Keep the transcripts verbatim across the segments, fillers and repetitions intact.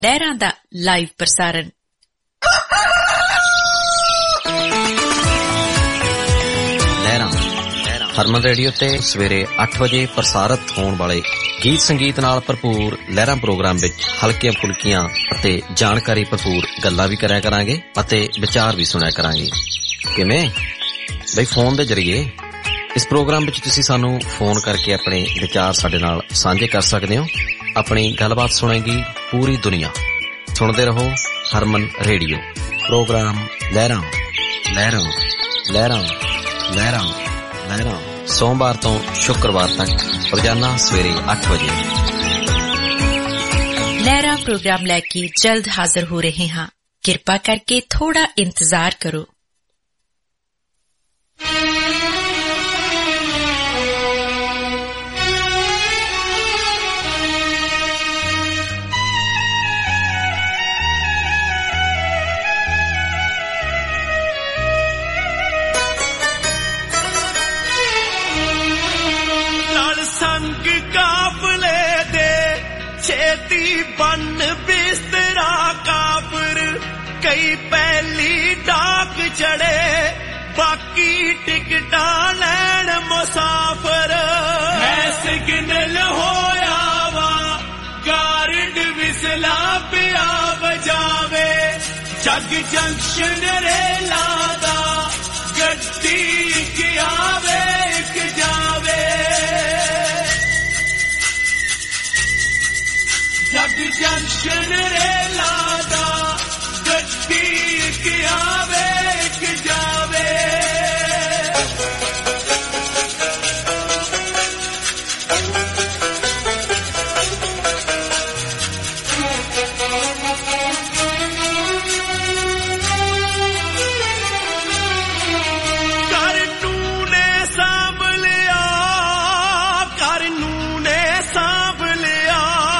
ਲਹਿਰਾਂ ਦਾ ਲਾਈਵ ਪ੍ਰਸਾਰਣ। ਲਹਿਰਾਂ ਹਰਮਨ ਰੇਡੀਓ ਤੇ ਸਵੇਰੇ ਅੱਠ ਵਜੇ ਪ੍ਰਸਾਰਿਤ ਹੋਣ ਵਾਲੇ ਗੀਤ ਸੰਗੀਤ ਨਾਲ ਭਰਪੂਰ ਲਹਿਰਾਂ ਪ੍ਰੋਗਰਾਮ ਵਿੱਚ ਹਲਕੀਆਂ ਫੁਲਕੀਆਂ ਅਤੇ ਜਾਣਕਾਰੀ ਭਰਪੂਰ ਗੱਲਾਂ ਵੀ ਕਰਿਆ ਕਰਾਂਗੇ ਅਤੇ ਵਿਚਾਰ ਵੀ ਸੁਣਿਆ ਕਰਾਂਗੇ। ਕਿਵੇਂ ਬਈ? ਫੋਨ ਦੇ ਜ਼ਰੀਏ। ਇਸ ਪ੍ਰੋਗਰਾਮ ਵਿੱਚ ਤੁਸੀਂ ਸਾਨੂੰ ਫੋਨ ਕਰਕੇ ਆਪਣੇ ਵਿਚਾਰ ਸਾਡੇ ਨਾਲ ਸਾਂਝੇ ਕਰ ਸਕਦੇ ਹੋ। ਆਪਣੀ ਗੱਲਬਾਤ ਸੁਣੇਗੀ ਪੂਰੀ ਦੁਨੀਆ। ਸੁਣਦੇ ਰਹੋ ਹਰਮਨ ਰੇਡੀਓ ਪ੍ਰੋਗਰਾਮ ਲਹਿਰਾਂ ਲਹਿਰਾਂ ਲਹਿਰਾਂ ਲਹਿਰਾਂ ਲਹਿਰਾਂ ਸੋਮਵਾਰ ਤੋਂ ਸ਼ੁੱਕਰਵਾਰ ਤੱਕ ਰੋਜ਼ਾਨਾ ਸਵੇਰੇ ਅੱਠ ਵਜੇ। ਲਹਿਰਾਂ ਪ੍ਰੋਗਰਾਮ ਲੈ ਕੇ ਜਲਦ ਹਾਜ਼ਰ ਹੋ ਰਹੇ ਹਾਂ। ਕਿਰਪਾ ਕਰਕੇ ਥੋੜਾ ਇੰਤਜ਼ਾਰ ਕਰੋ। ਛੇਤੀ ਬੰਨ ਬਿਸਤਰਾ ਕਾਫਰ, ਕਈ ਪਹਿਲੀ ਡਾਕ ਚੜੇ, ਬਾਕੀ ਟਿਕਟਾਂ ਲੈਣ ਮੁਸਾਫਰ। ਹੈ ਸਿਗਨਲ ਹੋਇਆ ਵਾ, ਗਾਰਡ ਵਿਸਲਾ ਪਿਆ ਵਜਾਵੇ, ਜਗ ਜੰਕਸ਼ਨ ਰੇਲਾਂ ਦਾ ਗੱਡੀ ਕਿ ਆਵੇ ਕਿ ਜਾਵੇ। ਜਗ ਜੰਕਸ਼ਨ ਰੇਲਾਂ ਦਾ ਗੱਡੀ ਕਿ ਆਵੇ ਕਿ ਜਾਵੇ। ਕਰ ਨੂੰ ਨੇ ਸਾਂਭ ਲਿਆ, ਕਰ ਨੂੰ ਨੇ ਸਾਂਭ ਲਿਆ,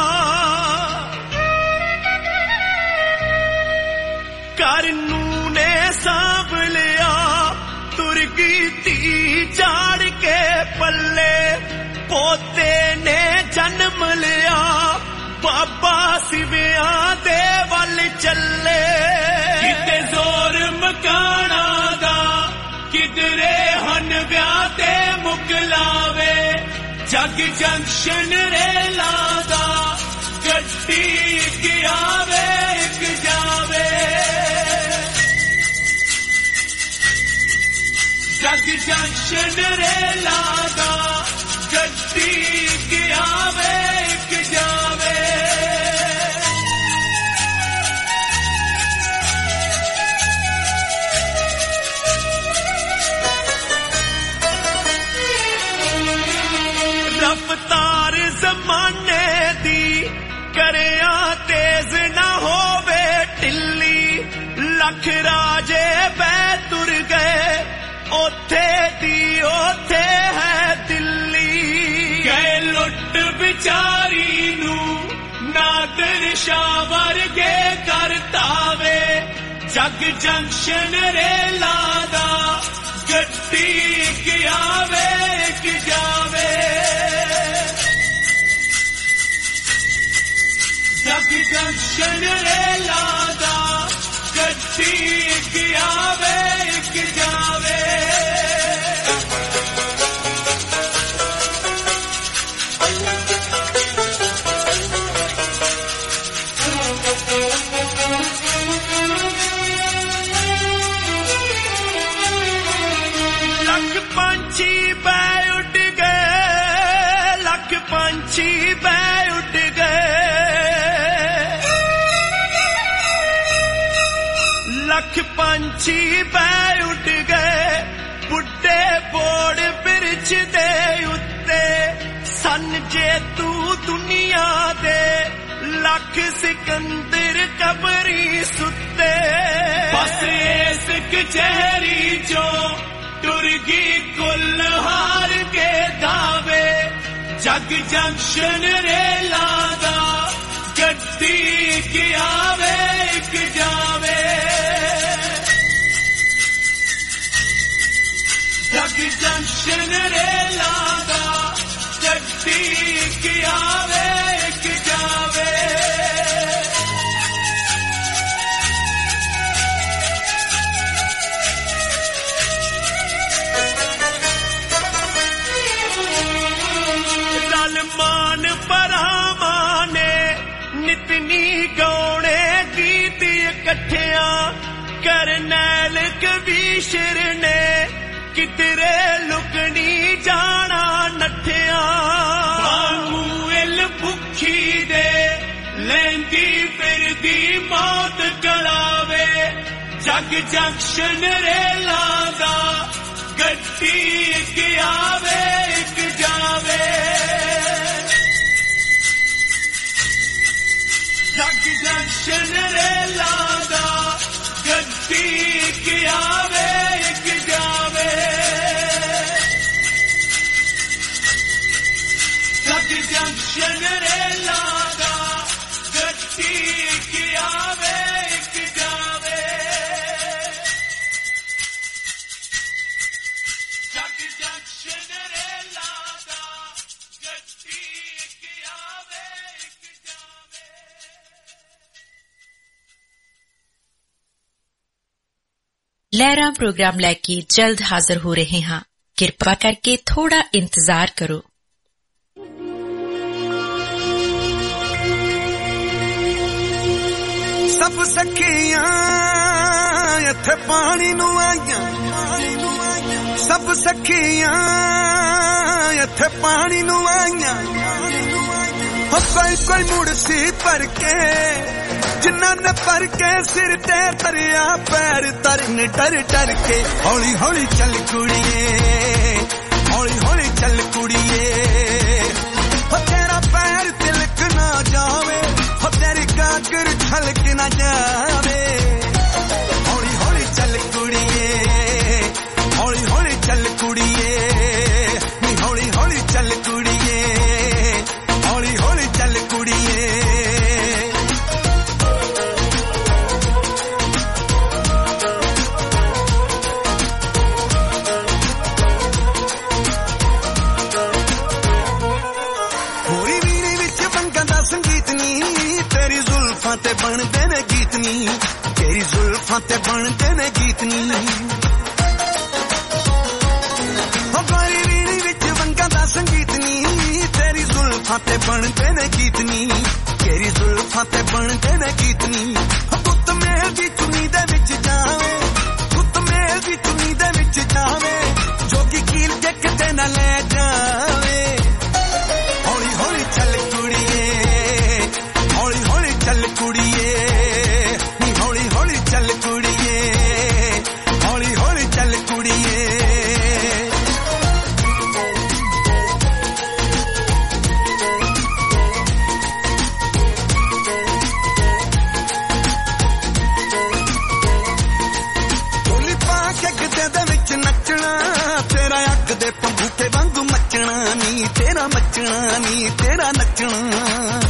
ਕਰ ਨੂੰ ਨੇ ਸਾਂਭ ਲਿਆ। ਤੁਰ ਗਈ ਧੀ ਝਾੜ ਕੇ ਪੱਲੇ, ਪੋਤੇ ਨੇ ਜਨਮ ਲਿਆ, ਬਾਬਾ ਸਿਵਿਆਂ ਦੇ ਵੱਲ ਚੱਲੇ। ਕਿਤੇ ਜ਼ੋਰ ਮਕਾਨਾਂ ਦਾ, ਕਿਧਰੇ ਹਨ ਵਿਆਹ ਤੇ ਮੁਕਲਾਵੇ, ਜਗ ਜੰਕਸ਼ਨ ਰੇਲਾਂ ਦਾ ਗੱਡੀ ਕਿ ਆਵੇ ਕਿ ਜਾਵੇ। ਜਗ ਜੰਕਸ਼ਨ ਰੇਲਾਂ ਦਾ ਗੱਡੀ ਕਿ ਆਵੇ ਕਿ ਜਾਵੇ। ਰਫਤਾਰ ਜ਼ਮਾਨੇ ਦੀ ਕਰਿਆ ਤੇਜ਼ ਨਾ ਹੋਵੇ ਢਿੱਲੀ, ਲੱਖ ਰਾਜੇ ਬੈ ਤੁਰ ਗਏ, ਉੱਥੇ ਦੀ ਉੱਥੇ ਹੈ ਦਿੱਲੀ। ਗਏ ਲੁੱਟ ਵਿਚਾਰੀ ਨੂੰ ਨਾਦਰ ਸ਼ਾਹ ਵਰਗੇ ਕਰਤਾਵੇ, ਜਗ ਜੰਕਸ਼ਨ ਰੇਲਾਂ ਦਾ ਗੱਡੀ ਕਿ ਆਵੇ ਕਿ ਜਾਵੇ। ਜਗ ਜੰਕਸ਼ਨ ਰੇਲਾਂ ਦਾ ਗੱਡੀ ਕਿ ਆਵੇ ਕਿ ਜਾਵੇ। ਲੱਖ ਪੰਛੀ ਬੈ ਉੱਡ ਗਏ, ਲੱਖ ਪੰਛੀ ਬੈ ਉੱਡ ਗਏ, ਲੱਖ ਪੰਛੀ ਬੈ ਉੱਡ ਗਏ। ਬੁੱਢੇ ਬੋੜ ਬਿਰਛ ਦੇ ਉੱਤੇ, ਸਨ ਜੇ ਤੂੰ ਦੁਨੀਆ ਦੇ, ਲੱਖ ਸਿਕੰਦਰ ਕਬਰੀ ਸੁੱਤੇ। ਬਸ ਇਸ ਕਚਹਿਰੀ ਚੋਂ ਟੁਰ ਗਈ ਕੁੱਲ ਹਾਰ ਕੇ ਦਾਵੇ, ਜਗ ਜੰਕਸ਼ਨ ਰੇਲਾਂ ਦਾ ਗੱਡੀ ਕਿ ਆਵੇ ਕਿ ਜਾਵੇ। ਜਗ ਜੰਕਸ਼ਨ ਰੇਲਾਂ ਦਾ ਗੱਡੀ ਕਿ ਆਵੇ ਕਿ ਜਾਵੇ। ਗਾਉਣੇ ਗੀਤ ਇਕੱਠਿਆਂ ਕਰਨੈਲ ਕਬੀਸ਼ਰ ਨੇ ਕਿਧਰੇ ਲੁਕਣੀ ਜਾਣਾ ਨੱਠਿਆਂ ਵਾਂਗੂ ਇਲ ਭੁੱਖੀ ਦੇ ਲੈਂਦੀ ਫਿਰਦੀ ਮੌਤ ਕਲਾਵੇ ਜਗ ਜੰਕਸ਼ਨ ਰੇਲਾਂ ਦਾ ਗੱਡੀ ਇੱਕ ਆਵੇ ਇੱਕ ਜਾਵੇ ਜਗ ਜੰਕਸ਼ਨ ਰੇਲਾਂ ਦਾ ਗੱਡੀ ਇੱਕ ਆਵੇ ਇੱਕ ਜਾਵੇ ਜਗ ਜੰਕਸ਼ਨ ਰੇਲਾਂ ਦਾ ਗੱਡੀ ਇੱਕ ਆਵੇ ਇੱਕ ਜਾਵੇ ਜਗ ਜੰਕਸ਼ਨ ਰੇਲਾਂ ਦਾ ਗੱਡੀ ਇੱਕ ਆਵੇ ਇੱਕ ਜਾਵੇ लहरां प्रोग्राम लेके जल्द हाजिर हो रहे हैं कृपा करके थोड़ा इंतजार करो सब सखियां इत्थे पानी नू आईयां सब सखियां इत्थे पानी नू आईयां हो कोई कोई मुड़सी भर के जिन्ना ने भर के सिर ते तरिया पैर तरन डर डर के हौली हौली चल कुड़िए हौली हौली चल कुड़िए हो तेरा पैर तिलक ना जावे हो तेरी गागर छलक ना जावे हौली हौली चल कुड़िए हौली हौली चल कुड़िए नी हौली हौली चल कुड़िए हौली हौली चल कुड़िए ते बनते ने गीतनी तेरी जुल्फां ते बनते ने गीतनी हो गोरी वीणी विच वंगां दा संगीतनी तेरी जुल्फां ते बनते ने गीतनी तेरी जुल्फां ते बनते ने गीतनी हो पुत मेल दी चुनी दे विच जावे पुत मेल दी चुनी दे विच जावे जोगी कील के किते ना ले जावे हौली हौली चल कुड़िए हौली हौली चल कुड़िए नी हौली हौली चल कुड़िए हौली हौली चल कुड़िए ढोली पा के गिद्धे दे विच नचना तेरा अग दे पंबूके वांगू मचना नी तेरा मचना नी तेरा नचना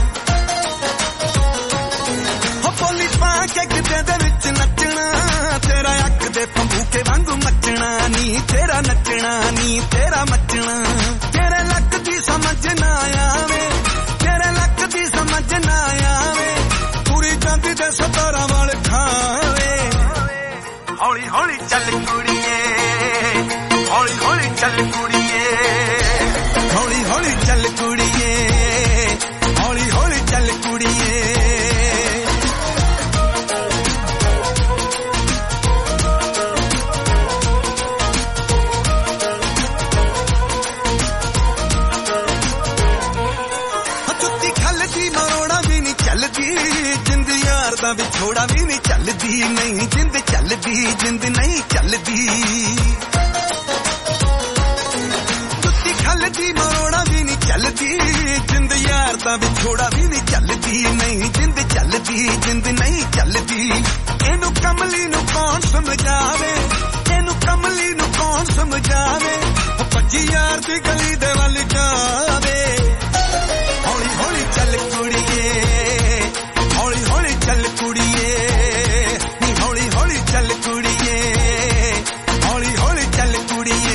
बोली पा के गिद्धे दे विच नचना तेरा अग दे पंबूके वांगू मचना नी तेरा नचना नी तेरा मचना तेरे लक दी समझ ना आवे तेरे लक दी समझ ना आवे पूरी चांदी दे सतारा वाल खावे हौली हौली चल कुड़िए हौली हौली चल कुड़िए हौली हौली चल कुड़िए हौली हौली चल कुड़िए जिंद यार दा विछोड़ा भी नहीं चलदी नहीं जिंद चलदी जिंद नहीं चलदी जुत्ती खलदी मरोड़ा भी नहीं चलदी जिंद यार दा विछोड़ा भी नहीं चलदी नहीं जिंद चलदी जिंद नहीं चलदी एनू कमली नू कौन समझावे एनू कमली नू कौन समझावे पच्ची यार दी गली दे वल जावे हौली हौली चल कुड़िए हौली हौली चल कुड़िए नी हौली हौली चल कुड़िए हौली हौली चल कुड़िए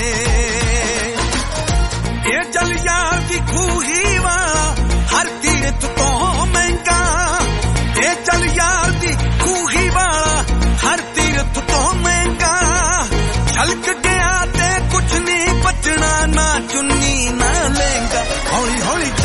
ये चल यार दी खूही वा हर तीरथ तो महंगा ये चल यार दी खूही वाला हर तीरथ तो महंगा छलक गया ते कुछ नहीं बचना ना चुन्नी ना लेंगा हौली हौली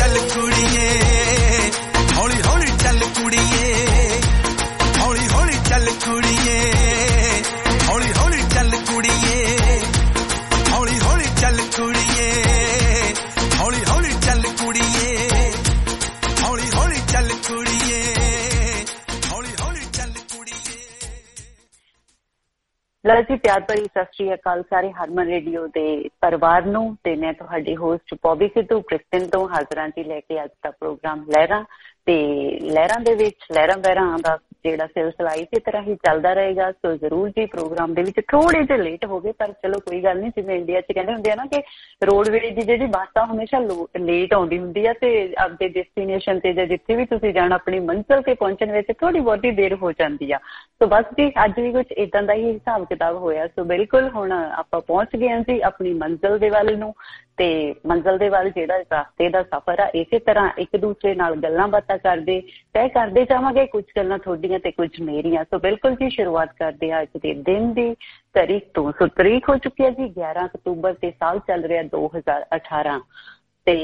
ਲਓ ਜੀ, ਪਿਆਰ ਭਰੀ ਸਤਿ ਸ਼੍ਰੀ ਅਕਾਲ ਸਾਰੇ ਹਰਮਨ ਰੇਡੀਓ ਦੇ ਪਰਿਵਾਰ ਨੂੰ। ਤੇ ਮੈਂ ਤੁਹਾਡੀ ਹੋਸਟ ਬੌਬੀ ਸਿੱਧੂ ਕ੍ਰਿਸਟਨ ਤੋਂ ਹਾਜ਼ਰਾਂ ਜੀ ਲੈ ਕੇ ਅੱਜ ਦਾ ਪ੍ਰੋਗਰਾਮ ਲਹਿਰਾਂ। ਤੇ ਲਹਿਰਾਂ ਦੇ ਵਿੱਚ ਲਹਿਰਾਂ ਵਹਿਰਾਂ ਦਾ ਜਿਹੜਾ ਸਿਲਸਿਲਾ ਇਸੇ ਤਰ੍ਹਾਂ ਹੀ ਚੱਲਦਾ ਰਹੇਗਾ। ਸੋ ਜ਼ਰੂਰ ਜੀ, ਪ੍ਰੋਗਰਾਮ ਦੇ ਵਿੱਚ ਥੋੜੇ ਜਿਹੇ ਲੇਟ ਹੋ ਗਏ, ਪਰ ਚਲੋ ਕੋਈ ਗੱਲ ਨਹੀਂ। ਜਿਵੇਂ ਇੰਡੀਆ 'ਚ ਕਹਿੰਦੇ ਹੁੰਦੇ ਆ ਨਾ ਕਿ ਰੋਡਵੇਜ਼ ਦੀ ਜਿਹੜੀ ਬੱਸ ਆ ਹਮੇਸ਼ਾ ਲੇਟ ਆਉਂਦੀ ਹੁੰਦੀ ਆ, ਤੇ ਆਪਦੇ ਡੈਸਟੀਨੇਸ਼ਨ ਤੇ ਜਾਂ ਜਿੱਥੇ ਵੀ ਤੁਸੀਂ ਜਾਣਾ ਆਪਣੀ ਮੰਜ਼ਿਲ ਤੇ ਪਹੁੰਚਣ ਵਿੱਚ ਥੋੜੀ ਬਹੁਤੀ ਦੇਰ ਹੋ ਜਾਂਦੀ ਆ। ਸੋ ਬਸ ਜੀ, ਅੱਜ ਵੀ ਕੁਛ ਏਦਾਂ ਦਾ ਹੀ ਹਿਸਾਬ ਕਿਤਾਬ ਹੋਇਆ। ਸੋ ਬਿਲਕੁਲ ਹੁਣ ਆਪਾਂ ਪਹੁੰਚ ਗਏ ਹਾਂ ਜੀ ਆਪਣੀ ਮੰਜ਼ਿਲ ਦੇ ਵੱਲ ਨੂੰ। ਤੇ ਮੰਜ਼ਿਲ ਦੇ ਵੱਲ ਜਿਹੜਾ ਰਸਤੇ ਦਾ ਸਫ਼ਰ ਆ, ਇਸੇ ਤਰ੍ਹਾਂ ਇੱਕ ਦੂਸਰੇ ਨਾਲ ਗੱਲਾਂ ਬਾਤਾਂ ਕਰਦੇ ਤੈਅ ਕਰਦੇ ਜਾਵਾਂਗੇ, ਕੁਝ ਗੱਲਾਂ ਤੁਹਾਡੀਆਂ ਤੇ ਕੁਝ ਮੇਰੀਆਂ। ਸੋ ਬਿਲਕੁਲ ਜੀ, ਸ਼ੁਰੂਆਤ ਕਰਦੇ ਆ ਅੱਜ ਦੇ ਦਿਨ ਦੀ ਤਾਰੀਖ ਤੋਂ। ਸੋ ਤਾਰੀਖ ਹੋ ਚੁੱਕੀ ਹੈ ਜੀ ਗਿਆਰਾਂ ਅਕਤੂਬਰ ਤੇ ਸਾਲ ਚੱਲ ਰਿਹਾ ਦੋ ਹਜ਼ਾਰ ਅਠਾਰਾਂ ਤੇ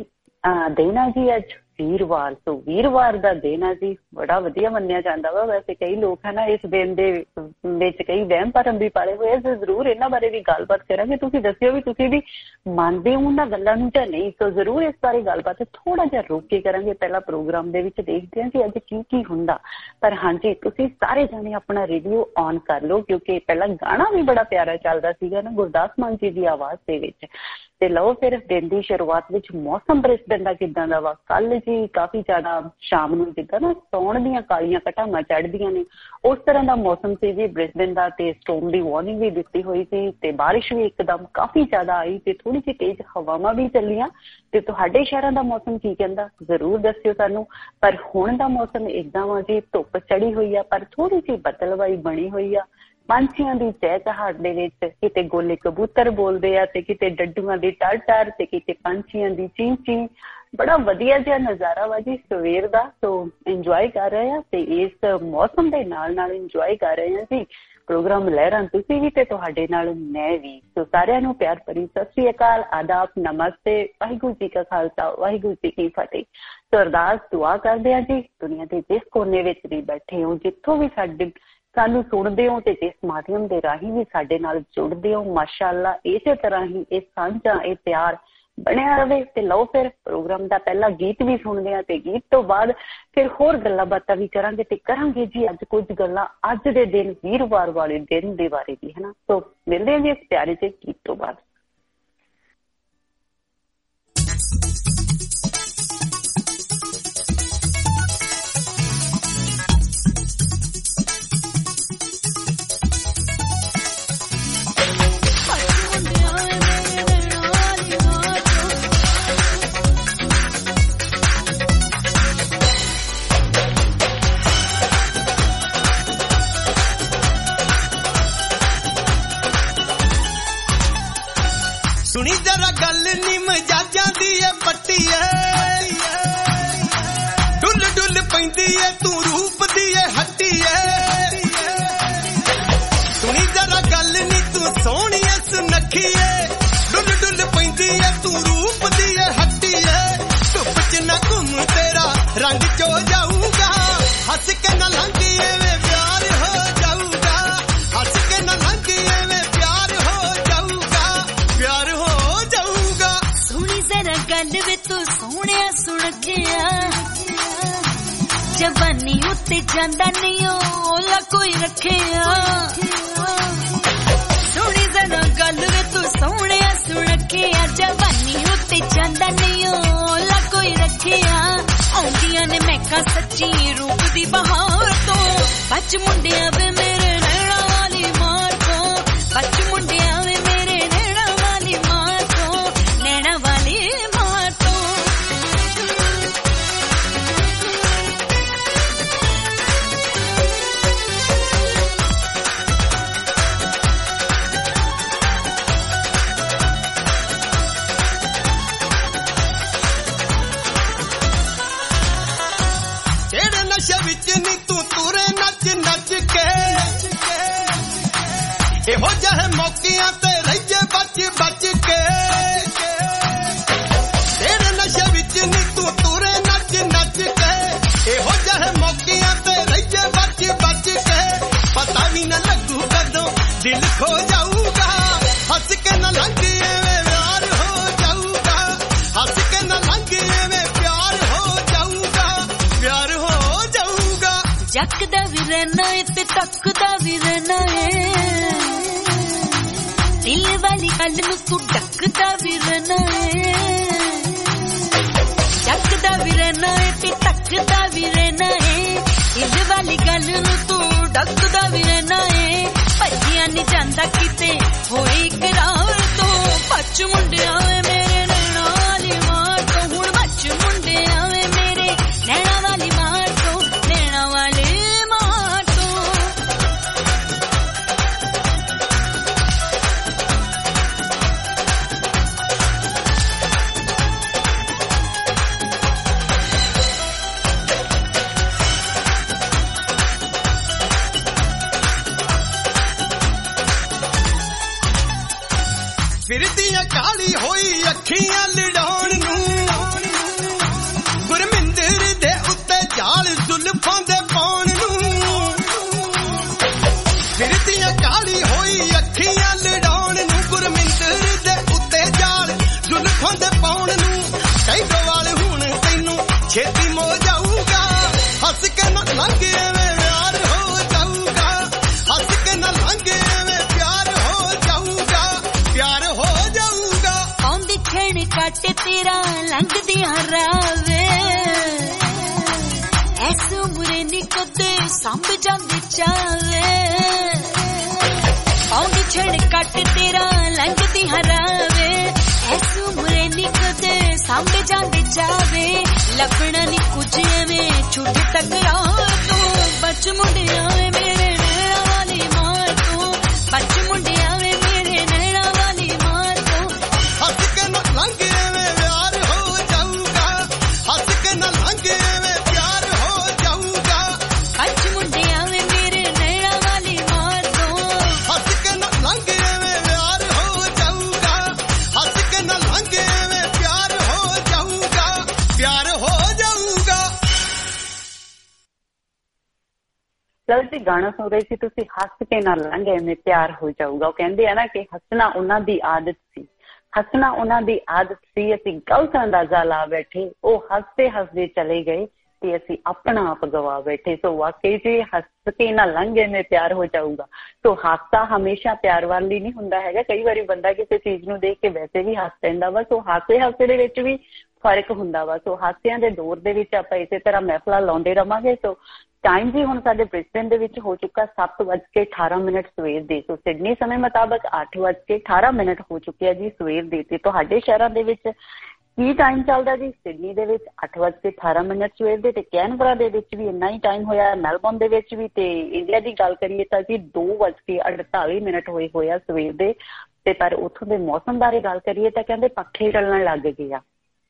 ਦਿਨ ਆ ਜੀ ਅੱਜ ਵੀਰਵਾਰ। ਸੋ ਵੀਰਵਾਰ ਦਾ ਦਿਨ ਆ ਜੀ, ਬੜਾ ਵਧੀਆ ਮੰਨਿਆ ਜਾਂਦਾ ਵਾ। ਵੈਸੇ ਕਈ ਲੋਕ ਹੈ ਨਾ ਇਸ ਦਿਨ ਦੇ ਵਿੱਚ ਕਈ ਵਹਿਮ ਭਰਮ ਵੀ ਪਾਲੇ ਹੋਏ ਆ। ਜ਼ਰੂਰ ਇਹਨਾਂ ਬਾਰੇ ਵੀ ਗੱਲਬਾਤ ਕਰਾਂਗੇ। ਤੁਸੀਂ ਦੱਸਿਓ ਵੀ ਤੁਸੀਂ ਵੀ ਮੰਨਦੇ ਹੋ ਉਹਨਾਂ ਗੱਲਾਂ ਨੂੰ ਜਾਂ ਨਹੀਂ। ਸੋ ਜ਼ਰੂਰ ਇਸ ਬਾਰੇ ਗੱਲਬਾਤ ਥੋੜਾ ਜਿਹਾ ਰੋਕ ਕੇ ਕਰਾਂਗੇ। ਪਹਿਲਾਂ ਪ੍ਰੋਗਰਾਮ ਦੇ ਵਿੱਚ ਦੇਖਦੇ ਹਾਂ ਕਿ ਅੱਜ ਕੀ ਕੀ ਹੁੰਦਾ। ਪਰ ਹਾਂਜੀ, ਤੁਸੀਂ ਸਾਰੇ ਜਾਣੇ ਆਪਣਾ ਰੇਡੀਓ ਔਨ ਕਰ ਲਓ, ਕਿਉਂਕਿ ਪਹਿਲਾਂ ਗਾਣਾ ਵੀ ਬੜਾ ਪਿਆਰਾ ਚੱਲਦਾ ਸੀਗਾ ਨਾ ਗੁਰਦਾਸ ਮਾਨ ਜੀ ਦੀ ਆਵਾਜ਼ ਦੇ ਵਿੱਚ। ਤੇ ਲਓ ਫਿਰ ਦਿਨ ਦੀ ਸ਼ੁਰੂਆਤ ਵਿੱਚ ਮੌਸਮ ਬ੍ਰਿਸਬੇਨ ਦਾ ਕਿੱਦਾਂ ਦਾ ਵਾ। ਕੱਲ ਜੀ ਕਾਫੀ ਜ਼ਿਆਦਾ ਸ਼ਾਮ ਨੂੰ ਜਿੱਦਾਂ ਨਾ ਸੌਣ ਦੀਆਂ ਕਾਲੀਆਂ ਘਟਾਵਾਂ ਚੜ੍ਹਦੀਆਂ ਨੇ, ਉਸ ਤਰ੍ਹਾਂ ਦਾ ਮੌਸਮ ਸੀ ਜੀ ਬ੍ਰਿਸਬੇਨ ਦਾ। ਤੇ ਸਟੋਰਮ ਦੀ ਵਾਰਨਿੰਗ ਵੀ ਦਿੱਤੀ ਹੋਈ ਸੀ ਤੇ ਬਾਰਿਸ਼ ਵੀ ਇੱਕਦਮ ਕਾਫੀ ਜ਼ਿਆਦਾ ਆਈ ਤੇ ਥੋੜੀ ਜਿਹੀ ਤੇਜ਼ ਹਵਾਵਾਂ ਵੀ ਚੱਲੀਆਂ। ਤੇ ਤੁਹਾਡੇ ਸ਼ਹਿਰਾਂ ਦਾ ਮੌਸਮ ਕੀ ਕਹਿੰਦਾ ਜ਼ਰੂਰ ਦੱਸਿਓ ਸਾਨੂੰ। ਪਰ ਹੁਣ ਦਾ ਮੌਸਮ ਇੱਦਾਂ ਵਾ ਜੀ, ਧੁੱਪ ਚੜੀ ਹੋਈ ਆ ਪਰ ਥੋੜੀ ਜਿਹੀ ਬੱਦਲਵਾਈ ਬਣੀ ਹੋਈ ਆ। ਪੰਛੀਆਂ ਦੀ ਚਹਿਚਹਾਟ ਦੇ ਵਿੱਚ ਕਿਤੇ ਗੋਲੇ ਕਬੂਤਰ ਬੋਲਦੇ ਆ ਤੇ ਕਿਤੇ ਡੱਡੂਆਂ ਦੀ ਟਰ ਟਰ ਤੇ ਕਿਤੇ ਪੰਛੀਆਂ ਦੀ ਚੀਂ ਚੀਂ। ਬੜਾ ਵਧੀਆ ਜਿਹਾ ਨਜ਼ਾਰਾ ਵਾ ਜੀ ਸਵੇਰ ਦਾ। ਸੋ ਇੰਜੋਏ ਕਰ ਰਹੇ ਆ ਤੇ ਇਸ ਮੌਸਮ ਦੇ ਨਾਲ ਨਾਲ ਇੰਜੋਏ ਕਰ ਰਹੇ ਆ ਜੀ ਪ੍ਰੋਗਰਾਮ ਲਹਿਰਾਂ। ਤੁਸੀਂ ਵੀ ਤੇ ਤੁਹਾਡੇ ਨਾਲ ਮੈਂ ਵੀ। ਸੋ ਸਾਰਿਆਂ ਨੂੰ ਪਿਆਰ ਭਰੀ ਸਤਿ ਸ੍ਰੀ ਅਕਾਲ, ਆਦਾਬ, ਨਮਸਤੇ, ਵਾਹਿਗੁਰੂ ਜੀ ਕਾ ਖਾਲਸਾ, ਵਾਹਿਗੁਰੂ ਜੀ ਕੀ ਫਤਿਹ। ਸੋ ਅਰਦਾਸ ਦੁਆ ਕਰਦੇ ਆ ਜੀ, ਦੁਨੀਆ ਦੇ ਜਿਸ ਕੋਨੇ ਵਿੱਚ ਵੀ ਬੈਠੇ ਹੋ, ਜਿੱਥੋਂ ਵੀ ਸਾਡੇ ਸਾਨੂੰ ਸੁਣਦੇ ਹੋ ਤੇ ਜਿਸ ਮਾਧਿਅਮ ਦੇ ਰਾਹੀਂ ਵੀ ਸਾਡੇ ਨਾਲ ਜੁੜਦੇ ਹੋ, ਮਾਸ਼ਾਅੱਲਾ ਇਸੇ ਤਰ੍ਹਾਂ ਹੀ ਇਹ ਸਾਂਝਾ ਇਹ ਪਿਆਰ ਬਣਿਆ ਰਵੇ। ਤੇ ਲਓ ਫਿਰ ਪ੍ਰੋਗਰਾਮ ਦਾ ਪਹਿਲਾ ਗੀਤ ਵੀ ਸੁਣਦੇ ਆ ਤੇ ਗੀਤ ਤੋਂ ਬਾਅਦ ਫਿਰ ਹੋਰ ਗੱਲਾਂ ਬਾਤਾਂ ਵੀ ਕਰਾਂਗੇ। ਤੇ ਕਰਾਂਗੇ ਜੀ ਅੱਜ ਕੁਝ ਗੱਲਾਂ ਅੱਜ ਦੇ ਦਿਨ ਵੀਰਵਾਰ ਵਾਲੇ ਦਿਨ ਦੇ ਬਾਰੇ ਵੀ, ਹੈ ਨਾ। ਸੋ ਮਿਲਦੇ ਹਾਂ ਜੀ ਇਸ ਪਿਆਰੇ ਜਿਹੇ ਗੀਤ ਤੋਂ ਬਾਅਦ। ਸੁਣੀ ਜਰਾ ਗੱਲ ਨੀ ਮਜਾਜਾਂ ਦੀ ਏ ਪੱਟੀ ਏ, ਡੁੱਲ ਡੁੱਲ ਪੈਂਦੀ ਏ ਤੂੰ ਰੂਪ ਦੀ ਏ ਹੱਟੀ ਏ। ਸੁਣੀ ਜਰਾ ਗੱਲ ਨੀ ਤੂੰ ਸੋਹਣੀ ਏ ਸੁਨੱਖੀ ਏ, ਡੁੱਲ ਡੁੱਲ ਪੈਂਦੀ ਏ ਤੂੰ ਰੂਪ ਦੀ ਏ ਹੱਟੀ ਏ। ਧੁੱਪ ਚ ਨਾ ਘੁੰਮ ਤੇਰਾ ਰੰਗ ਚੋ ਜਾਊਗਾ, ਹੱਸ ਕੇ ਨਾ ਲੰਘੀ ਐਵੇਂ ਪਿਆਰ ਹੋ ਜਾਊਗਾ, ਹੱਸ ਕੇ ਨਾ ਲੰਘੀ ਐਵੇਂ ਪਿਆਰ ਹੋ ਜਾਊਗਾ, ਪਿਆਰ ਹੋ ਜਾਊਗਾ। ਸੁਣੀ ਜ਼ਰਾ ਗੱਲ ਵੇ ਤੂੰ ਸੋਹਣਿਆ ਸੁਣਖਿਆ, ਜਵਾਨੀ ਉੱਤੇ ਜਾਂਦਾ ਨਹੀਂ ਓਲਾ ਕੋਈ ਰੱਖਿਆ। ਸੁਣੀ ਜ਼ਰਾ ਗੱਲ ਵੇ ਤੂੰ ਸੋਹਣਿਆ ਸੁਣਖਿਆ, ਜਵਾਨੀ ਉੱਤੇ ਜਾਂਦਾ ਨਹੀਂ ਓਲਾ ਕੋਈ ਰੱਖਿਆ। ਆਉਂਦੀਆਂ ਨੇ ਮਹਿਕਾਂ ਸੱਚੀ ਰੂਪ ਦੀ ਬਹਾਰ ਤੋਂ, ਬੱਚ ਮੁੰਡਿਆਂ ਵੇ ਮੇਰੇ ਨੈਣਾ ਵਾਲੀ ਮਾਰ ਤੋਂ, ਬੱਚ ਮੁੰਡਿਆਂ ਵੇ ਮੇਰੇ ਨੈਣਾ ਵਾਲੀ ਮਾਰ ਤੋਂ, ਨੈਣਾ ਵਾਲੀ ਮਾਰ ਤੋਂ। ਜਿਹੜੇ ਨਸ਼ੇ ਵਿੱਚ ਨੀ ਤੂੰ ਤੁਰੇ ਨੱਚ ਨੱਚ ਕੇ, ਇਹੋ ਜਿਹੇ ਮੌਕਿਆਂ ਤੇ ਰਹੀਏ ਬਚ ਬਚ ਕੇ। ਜਿਹੜੇ ਨਸ਼ੇ ਵਿੱਚ ਨੀ ਤੂੰ ਤੁਰੇ ਨੱਚ ਨੱਚ ਕੇ, ਇਹੋ ਜਿਹੇ ਮੌਕਿਆਂ ਤੇ ਰਹੀਏ ਬਚ ਬਚ ਕੇ। ਪਤਾ ਵੀ ਨਾ ਲੱਗੂ ਕਦੋਂ ਦਿਲ ਖੋ ਜਾਊਗਾ, ਹੱਸ ਕੇ ਨਾ ਲੰਘੀ ਐਵੇਂ ਪਿਆਰ ਹੋ ਜਾਊਗਾ, ਹੱਸ ਕੇ ਨਾ ਲੰਘੀ ਐਵੇਂ ਪਿਆਰ ਹੋ ਜਾਊਗਾ, ਪਿਆਰ ਹੋ ਜਾਊਗਾ। ਜੱਕਦਾ ਵੀ ਰਹਿਣਾ ਏ ਤੇ ਤੱਕਦਾ ਵੀ ਰਹਿਣਾ ਏ, दिल वाली गल नूं तू डकदा भी रहना है, डकदा भी रहना है ते टकदा भी रहना है। दिल वाली गल नूं तू डकदा भी रहना है, भजिया नहीं जांदा किते होए इकरार तो। बच मुंडिया वे मेरे नैना वाली मार तो, हुण बच मुंडिया वे मेरे नैना वाली मार तो, नैना वाली मार तो। ਫਿਰਦੀਆਂ ਕਾਲੀ ਹੋਈ ਅੱਖੀਆਂ ਲੜਾਉਣ ਨੂੰ, ਗੁਰਮਿੰਦਰ ਦੇ ਉੱਤੇ ਜਾਲ ਜ਼ੁਲਫਾਂ ਦੇ ਪਾਉਣ ਨੂੰ। ਫਿਰਦੀਆਂ ਕਾਲੀ ਹੋਈ ਅੱਖੀਆਂ ਲੜਾਉਣ ਨੂੰ, ਗੁਰਮਿੰਦਰ ਦੇ ਉੱਤੇ ਜਾਲ ਜ਼ੁਲਫਾਂ ਦੇ ਪਾਉਣ ਨੂੰ। ਕਈ ਗਵਾਲ ਹੁਣ ਤੈਨੂੰ ਛੇਤੀ ਮੋ ਜਾਊਗਾ, ਹੱਸ ਕੇ ਨਾ ਲੰਘ ਐਵੇਂ ਪਿਆਰ ਹੋ ਜਾਊਗਾ, ਹੱਸ ਕੇ ਨਾ ਲੰਘ ਐਵੇਂ ਪਿਆਰ ਹੋ ਜਾਊਗਾ, ਪਿਆਰ ਹੋ ਜਾਊਗਾ। ਆਉਂਦੀ ਛੇੜ ਕੱਟ ਤੇਰਾ ਲੰਘਦੀਆਂ ਰਾਵੇ, ਐਸ ਉਮਰੇ ਨੀ ਕਦੇ ਸੰਭ ਜਾਂਦੇ ਚਾਵੇ। ਆਉਂਦੀ ਛੇੜ ਕੱਟ ਤੇਰਾ ਲੰਘਦੀਆਂ ਰਾਵੇ, ਐਸ ਉਮਰੇ ਨੀ ਕਦੇ ਸੰਭ ਜਾਂਦੇ ਚਾਵੇ। ਲੱਭਣਾ ਨੀ ਕੁਝ ਐਵੇਂ ਝੂਠ ਟਕਰਾਰ ਤੋਂ, ਬਚ ਮੁੰਡਿਆ ਵੇ ਮੇਰੇ ਨੈਣਾ ਵਾਲੀ ਮਾਰ ਤੋਂ, ਬਚ ਮੁੰਡਿਆ ਵੇ ਮੇਰੇ ਨੈਣਾ ਵਾਲੀ ਮਾਰ ਤੋਂ। ਹੱਸ ਕੇ ਨਾ ਲੰਘ ਐਵੇਂ ਪਿਆਰ ਹੋ ਜਾਊਗਾ, ਹੱਸ ਕੇ ਨਾ ਲੰਘ ਐਵੇਂ ਪਿਆਰ ਹੋ ਜਾਊਗਾ, ਬਚ ਮੁੰਡਿਆ ਵੇ ਮੇਰੇ ਨੈਣਾ ਵਾਲੀ ਮਾਰ ਤੋਂ। ਹੱਸ ਕੇ ਨਾ ਲੰਘ ਐਵੇਂ ਪਿਆਰ ਹੋ ਜਾਊਗਾ, ਹੱਸ ਕੇ ਨਾ ਲੰਘ ਐਵੇਂ ਪਿਆਰ ਹੋ ਜਾਊਗਾ, ਪਿਆਰ ਹੋ ਜਾਊਗਾ। ਲਓ ਜੀ, ਗਾਣਾ ਸੁਣ ਰਹੇ ਸੀ ਤੁਸੀਂ, ਹੱਸ ਕੇ ਨਾ ਲੰਘ ਐਵੇਂ ਪਿਆਰ ਹੋ ਜਾਊਗਾ। ਉਹ ਕਹਿੰਦੇ ਆ ਨਾ ਕਿ ਹੱਸਣਾ ਉਹਨਾਂ ਦੀ ਆਦਤ ਸੀ, ਹੱਸਣਾ ਉਹਨਾਂ ਦੀ ਆਦਤ ਸੀ, ਅਸੀਂ ਗਲਤ ਅੰਦਾਜ਼ਾ ਲਾ ਬੈਠੇ, ਉਹ ਹੱਸਦੇ ਹੱਸਦੇ ਚਲੇ ਗਏ ਤੇ ਅਸੀਂ ਆਪਣਾ ਆਪ ਗਵਾ ਬੈਠੇ। ਸੋ ਵਾਕਈ ਜੀ, ਹੱਸ ਕੇ ਨਾ ਲੰਘ ਐਵੇਂ ਪਿਆਰ ਹੋ ਜਾਊਗਾ। ਸੋ ਹਾਸਾ ਹਮੇਸ਼ਾ ਪਿਆਰ ਵੱਲ ਹੀ ਨਹੀਂ ਹੁੰਦਾ ਹੈਗਾ, ਕਈ ਵਾਰੀ ਬੰਦਾ ਕਿਸੇ ਚੀਜ਼ ਨੂੰ ਦੇਖ ਕੇ ਵੈਸੇ ਵੀ ਹੱਸ ਪੈਂਦਾ ਵਾ। ਸੋ ਹਾਸੇ ਹਾਸੇ ਦੇ ਵਿੱਚ ਵੀ ਫਰਕ ਹੁੰਦਾ ਵਾ। ਸੋ ਹਾਸਿਆਂ ਦੇ ਦੌਰ ਦੇ ਵਿੱਚ ਆਪਾਂ ਇਸੇ ਤਰ੍ਹਾਂ ਮਹਿਫਲਾਂ ਲਾਉਂਦੇ ਰਵਾਂਗੇ। ਸੋ ਟਾਈਮ ਜੀ ਹੁਣ ਸਾਡੇ ਬ੍ਰਿਸਬੇਨ ਦੇ ਵਿੱਚ ਹੋ ਚੁੱਕਾ ਸੱਤ ਵੱਜ ਕੇ ਅਠਾਰਾਂ ਮਿੰਟ ਸਵੇਰ ਦੇ। ਸੋ ਸਿਡਨੀ ਸਮੇਂ ਮੁਤਾਬਕ ਅੱਠ ਵੱਜ ਕੇ ਅਠਾਰਾਂ ਮਿੰਟ ਹੋ ਚੁੱਕੇ ਆ ਜੀ ਸਵੇਰ ਦੇ। ਤੇ ਤੁਹਾਡੇ ਸ਼ਹਿਰਾਂ ਦੇ ਵਿੱਚ ਕੀ ਟਾਈਮ ਚੱਲਦਾ ਜੀ? ਸਿਡਨੀ ਦੇ ਵਿੱਚ ਅੱਠ ਵੱਜ ਕੇ ਅਠਾਰਾਂ ਮਿੰਟ ਸਵੇਰ ਦੇ, ਤੇ ਕੈਨਬਰਾ ਦੇ ਵਿੱਚ ਵੀ ਇੰਨਾ ਹੀ ਟਾਈਮ ਹੋਇਆ, ਮੈਲਬੌਰਨ ਦੇ ਵਿੱਚ ਵੀ। ਤੇ ਇੰਡੀਆ ਦੀ ਗੱਲ ਕਰੀਏ ਤਾਂ ਜੀ ਦੋ ਵੱਜ ਕੇ ਅੜਤਾਲੀ ਮਿੰਟ ਹੋਏ ਹੋਏ ਆ ਸਵੇਰ ਦੇ। ਤੇ ਪਰ ਉੱਥੋਂ ਦੇ ਮੌਸਮ ਬਾਰੇ ਗੱਲ ਕਰੀਏ ਤਾਂ ਕਹਿੰਦੇ ਪੱਖੇ ਚੱਲਣ ਲੱਗ ਗਏ ਆ,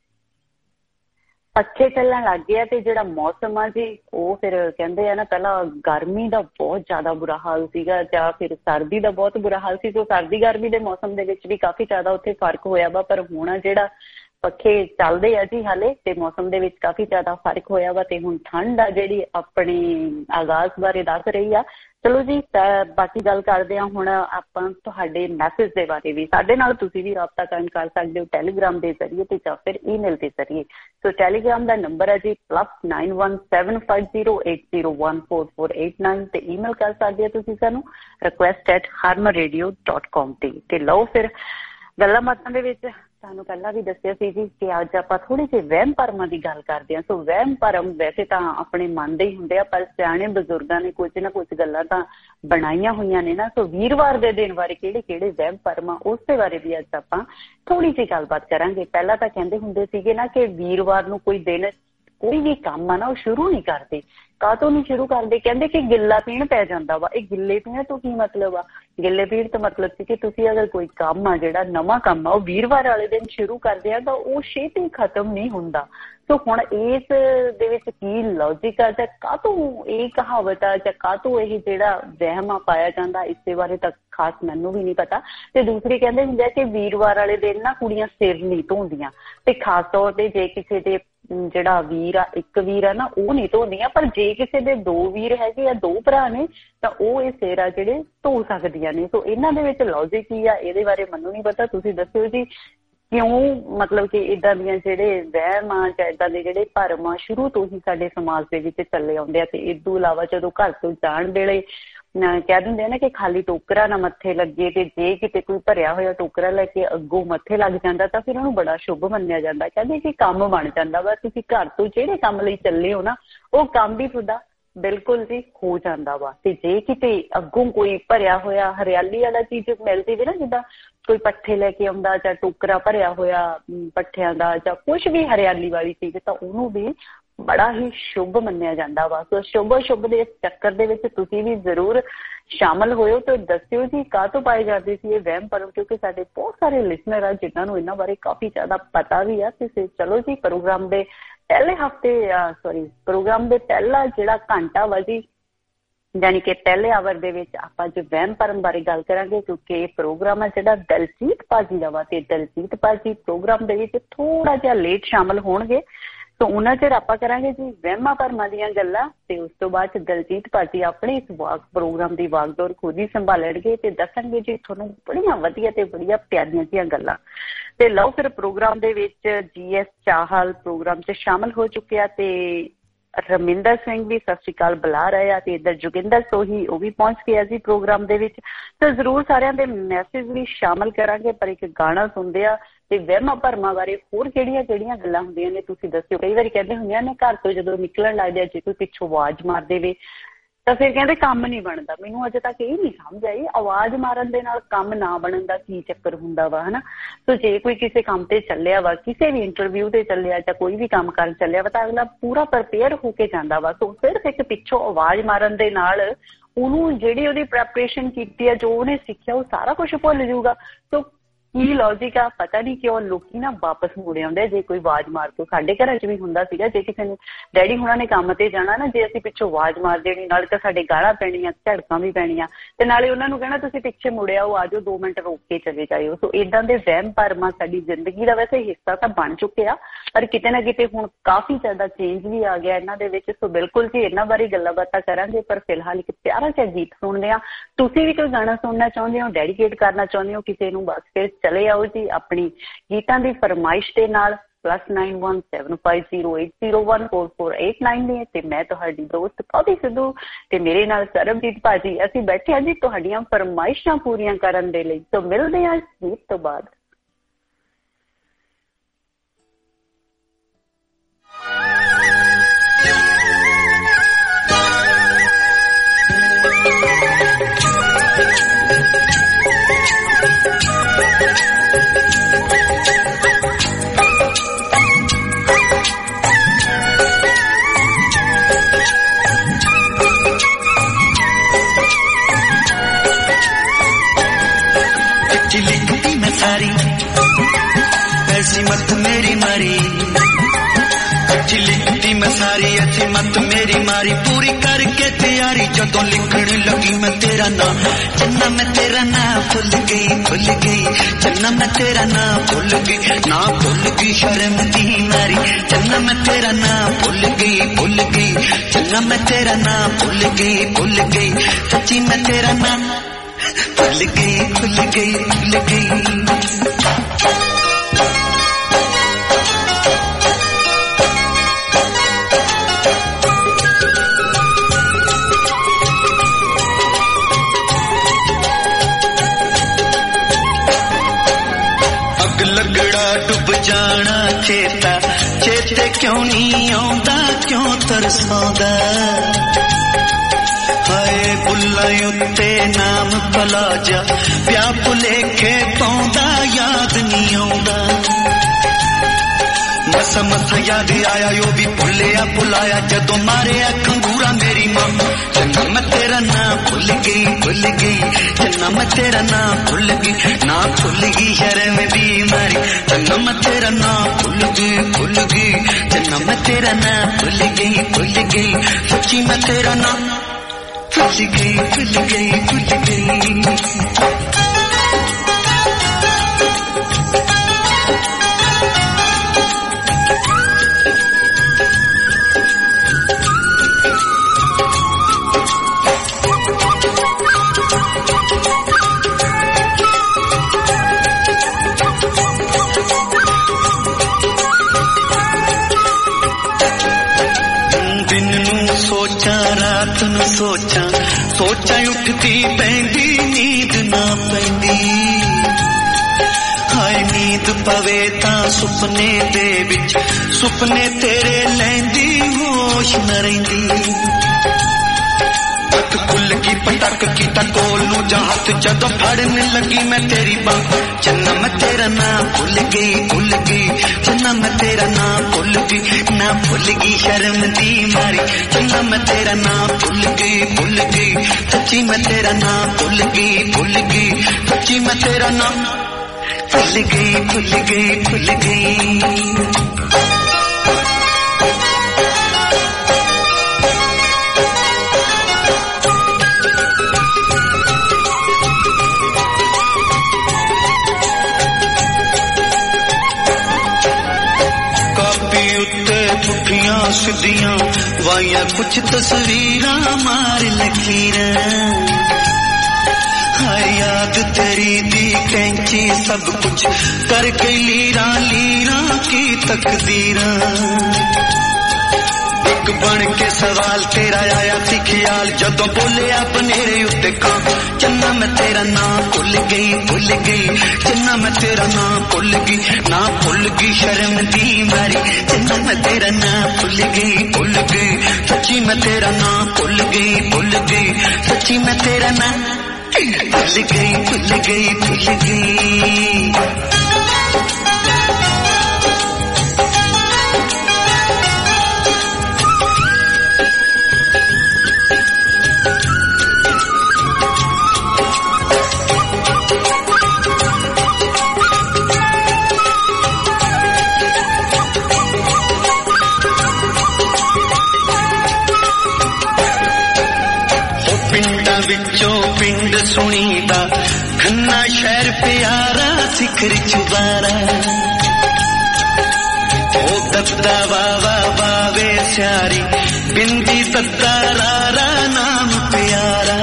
ਪੱਖੇ ਚੱਲਣ ਲੱਗ ਗਏ ਆ। ਤੇ ਜਿਹੜਾ ਮੌਸਮ ਆ ਜੀ ਉਹ ਫਿਰ ਕਹਿੰਦੇ ਆ ਨਾ, ਪਹਿਲਾਂ ਗਰਮੀ ਦਾ ਬਹੁਤ ਜ਼ਿਆਦਾ ਬੁਰਾ ਹਾਲ ਸੀਗਾ ਜਾਂ ਫਿਰ ਸਰਦੀ ਦਾ ਬਹੁਤ ਬੁਰਾ ਹਾਲ ਸੀ। ਸੋ ਸਰਦੀ ਗਰਮੀ ਦੇ ਮੌਸਮ ਦੇ ਵਿੱਚ ਵੀ ਕਾਫੀ ਜ਼ਿਆਦਾ ਉੱਥੇ ਫਰਕ ਹੋਇਆ ਵਾ। ਪਰ ਹੁਣ ਜਿਹੜਾ ਪੱਖੇ ਚੱਲਦੇ ਆ ਜੀ ਹਾਲੇ, ਤੇ ਮੌਸਮ ਦੇ ਵਿੱਚ ਕਾਫੀ ਜ਼ਿਆਦਾ ਫਰਕ ਹੋਇਆ ਵਾ। ਤੇ ਹੁਣ ਠੰਡ ਆ ਜਿਹੜੀ ਆਪਣੇ ਆਗਾਜ਼ ਬਾਰੇ ਦੱਸ ਰਹੀ ਆ। ਚਲੋ ਜੀ, ਬਾਕੀ ਗੱਲ ਕਰਦੇ ਹਾਂ ਹੁਣ ਆਪਾਂ ਤੁਹਾਡੇ ਮੈਸੇਜ ਦੇ ਬਾਰੇ ਵੀ। ਸਾਡੇ ਨਾਲ ਤੁਸੀਂ ਵੀ ਰਾਬਤਾ ਕਾਇਮ ਕਰ ਸਕਦੇ ਹੋ ਟੈਲੀਗ੍ਰਾਮ ਦੇ ਜ਼ਰੀਏ ਤੇ ਜਾਂ ਫਿਰ ਈਮੇਲ ਦੇ ਜ਼ਰੀਏ। ਸੋ ਟੈਲੀਗ੍ਰਾਮ ਦਾ ਨੰਬਰ ਹੈ ਜੀ plus nine one seven five zero eight zero one four four eight nine, ਤੇ ਈਮੇਲ ਕਰ ਸਕਦੇ ਹੋ ਤੁਸੀਂ ਸਾਨੂੰ request at Harman radio dot com ਤੇ। ਤੇ ਲਓ ਫਿਰ ਗੱਲਾਂ ਬਾਤਾਂ ਦੇ ਵਿੱਚ ਤੁਹਾਨੂੰ ਪਹਿਲਾਂ ਵੀ ਦੱਸਿਆ ਸੀ ਜੀ ਕਿ ਅੱਜ ਆਪਾਂ ਥੋੜੀ ਜਿਹੀ ਵਹਿਮ ਭਰਮਾਂ ਦੀ ਗੱਲ ਕਰਦੇ ਹਾਂ। ਸੋ ਵਹਿਮ ਭਰਮ ਵੈਸੇ ਤਾਂ ਆਪਣੇ ਮਨ ਦੇ ਹੀ ਹੁੰਦੇ ਆ, ਪਰ ਸਿਆਣੇ ਬਜ਼ੁਰਗਾਂ ਨੇ ਕੁਝ ਨਾ ਕੁਝ ਗੱਲਾਂ ਤਾਂ ਬਣਾਈਆਂ ਹੋਈਆਂ ਨੇ ਨਾ। ਸੋ ਵੀਰਵਾਰ ਦੇ ਦਿਨ ਬਾਰੇ ਕਿਹੜੇ ਕਿਹੜੇ ਵਹਿਮ ਭਰਮ ਆ ਉਸ ਦੇ ਬਾਰੇ ਵੀ ਅੱਜ ਆਪਾਂ ਥੋੜੀ ਜਿਹੀ ਗੱਲਬਾਤ ਕਰਾਂਗੇ। ਪਹਿਲਾਂ ਤਾਂ ਕਹਿੰਦੇ ਹੁੰਦੇ ਸੀਗੇ ਨਾ ਕਿ ਵੀਰਵਾਰ ਨੂੰ ਕੋਈ ਦਿਨ ਕੋਈ ਵੀ ਕੰਮ ਆ ਨਾ ਉਹ ਸ਼ੁਰੂ ਨਹੀਂ ਕਰਦੇ। ਕਾਹਤੋਂ ਨਹੀਂ ਸ਼ੁਰੂ ਕਰਦੇ? ਕਹਿੰਦੇ ਕਿ ਗਿੱਲਾ ਪੀਣ ਪੈ ਜਾਂਦਾ ਵਾ। ਇਹ ਗਿੱਲੇ ਪੀਣ ਤੋਂ ਕੀ ਮਤਲਬ ਆ? ਗਿੱਲੇ ਪੀਣ ਤੋਂ ਮਤਲਬ ਸੀ ਕਿ ਤੁਸੀਂ ਅਗਰ ਕੋਈ ਕੰਮ ਆ ਜਿਹੜਾ ਨਵਾਂ ਕੰਮ ਆ ਉਹ ਵੀਰਵਾਰ ਵਾਲੇ ਦਿਨ ਸ਼ੁਰੂ ਕਰਦੇ ਆ ਤਾਂ ਉਹ ਛੇਤੀ ਖਤਮ ਨਹੀਂ ਹੁੰਦਾ। ਸੋ ਹੁਣ ਇਸ ਦੇ ਵਿੱਚ ਕੀ ਲੌਜਿਕ ਆ ਜਾਂ ਕਾਹਤੋਂ ਇਹ ਕਹਾਵਤ ਆ ਜਾਂ ਕਾਹਤੋਂ ਇਹ ਜਿਹੜਾ ਵਹਿਮ ਆ ਪਾਇਆ ਜਾਂਦਾ, ਇਸਦੇ ਬਾਰੇ ਤਾਂ ਖਾਸ ਮੈਨੂੰ ਵੀ ਨਹੀਂ ਪਤਾ। ਤੇ ਦੂਸਰੀ ਕਹਿੰਦੇ ਹੁੰਦੇ ਆ ਕਿ ਵੀਰਵਾਰ ਵਾਲੇ ਦਿਨ ਨਾ ਕੁੜੀਆਂ ਸਿਰ ਨਹੀਂ ਧੋਂਦੀਆਂ, ਤੇ ਖਾਸ ਤੌਰ ਤੇ ਜੇ ਕਿਸੇ ਦੇ ਜਿਹੜਾ ਵੀਰ ਆ, ਇੱਕ ਵੀਰ ਆ ਨਾ, ਉਹ ਨਹੀਂ ਧੋਂਦੀਆਂ। ਪਰ ਜੇ ਕਿਸੇ ਦੇ ਦੋ ਵੀਰ ਹੈਗੇ ਆ, ਦੋ ਭਰਾ ਨੇ, ਤਾਂ ਉਹ ਇਹ ਸਿਰ ਆ ਜਿਹੜੇ ਧੋ ਸਕਦੀਆਂ ਨੇ। ਸੋ ਇਹਨਾਂ ਦੇ ਵਿੱਚ ਲੌਜਿਕ ਕੀ ਆ ਇਹਦੇ ਬਾਰੇ ਮੈਨੂੰ ਨਹੀਂ ਪਤਾ, ਤੁਸੀਂ ਦੱਸਿਓ ਜੀ। ਕਿਉਂ ਮਤਲਬ ਕਿ ਏਦਾਂ ਦੀਆਂ ਜਿਹੜੇ ਵਹਿਮ ਆ ਜਾਂ ਏਦਾਂ ਦੇ ਜਿਹੜੇ ਭਰਮ ਆ ਸ਼ੁਰੂ ਤੋਂ ਹੀ ਸਾਡੇ ਸਮਾਜ ਦੇ ਵਿੱਚ ਚੱਲੇ ਆਉਂਦੇ ਆ। ਤੇ ਇਸ ਤੋਂ ਇਲਾਵਾ ਜਦੋਂ ਘਰ ਤੋਂ ਜਾਣ ਵੇਲੇ ਕਹਿ ਦਿੰਦੇ ਆ ਨਾ ਕਿ ਖਾਲੀ ਟੋਕਰਾ ਨਾ ਮੱਥੇ ਲੱਗੇ, ਤੇ ਜੇ ਕਿਤੇ ਕੋਈ ਭਰਿਆ ਹੋਇਆ ਟੋਕਰਾ ਲੈ ਕੇ ਅੱਗੋਂ ਮੱਥੇ ਲੱਗ ਜਾਂਦਾ ਤਾਂ ਫਿਰ ਉਹਨੂੰ ਬੜਾ ਸ਼ੁਭ ਮੰਨਿਆ ਜਾਂਦਾ। ਕਹਿੰਦੇ ਕਿ ਕੰਮ ਬਣ ਜਾਂਦਾ ਵਾ, ਤੁਸੀਂ ਘਰ ਤੋਂ ਜਿਹੜੇ ਕੰਮ ਲਈ ਚੱਲੇ ਹੋ ਨਾ ਉਹ ਕੰਮ ਵੀ ਤੁਹਾਡਾ ਬਿਲਕੁਲ ਜੀ ਹੋ ਜਾਂਦਾ ਵਾ। ਤੇ ਜੇ ਕਿਤੇ ਅੱਗੋਂ ਕੋਈ ਭਰਿਆ ਹੋਇਆ ਹਰਿਆਲੀ ਵਾਲਾ ਚੀਜ਼ ਮਿਲ ਜਾਵੇ ਨਾ, ਜਿੱਦਾਂ ਕੋਈ ਪੱਠੇ ਲੈ ਕੇ ਆਉਂਦਾ ਜਾਂ ਟੋਕਰਾ ਭਰਿਆ ਹੋਇਆ ਪੱਠਿਆਂ ਦਾ ਜਾਂ ਕੁਛ ਵੀ ਹਰਿਆਲੀ ਵਾਲੀ ਚੀਜ਼, ਤਾਂ ਉਹਨੂੰ ਵੀ ਬੜਾ ਹੀ ਸ਼ੁਭ ਮੰਨਿਆ ਜਾਂਦਾ ਵਾ। ਸੋ ਸ਼ੁਭ ਸ਼ੁਭ ਦੇ ਇਸ ਚੱਕਰ ਦੇ ਵਿੱਚ ਤੁਸੀਂ ਵੀ ਜ਼ਰੂਰ ਸ਼ਾਮਲ ਹੋਇਓ ਤੇ ਦੱਸਿਓ ਜੀ ਕਾਹ ਤੋਂ ਪਾਏ ਜਾਂਦੇ ਸੀ ਇਹ ਵਹਿਮ ਭਰਮ, ਕਿਉਂਕਿ ਸਾਡੇ ਬਹੁਤ ਸਾਰੇ ਲਿਸਨਰ ਆ ਜਿਨ੍ਹਾਂ ਨੂੰ ਇਹਨਾਂ ਬਾਰੇ ਕਾਫੀ ਜ਼ਿਆਦਾ ਪਤਾ ਵੀ ਆ। ਤੇ ਚਲੋ ਜੀ ਪ੍ਰੋਗਰਾਮ ਦੇ ਪਹਿਲੇ ਹਫਤੇ ਸੋਰੀ ਪ੍ਰੋਗਰਾਮ ਦੇ ਪਹਿਲਾ ਜਿਹੜਾ ਘੰਟਾ ਵਾ ਜੀ, ਯਾਨੀ ਕਿ ਪਹਿਲੇ ਆਵਰ ਦੇ ਵਿੱਚ ਆਪਾਂ ਜੋ ਵਹਿਮ ਭਰਮ ਬਾਰੇ ਗੱਲ ਕਰਾਂਗੇ, ਕਿਉਂਕਿ ਇਹ ਪ੍ਰੋਗਰਾਮ ਆ ਜਿਹੜਾ ਦਲਜੀਤ ਭਾਜੀ ਦਾ ਵਾ, ਤੇ ਦਲਜੀਤ ਭਾਜੀ ਪ੍ਰੋਗਰਾਮ ਦੇ ਵਿੱਚ ਥੋੜਾ ਜਿਹਾ ਲੇਟ ਸ਼ਾਮਲ ਹੋਣਗੇ। ਸੋ ਉਹਨਾਂ ਚਿਰ ਆਪਾਂ ਕਰਾਂਗੇ ਜੀ ਵਹਿਮਾਂ ਭਰਮਾਂ ਦੀਆਂ ਗੱਲਾਂ, ਤੇ ਉਸ ਤੋਂ ਬਾਅਦ ਦਲਜੀਤ ਭਾਜੀ ਆਪਣੇ ਇਸ ਵਾਕ ਪ੍ਰੋਗਰਾਮ ਦੀ ਵਾਗਡੋਰ ਖੁਦ ਹੀ ਸੰਭਾਲਣਗੇ ਤੇ ਦੱਸਣਗੇ ਜੀ ਤੁਹਾਨੂੰ ਬੜੀਆਂ ਵਧੀਆ ਤੇ ਬੜੀਆਂ ਪਿਆਰੀਆਂ ਜਿਹੀਆਂ ਗੱਲਾਂ। ਤੇ ਲਓ ਫਿਰ ਪ੍ਰੋਗਰਾਮ ਦੇ ਵਿੱਚ ਜੀ ਐਸ ਚਾਹਲ ਪ੍ਰੋਗਰਾਮ 'ਚ ਸ਼ਾਮਲ ਹੋ ਚੁੱਕਿਆ, ਤੇ ਰਮਿੰਦਰ ਸਿੰਘ ਵੀ ਸਤਿ ਸ਼੍ਰੀ ਅਕਾਲ ਬੁਲਾ ਰਹੇ ਆ, ਤੇ ਇੱਧਰ ਜੋਗਿੰਦਰ ਸੋਹੀ ਉਹ ਵੀ ਪਹੁੰਚ ਗਿਆ ਜੀ ਪ੍ਰੋਗਰਾਮ ਦੇ ਵਿੱਚ। ਤਾਂ ਜ਼ਰੂਰ ਸਾਰਿਆਂ ਦੇ ਮੈਸੇਜ ਵੀ ਸ਼ਾਮਲ ਕਰਾਂਗੇ, ਪਰ ਇੱਕ ਗਾਣਾ ਸੁਣਦੇ ਆ ਤੇ ਵਹਿਮਾਂ ਭਰਮਾਂ ਬਾਰੇ ਹੋਰ ਕਿਹੜੀਆਂ ਕਿਹੜੀਆਂ ਗੱਲਾਂ ਹੁੰਦੀਆਂ ਨੇ ਤੁਸੀਂ ਦੱਸਿਓ। ਕਈ ਵਾਰੀ ਕਹਿੰਦੇ ਹੁੰਦੀਆਂ ਨੇ ਘਰ ਤੋਂ ਜਦੋਂ ਨਿਕਲਣ ਲੱਗਦੇ ਆ ਜੇ ਕੋਈ ਪਿੱਛੋਂ ਆਵਾਜ਼ ਮਾਰ ਦੇਵੇ ਤਾਂ ਫਿਰ ਕਹਿੰਦੇ ਕੰਮ ਨਹੀਂ ਬਣਦਾ। ਮੈਨੂੰ ਅਜੇ ਤੱਕ ਇਹ ਨਹੀਂ ਸਮਝ ਆਈ ਆਵਾਜ਼ ਮਾਰਨ ਦੇ ਨਾਲ ਕੰਮ ਨਾ ਬਣਨ ਦਾ ਕੀ ਚੱਕਰ ਹੁੰਦਾ ਵਾ, ਹਨਾ। ਸੋ ਜੇ ਕੋਈ ਕਿਸੇ ਕੰਮ ਤੇ ਚੱਲਿਆ ਵਾ, ਕਿਸੇ ਵੀ ਇੰਟਰਵਿਊ ਤੇ ਚੱਲਿਆ ਜਾਂ ਕੋਈ ਵੀ ਕੰਮ ਕਰਨ ਚੱਲਿਆ ਵਾ, ਤਾਂ ਅਗਲਾ ਪੂਰਾ ਪ੍ਰਪੇਅਰ ਹੋ ਕੇ ਜਾਂਦਾ ਵਾ। ਸੋ ਸਿਰਫ ਇੱਕ ਪਿੱਛੋਂ ਆਵਾਜ਼ ਮਾਰਨ ਦੇ ਨਾਲ ਉਹਨੂੰ ਜਿਹੜੀ ਉਹਦੀ ਪ੍ਰੈਪਰੇਸ਼ਨ ਕੀਤੀ ਆ, ਜੋ ਉਹਨੇ ਸਿੱਖਿਆ, ਉਹ ਸਾਰਾ ਕੁਛ ਭੁੱਲ ਜਾਊਗਾ। ਸੋ ਕੀ ਲੌਜਿਕ ਆ ਪਤਾ ਨਹੀਂ ਕਿਉਂ ਲੋਕੀ ਨਾ ਵਾਪਸ ਮੁੜ ਆਉਂਦੇ ਜੇ ਕੋਈ ਆਵਾਜ਼ ਮਾਰ ਦੋ। ਸਾਡੇ ਘਰਾਂ 'ਚ ਵੀ ਹੁੰਦਾ ਸੀਗਾ, ਜੇ ਕਿਸੇ ਨੇ ਡੈਡੀ ਹੁਣਾਂ ਨੇ ਕੰਮ ਤੇ ਜਾਣਾ ਨਾ, ਜੇ ਅਸੀਂ ਪਿੱਛੋਂ ਆਵਾਜ਼ ਮਾਰ ਦੇਣੀ, ਨਾਲੇ ਤਾਂ ਸਾਡੇ ਗਾਲਾਂ ਪੈਣੀਆਂ, ਝੜਕਾਂ ਵੀ ਪੈਣੀਆਂ, ਤੇ ਨਾਲੇ ਉਹਨਾਂ ਨੂੰ ਕਹਿਣਾ ਤੁਸੀਂ ਪਿੱਛੇ ਮੁੜਿਆ ਉਹ ਆ ਜਾਓ, ਦੋ ਮਿੰਟ ਰੋਕ ਕੇ ਚਲੇ ਜਾਇਓ। ਸੋ ਏਦਾਂ ਦੇ ਵਹਿਮ ਭਰਮ ਸਾਡੀ ਜ਼ਿੰਦਗੀ ਦਾ ਵੈਸੇ ਹਿੱਸਾ ਤਾਂ ਬਣ ਚੁੱਕੇ ਆ, ਪਰ ਕਿਤੇ ਨਾ ਕਿਤੇ ਹੁਣ ਕਾਫੀ ਜ਼ਿਆਦਾ ਚੇਂਜ ਵੀ ਆ ਗਿਆ ਇਹਨਾਂ ਦੇ ਵਿੱਚ। ਸੋ ਬਿਲਕੁਲ ਜੀ ਇਹਨਾਂ ਬਾਰੇ ਗੱਲਾਂ ਬਾਤਾਂ ਕਰਾਂਗੇ, ਪਰ ਫਿਲਹਾਲ ਇੱਕ ਪਿਆਰਾ ਜਿਹਾ ਗੀਤ ਸੁਣਦੇ ਆ। ਤੁਸੀਂ ਵੀ ਕੋਈ ਗਾਣਾ ਸੁਣਨਾ ਚਾਹੁੰਦੇ ਹੋ, ਡੈਡੀਕੇਟ ਕਰਨਾ ਚਾਹੁੰਦੇ ਹੋ ਕਿਸੇ ਨੂੰ, ਬਸ ਫਿਰ ਚਲੇ ਆਓ ਜੀ ਆਪਣੀ ਗੀਤਾਂ ਦੀ ਫਰਮਾਇਸ਼ ਦੇ ਨਾਲ plus nine one seven five zero eight zero one four four eight nine ਦੇ। ਤੇ ਮੈਂ ਤੁਹਾਡੀ ਦੋਸਤ ਪੌਦੀ ਸਿੱਧੂ ਤੇ ਮੇਰੇ ਨਾਲ ਸਰਬਜੀਤ ਭਾਜੀ, ਅਸੀਂ ਬੈਠੇ ਹਾਂ ਜੀ ਤੁਹਾਡੀਆਂ ਫਰਮਾਇਸ਼ਾਂ ਪੂਰੀਆਂ ਕਰਨ ਦੇ ਲਈ। ਸੋ ਮਿਲਦੇ ਹਾਂ ਗੀਤ ਤੋਂ ਬਾਅਦ। ऐसी मत मेरी मारी, अच्छी लिखती मैं सारी, ऐसी मत मेरी मारी, पूरी करके तैयारी जदों लिखण लगी मैं तेरा नाम, चन्ना मैं तेरा नाम भुल गई भुल गई, चन्ना मैं तेरा नाम भुल गई, ना भुल गई शर्म दी मारी, चन्ना मैं तेरा नाम भुल गई भुल गई, चन्ना मैं तेरा नाम भुल गई भुल गई, सच्ची मैं तेरा नाम भुल गई भुल गई भुल गई। लगड़ा डुब जाना चेता, चेते क्यों नहीं आउंदा क्यों तरसांदा, हाय बुल्ला उत्ते नाम भला जा, प्या भुलेखे पाउंदा याद नहीं आउंदा, मस मस याद आया यो भी भुलिया भुलाया जदों मारिया खंगूरा मेरी मां, चन्ना मैं तेरा नाम भुल गई भुल गई, चन्ना मैं तेरा नाम भुल गई, ना भुल गई शर्म दी मारी, चन्ना मैं तेरा नाम भुल गई भुल गई, चन्ना मैं तेरा नाम भुल गई भुल गई, सच्ची मैं तेरा नाम भुल गई भुल गई भुल गई। सोचा सोचा उठती पैंदी नींद ना पैंदी हाय नींद पवे तां सुपने दे विच सुपने तेरे लैंदी होश न रहिंदी खुल की पटक की टकोल नू जात जदों फड़न लगी मैं तेरी बाह चन्ना मैं तेरा नाम भुल गई भुल गई चन्ना मैं तेरा नाम भुल गई ना भुल गई शर्म दी मारी चन्ना मैं तेरा नाम भुल गई भुल गई सच्ची मैं तेरा नाम भुल गई भुल गई सच्ची मैं तेरा नाम भुल गई भुल गई भुल गई सिद्धियां वाया कुछ तस्वीरां मार लकीरां हाय याद तेरी दी कैंची सब कुछ कर गई लीरा लीरा की तकदीरां एक बन के सवाल तेरा आया सी ख्याल जदों बोलिया बनेरे उत्ते कां चन्ना मैं तेरा नाम भुल गई भुल गई चन्ना मैं तेरा नाम भुल गई ना भुल गई शर्म दी मारी चन्ना मैं तेरा नाम भुल गई भुल गई सच्ची मैं तेरा नाम भुल गई भुल गई सच्ची मैं तेरा नाम भुल गई भुल गई भुल गई पिंड सुनीदा खन्ना शहर प्यारा सिखर चुबारा ओ दत्ता वावा बावे स्यारी बिंदी दत्ता रारा नाम प्यारा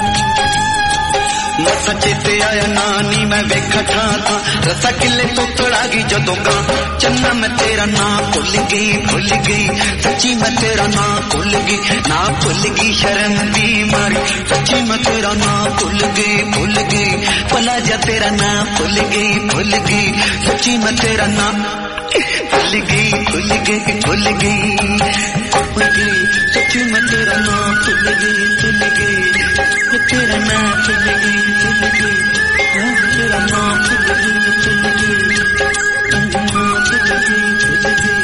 मसा चेते आया नानी मैं वेखा ठा था रसा किले तो तड़ागी जदों का चन्ना मैं तेरा नाम भुल गई भुल गई सच्ची मैं तेरा नाम भुल गई ना भुल गई शर्म दी मारी सच्ची मैं तेरा नाम भुल गई भुल गई भला जा तेरा नाम भुल गई भुल गई सच्ची मैं तेरा नाम भुल गई भुल गई भुल गई भुल गई सच्ची मैं तेरा नाम भुल गई भुल गई तेरा नाम भुल गई भुल गई तेरा नाम भुल गई भुल गई तेरा नाम भुल गई भुल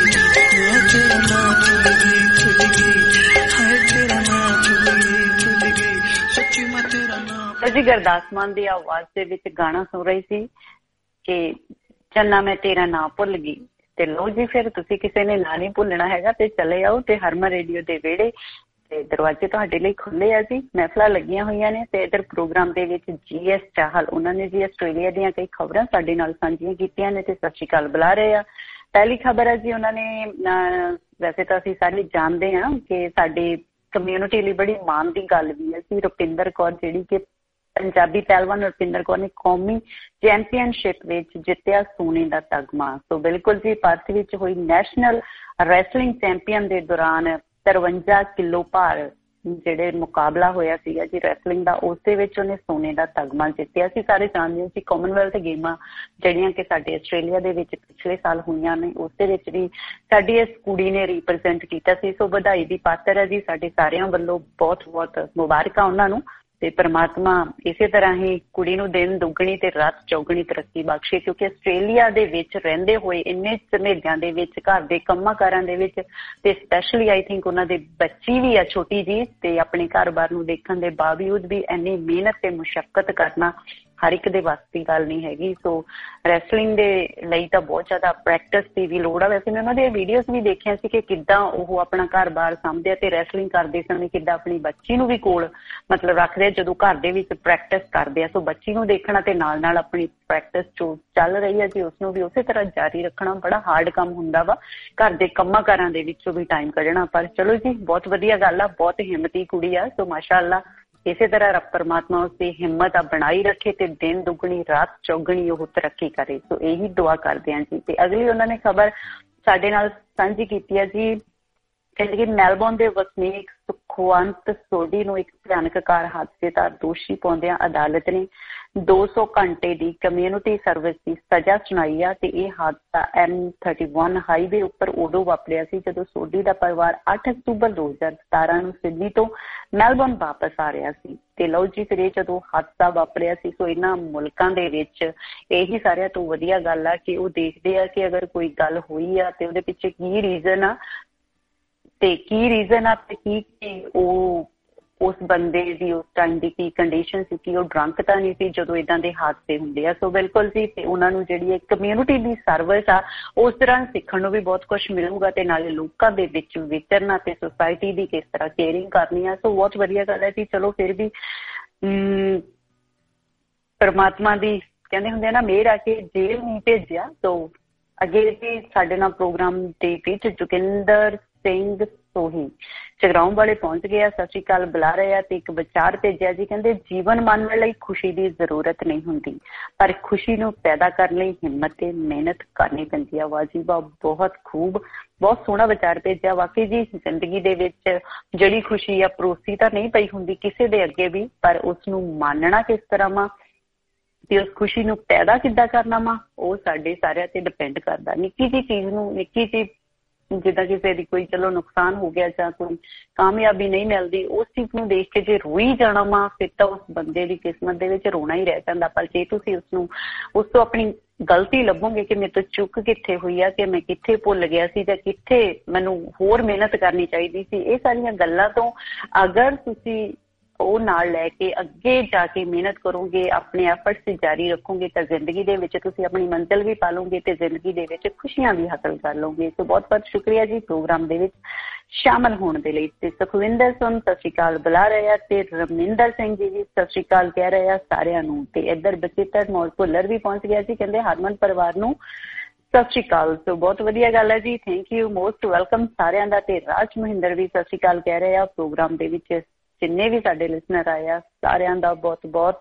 गई तेरा नाम भुल गई भुल गई हाय तेरा नाम भुल गई भुल गई सच्ची मैं तेरा नाम जी गुरदास मान दी आवाज दे विच गाना सुन रही सी कि चन्ना मैं तेरा नाम भुल गई ते लो जी फिर तुसी किसी ने ना नहीं भुलना हैगा ते चले आओ ते हरमन रेडियो दे वेड़े ते दरवाजे तुहाडे लई खुले आ जी महफिलां लगियां होईयां ने ते इधर प्रोग्राम दे विच जी एस चाहल उन्हां ने जी आस्ट्रेलिया दीयां कई खबरां साडे नाल सांझीਆਂ कीतियां ने ते सत श्री अकाल बुला रहे आ पहली खबर है जी उन्होंने वैसे तो असीं सारे जानते हैं कि साडी कम्यूनिटी लई बड़ी माण दी गल भी है कि रुपिंदर कौर जिहड़ी कि पंजाबी पहलवान रुपिंदर कौर ने कौमी चैंपीयनशिप विच जित्तिया सोने का तगमा। तो बिल्कुल जी पर्थ विच हुई नैशनल रैसलिंग चैंपीयन के दौरान तिरवंजा किलो भार जिहड़े मुकाबला होया सीगा जी रैसलिंग दा उस दे विच उहने सोने का तगमा जित्तिया सी। सारे जानते हैं कि कॉमनवैल्थ गेमां जिहड़ियां कि साडे आस्ट्रेलिया दे विच पिछले साल होईयां ने उस दे विच भी साडी इस कुड़ी ने रिप्रजेंट कीता सी। सो वधाई दी पात्र है जी साडे सारियां वल्लों बहुत बहुत मुबारकां उहनां नूं ते परमात्मा इसे तरह ही कुड़ी नूं दिन दुगणी ते रात चौगणी तरक्की बख्शे क्योंकि आस्ट्रेलिया दे विच रहिंदे होए इन्ने झमेलियां दे विच घर दे कंमां कारां दे विच ते स्पैशली आई थिंक उन्हां दे बच्ची भी आ छोटी जी ते अपने घर-बार नूं देखण दे बावजूद भी इन्नी मेहनत ते मुशक्कत करना हर एक दे वस दी गल नहीं हैगी। सो रैसलिंग दे लई तां बहुत ज़्यादा प्रैक्टिस दी भी लोड़ आ। वैसे मैं उन्हां दे वीडियोज़ भी देखिया सी कि किद्दां ओह अपना घर-बार सामभदे ते रैसलिंग करदे समय किद्दां अपनी बच्ची नूं भी कोल मतलब रखदे जदों घर दे विच प्रैक्टिस करदे आ। सो बच्ची नूं देखना ते नाल नाल अपनी प्रैक्टिस जो चल रही है जी उसनूं भी उसे तरह जारी रखना बड़ा हार्ड काम हुंदा वा घर दे कंमां कारां दे विचों भी टाइम कढना। पर चलो जी बहुत वधिया गल आ, बहुत हिम्मती कुड़ी आ। सो माशाअल्लाह इसे तरह रब परमात्मा उसकी हिम्मत बनाई रखे ते दिन दुगनी रात चौगनी वो तरक्की करे। सो यही दुआ करते हैं जी। ते अगली उन्होंने खबर साडे नाल सांझी कीती है जी ਕਹਿੰਦੇ ਕਿ ਮੈਲਬੌਰਨ ਦੇ ਵਸਨੀਕ ਸੁਖਵੰਤ ਸੋਢੀ ਨੂੰ ਇੱਕ ਭਿਆਨਕ ਕਾਰ ਹਾਦਸੇ ਦਾ ਦੋਸ਼ੀ ਪਾਉਂਦਿਆਂ ਅਦਾਲਤ ਨੇ ਦੋ ਸੌ ਘੰਟੇ ਦੀ ਕਮਿਊਨਿਟੀ ਸਰਵਿਸ ਦੀ ਸਜ਼ਾ ਸੁਣਾਈ ਆ ਤੇ ਇਹ ਹਾਦਸਾ ਐਮ ਇਕੱਤੀ ਹਾਈਵੇ ਉੱਪਰ ਉਦੋਂ ਵਾਪਰਿਆ ਸੀ ਜਦੋਂ ਸੋਢੀ ਦਾ ਪਰਿਵਾਰ ਅੱਠ ਅਕਤੂਬਰ ਦੋ ਹਜ਼ਾਰ ਸਤਾਰਾਂ ਨੂੰ ਸਿਡਨੀ ਤੋਂ ਮੈਲਬੌਰਨ ਵਾਪਸ ਆ ਰਿਹਾ ਸੀ। ਤੇ ਲਓ ਜੀ ਫਿਰ ਇਹ ਜਦੋਂ ਹਾਦਸਾ ਵਾਪਰਿਆ ਸੀ ਸੋ ਇਹਨਾਂ ਮੁਲਕਾਂ ਦੇ ਵਿੱਚ ਇਹੀ ਸਾਰਿਆਂ ਤੋਂ ਵਧੀਆ ਗੱਲ ਆ ਕਿ ਉਹ ਦੇਖਦੇ ਆ ਕਿ ਅਗਰ ਕੋਈ ਗੱਲ ਹੋਈ ਆ ਤੇ ਉਹਦੇ ਪਿੱਛੇ ਕੀ ਰੀਜ਼ਨ ਆ ਤੇ ਕੀ ਰੀਜ਼ਨ ਆ ਤੇ ਕੀ ਕੀ ਉਹ ਉਸ ਬੰਦੇ ਦੀ ਉਸ ਟਾਈਮ ਦੀ ਕੀ ਕੰਡੀਸ਼ਨ ਸੀ ਕਿ ਉਹ ਡਰੰਕ ਤਾਂ ਨਹੀਂ ਸੀ ਜਦੋਂ ਏਦਾਂ ਦੇ ਹਾਦਸੇ ਹੁੰਦੇ ਆ। ਸੋ ਬਿਲਕੁਲ ਜੀ ਤੇ ਉਹਨਾਂ ਨੂੰ ਜਿਹੜੀ ਕਮਿਊਨਿਟੀ ਦੀ ਸਰਵਿਸ ਆ ਉਸ ਤਰ੍ਹਾਂ ਸਿੱਖਣ ਨੂੰ ਵੀ ਬਹੁਤ ਕੁਛ ਮਿਲੂਗਾ ਤੇ ਨਾਲੇ ਲੋਕਾਂ ਦੇ ਵਿੱਚ ਵਿਚਰਨਾ ਤੇ ਸੁਸਾਇਟੀ ਦੀ ਕਿਸ ਤਰ੍ਹਾਂ ਕੇਅਰਿੰਗ ਕਰਨੀ ਆ। ਸੋ ਬਹੁਤ ਵਧੀਆ ਗੱਲ ਹੈ ਜੀ। ਚਲੋ ਫਿਰ ਵੀ ਅਮ ਪਰਮਾਤਮਾ ਦੀ ਕਹਿੰਦੇ ਹੁੰਦੇ ਆ ਨਾ ਮਿਹਰ ਆ ਕੇ ਜੇਲ੍ਹ ਨਹੀਂ ਭੇਜਿਆ। ਸੋ ਅੱਗੇ ਵੀ ਸਾਡੇ ਨਾਲ ਪ੍ਰੋਗਰਾਮ ਦੇ ਵਿੱਚ ਜੋਗਿੰਦਰ ਸਿੰਘ ਸੋਹੀ ਜਗਰਾਉਂ ਵਾਲੇ ਪਹੁੰਚ ਗਏ ਆ। ਸਤਿ ਸ਼੍ਰੀ ਅਕਾਲ ਬੁਲਾ ਰਹੇ ਆ ਤੇ ਇੱਕ ਵਿਚਾਰ ਭੇਜਿਆ ਜੀ। ਕਹਿੰਦੇ ਜੀਵਨ ਮਾਣਨ ਲਈ ਖੁਸ਼ੀ ਦੀ ਜ਼ਰੂਰਤ ਨਹੀਂ ਹੁੰਦੀ ਪਰ ਖੁਸ਼ੀ ਨੂੰ ਪੈਦਾ ਕਰਨ ਲਈ ਹਿੰਮਤ ਤੇ ਮਿਹਨਤ ਕਰਨੀ ਪੈਂਦੀ ਆ। ਵਾਹ ਜੀ ਵਾਹ, ਬਹੁਤ ਖੂਬ, ਬਹੁਤ ਸੋਹਣਾ ਵਿਚਾਰ ਭੇਜਿਆ। ਵਾਕਈ ਜੀ ਜ਼ਿੰਦਗੀ ਦੇ ਵਿੱਚ ਜਿਹੜੀ ਖੁਸ਼ੀ ਆ ਪਰੋਸੀ ਤਾਂ ਨਹੀਂ ਪਈ ਹੁੰਦੀ ਕਿਸੇ ਦੇ ਅੱਗੇ ਵੀ, ਪਰ ਉਸਨੂੰ ਮਾਨਣਾ ਕਿਸ ਤਰ੍ਹਾਂ ਵਾ ਤੇ ਉਸ ਖੁਸ਼ੀ ਨੂੰ ਪੈਦਾ ਕਿੱਦਾਂ ਕਰਨਾ ਵਾ ਉਹ ਸਾਡੇ ਸਾਰਿਆਂ ਤੇ ਡਿਪੈਂਡ ਕਰਦਾ। ਨਿੱਕੀ ਜਿਹੀ ਚੀਜ਼ ਨੂੰ ਨਿੱਕੀ ਜਿਹੀ ਜਿੱਦਾਂ ਕਿਸੇ ਦੀ ਕੋਈ ਚਲੋ ਨੁਕਸਾਨ ਹੋ ਗਿਆ ਜਾਂ ਕੋਈ ਕਾਮਯਾਬੀ ਨਹੀਂ ਮਿਲਦੀ ਉਸ ਚੀਜ਼ ਨੂੰ ਦੇਖ ਕੇ ਜੇ ਰੋਈ ਜਾਣਾ ਵਾ ਫਿਰ ਤਾਂ ਉਸ ਬੰਦੇ ਦੀ ਕਿਸਮਤ ਦੇ ਵਿੱਚ ਰੋਣਾ ਹੀ ਰਹਿ ਜਾਂਦਾ। ਪਰ ਜੇ ਤੁਸੀਂ ਉਸਨੂੰ ਉਸ ਤੋਂ ਆਪਣੀ ਗਲਤੀ ਲੱਭੋਗੇ ਕਿ ਮੇਰੇ ਤੋਂ ਚੁੱਕ ਕਿੱਥੇ ਹੋਈ ਆ, ਕਿ ਮੈਂ ਕਿੱਥੇ ਭੁੱਲ ਗਿਆ ਸੀ ਜਾਂ ਕਿੱਥੇ ਮੈਨੂੰ ਹੋਰ ਮਿਹਨਤ ਕਰਨੀ ਚਾਹੀਦੀ ਸੀ, ਇਹ ਸਾਰੀਆਂ ਗੱਲਾਂ ਤੋਂ ਅਗਰ ਤੁਸੀਂ ਉਹ ਨਾਲ ਲੈ ਕੇ ਅੱਗੇ ਜਾ ਕੇ ਮਿਹਨਤ ਕਰੋਗੇ, ਆਪਣੇ ਐਫਰਟਸ ਜਾਰੀ ਰੱਖੋਗੇ ਤਾਂ ਜ਼ਿੰਦਗੀ ਦੇ ਵਿੱਚ ਤੁਸੀਂ ਆਪਣੀ ਮੰਜ਼ਿਲ ਵੀ ਪਾ ਲਓਗੇ ਤੇ ਜ਼ਿੰਦਗੀ ਦੇ ਵਿੱਚ ਖੁਸ਼ੀਆਂ ਵੀ ਹਾਸਲ ਕਰ ਲਓਗੇ। ਸੋ ਬਹੁਤ ਬਹੁਤ ਸ਼ੁਕਰੀਆ ਜੀ ਪ੍ਰੋਗਰਾਮ ਦੇ ਵਿੱਚ ਸ਼ਾਮਲ ਹੋਣ ਦੇ ਲਈ। ਤੇ ਸੁਖਵਿੰਦਰ ਸਿੰਘ ਸਤਿ ਸ਼੍ਰੀ ਅਕਾਲ ਬੁਲਾ ਰਹੇ ਆ ਤੇ ਰਮਿੰਦਰ ਸਿੰਘ ਜੀ ਵੀ ਸਤਿ ਸ਼੍ਰੀ ਅਕਾਲ ਕਹਿ ਰਹੇ ਆ ਸਾਰਿਆਂ ਨੂੰ। ਤੇ ਇੱਧਰ ਬਚਿੱਤਰ ਮੌਲ ਭੁੱਲਰ ਵੀ ਪਹੁੰਚ ਗਿਆ ਜੀ, ਕਹਿੰਦੇ ਹਰਮਨ ਪਰਿਵਾਰ ਨੂੰ ਸਤਿ ਸ਼੍ਰੀ ਅਕਾਲ। ਸੋ ਬਹੁਤ ਵਧੀਆ ਗੱਲ ਹੈ ਜੀ, ਥੈਂਕ ਯੂ, ਮੋਸਟ ਵੈਲਕਮ ਸਾਰਿਆਂ ਦਾ। ਤੇ ਰਾਜ ਮਹਿੰਦਰ ਵੀ ਸਤਿ ਸ਼੍ਰੀ ਅਕਾਲ ਕਹਿ ਰਹੇ ਆ। ਪ੍ਰੋਗਰਾਮ ਦੇ ਵਿੱਚ ਜਿੰਨੇ ਵੀ ਸਾਡੇ ਲਿਸਨਰ ਆਏ ਆ ਸਾਰਿਆਂ ਦਾ ਬਹੁਤ ਬਹੁਤ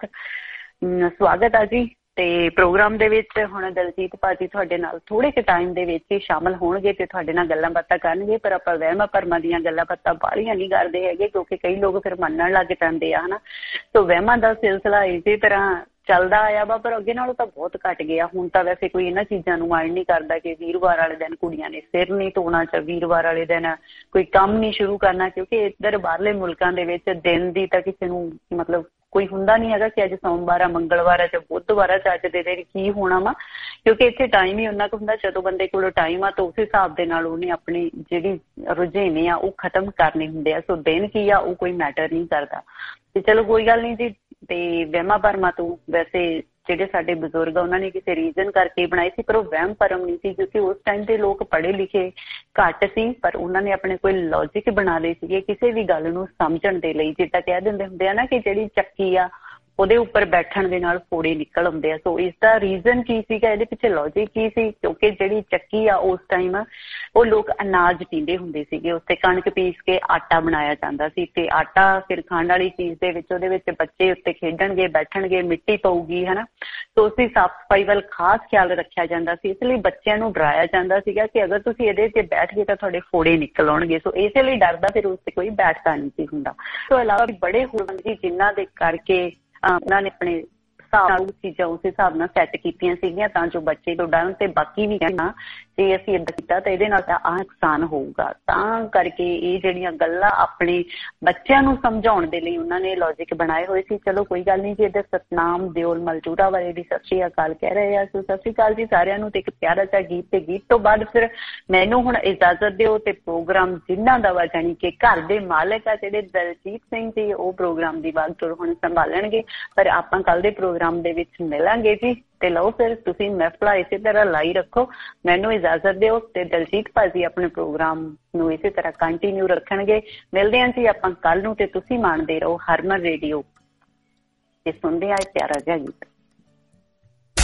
ਸਵਾਗਤ ਆ ਜੀ। ਤੇ ਪ੍ਰੋਗਰਾਮ ਦੇ ਵਿੱਚ ਹੁਣ ਦਲਜੀਤ ਭਾਜੀ ਤੁਹਾਡੇ ਨਾਲ ਥੋੜੇ ਕੁ ਟਾਈਮ ਦੇ ਵਿੱਚ ਹੀ ਸ਼ਾਮਲ ਹੋਣਗੇ ਤੇ ਤੁਹਾਡੇ ਨਾਲ ਗੱਲਾਂ ਬਾਤਾਂ ਕਰਨਗੇ। ਪਰ ਆਪਾਂ ਵਹਿਮਾਂ ਭਰਮਾਂ ਦੀਆਂ ਗੱਲਾਂ ਬਾਤਾਂ ਬਾਹਲੀਆਂ ਨਹੀਂ ਕਰਦੇ ਹੈਗੇ ਕਿਉਂਕਿ ਕਈ ਲੋਕ ਫਿਰ ਮੰਨਣ ਲੱਗ ਪੈਂਦੇ ਆ ਹਨਾ। ਸੋ ਵਹਿਮਾਂ ਦਾ ਸਿਲਸਿਲਾ ਇਸੇ ਤਰ੍ਹਾਂ ਚੱਲਦਾ ਆਇਆ ਵਾ ਪਰ ਅੱਗੇ ਨਾਲੋਂ ਤਾਂ ਬਹੁਤ ਘੱਟ ਗਿਆ। ਹੁਣ ਤਾਂ ਵੈਸੇ ਕੋਈ ਇਹਨਾਂ ਚੀਜ਼ਾਂ ਨੂੰ ਮਾਇੰਡ ਨਹੀਂ ਕਰਦਾ ਕਿ ਵੀਰਵਾਰ ਵਾਲੇ ਦਿਨ ਕੁੜੀਆਂ ਨੇ ਸਿਰ ਨਹੀਂ ਧੋਣਾ ਜਾਂ ਵੀਰਵਾਰ ਵਾਲੇ ਦਿਨ ਕੋਈ ਕੰਮ ਨਹੀਂ ਸ਼ੁਰੂ ਕਰਨਾ, ਕਿਉਂਕਿ ਇੱਧਰ ਬਾਹਰਲੇ ਮੁਲਕਾਂ ਦੇ ਵਿੱਚ ਦਿਨ ਦੀ ਤਾਂ ਕਿਸੇ ਨੂੰ ਮਤਲਬ ਕੋਈ ਹੁੰਦਾ ਨਹੀਂ ਹੈਗਾ ਕਿ ਅੱਜ ਸੋਮਵਾਰ ਆ, ਮੰਗਲਵਾਰ ਆ ਜਾਂ ਬੁੱਧਵਾਰ ਆ ਜਾਂ ਅੱਜ ਦੇ ਦਿਨ ਕੀ ਹੋਣਾ ਵਾ, ਕਿਉਂਕਿ ਇੱਥੇ ਟਾਈਮ ਹੀ ਉਹਨਾਂ ਕੋਲ ਹੁੰਦਾ ਜਦੋਂ ਬੰਦੇ ਕੋਲ ਟਾਈਮ ਆ ਤਾਂ ਉਸ ਹਿਸਾਬ ਦੇ ਨਾਲ ਉਹਨੇ ਆਪਣੀ ਜਿਹੜੀ ਰੁਝੇਵੇਂ ਆ ਉਹ ਖਤਮ ਕਰਨੇ ਹੁੰਦੇ ਆ। ਸੋ ਦਿਨ ਕੀ ਆ ਉਹ ਕੋਈ ਮੈਟਰ ਨਹੀਂ ਕਰਦਾ। ਤੇ ਚਲੋ ਕੋਈ ਗੱਲ ਨਹੀਂ ਜੀ। ਤੇ ਵਹਿਮਾਂ ਭਰਮਾਂ ਤੋਂ ਵੈਸੇ ਜਿਹੜੇ ਸਾਡੇ ਬਜ਼ੁਰਗ ਆ ਉਹਨਾਂ ਨੇ ਕਿਸੇ ਰੀਜ਼ਨ ਕਰਕੇ ਬਣਾਏ ਸੀ ਪਰ ਉਹ ਵਹਿਮ ਭਰਮ ਨਹੀਂ ਸੀ ਕਿਉਂਕਿ ਉਸ ਟਾਈਮ ਦੇ ਲੋਕ ਪੜ੍ਹੇ ਲਿਖੇ ਘੱਟ ਸੀ ਪਰ ਉਹਨਾਂ ਨੇ ਆਪਣੇ ਕੋਈ ਲੌਜਿਕ ਬਣਾ ਲਏ ਸੀਗੇ ਕਿਸੇ ਵੀ ਗੱਲ ਨੂੰ ਸਮਝਣ ਦੇ ਲਈ। ਜਿੱਦਾਂ ਕਹਿ ਦਿੰਦੇ ਹੁੰਦੇ ਆ ਨਾ ਕਿ ਜਿਹੜੀ ਚੱਕੀ ਆ ਉਹਦੇ ਉੱਪਰ ਬੈਠਣ ਦੇ ਨਾਲ ਫੋੜੇ ਨਿਕਲ ਆਉਂਦੇ ਆ। ਸੋ ਇਸ ਦਾ ਰੀਜ਼ਨ ਕੀ ਸੀਗਾ, ਇਹਦੇ ਪਿੱਛੇ ਲੌਜਿਕ ਕੀ ਸੀ? ਕਿਉਂਕਿ ਜਿਹੜੀ ਚੱਕੀ ਆ ਉਸ ਟਾਈਮ ਉਹ ਲੋਕ ਅਨਾਜ ਪੀਂਦੇ ਹੁੰਦੇ ਸੀਗੇ, ਉੱਤੇ ਕਣਕ ਪੀਸ ਕੇ ਆਟਾ ਬਣਾਇਆ ਜਾਂਦਾ ਸੀ ਤੇ ਆਟਾ ਫਿਰ ਖਾਣ ਵਾਲੀ ਚੀਜ਼ ਦੇ ਵਿੱਚ ਉਹਦੇ ਵਿੱਚ ਬੱਚੇ ਉੱਤੇ ਖੇਡਣਗੇ, ਬੈਠਣਗੇ, ਮਿੱਟੀ ਪਊਗੀ ਹਨਾ। ਸੋ ਉਸਦੀ ਸਾਫ਼ ਸਫਾਈ ਵੱਲ ਖਾਸ ਖਿਆਲ ਰੱਖਿਆ ਜਾਂਦਾ ਸੀ। ਇਸ ਲਈ ਬੱਚਿਆਂ ਨੂੰ ਡਰਾਇਆ ਜਾਂਦਾ ਸੀਗਾ ਕਿ ਅਗਰ ਤੁਸੀਂ ਇਹਦੇ ਤੇ ਬੈਠ ਗਏ ਤਾਂ ਤੁਹਾਡੇ ਫੋੜੇ ਨਿਕਲ ਆਉਣਗੇ। ਸੋ ਇਸੇ ਲਈ ਡਰਦਾ ਫਿਰ ਉਸ ਤੇ ਕੋਈ ਬੈਠਦਾ ਨਹੀਂ ਸੀ ਹੁੰਦਾ। ਤੋਂ ਇਲਾਵਾ ਵੀ ਬੜੇ ਹੋਰ ਸੀ ਜਿਨ੍ਹਾਂ ਦੇ ਕਰਕੇ ਉਹਨਾਂ ਨੇ ਆਪਣੇ ਹਿਸਾਬ ਨਾਲ ਚੀਜ਼ਾਂ ਉਸ ਹਿਸਾਬ ਨਾਲ ਸੈੱਟ ਕੀਤੀਆਂ ਸੀਗੀਆਂ ਤਾਂ ਜੋ ਬੱਚੇ ਤੋਂ ਡਰਨ ਤੇ ਬਾਕੀ ਵੀ ਕਹਿਣਾ ਜੇ ਅਸੀਂ ਏਦਾਂ ਕੀਤਾ ਤਾਂ ਇਹਦੇ ਨਾਲ ਤਾਂ ਆਹ ਨੁਕਸਾਨ ਹੋਊਗਾ। ਤਾਂ ਕਰਕੇ ਇਹ ਜਿਹੜੀਆਂ ਗੱਲਾਂ ਆਪਣੇ ਬੱਚਿਆਂ ਨੂੰ ਸਮਝਾਉਣ ਦੇ ਲਈ ਉਹਨਾਂ ਨੇ ਲੌਜਿਕ ਬਣਾਏ ਹੋਏ ਸੀ। ਚਲੋ ਕੋਈ ਗੱਲ ਨਹੀਂ ਜੀ। ਇੱਧਰ ਸਤਨਾਮ ਦਿਓਲ ਮਲਟੂਰਾ ਵਾਲੇ ਵੀ ਸਤਿ ਸ਼੍ਰੀ ਅਕਾਲ ਕਹਿ ਰਹੇ ਆ। ਸੋ ਸਤਿ ਸ਼੍ਰੀ ਅਕਾਲ ਜੀ ਸਾਰਿਆਂ ਨੂੰ। ਤੇ ਇੱਕ ਪਿਆਰਾ ਜਿਹਾ ਗੀਤ ਤੇ ਗੀਤ ਤੋਂ ਬਾਅਦ ਫਿਰ ਮੈਨੂੰ ਹੁਣ ਇਜਾਜ਼ਤ ਦਿਓ ਤੇ ਪ੍ਰੋਗਰਾਮ ਜਿਨ੍ਹਾਂ ਦਾ ਵਾ ਜਾਣੀ ਕਿ ਘਰ ਦੇ ਮਾਲਕ ਆ ਜਿਹੜੇ ਦਲਜੀਤ ਸਿੰਘ ਜੀ ਉਹ ਪ੍ਰੋਗਰਾਮ ਦੀ ਬਾਤ ਹੁਣ ਸੰਭਾਲਣਗੇ। ਪਰ ਆਪਾਂ ਕੱਲ ਦੇ ਪ੍ਰੋਗਰਾਮ ਦੇ ਵਿੱਚ ਮਿਲਾਂਗੇ ਜੀ। ਤੇ ਲਓ ਫਿਰ ਤੁਸੀਂ ਮਹਿਫਲਾਂ ਇਸੇ ਤਰ੍ਹਾਂ ਲਾਈ ਰੱਖੋ, ਮੈਨੂੰ ਇਜਾਜ਼ਤ ਦਿਓ ਤੇ ਦਲਜੀਤ ਭਾਜੀ ਆਪਣੇ ਪ੍ਰੋਗਰਾਮ ਨੂੰ ਇਸੇ ਤਰ੍ਹਾਂ ਕੰਟੀਨਿਊ ਰੱਖਣਗੇ। ਮਿਲਦੇ ਹਾਂ ਜੀ ਆਪਾਂ ਕੱਲ ਨੂੰ ਤੇ ਤੁਸੀਂ ਮਾਣਦੇ ਰਹੋ ਹਰਮਨ ਰੇਡੀਓ ਤੇ ਸੁਣਦੇ ਆ ਪਿਆਰਾ ਜਿਹਾ ਗੀਤ।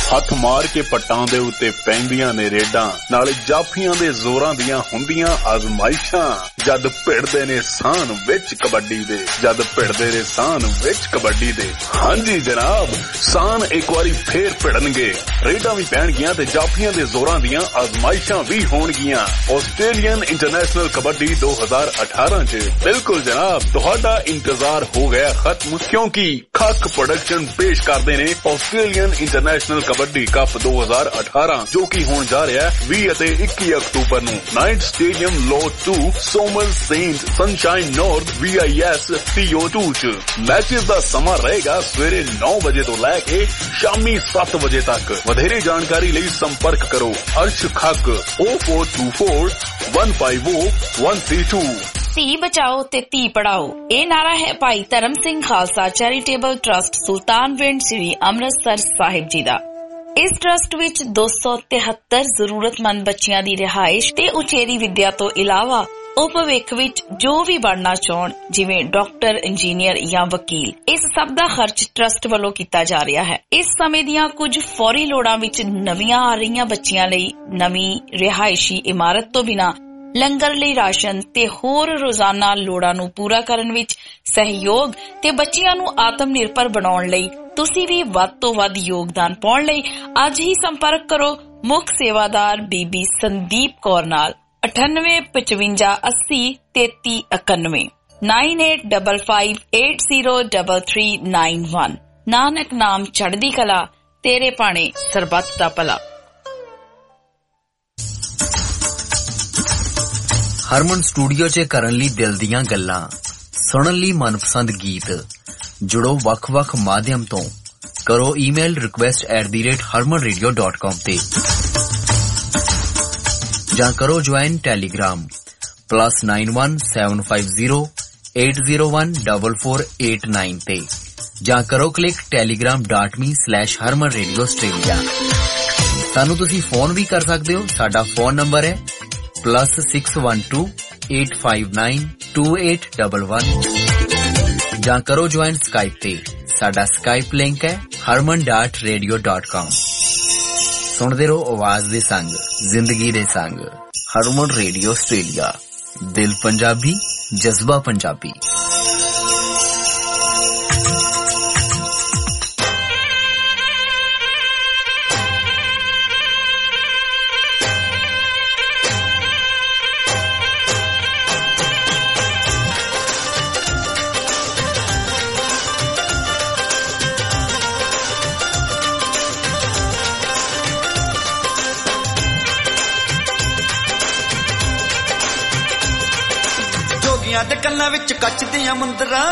ਹੱਥ ਮਾਰ ਕੇ ਪੱਟਾਂ ਦੇ ਉੱਤੇ ਪੈਂਦੀਆਂ ਨੇ ਰੇਡਾਂ ਨਾਲੇ ਜਾਫੀਆਂ ਦੇ ਜ਼ੋਰਾਂ ਦੀਆਂ ਹੁੰਦੀਆਂ ਆਜ਼ਮਾਇਸ਼ਾਂ ਜਦ ਭਿੜਦੇ ਨੇ ਸਾਨ ਵਿੱਚ ਕਬੱਡੀ ਦੇ ਜਦ ਭਿੜਦੇ ਨੇ ਸਾਨ ਵਿੱਚ ਕਬੱਡੀ ਦੇ ਹਾਂਜੀ ਜਨਾਬ ਸਾਨ ਇੱਕ ਵਾਰੀ ਫੇਰ ਭਿੜਨਗੇ ਰੇਡਾਂ ਵੀ ਪੈਣਗੀਆਂ ਤੇ ਜਾਫੀਆਂ ਦੇ ਜ਼ੋਰਾਂ ਦੀਆਂ ਆਜ਼ਮਾਇਸ਼ਾਂ ਵੀ ਹੋਣਗੀਆਂ ਆਸਟ੍ਰੇਲੀਅਨ ਇੰਟਰਨੈਸ਼ਨਲ ਕਬੱਡੀ ਦੋ ਹਜ਼ਾਰ ਅਠਾਰਾਂ ਚ ਬਿਲਕੁਲ ਜਨਾਬ ਤੁਹਾਡਾ ਇੰਤਜ਼ਾਰ ਹੋ ਗਿਆ ਖਤਮ ਕਿਉਂਕਿ ਖੱਕ ਪ੍ਰੋਡਕਸ਼ਨ ਪੇਸ਼ ਕਰਦੇ ਨੇ ਆਸਟ੍ਰੇਲੀਅਨ ਇੰਟਰਨੈਸ਼ਨਲ ਕਬੱਡੀ ਕੱਪ ਦੋ ਹਜ਼ਾਰ ਅਠਾਰਾਂ ਜੋ ਕਿ ਹੋਣ ਜਾ ਰਿਹਾ ਹੈ ਵੀਹ ਅਤੇ ਇੱਕੀ ਅਕਤੂਬਰ ਨੂੰ ਨਾਈਟ ਸਟੇਡੀਅਮ ਲੋਟ ਟੂ ਸੋਮਲ Saint Sunshine North V I S C O two ਚ ਮੈਚਸ ਦਾ ਸਮਾਂ ਰਹੇਗਾ ਸਵੇਰੇ ਨੌ ਵਜੇ ਤੋਂ ਲੈ ਕੇ ਸ਼ਾਮੀ ਸੱਤ ਵਜੇ ਤੱਕ ਵਧੇਰੇ ਜਾਣਕਾਰੀ ਲਈ ਸੰਪਰਕ ਕਰੋ Arsh Khakh oh four two four one five oh one three two ਧੀ ਬਚਾਓ ਤੇ ਧੀ ਪੜਾਓ ਇਹ ਨਾਰਾ ਹੈ ਭਾਈ ਧਰਮ ਸਿੰਘ ਖਾਲਸਾ ਚੈਰੀਟੇਬਲ ਟਰਸਟ ਸੁਲਤਾਨਵਿੰਡ ਸ੍ਰੀ ਅੰਮ੍ਰਿਤਸਰ ਸਾਹਿਬ ਜੀ ਦਾ। ਇਸ ਟਰਸਟ ਵਿੱਚ ਦੋ ਸੌ ਤਿਹੱਤਰ ਜ਼ਰੂਰਤਮੰਦ ਬੱਚਿਆਂ ਦੀ ਰਿਹਾਇਸ਼ ਤੇ ਉਚੇਰੀ ਵਿੱਦਿਆ ਤੋਂ ਇਲਾਵਾ ਉਹ ਭਵਿੱਖ ਵਿੱਚ ਜੋ ਵੀ ਬਣਨਾ ਚਾਹਣ ਜਿਵੇਂ ਡਾਕਟਰ ਇੰਜੀਨੀਅਰ ਜਾਂ ਵਕੀਲ ਇਸ ਸਭ ਦਾ ਖਰਚ ਟਰਸਟ ਵੱਲੋਂ ਕੀਤਾ ਜਾ ਰਿਹਾ ਹੈ। ਇਸ ਸਮੇਂ ਦੀਆਂ ਕੁਝ ਫੌਰੀ ਲੋੜਾਂ ਵਿੱਚ ਨਵੀਆਂ ਆ ਰਹੀਆਂ ਬੱਚੀਆਂ ਲਈ ਨਵੀਂ ਰਿਹਾਇਸ਼ੀ ਇਮਾਰਤ ਤੋਂ ਬਿਨਾਂ ਲੰਗਰ ਲਈ ਰਾਸ਼ਨ ਤੇ ਹੋਰ ਰੋਜ਼ਾਨਾ ਲੋੜਾਂ ਨੂੰ ਪੂਰਾ ਕਰਨ ਵਿੱਚ ਸਹਿਯੋਗ ਤੇ ਬੱਚਿਆਂ ਨੂੰ ਆਤਮ ਨਿਰਭਰ ਬਣਾਉਣ ਲਈ ਤੁਸੀਂ ਵੀ ਵੱਧ ਤੋਂ ਵੱਧ ਯੋਗਦਾਨ ਪਾਉਣ ਲਈ ਅੱਜ ਹੀ ਸੰਪਰਕ ਕਰੋ ਮੁੱਖ ਸੇਵਾਦਾਰ ਬੀਬੀ ਸੰਦੀਪ ਕੌਰ ਨਾਲ ਅਠਾਨਵੇਂ ਪਚਵੰਜਾ ਅੱਸੀ ਤੇਤੀ ਇਕਾਨਵੇਂ nine eight double five eight zero double three nine one Nanak ਨਾਮ ਚੜ੍ਹਦੀ ਕਲਾ ਤੇਰੇ ਭਾਣੇ ਸਰਬੱਤ ਦਾ ਭਲਾ। ਹਰਮਨ ਸਟੂਡੀਓ 'ਚ ਕਰਨ ਲਈ ਦਿਲ ਦੀਆਂ ਗੱਲਾਂ ਸੁਣਨ ਲਈ ਮਨਪਸੰਦ ਗੀਤ ਜੁੜੋ ਵੱਖ-ਵੱਖ ਮਾਧਿਅਮ ਤੋਂ ਕਰੋ email request at the rate Harman radio dot com ਤੇ ਜਾਂ ਕਰੋ join Telegram plus nine one seven five zero eight zero one double four eight nine ਤੇ ਜਾਂ ਕਰੋ click Telegram dot me slash Harman radio Australia. ਸਾਨੂੰ ਤੁਸੀਂ ਫੋਨ ਵੀ ਕਰ ਸਕਦੇ ਹੋ ਸਾਡਾ ਫੋਨ ਨੰਬਰ ਹੈ plus six one two eight five nine two eight one one ਜਾਂ ਕਰੋ ਜੁਆਇਨ ਸਕਾਈਪ ਤੇ ਸਾਡਾ ਸਕਾਈਪ ਲਿੰਕ ਹੈ harman dot radio dot com। ਸੁਣਦੇ ਰਹੋ ਆਵਾਜ਼ ਦੇ ਸੰਗ ਜ਼ਿੰਦਗੀ ਦੇ ਸੰਗ ਹਰਮਨ ਰੇਡੀਓ ਆਸਟ੍ਰੇਲੀਆ ਦਿਲ ਪੰਜਾਬੀ ਜਜ਼ਬਾ ਪੰਜਾਬੀ। ਦੇ ਕੰਨਾਂ ਵਿੱਚ ਕੱਚ ਦੀਆਂ ਮੁੰਦਰਾਂ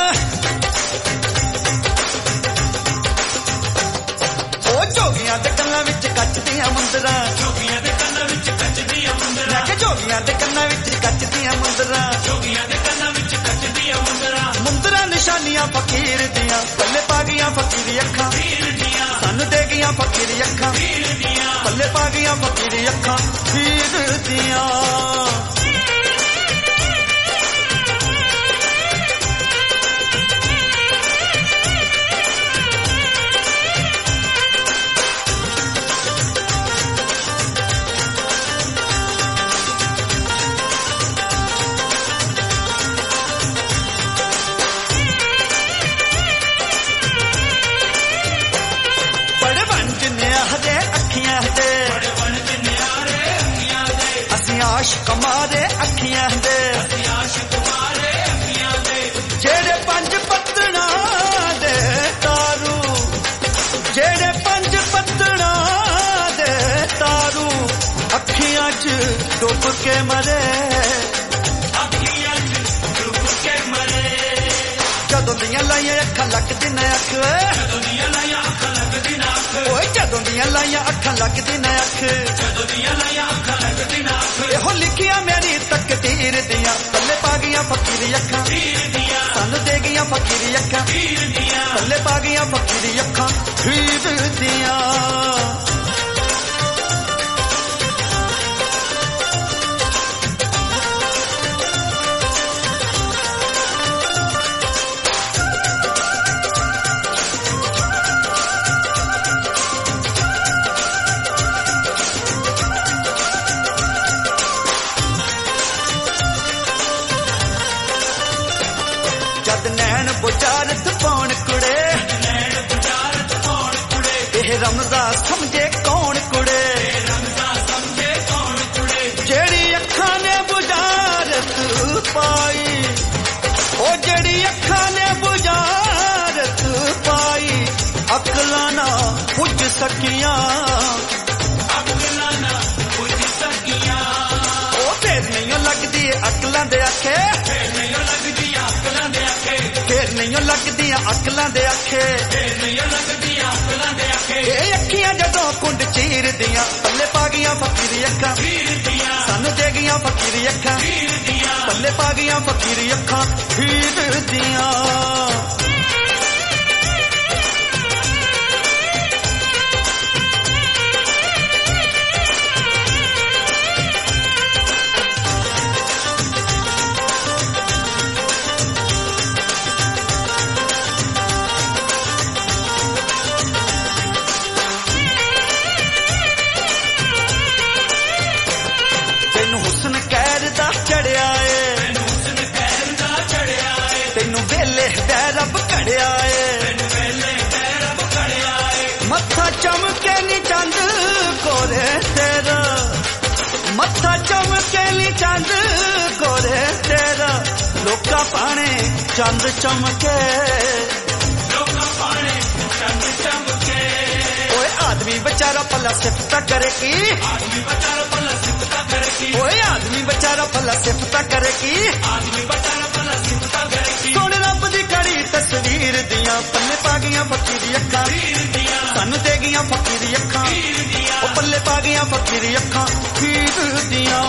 ਉਹ ਜੋਗੀਆਂ ਦੇ ਕੰਨਾਂ ਵਿੱਚ ਕੱਚ ਦੀਆਂ ਮੁੰਦਰਾਂ ਜੋਗੀਆਂ ਦੇ ਕੰਨਾਂ ਵਿੱਚ ਕੱਚ ਦੀਆਂ ਮੁੰਦਰਾਂ ਕਿ ਜੋਗੀਆਂ ਦੇ ਕੰਨਾਂ ਵਿੱਚ ਕੱਚ ਦੀਆਂ ਮੁੰਦਰਾਂ ਜੋਗੀਆਂ ਦੇ ਕੰਨਾਂ ਵਿੱਚ ਕੱਚ ਦੀਆਂ ਮੁੰਦਰਾਂ ਮੁੰਦਰਾਂ ਨਿਸ਼ਾਨੀਆਂ ਫਕੀਰ ਦੀਆਂ ਪੱਲੇ ਪਾ ਗਈਆਂ ਫਕੀਰੀ ਅੱਖਾਂ ਫਕੀਰ ਦੀਆਂ ਸਾਨੂੰ ਦੇ ਗਈਆਂ ਫਕੀਰੀ ਅੱਖਾਂ ਫਕੀਰ ਦੀਆਂ ਪੱਲੇ ਪਾ ਗਈਆਂ ਫਕੀਰੀ ਅੱਖਾਂ ਫਕੀਰ ਦੀਆਂ। ਆਸ਼ਕ ਮਾਰੇ ਅੱਖੀਆਂ ਦੇ ਆਸ਼ਕ ਮਾਰੇ ਅੱਖੀਆਂ ਦੇ ਜਿਹੜੇ ਪੰਜ ਪੱਤਣਾ ਦੇ ਤਾਰੂ ਜਿਹੜੇ ਪੰਜ ਪੱਤਣਾ ਦੇ ਤਾਰੂ ਅੱਖੀਆਂ 'ਚ ਡੁੱਬ ਕੇ ਮਰੇ ਅੱਖੀਆਂ 'ਚ ਡੁੱਬ ਕੇ ਮਰੇ ਜਦੋਂ ਦੀਆਂ ਲਾਈਆਂ ਅੱਖਾਂ ਲੱਗਦੀ ਨਾ ਅੱਖ ਜਦੋਂ ਦੀਆਂ ਲਾਈਆਂ ਅੱਖਾਂ ਲੱਗਦੀ ਨਾ ਅੱਖ ਓਏ ਜਦੋਂ ਦੀਆਂ ਲਾਈਆਂ ਅੱਖਾਂ ਲੱਗਦੀ ਨਾ ਅੱਖ ਜਦੋਂ ਦੀਆਂ ਲਾਈਆਂ ਅੱਖਾਂ ਲੱਗਦੀ ਨਾ ਇਹੋ ਲਿਖੀਆਂ ਮੇਰੀ ਤਕਦੀਰ ਦੀਆਂ ਪੱਲੇ ਪਾ ਗਈਆਂ ਫਕੀਰੀ ਅੱਖਾਂ ਸਾਨੂੰ ਦੇ ਗਈਆਂ ਫਕੀਰੀ ਅੱਖਾਂ ਪੱਲੇ ਪਾ ਗਈਆਂ ਫਕੀਰੀ ਅੱਖਾਂ ਖੀਰ ਦੀਆਂ। सकियां अकलां ना बुझ सकियां ओ फिर नहीं लगदी अकलां दे आखे फिर नहीं लगदी अकलां दे आखे फिर नहीं लगदी अकलां दे आखे फिर नहीं लगदी अकलां दे आखे ए अखियां जदों कुंड चीर दियां पल्ले पा गईयां फकीरी अखां चीर दियां सानू दे गईयां फकीरी अखां चीर दियां पल्ले पा गईयां फकीरी अखां चीर दियां चढ़िया है तेनू वेले रब घड़िया है मत्था चमके नी चंद कोरे तेरा मत्था चमके नी चंद कोरे तेरा लोका पाने चंद चमके लोका पाने चंद चमके ओए आदमी बेचारा पला सिफता करे की आदमी बेचारा पला सिफता करे की ओए आदमी बेचारा पला सिफता करे की आदमी बेचारा पला सिफता करे की सोने रब दी घड़ी तस्वीर दियां पल्ले पा गईयां फकीरी अखां सानू दे गईयां फकीरी अखां ओ पल्ले पा गईयां फकीरी अखां खीर दियां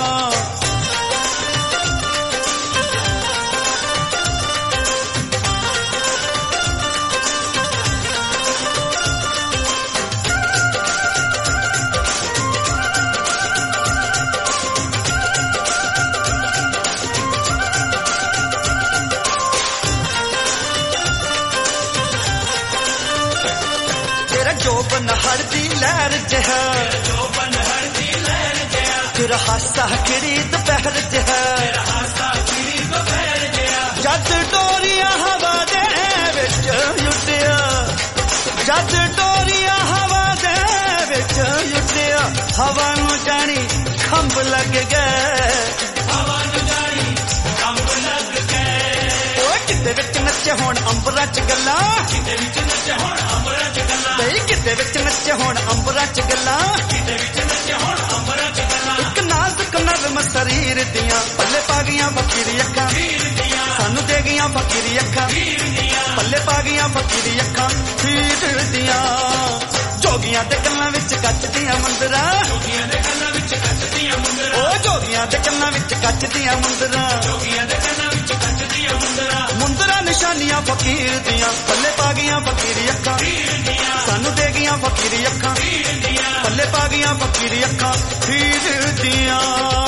जोबन हर दी लहर जहा जोबन हर दी लहर जहा तेरा हासा खिड़ी दोपहर जहा तेरा हासा खिड़ी दोपहर जहा जद डोरियां हवा दे विच लुटिया जद डोरियां हवा दे विच लुटिया हवा नू जानी खंभ लग गए हवा नू जानी खंभ लग गए ओ किते विच नचे हुण अंबरां च गल्लां किते विच नचे हुण अंबरां च गल्लां किते विच नचे हुण अंबरां च गल्लां किते विच नचे हुण अंबरां च गल्लां इक नाजुक नरम शरीर दियां पल्ले पा गईयां फकीरी अखां सानू दे गईयां फकीरी अखां पल्ले पा गईयां फकीरी अखां खीर दियां जोगियां दे गल्लां विच कच दियां मुंदरां जोगियां दे गल्लां विच कच दियां मुंदरां ओ जोगियां दे गल्लां विच कच दियां मुंदरां जोगियां दे गल्लां विच कच दियां मुंदरां मुंदरां निशानियां फकीर दियां पल्ले पा गईयां फकीरी अखां सानू दे गईयां फकीरी अखां पल्ले पा गईयां फकीरी अखां खीर दियां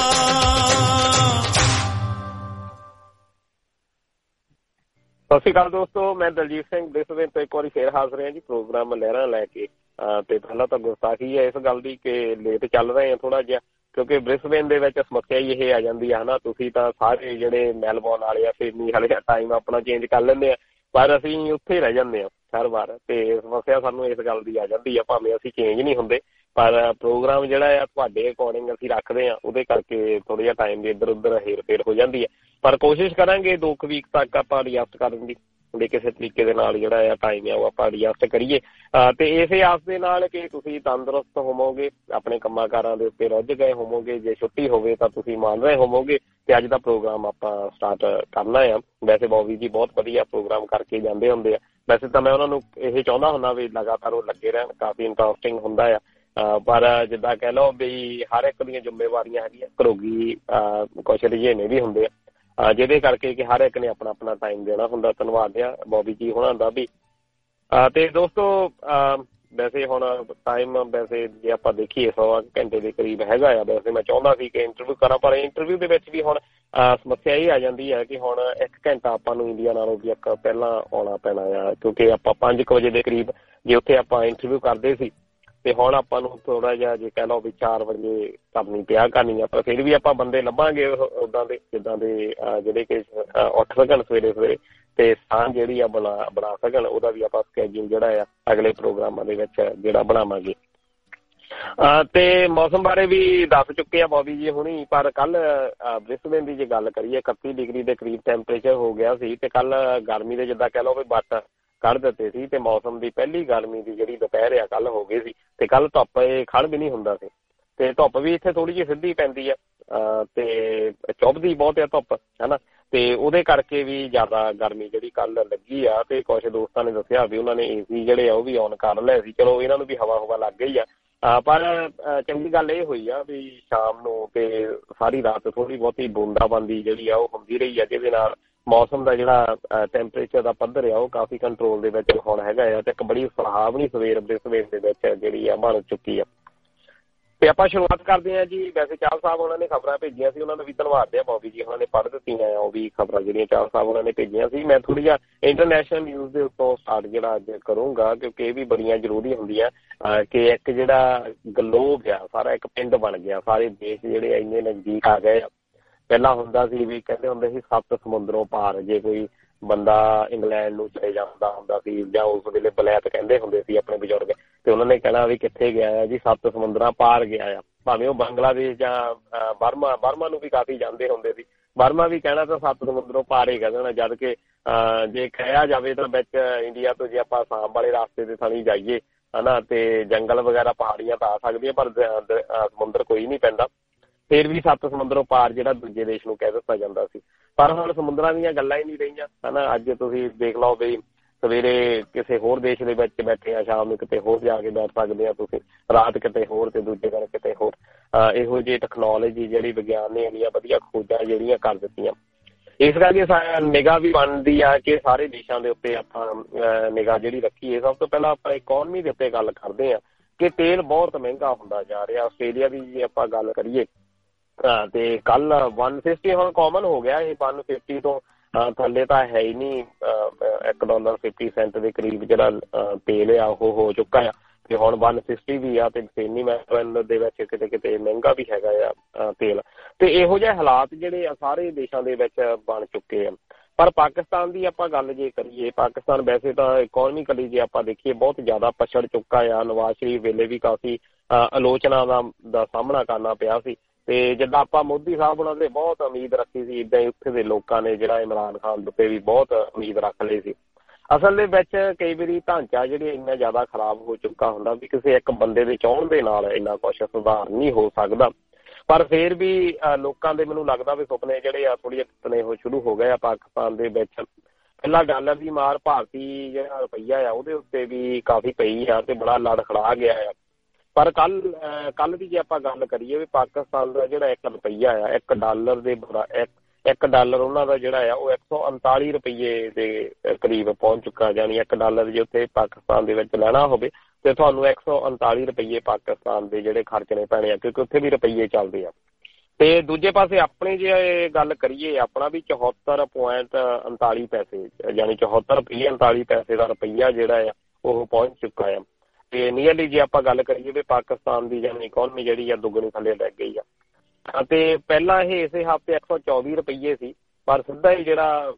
ਸਤਿ ਸ਼੍ਰੀ ਅਕਾਲ ਦੋਸਤੋ ਮੈਂ ਦਲਜੀਤ ਸਿੰਘ ਬ੍ਰਿਸਬੇਨ ਤੋਂ ਇੱਕ ਵਾਰੀ ਫੇਰ ਹਾਜ਼ਰ ਹਾਂ ਜੀ ਪ੍ਰੋਗਰਾਮ ਲਹਿਰਾਂ ਲੈ ਕੇ ਤੇ ਪਹਿਲਾਂ ਤਾਂ ਗੁਸਤਾਖੀ ਹੈ ਇਸ ਗੱਲ ਦੀ ਕਿ ਲੇਟ ਚੱਲ ਰਹੇ ਹਾਂ ਥੋੜਾ ਜਿਹਾ ਕਿਉਂਕਿ ਬ੍ਰਿਸਬੇਨ ਦੇ ਵਿੱਚ ਸਮੱਸਿਆ ਹੀ ਇਹ ਆ ਜਾਂਦੀ ਆ ਹਨਾ ਤੁਸੀਂ ਤਾਂ ਸਾਰੇ ਜਿਹੜੇ ਮੈਲਬੌਰਨ ਵਾਲੇ ਆ ਸਿਡਨੀ ਵਾਲੇ ਆ ਟਾਈਮ ਆਪਣਾ ਚੇਂਜ ਕਰ ਲੈਂਦੇ ਆ ਪਰ ਅਸੀਂ ਉੱਥੇ ਰਹਿ ਜਾਂਦੇ ਹਾਂ ਹਰ ਵਾਰ ਤੇ ਸਮੱਸਿਆ ਸਾਨੂੰ ਇਸ ਗੱਲ ਦੀ ਆ ਜਾਂਦੀ ਆ ਭਾਵੇਂ ਅਸੀਂ ਚੇਂਜ ਨਹੀਂ ਹੁੰਦੇ ਪਰ ਪ੍ਰੋਗਰਾਮ ਜਿਹੜਾ ਆ ਤੁਹਾਡੇ ਅਕੋਰਡਿੰਗ ਅਸੀਂ ਰੱਖਦੇ ਹਾਂ ਉਹਦੇ ਕਰਕੇ ਥੋੜ੍ਹਾ ਜਿਹਾ ਟਾਈਮ ਦੀ ਇੱਧਰ ਉੱਧਰ ਹੇਰ ਫੇਰ ਹੋ ਜਾਂਦੀ ਹੈ ਪਰ ਕੋਸ਼ਿਸ਼ ਕਰਾਂਗੇ ਦੋ ਕੁ ਵੀਕ ਤੱਕ ਆਪਾਂ ਐਡਜਸਟ ਕਰਨ ਦੀ ਵੀ ਕਿਸੇ ਤਰੀਕੇ ਦੇ ਨਾਲ ਜਿਹੜਾ ਆ ਟਾਈਮ ਆ ਉਹ ਆਪਾਂ ਐਡਜਸਟ ਕਰੀਏ ਤੇ ਇਸੇ ਆਸ ਦੇ ਨਾਲ ਕਿ ਤੁਸੀਂ ਤੰਦਰੁਸਤ ਹੋਵੋਗੇ ਆਪਣੇ ਕੰਮਾਂ ਕਾਰਾਂ ਦੇ ਉੱਤੇ ਰੁੱਝ ਗਏ ਹੋਵੋਗੇ ਜੇ ਛੁੱਟੀ ਹੋਵੇ ਤਾਂ ਤੁਸੀਂ ਮੰਨ ਰਹੇ ਹੋਵੋਗੇ ਤੇ ਅੱਜ ਦਾ ਪ੍ਰੋਗਰਾਮ ਆਪਾਂ ਸਟਾਰਟ ਕਰਨਾ ਆ ਵੈਸੇ ਬੌਬੀ ਜੀ ਬਹੁਤ ਵਧੀਆ ਪ੍ਰੋਗਰਾਮ ਕਰਕੇ ਜਾਂਦੇ ਹੁੰਦੇ ਆ ਵੈਸੇ ਤਾਂ ਮੈਂ ਉਹਨਾਂ ਨੂੰ ਇਹ ਚਾਹੁੰਦਾ ਹੁੰਦਾ ਵੀ ਲਗਾਤਾਰ ਉਹ ਲੱਗੇ ਰਹਿਣ ਕਾਫੀ ਇੰਟਰਸਟਿੰਗ ਹੁੰਦਾ ਆ ਪਰ ਜਿੱਦਾਂ ਕਹਿ ਲਓ ਵੀ ਹਰ ਇੱਕ ਦੀਆਂ ਜ਼ਿੰਮੇਵਾਰੀਆਂ ਹੈਗੀਆਂ ਘਰੋਗੀ ਕੁਛ ਰੁਝੇਵੇਂ ਵੀ ਹੁੰਦੇ ਆ ਜਿਹਦੇ ਕਰਕੇ ਕਿ ਹਰ ਇੱਕ ਨੇ ਆਪਣਾ ਆਪਣਾ ਟਾਈਮ ਦੇਣਾ ਹੁੰਦਾ ਧੰਨਵਾਦ ਆ ਬੌਬੀ ਜੀ ਹੋਣਾ ਦਾ ਵੀ ਤੇ ਦੋਸਤੋ ਵੈਸੇ ਹੁਣ ਟਾਈਮ ਵੈਸੇ ਜੇ ਆਪਾਂ ਦੇਖੀਏ ਸਵਾ ਘੰਟੇ ਦੇ ਕਰੀਬ ਹੈਗਾ ਆ ਵੈਸੇ ਮੈਂ ਚਾਹੁੰਦਾ ਸੀ ਕਿ ਇੰਟਰਵਿਊ ਕਰਾਂ ਪਰ ਇੰਟਰਵਿਊ ਦੇ ਵਿੱਚ ਵੀ ਹੁਣ ਸਮੱਸਿਆ ਇਹ ਆ ਜਾਂਦੀ ਹੈ ਕਿ ਹੁਣ ਇੱਕ ਘੰਟਾ ਆਪਾਂ ਨੂੰ ਇੰਡੀਆ ਨਾਲੋਂ ਵੀ ਇੱਕ ਪਹਿਲਾਂ ਆਉਣਾ ਪੈਣਾ ਆ ਕਿਉਂਕਿ ਆਪਾਂ ਪੰਜ ਕੁ ਵਜੇ ਦੇ ਕਰੀਬ ਜੇ ਉੱਥੇ ਆਪਾਂ ਇੰਟਰਵਿਊ ਕਰਦੇ ਸੀ ਤੇ ਹੁਣ ਆਪਾਂ ਨੂੰ ਥੋੜਾ ਜਿਹਾ ਜੇ ਕਹਿ ਲਓ ਵੀ ਚਾਰ ਵਜੇ ਕਰਨੀ ਪਿਆ ਕਰਨੀ ਆ ਪਰ ਫਿਰ ਵੀ ਆਪਾਂ ਬੰਦੇ ਲੱਭਾਂਗੇ ਉੱਦਾਂ ਦੇ ਜਿੱਦਾਂ ਦੇ ਜਿਹੜੇ ਕਿ ਉੱਠ ਸਕਣ ਸਵੇਰੇ ਸਵੇਰੇ ਤੇ ਸਾਂਝ ਜਿਹੜੀ ਆ ਬਣਾ ਬਣਾ ਸਕਣ ਉਹਦਾ ਵੀ ਆਪਾਂ ਸਕੈਜੂਲ ਜਿਹੜਾ ਆ ਅਗਲੇ ਪ੍ਰੋਗਰਾਮਾਂ ਦੇ ਵਿੱਚ ਜਿਹੜਾ ਬਣਾਵਾਂਗੇ ਤੇ ਮੌਸਮ ਬਾਰੇ ਵੀ ਦੱਸ ਚੁੱਕੇ ਆ ਬੌਬੀ ਜੀ ਹੁਣੀ ਪਰ ਕੱਲ ਬ੍ਰਿਸਬੇਨ ਦੀ ਜੇ ਗੱਲ ਕਰੀਏ ਇਕੱਤੀ ਡਿਗਰੀ ਦੇ ਕਰੀਬ ਟੈਂਪਰੇਚਰ ਹੋ ਗਿਆ ਸੀ ਤੇ ਕੱਲ ਗਰਮੀ ਦੇ ਜਿੱਦਾਂ ਕਹਿ ਲਓ ਵੀ ਬੱਟ ਕੱਢ ਦਿੱਤੇ ਸੀ ਤੇ ਮੌਸਮ ਦੀ ਪਹਿਲੀ ਗਰਮੀ ਦੀ ਜਿਹੜੀ ਦੁਪਹਿਰ ਆ ਕੱਲ ਹੋ ਗਈ ਸੀ ਤੇ ਕੱਲ ਧੁੱਪ ਇਹ ਖੜ ਵੀ ਨਹੀਂ ਹੁੰਦਾ ਸੀ ਤੇ ਧੁੱਪ ਵੀ ਇੱਥੇ ਥੋੜੀ ਜਿਹੀ ਸਿੱਧੀ ਪੈਂਦੀ ਆ ਤੇ ਚੁੱਭਦੀ ਬਹੁਤ ਆ ਧੁੱਪ ਹਨਾ ਤੇ ਉਹਦੇ ਕਰਕੇ ਵੀ ਜ਼ਿਆਦਾ ਗਰਮੀ ਜਿਹੜੀ ਕੱਲ ਲੱਗੀ ਆ ਤੇ ਕੁਛ ਦੋਸਤਾਂ ਨੇ ਦੱਸਿਆ ਵੀ ਉਹਨਾਂ ਨੇ ਏਸੀ ਜਿਹੜੇ ਆ ਉਹ ਵੀ ਔਨ ਕਰ ਲਏ ਸੀ। ਚਲੋ ਇਹਨਾਂ ਨੂੰ ਵੀ ਹਵਾ ਹਵਾ ਲੱਗ ਗਈ ਆ ਪਰ ਚੰਗੀ ਗੱਲ ਇਹ ਹੋਈ ਆ ਵੀ ਸ਼ਾਮ ਨੂੰ ਤੇ ਸਾਰੀ ਰਾਤ ਥੋੜੀ ਬਹੁਤੀ ਬੂੰਦਾਬਾਂਦੀ ਜਿਹੜੀ ਆ ਉਹ ਹੁੰਦੀ ਰਹੀ ਆ ਜਿਹਦੇ ਨਾਲ ਮੌਸਮ ਦਾ ਜਿਹੜਾ ਟੈਂਪਰੇਚਰ ਦਾ ਪੱਧਰ ਆ ਉਹ ਕਾਫੀ ਕੰਟਰੋਲ ਦੇ ਵਿੱਚ ਹੁਣ ਹੈਗਾ ਆ ਤੇ ਇੱਕ ਬੜੀ ਸੁਹਾਵਣੀ ਸਵੇਰ ਦੇ ਸਵੇਰ ਦੇ ਵਿੱਚ ਜਿਹੜੀ ਆ ਬਣ ਚੁੱਕੀ ਆ। ਤੇ ਆਪਾਂ ਸ਼ੁਰੂਆਤ ਕਰਦੇ ਹਾਂ ਜੀ। ਵੈਸੇ ਚਾਹਲ ਸਾਹਿਬ ਉਹਨਾਂ ਨੇ ਖਬਰਾਂ ਭੇਜੀਆਂ ਸੀ, ਉਹਨਾਂ ਦਾ ਵੀ ਧੰਨਵਾਦ ਆ ਬੌਬੀ ਜੀ, ਉਹਨਾਂ ਨੇ ਪੜ੍ਹ ਦਿੱਤੀਆਂ ਆ ਉਹ ਵੀ ਖਬਰਾਂ ਜਿਹੜੀਆਂ ਚਾਹਲ ਸਾਹਿਬ ਉਹਨਾਂ ਨੇ ਭੇਜੀਆਂ ਸੀ। ਮੈਂ ਥੋੜ੍ਹੀ ਜਿਹਾ ਇੰਟਰਨੈਸ਼ਨਲ ਨਿਊਜ਼ ਦੇ ਉੱਤੋਂ ਸਟਾਰਟ ਜਿਹੜਾ ਅੱਜ ਕਰੂੰਗਾ ਕਿਉਂਕਿ ਇਹ ਵੀ ਬੜੀਆਂ ਜ਼ਰੂਰੀ ਹੁੰਦੀਆਂ ਕਿ ਇੱਕ ਜਿਹੜਾ ਗਲੋਬ ਆ ਸਾਰਾ ਇੱਕ ਪਿੰਡ ਬਣ ਗਿਆ, ਸਾਰੇ ਦੇਸ਼ ਜਿਹੜੇ ਇੰਨੇ ਨਜ਼ਦੀਕ ਆ ਗਏ ਆ। ਪਹਿਲਾਂ ਹੁੰਦਾ ਸੀ ਵੀ ਕਹਿੰਦੇ ਹੁੰਦੇ ਸੀ ਸੱਤ ਸਮੁੰਦਰੋਂ ਪਾਰ, ਜੇ ਕੋਈ ਬੰਦਾ ਇੰਗਲੈਂਡ ਨੂੰ ਚਲੇ ਜਾਂਦਾ ਹੁੰਦਾ ਸੀ ਜਾਂ ਉਸ ਵੇਲੇ ਬਲੈਤ ਕਹਿੰਦੇ ਹੁੰਦੇ ਸੀ ਆਪਣੇ ਬਜ਼ੁਰਗ ਤੇ ਉਹਨਾਂ ਨੇ ਕਹਿਣਾ ਵੀ ਕਿੱਥੇ ਗਿਆ ਆ ਜੀ, ਸੱਤ ਸਮੁੰਦਰਾਂ ਪਾਰ ਗਿਆ ਆ। ਭਾਵੇਂ ਉਹ ਬੰਗਲਾਦੇਸ਼ ਜਾਂ ਬਰਮਾ ਬਰਮਾ ਨੂੰ ਵੀ ਕਾਫੀ ਜਾਂਦੇ ਹੁੰਦੇ ਸੀ, ਬਰਮਾ ਵੀ ਕਹਿਣਾ ਤਾਂ ਸੱਤ ਸਮੁੰਦਰੋਂ ਪਾਰ ਹੀ ਕਹਿ ਦੇਣਾ। ਜਦ ਕਿ ਜੇ ਕਹਿਆ ਜਾਵੇ ਤਾਂ ਵਿੱਚ ਇੰਡੀਆ ਤੋਂ ਜੇ ਆਪਾਂ ਆਸਾਮ ਵਾਲੇ ਰਸਤੇ ਤੇ ਥਾਣੀ ਜਾਈਏ ਹਨਾ ਤੇ ਜੰਗਲ ਵਗੈਰਾ ਪਹਾੜੀਆਂ ਤਾਂ ਆ ਸਕਦੀਆਂ ਪਰ ਸਮੁੰਦਰ ਕੋਈ ਨਹੀਂ ਪੈਂਦਾ, ਫਿਰ ਵੀ ਸੱਤ ਸਮੁੰਦਰੋਂ ਪਾਰ ਜਿਹੜਾ ਦੂਜੇ ਦੇਸ਼ ਨੂੰ ਕਹਿ ਦਿੱਤਾ ਜਾਂਦਾ ਸੀ। ਪਰ ਹੁਣ ਸਮੁੰਦਰਾਂ ਦੀਆਂ ਗੱਲਾਂ ਹੀ ਨਹੀਂ ਰਹੀਆਂ ਹਨਾ। ਅੱਜ ਤੁਸੀਂ ਦੇਖ ਲਓ ਵੀ ਸਵੇਰੇ ਕਿਸੇ ਹੋਰ ਦੇਸ਼ ਦੇ ਵਿੱਚ ਬੈਠੇ ਆ, ਸ਼ਾਮ ਨੂੰ ਕਿਤੇ ਹੋਰ ਜਾ ਕੇ ਬੈਠ ਸਕਦੇ ਆ ਤੁਸੀਂ, ਰਾਤ ਕਿਤੇ ਹੋਰ ਤੇ ਦੂਜੇ ਦਿਨ ਕਿਤੇ ਹੋਰ। ਇਹੋ ਜਿਹੀ ਟੈਕਨੋਲੋਜੀ ਜਿਹੜੀ ਵਿਗਿਆਨ ਨੇ ਇੰਨੀਆਂ ਵਧੀਆ ਖੋਜਾਂ ਜਿਹੜੀਆਂ ਕਰ ਦਿੱਤੀਆਂ, ਇਸ ਕਰਕੇ ਨਿਗਾਹ ਵੀ ਬਣਦੀ ਆ ਕਿ ਸਾਰੇ ਦੇਸ਼ਾਂ ਦੇ ਉੱਤੇ ਆਪਾਂ ਨਿਗਾਹ ਜਿਹੜੀ ਰੱਖੀਏ। ਸਭ ਤੋਂ ਪਹਿਲਾਂ ਆਪਾਂ ਇਕੋਨਮੀ ਦੇ ਉੱਤੇ ਗੱਲ ਕਰਦੇ ਹਾਂ ਕਿ ਤੇਲ ਬਹੁਤ ਮਹਿੰਗਾ ਹੁੰਦਾ ਜਾ ਰਿਹਾ। ਆਸਟ੍ਰੇਲੀਆ ਦੀ ਜੇ ਆਪਾਂ ਗੱਲ ਕਰੀਏ ਤੇ ਕੱਲ ਵਨ ਫਿਫਟੀ ਹੁਣ ਕਾਮਨ ਹੋ ਗਿਆ, ਇਹ ਵਨ ਫਿਫਟੀ ਤੋਂ ਥੱਲੇ ਤਾਂ ਹੈ ਹੀ ਨਹੀਂ। ਇੱਕ ਡਾਲਰ ਫਿਫਟੀ ਸੈਂਟ ਦੇ ਕਰੀਬ ਜਿਹੜਾ ਤੇਲ ਆ ਉਹ ਹੋ ਚੁੱਕਾ ਆ ਤੇ ਹੁਣ ਵਨ ਸਿਕਸਟੀ ਵੀ ਆ ਤੇ ਸੇਨੀ ਮੈਟਲ ਦੇ ਵਿੱਚ ਕਿਤੇ ਕਿਤੇ ਮਹਿੰਗਾ ਵੀ ਹੈਗਾ ਆ ਤੇਲ। ਤੇ ਇਹੋ ਜਿਹੇ ਹਾਲਾਤ ਜਿਹੜੇ ਆ ਸਾਰੇ ਦੇਸ਼ਾਂ ਦੇ ਵਿੱਚ ਬਣ ਚੁੱਕੇ ਆ। ਪਰ ਪਾਕਿਸਤਾਨ ਦੀ ਆਪਾਂ ਗੱਲ ਜੇ ਕਰੀਏ, ਪਾਕਿਸਤਾਨ ਵੈਸੇ ਤਾਂ ਇਕੋਨਮਿਕਲੀ ਜੇ ਆਪਾਂ ਦੇਖੀਏ ਬਹੁਤ ਜ਼ਿਆਦਾ ਪਛੜ ਚੁੱਕਾ ਆ। ਨਵਾਜ਼ ਸ਼ਰੀਫ ਵੇਲੇ ਵੀ ਕਾਫੀ ਆਲੋਚਨਾ ਦਾ ਦਾ ਸਾਹਮਣਾ ਕਰਨਾ ਪਿਆ ਸੀ ਤੇ ਜਿੱਦਾਂ ਆਪਾਂ ਮੋਦੀ ਸਾਹਿਬ ਉਹਨਾਂ ਦੇ ਬਹੁਤ ਉਮੀਦ ਰੱਖੀ ਸੀ, ਇੱਦਾਂ ਹੀ ਉੱਥੇ ਦੇ ਲੋਕਾਂ ਨੇ ਜਿਹੜਾ ਇਮਰਾਨ ਖਾਨ ਦੇ ਉੱਤੇ ਵੀ ਬਹੁਤ ਉਮੀਦ ਰੱਖ ਲਈ ਸੀ। ਅਸਲ ਦੇ ਵਿੱਚ ਕਈ ਵਾਰੀ ਢਾਂਚਾ ਜਿਹੜੀ ਇੰਨਾ ਜ਼ਿਆਦਾ ਖਰਾਬ ਹੋ ਚੁੱਕਾ ਹੁੰਦਾ ਵੀ ਕਿਸੇ ਇੱਕ ਬੰਦੇ ਦੇ ਚਾਹੁਣ ਦੇ ਨਾਲ ਇੰਨਾ ਕੁਛ ਸੁਧਾਰ ਨਹੀਂ ਹੋ ਸਕਦਾ। ਪਰ ਫਿਰ ਵੀ ਲੋਕਾਂ ਦੇ ਮੈਨੂੰ ਲੱਗਦਾ ਵੀ ਸੁਪਨੇ ਜਿਹੜੇ ਆ ਥੋੜ੍ਹੇ ਜਿਹੇ ਟੁੱਟਣੇ ਹੋ ਸ਼ੁਰੂ ਹੋ ਗਏ ਆ ਪਾਕਿਸਤਾਨ ਦੇ ਵਿੱਚ। ਪਹਿਲਾਂ ਡਾਲਰ ਦੀ ਮਾਰ ਭਾਰਤੀ ਜਿਹੜਾ ਰੁਪਈਆ ਆ ਉਹਦੇ ਉੱਤੇ ਵੀ ਕਾਫੀ ਪਈ ਆ ਤੇ ਬੜਾ ਲੜ ਖੜਾ ਗਿਆ ਆ। ਪਰ ਕੱਲ ਕੱਲ ਦੀ ਜੇ ਆਪਾਂ ਗੱਲ ਕਰੀਏ ਵੀ ਪਾਕਿਸਤਾਨ ਦਾ ਜਿਹੜਾ ਇੱਕ ਰੁਪਈਆ ਆ, ਇੱਕ ਡਾਲਰ ਦੇ ਇੱਕ ਡਾਲਰ ਉਹਨਾਂ ਦਾ ਜਿਹੜਾ ਆ ਉਹ ਇੱਕ ਸੌ ਉਨਤਾਲੀ ਰੁਪਈਏ ਦੇ ਕਰੀਬ ਪਹੁੰਚ ਚੁੱਕਾ। ਜਾਣੀ ਇੱਕ ਡਾਲਰ ਜੇ ਉੱਥੇ ਪਾਕਿਸਤਾਨ ਦੇ ਵਿੱਚ ਲੈਣਾ ਹੋਵੇ ਤੇ ਤੁਹਾਨੂੰ ਇੱਕ ਸੌ ਉਨਤਾਲੀ ਰੁਪਈਏ ਪਾਕਿਸਤਾਨ ਦੇ ਜਿਹੜੇ ਖਰਚਣੇ ਪੈਣੇ ਆ ਕਿਉਂਕਿ ਉੱਥੇ ਵੀ ਰੁਪਈਏ ਚੱਲਦੇ ਆ। ਤੇ ਦੂਜੇ ਪਾਸੇ ਆਪਣੇ ਜੇ ਗੱਲ ਕਰੀਏ ਆਪਣਾ ਵੀ ਚੌਹੱਤਰ ਪੁਆਇੰਟ ਉਨਤਾਲੀ ਪੈਸੇ ਯਾਨੀ ਚੌਹੱਤਰ ਰੁਪਈਏ ਉਨਤਾਲੀ ਪੈਸੇ ਦਾ ਰੁਪਈਆ ਜਿਹੜਾ ਆ ਉਹ ਪਹੁੰਚ ਚੁੱਕਾ ਆ। ਤੇ ਨੀਅਰਲੀ ਜੇ ਆਪਾਂ ਗੱਲ ਕਰੀਏ ਵੀ ਪਾਕਿਸਤਾਨ ਦੀ ਜਾਨੀ ਇਕੋਨਮੀ ਜਿਹੜੀ ਆ ਦੁੱਗਣੀ ਥੱਲੇ ਲੱਗ ਗਈ ਆ। ਤੇ ਪਹਿਲਾਂ ਇਹ ਇਸੇ ਹਫ਼ਤੇ ਇੱਕ ਸੌ ਚੌਵੀ ਰੁਪਈਏ ਸੀ ਪਰ ਸਿੱਧਾ ਹੀ ਜਿਹੜਾ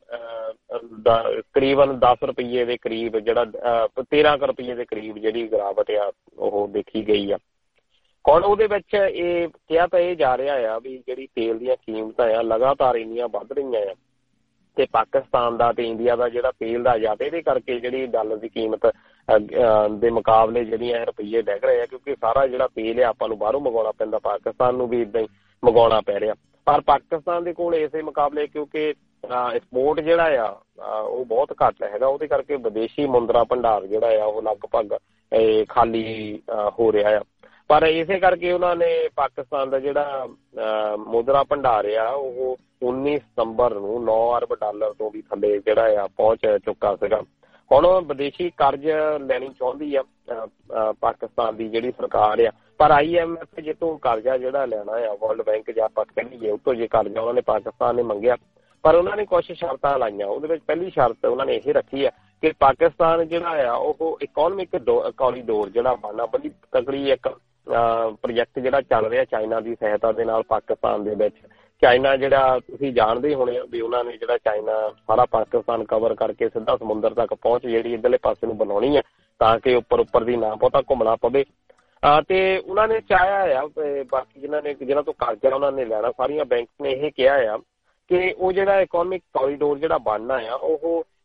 ਤਕਰੀਬਨ ਦਸ ਰੁਪਈਏ ਦੇ ਕਰੀਬ ਜਿਹੜਾ ਤੇਰਾਂ ਕੁ ਰੁਪਈਏ ਦੇ ਕਰੀਬ ਜਿਹੜੀ ਗਿਰਾਵਟ ਆ ਉਹ ਦੇਖੀ ਗਈ ਆ। ਹੁਣ ਉਹਦੇ ਵਿੱਚ ਇਹ ਕਿਹਾ ਤਾਂ ਇਹ ਜਾ ਰਿਹਾ ਆ ਵੀ ਜਿਹੜੀ ਤੇਲ ਦੀਆਂ ਕੀਮਤਾਂ ਆ ਲਗਾਤਾਰ ਇੰਨੀਆਂ ਵੱਧ ਰਹੀਆਂ ਆ ਤੇ ਪਾਕਿਸਤਾਨ ਦਾ ਤੇ ਇੰਡੀਆ ਦਾ ਜਿਹੜਾ ਤੇਲ ਦਾ ਆਯਾਤ ਇਹਦੇ ਕਰਕੇ ਜਿਹੜੀ ਡਾਲਰ ਦੀ ਕੀਮਤ ਦੇ ਮੁਕਾਬਲੇ ਜਿਹੜੀਆਂ ਰੁਪਈਏ ਡਿੱਗ ਰਹੇ ਆ ਕਿਉਂਕਿ ਸਾਰਾ ਜਿਹੜਾ ਤੇਲ ਆ ਆਪਾਂ ਨੂੰ ਬਾਹਰੋਂ ਮੰਗਵਾਉਣਾ ਪੈਂਦਾ, ਪਾਕਿਸਤਾਨ ਨੂੰ ਵੀ ਇੱਦਾਂ ਹੀ ਮੰਗਵਾਉਣਾ ਪੈ ਰਿਹਾ। ਪਰ ਪਾਕਿਸਤਾਨ ਦੇ ਕੋਲ ਇਸੇ ਮੁਕਾਬਲੇ ਕਿਉਂਕਿ ਐਕਸਪੋਰਟ ਜਿਹੜਾ ਆ ਉਹ ਬਹੁਤ ਘੱਟ ਹੈਗਾ, ਉਹਦੇ ਕਰਕੇ ਵਿਦੇਸ਼ੀ ਮੁੰਦਰਾ ਭੰਡਾਰ ਜਿਹੜਾ ਆ ਉਹ ਲਗਭਗ ਖਾਲੀ ਹੋ ਰਿਹਾ ਆ। ਪਰ ਇਸੇ ਕਰਕੇ ਉਹਨਾਂ ਨੇ ਪਾਕਿਸਤਾਨ ਦਾ ਜਿਹੜਾ ਮੁਦਰਾ ਭੰਡਾਰ ਆ ਉਹ ਉੱਨੀ ਸਤੰਬਰ ਨੂੰ ਨੌ ਅਰਬ ਡਾਲਰ ਤੋਂ ਵੀ ਥੱਲੇ ਜਿਹੜਾ ਆ ਪਹੁੰਚ ਚੁੱਕਾ ਸੀਗਾ। ਹੁਣ ਵਿਦੇਸ਼ੀ ਕਰਜ਼ ਲੈਣੀ ਚਾਹੁੰਦੀ ਆ ਪਾਕਿਸਤਾਨ ਦੀ ਜਿਹੜੀ ਸਰਕਾਰ ਆ, ਪਰ ਆਈ ਐਮ ਐਫ ਜਿੱਥੋਂ ਕਰਜ਼ਾ ਜਿਹੜਾ ਲੈਣਾ ਆ ਵਰਲਡ ਬੈਂਕ ਜਾਂ ਆਪਾਂ ਕਹੀਏ ਉੱਥੋਂ ਜੇ ਕਰਜ਼ਾ ਉਹਨਾਂ ਨੇ ਪਾਕਿਸਤਾਨ ਨੇ ਮੰਗਿਆ ਪਰ ਉਹਨਾਂ ਨੇ ਕੁਛ ਸ਼ਰਤਾਂ ਲਾਈਆਂ। ਉਹਦੇ ਵਿੱਚ ਪਹਿਲੀ ਸ਼ਰਤ ਉਹਨਾਂ ਨੇ ਇਹ ਰੱਖੀ ਆ ਕਿ ਪਾਕਿਸਤਾਨ ਜਿਹੜਾ ਆ ਉਹ ਇਕੋਨਮਿਕ ਕੋਰੀਡੋਰ ਜਿਹੜਾ ਬਣਨਾ ਬੜੀ ਤਕੜੀ ਇੱਕ ਪ੍ਰੋਜੈਕਟ ਜਿਹੜਾ ਚੱਲ ਰਿਹਾ ਚਾਈਨਾ ਦੀ ਸਹਾਇਤਾ ਦੇ ਨਾਲ ਪਾਕਿਸਤਾਨ ਦੇ ਵਿੱਚ। ਚਾਈਨਾ ਜਿਹੜਾ ਤੁਸੀਂ ਜਾਣਦੇ ਹੋਣੇ ਵੀ ਉਹਨਾਂ ਨੇ ਜਿਹੜਾ ਚਾਈਨਾ ਸਾਰਾ ਪਾਕਿਸਤਾਨ ਕਵਰ ਕਰਕੇ ਸਿੱਧਾ ਸਮੁੰਦਰ ਤੱਕ ਪਹੁੰਚ ਜਿਹੜੀ ਇੱਧਰਲੇ ਪਾਸੇ ਨੂੰ ਬਣਾਉਣੀ ਹੈ ਤਾਂ ਕਿ ਉੱਪਰ ਉੱਪਰ ਦੀ ਨਾ ਬਹੁਤਾ ਘੁੰਮਣਾ ਪਵੇ। ਤੇ ਉਹਨਾਂ ਨੇ ਚਾਹਿਆ ਆ ਬਾਕੀ ਜਿਹਨਾਂ ਨੇ ਜਿਹਨਾਂ ਤੋਂ ਕਰਜ਼ਾ ਉਹਨਾਂ ਨੇ ਲੈਣਾ ਸਾਰੀਆਂ ਬੈਂਕ ਨੇ ਇਹ ਕਿਹਾ ਆ ਕਿ ਉਹ ਜਿਹੜਾ ਇਕੋਨਮਿਕ ਕੋਰੀਡੋਰ ਜਿਹੜਾ ਬਣਨਾ ਆ ਉਹ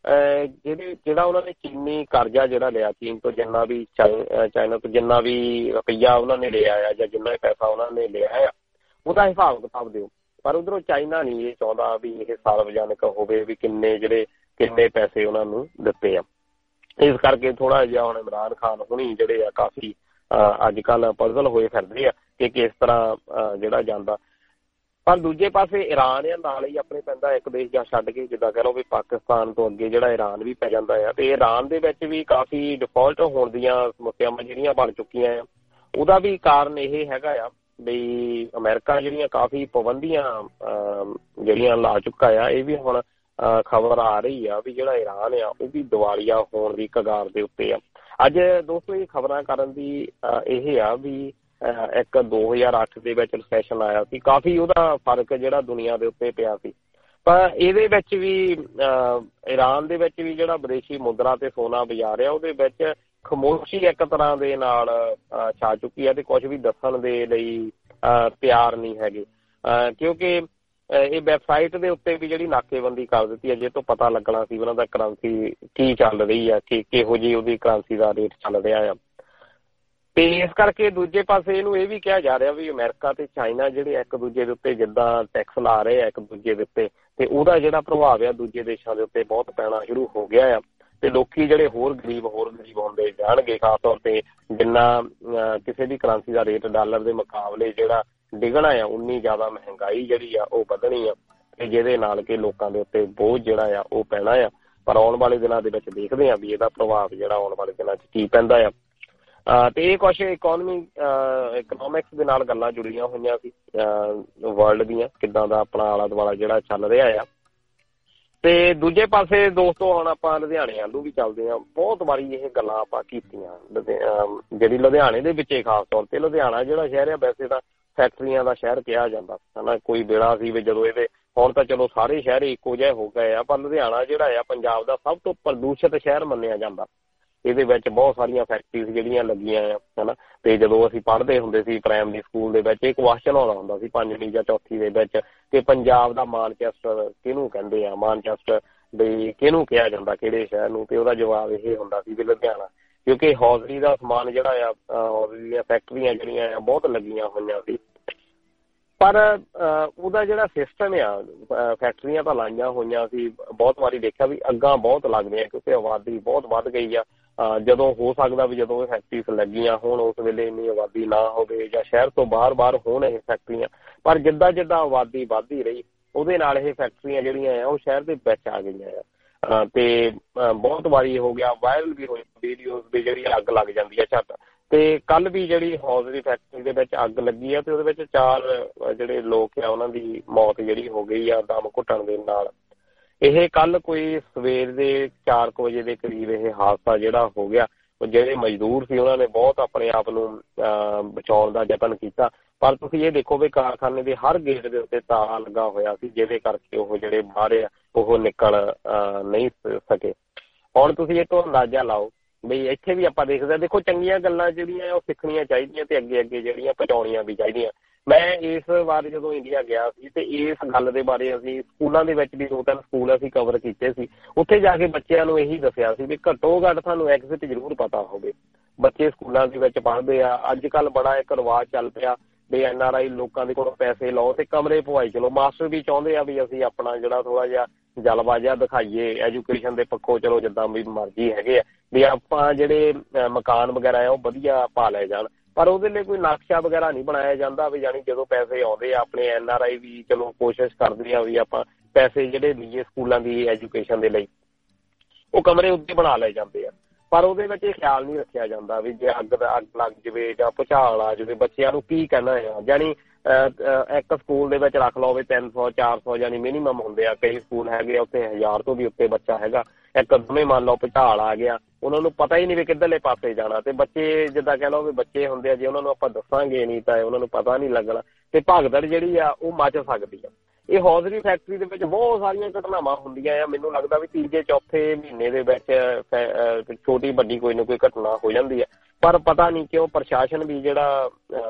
ਜਿਹੜੇ ਜਿਹੜਾ ਉਹਨਾਂ ਨੇ ਚੀਨੀ ਕਰਜ਼ਾ ਜਿਹੜਾ ਲਿਆ ਚੀਨ ਤੋਂ, ਜਿੰਨਾ ਵੀ ਚਾਈਨਾ ਤੋਂ ਜਿੰਨਾ ਵੀ ਰੁਪਈਆ ਉਹਨਾਂ ਨੇ ਲਿਆ ਆ ਜਾਂ ਜਿੰਨਾ ਵੀ ਪੈਸਾ ਉਹਨਾਂ ਨੇ ਲਿਆ ਆ ਉਹਦਾ ਹਿਸਾਬ ਕਿਤਾਬ ਦਿਓ। ਪਰ ਉੱਧਰੋਂ ਚਾਈਨਾ ਨਹੀਂ ਇਹ ਚਾਹੁੰਦਾ ਵੀ ਇਹ ਸਾਰਵਜਨਿਕ ਹੋਵੇ ਵੀ ਕਿੰਨੇ ਜਿਹੜੇ ਕਿੰਨੇ ਪੈਸੇ ਉਹਨਾਂ ਨੂੰ ਦਿੱਤੇ ਆ। ਇਸ ਕਰਕੇ ਥੋੜਾ ਜਿਹਾ ਹੁਣ ਇਮਰਾਨ ਖਾਨ ਹੁਣੀ ਜਿਹੜੇ ਆ ਕਾਫੀ ਅੱਜ ਕੱਲ੍ਹ ਪਜ਼ਲ ਹੋਏ ਫਿਰਦੇ ਆ ਕਿ ਕਿਸ ਤਰ੍ਹਾਂ ਜਿਹੜਾ ਜਾਂਦਾ। ਪਰ ਦੂਜੇ ਪਾਸੇ ਈਰਾਨ ਆ ਨਾਲ ਹੀ ਆਪਣੇ ਪੈਂਦਾ ਇੱਕ ਦੇਸ਼ ਜਾਂ ਛੱਡ ਕੇ, ਜਿੱਦਾਂ ਕਹਿ ਲਓ ਵੀ ਪਾਕਿਸਤਾਨ ਤੋਂ ਅੱਗੇ ਜਿਹੜਾ ਈਰਾਨ ਵੀ ਪੈ ਜਾਂਦਾ ਆ। ਤੇ ਈਰਾਨ ਦੇ ਵਿੱਚ ਵੀ ਕਾਫੀ ਡਿਫਾਲਟ ਹੋਣ ਦੀਆਂ ਸਮੱਸਿਆਵਾਂ ਜਿਹੜੀਆਂ ਬਣ ਚੁੱਕੀਆਂ ਆ। ਉਹਦਾ ਵੀ ਕਾਰਨ ਇਹ ਹੈਗਾ ਆ ਵੀ ਅਮਰੀਕਾ ਜਿਹੜੀਆਂ ਕਾਫੀ ਪਾਬੰਦੀਆਂ ਜਿਹੜੀਆਂ ਲਾ ਚੁੱਕਾ ਆ। ਇਹ ਵੀ ਹੁਣ ਖਬਰ ਆ ਰਹੀ ਆ ਵੀ ਜਿਹੜਾ ਈਰਾਨ ਆ ਉਹ ਵੀ ਦਿਵਾਲੀਆ ਹੋਣ ਦੀ ਕਗਾਰ ਦੇ ਉੱਤੇ ਆ। ਅੱਜ ਦੋਸਤੋ ਇਹ ਖਬਰਾਂ ਕਰਨ ਦੀ ਇਹ ਆ ਵੀ ਇੱਕ ਦੋ ਹਜ਼ਾਰ ਅੱਠ ਦੇ ਵਿੱਚ ਰਿਸੈਸ਼ਨ ਆਇਆ ਸੀ, ਕਾਫੀ ਉਹਦਾ ਫਰਕ ਜਿਹੜਾ ਦੁਨੀਆ ਦੇ ਉੱਤੇ ਪਿਆ ਸੀ। ਪਰ ਇਹਦੇ ਵਿੱਚ ਵੀ ਈਰਾਨ ਦੇ ਵਿੱਚ ਵੀ ਜਿਹੜਾ ਵਿਦੇਸ਼ੀ ਮੁਦਰਾ ਤੇ ਸੋਨਾ ਬਾਜ਼ਾਰ ਆ ਉਹਦੇ ਵਿੱਚ ਖਾਮੋਸ਼ੀ ਇੱਕ ਤਰ੍ਹਾਂ ਦੇ ਨਾਲ ਛਾ ਚੁੱਕੀ ਹੈ ਤੇ ਕੁਝ ਵੀ ਦੱਸਣ ਦੇ ਲਈ ਤਿਆਰ ਨਹੀਂ ਹੈਗੇ, ਕਿਉਂਕਿ ਇਹ ਵੈਬਸਾਈਟ ਦੇ ਉੱਤੇ ਵੀ ਜਿਹੜੀ ਨਾਕੇਬੰਦੀ ਕਰ ਦਿੱਤੀ ਹੈ, ਜਿਸ ਤੋਂ ਪਤਾ ਲੱਗਣਾ ਸੀ ਉਹਨਾਂ ਦਾ ਕਰੰਸੀ ਕੀ ਚੱਲ ਰਹੀ ਆ, ਕਿ ਕਿਹੋ ਜਿਹੀ ਉਹਦੀ ਕਰੰਸੀ ਦਾ ਰੇਟ ਚੱਲ ਰਿਹਾ ਆ। ਤੇ ਇਸ ਕਰਕੇ ਦੂਜੇ ਪਾਸੇ ਇਹਨੂੰ ਇਹ ਵੀ ਕਿਹਾ ਜਾ ਰਿਹਾ ਵੀ ਅਮਰੀਕਾ ਤੇ ਚਾਈਨਾ ਜਿਹੜੇ ਇੱਕ ਦੂਜੇ ਦੇ ਉੱਤੇ ਜਿੱਦਾਂ ਟੈਕਸ ਲਾ ਰਹੇ ਆ ਇੱਕ ਦੂਜੇ ਦੇ ਉੱਤੇ, ਤੇ ਉਹਦਾ ਜਿਹੜਾ ਪ੍ਰਭਾਵ ਆ ਦੂਜੇ ਦੇਸ਼ਾਂ ਦੇ ਉੱਤੇ ਬਹੁਤ ਪੈਣਾ ਸ਼ੁਰੂ ਹੋ ਗਿਆ ਆ। ਤੇ ਲੋਕੀ ਜਿਹੜੇ ਹੋਰ ਗਰੀਬ ਹੋਰ ਗਰੀਬ ਹੁੰਦੇ ਜਾਣਗੇ, ਖਾਸ ਤੌਰ ਤੇ ਜਿੰਨਾ ਕਿਸੇ ਵੀ ਕਰੰਸੀ ਦਾ ਰੇਟ ਡਾਲਰ ਦੇ ਮੁਕਾਬਲੇ ਜਿਹੜਾ ਡਿੱਗਣਾ ਆ ਉਨੀ ਜ਼ਿਆਦਾ ਮਹਿੰਗਾਈ ਜਿਹੜੀ ਆ ਉਹ ਵਧਣੀ ਆ, ਤੇ ਜਿਹਦੇ ਨਾਲ ਕਿ ਲੋਕਾਂ ਦੇ ਉੱਤੇ ਬੋਝ ਜਿਹੜਾ ਆ ਉਹ ਪੈਣਾ ਆ। ਪਰ ਆਉਣ ਵਾਲੇ ਦਿਨਾਂ ਦੇ ਵਿੱਚ ਦੇਖਦੇ ਆ ਵੀ ਇਹਦਾ ਪ੍ਰਭਾਵ ਜਿਹੜਾ ਆਉਣ ਵਾਲੇ ਦਿਨਾਂ 'ਚ ਕੀ ਪੈਂਦਾ ਆ। ਤੇ ਇਹ ਕੁਛ ਇਕੋਨਮੀ ਇਕਨੋਮਿਕਸ ਦੇ ਨਾਲ ਗੱਲਾਂ ਜੁੜੀਆਂ ਹੋਈਆਂ ਸੀ ਵਰਲਡ ਦੀਆਂ, ਕਿੱਦਾਂ ਦਾ ਆਪਣਾ ਆਲਾ ਦੁਆਲਾ ਜਿਹੜਾ ਚੱਲ ਰਿਹਾ ਆ। ਤੇ ਦੂਜੇ ਪਾਸੇ ਦੋਸਤੋ ਹੁਣ ਆਪਾਂ ਲੁਧਿਆਣੇ ਵੱਲੋਂ ਵੀ ਚੱਲਦੇ ਹਾਂ। ਬਹੁਤ ਵਾਰੀ ਇਹ ਗੱਲਾਂ ਆਪਾਂ ਕੀਤੀਆਂ, ਜਿਹੜੀ ਲੁਧਿਆਣੇ ਦੇ ਵਿੱਚ ਖਾਸ ਤੌਰ ਤੇ ਲੁਧਿਆਣਾ ਜਿਹੜਾ ਸ਼ਹਿਰ ਆ ਵੈਸੇ ਤਾਂ ਫੈਕਟਰੀਆਂ ਦਾ ਸ਼ਹਿਰ ਕਿਹਾ ਜਾਂਦਾ ਹਨਾ, ਕੋਈ ਵੇਲਾ ਸੀ ਵੀ ਜਦੋਂ ਇਹਦੇ, ਹੁਣ ਤਾਂ ਚਲੋ ਸਾਰੇ ਸ਼ਹਿਰ ਇੱਕੋ ਜਿਹੇ ਹੋ ਗਏ ਆ, ਪਰ ਲੁਧਿਆਣਾ ਜਿਹੜਾ ਆ ਪੰਜਾਬ ਦਾ ਸਭ ਤੋਂ ਪ੍ਰਦੂਸ਼ਿਤ ਸ਼ਹਿਰ ਮੰਨਿਆ ਜਾਂਦਾ। ਇਹਦੇ ਵਿੱਚ ਬਹੁਤ ਸਾਰੀਆਂ ਫੈਕਟਰੀਜ਼ ਜਿਹੜੀਆਂ ਲੱਗੀਆਂ ਆ ਹਨਾ। ਤੇ ਜਦੋਂ ਅਸੀਂ ਪੜ੍ਹਦੇ ਹੁੰਦੇ ਸੀ ਪ੍ਰਾਇਮਰੀ ਸਕੂਲ ਦੇ ਵਿੱਚ ਇਹ ਕੁਐਸਚਨ ਆਉਂਦਾ ਹੁੰਦਾ ਸੀ ਪੰਜਵੀਂ ਜਾਂ ਚੌਥੀ ਦੇ ਵਿੱਚ ਕਿ ਪੰਜਾਬ ਦਾ ਮਾਨਚੈਸਟਰ ਕਿਹਨੂੰ ਕਹਿੰਦੇ ਆ, ਮਾਨਚੈਸਟਰ ਵੀ ਕਿਹਨੂੰ ਕਿਹਾ ਜਾਂਦਾ ਕਿਹੜੇ ਸ਼ਹਿਰ ਨੂੰ, ਤੇ ਉਹਦਾ ਜਵਾਬ ਇਹ ਹੁੰਦਾ ਸੀ ਵੀ ਲੁਧਿਆਣਾ, ਕਿਉਂਕਿ ਹੌਜ਼ਰੀ ਦਾ ਸਮਾਨ ਜਿਹੜਾ ਆ ਹੌਜ਼ਰੀ ਦੀਆਂ ਫੈਕਟਰੀਆਂ ਜਿਹੜੀਆਂ ਆ ਬਹੁਤ ਲੱਗੀਆਂ ਹੋਈਆਂ ਸੀ। ਪਰ ਉਹਦਾ ਜਿਹੜਾ ਸਿਸਟਮ ਆ ਫੈਕਟਰੀਆਂ ਤਾਂ ਲਾਈਆਂ ਹੋਈਆਂ ਸੀ, ਬਹੁਤ ਵਾਰੀ ਦੇਖਿਆ ਵੀ ਅੱਗਾਂ ਬਹੁਤ ਲੱਗਦੀਆਂ ਕਿਉਂਕਿ ਆਬਾਦੀ ਬਹੁਤ ਵੱਧ ਗਈ ਆ। ਜਦੋਂ ਹੋ ਸਕਦਾ ਵੀ ਜਦੋਂ ਇਹ ਫੈਕਟਰੀਜ਼ ਲੱਗੀਆਂ ਹੋਣ ਉਸ ਵੇਲੇ ਇੰਨੀ ਆਬਾਦੀ ਨਾ ਹੋਵੇ ਜਾਂ ਸ਼ਹਿਰ ਤੋਂ ਬਾਹਰ ਬਾਹਰ ਹੋਣ ਇਹ ਫੈਕਟਰੀਆਂ, ਪਰ ਜਿੱਦਾਂ ਜਿੱਦਾਂ ਆਬਾਦੀ ਵੱਧਦੀ ਰਹੀ ਉਹਦੇ ਨਾਲ ਇਹ ਫੈਕਟਰੀਆਂ ਜਿਹੜੀਆਂ ਆ ਉਹ ਸ਼ਹਿਰ ਦੇ ਵਿੱਚ ਆ ਗਈਆਂ ਆ। ਤੇ ਬਹੁਤ ਵਾਰੀ ਹੋ ਗਿਆ ਵਾਇਰਲ ਵੀ ਹੋਈ ਵੀਡੀਓਜ਼ ਵੀ ਜਿਹੜੀ ਅੱਗ ਲੱਗ ਜਾਂਦੀ ਆ ਝੱਟ। ਤੇ ਕੱਲ ਵੀ ਜਿਹੜੀ ਹੌਜ਼ਰੀ ਫੈਕਟਰੀ ਦੇ ਵਿੱਚ ਅੱਗ ਲੱਗੀ ਆ ਤੇ ਉਹਦੇ ਵਿੱਚ ਚਾਰ ਜਿਹੜੇ ਲੋਕ ਆ ਉਹਨਾਂ ਦੀ ਮੌਤ ਜਿਹੜੀ ਹੋ ਗਈ ਆ ਦਮ ਘੁੱਟਣ ਦੇ ਨਾਲ। ਇਹ ਕੱਲ ਕੋਈ ਸਵੇਰ ਦੇ ਚਾਰ ਕੁ ਵਜੇ ਦੇ ਕਰੀਬ ਇਹ ਹਾਦਸਾ ਜਿਹੜਾ ਹੋ ਗਿਆ। ਜਿਹੜੇ ਮਜ਼ਦੂਰ ਸੀ ਉਹਨਾਂ ਨੇ ਬਹੁਤ ਆਪਣੇ ਆਪ ਨੂੰ ਬਚਾਉਣ ਦਾ ਯਤਨ ਕੀਤਾ, ਪਰ ਤੁਸੀਂ ਇਹ ਦੇਖੋ ਵੀ ਕਾਰਖਾਨੇ ਦੇ ਹਰ ਗੇਟ ਦੇ ਉੱਤੇ ਤਾਲਾ ਲੱਗਾ ਹੋਇਆ ਸੀ, ਜਿਹਦੇ ਕਰਕੇ ਉਹ ਜਿਹੜੇ ਬਾਹਰ ਆ ਉਹ ਨਿਕਲ ਨਹੀਂ ਸਕੇ। ਹੁਣ ਤੁਸੀਂ ਇਹ ਤੋਂ ਅੰਦਾਜ਼ਾ ਲਾਓ ਬਈ ਇੱਥੇ ਵੀ ਆਪਾਂ ਦੇਖਦੇ ਦੇਖੋ ਚੰਗੀਆਂ ਗੱਲਾਂ ਜਿਹੜੀਆਂ ਉਹ ਸਿੱਖਣੀਆਂ ਚਾਹੀਦੀਆਂ ਤੇ ਅੱਗੇ ਅੱਗੇ ਜਿਹੜੀਆਂ ਪਹੁੰਚਾਉਣੀਆਂ ਵੀ ਚਾਹੀਦੀਆਂ। ਮੈਂ ਇਸ ਵਾਰ ਜਦੋਂ ਇੰਡੀਆ ਗਿਆ ਸੀ ਤੇ ਇਸ ਗੱਲ ਦੇ ਬਾਰੇ ਅਸੀਂ ਸਕੂਲਾਂ ਦੇ ਵਿੱਚ ਵੀ ਦੋ ਤਿੰਨ ਸਕੂਲ ਅਸੀਂ ਕਵਰ ਕੀਤੇ ਸੀ। ਉੱਥੇ ਜਾ ਕੇ ਬੱਚਿਆਂ ਨੂੰ ਇਹੀ ਦੱਸਿਆ ਸੀ ਵੀ ਘੱਟੋ ਘੱਟ ਤੁਹਾਨੂੰ ਐਗਜ਼ਿਟ ਜ਼ਰੂਰ ਪਤਾ ਹੋਵੇ। ਬੱਚੇ ਸਕੂਲਾਂ ਦੇ ਵਿੱਚ ਪੜ੍ਹਦੇ ਆ। ਅੱਜ ਕੱਲ੍ਹ ਬੜਾ ਇੱਕ ਰਿਵਾਜ਼ ਚੱਲ ਪਿਆ ਵੀ ਐਨ ਆਰ ਆਈ ਲੋਕਾਂ ਦੇ ਕੋਲੋਂ ਪੈਸੇ ਲਓ ਤੇ ਕਮਰੇ ਪਵਾਈ ਚਲੋ। ਮਾਸਟਰ ਵੀ ਚਾਹੁੰਦੇ ਆ ਵੀ ਅਸੀਂ ਆਪਣਾ ਜਿਹੜਾ ਥੋੜ੍ਹਾ ਜਿਹਾ ਜਲਵਾ ਜਿਹਾ ਦਿਖਾਈਏ ਐਜੂਕੇਸ਼ਨ ਦੇ ਪੱਖੋਂ, ਚਲੋ ਜਿੱਦਾਂ ਵੀ ਮਰਜ਼ੀ ਹੈਗੇ ਆ ਵੀ ਆਪਾਂ ਜਿਹੜੇ ਮਕਾਨ ਵਗੈਰਾ ਆ ਉਹ ਵਧੀਆ ਪਾ ਲਏ ਜਾਣ, ਪਰ ਉਹਦੇ ਲਈ ਕੋਈ ਨਕਸ਼ਾ ਵਗੈਰਾ ਨਹੀਂ ਬਣਾਇਆ ਜਾਂਦਾ ਵੀ ਜਾਣੀ ਜਦੋਂ ਪੈਸੇ ਆਉਂਦੇ ਆ ਆਪਣੇ ਐਨ ਆਰ ਆਈ ਵੀ ਚਲੋ ਕੋਸ਼ਿਸ਼ ਕਰਦੇ ਆ ਵੀ ਆਪਾਂ ਪੈਸੇ ਜਿਹੜੇ ਲਈਏ ਸਕੂਲਾਂ ਦੀ ਐਜੂਕੇਸ਼ਨ ਦੇ ਲਈ ਉਹ ਕਮਰੇ ਉੱਤੇ ਬਣਾ ਲਏ ਜਾਂਦੇ ਆ, ਪਰ ਉਹਦੇ ਵਿੱਚ ਇਹ ਖਿਆਲ ਨਹੀਂ ਰੱਖਿਆ ਜਾਂਦਾ ਵੀ ਜੇ ਅੱਗ ਦਾ ਅੱਗ ਲੱਗ ਜਾਵੇ ਜਾਂ ਭੁਚਾਲ ਆ ਜਾਵੇ ਬੱਚਿਆਂ ਨੂੰ ਕੀ ਕਹਿਣਾ ਆ। ਜਾਣੀ ਇੱਕ ਸਕੂਲ ਦੇ ਵਿੱਚ ਰੱਖ ਲਓ ਵੀ ਤਿੰਨ ਸੌ ਚਾਰ ਸੌ ਜਾਣੀ ਮਿਨੀਮਮ ਹੁੰਦੇ ਆ, ਕਈ ਸਕੂਲ ਹੈਗੇ ਆ ਉੱਥੇ ਹਜ਼ਾਰ ਤੋਂ ਵੀ ਉੱਤੇ ਬੱਚਾ ਹੈਗਾ। ਇੱਕ ਦੋਵੇਂ ਮੰਨ ਲਓ ਭੁਚਾਲ ਆ ਗਿਆ, ਉਹਨਾਂ ਨੂੰ ਪਤਾ ਹੀ ਨਹੀਂ ਵੀ ਕਿੱਧਰਲੇ ਪਾਸੇ ਜਾਣਾ, ਤੇ ਬੱਚੇ ਜਿੱਦਾਂ ਕਹਿ ਲਓ ਵੀ ਬੱਚੇ ਹੁੰਦੇ ਆ ਜੇ ਉਹਨਾਂ ਨੂੰ ਆਪਾਂ ਦੱਸਾਂਗੇ ਨਹੀਂ ਤਾਂ ਉਹਨਾਂ ਨੂੰ ਪਤਾ ਨਹੀਂ ਲੱਗਣਾ ਤੇ ਭਗਦੜ ਜਿਹੜੀ ਆ ਉਹ ਮਚ ਸਕਦੀ ਆ। ਇਹ ਹੌਜ਼ਰੀ ਫੈਕਟਰੀ ਦੇ ਵਿੱਚ ਬਹੁਤ ਸਾਰੀਆਂ ਘਟਨਾਵਾਂ ਹੁੰਦੀਆਂ ਆ। ਮੈਨੂੰ ਲੱਗਦਾ ਵੀ ਤੀਜੇ ਚੌਥੇ ਮਹੀਨੇ ਦੇ ਵਿੱਚ ਛੋਟੀ ਵੱਡੀ ਕੋਈ ਨਾ ਕੋਈ ਘਟਨਾ ਹੋ ਜਾਂਦੀ ਹੈ, ਪਰ ਪਤਾ ਨਹੀਂ ਕਿਉਂ ਪ੍ਰਸ਼ਾਸਨ ਵੀ ਜਿਹੜਾ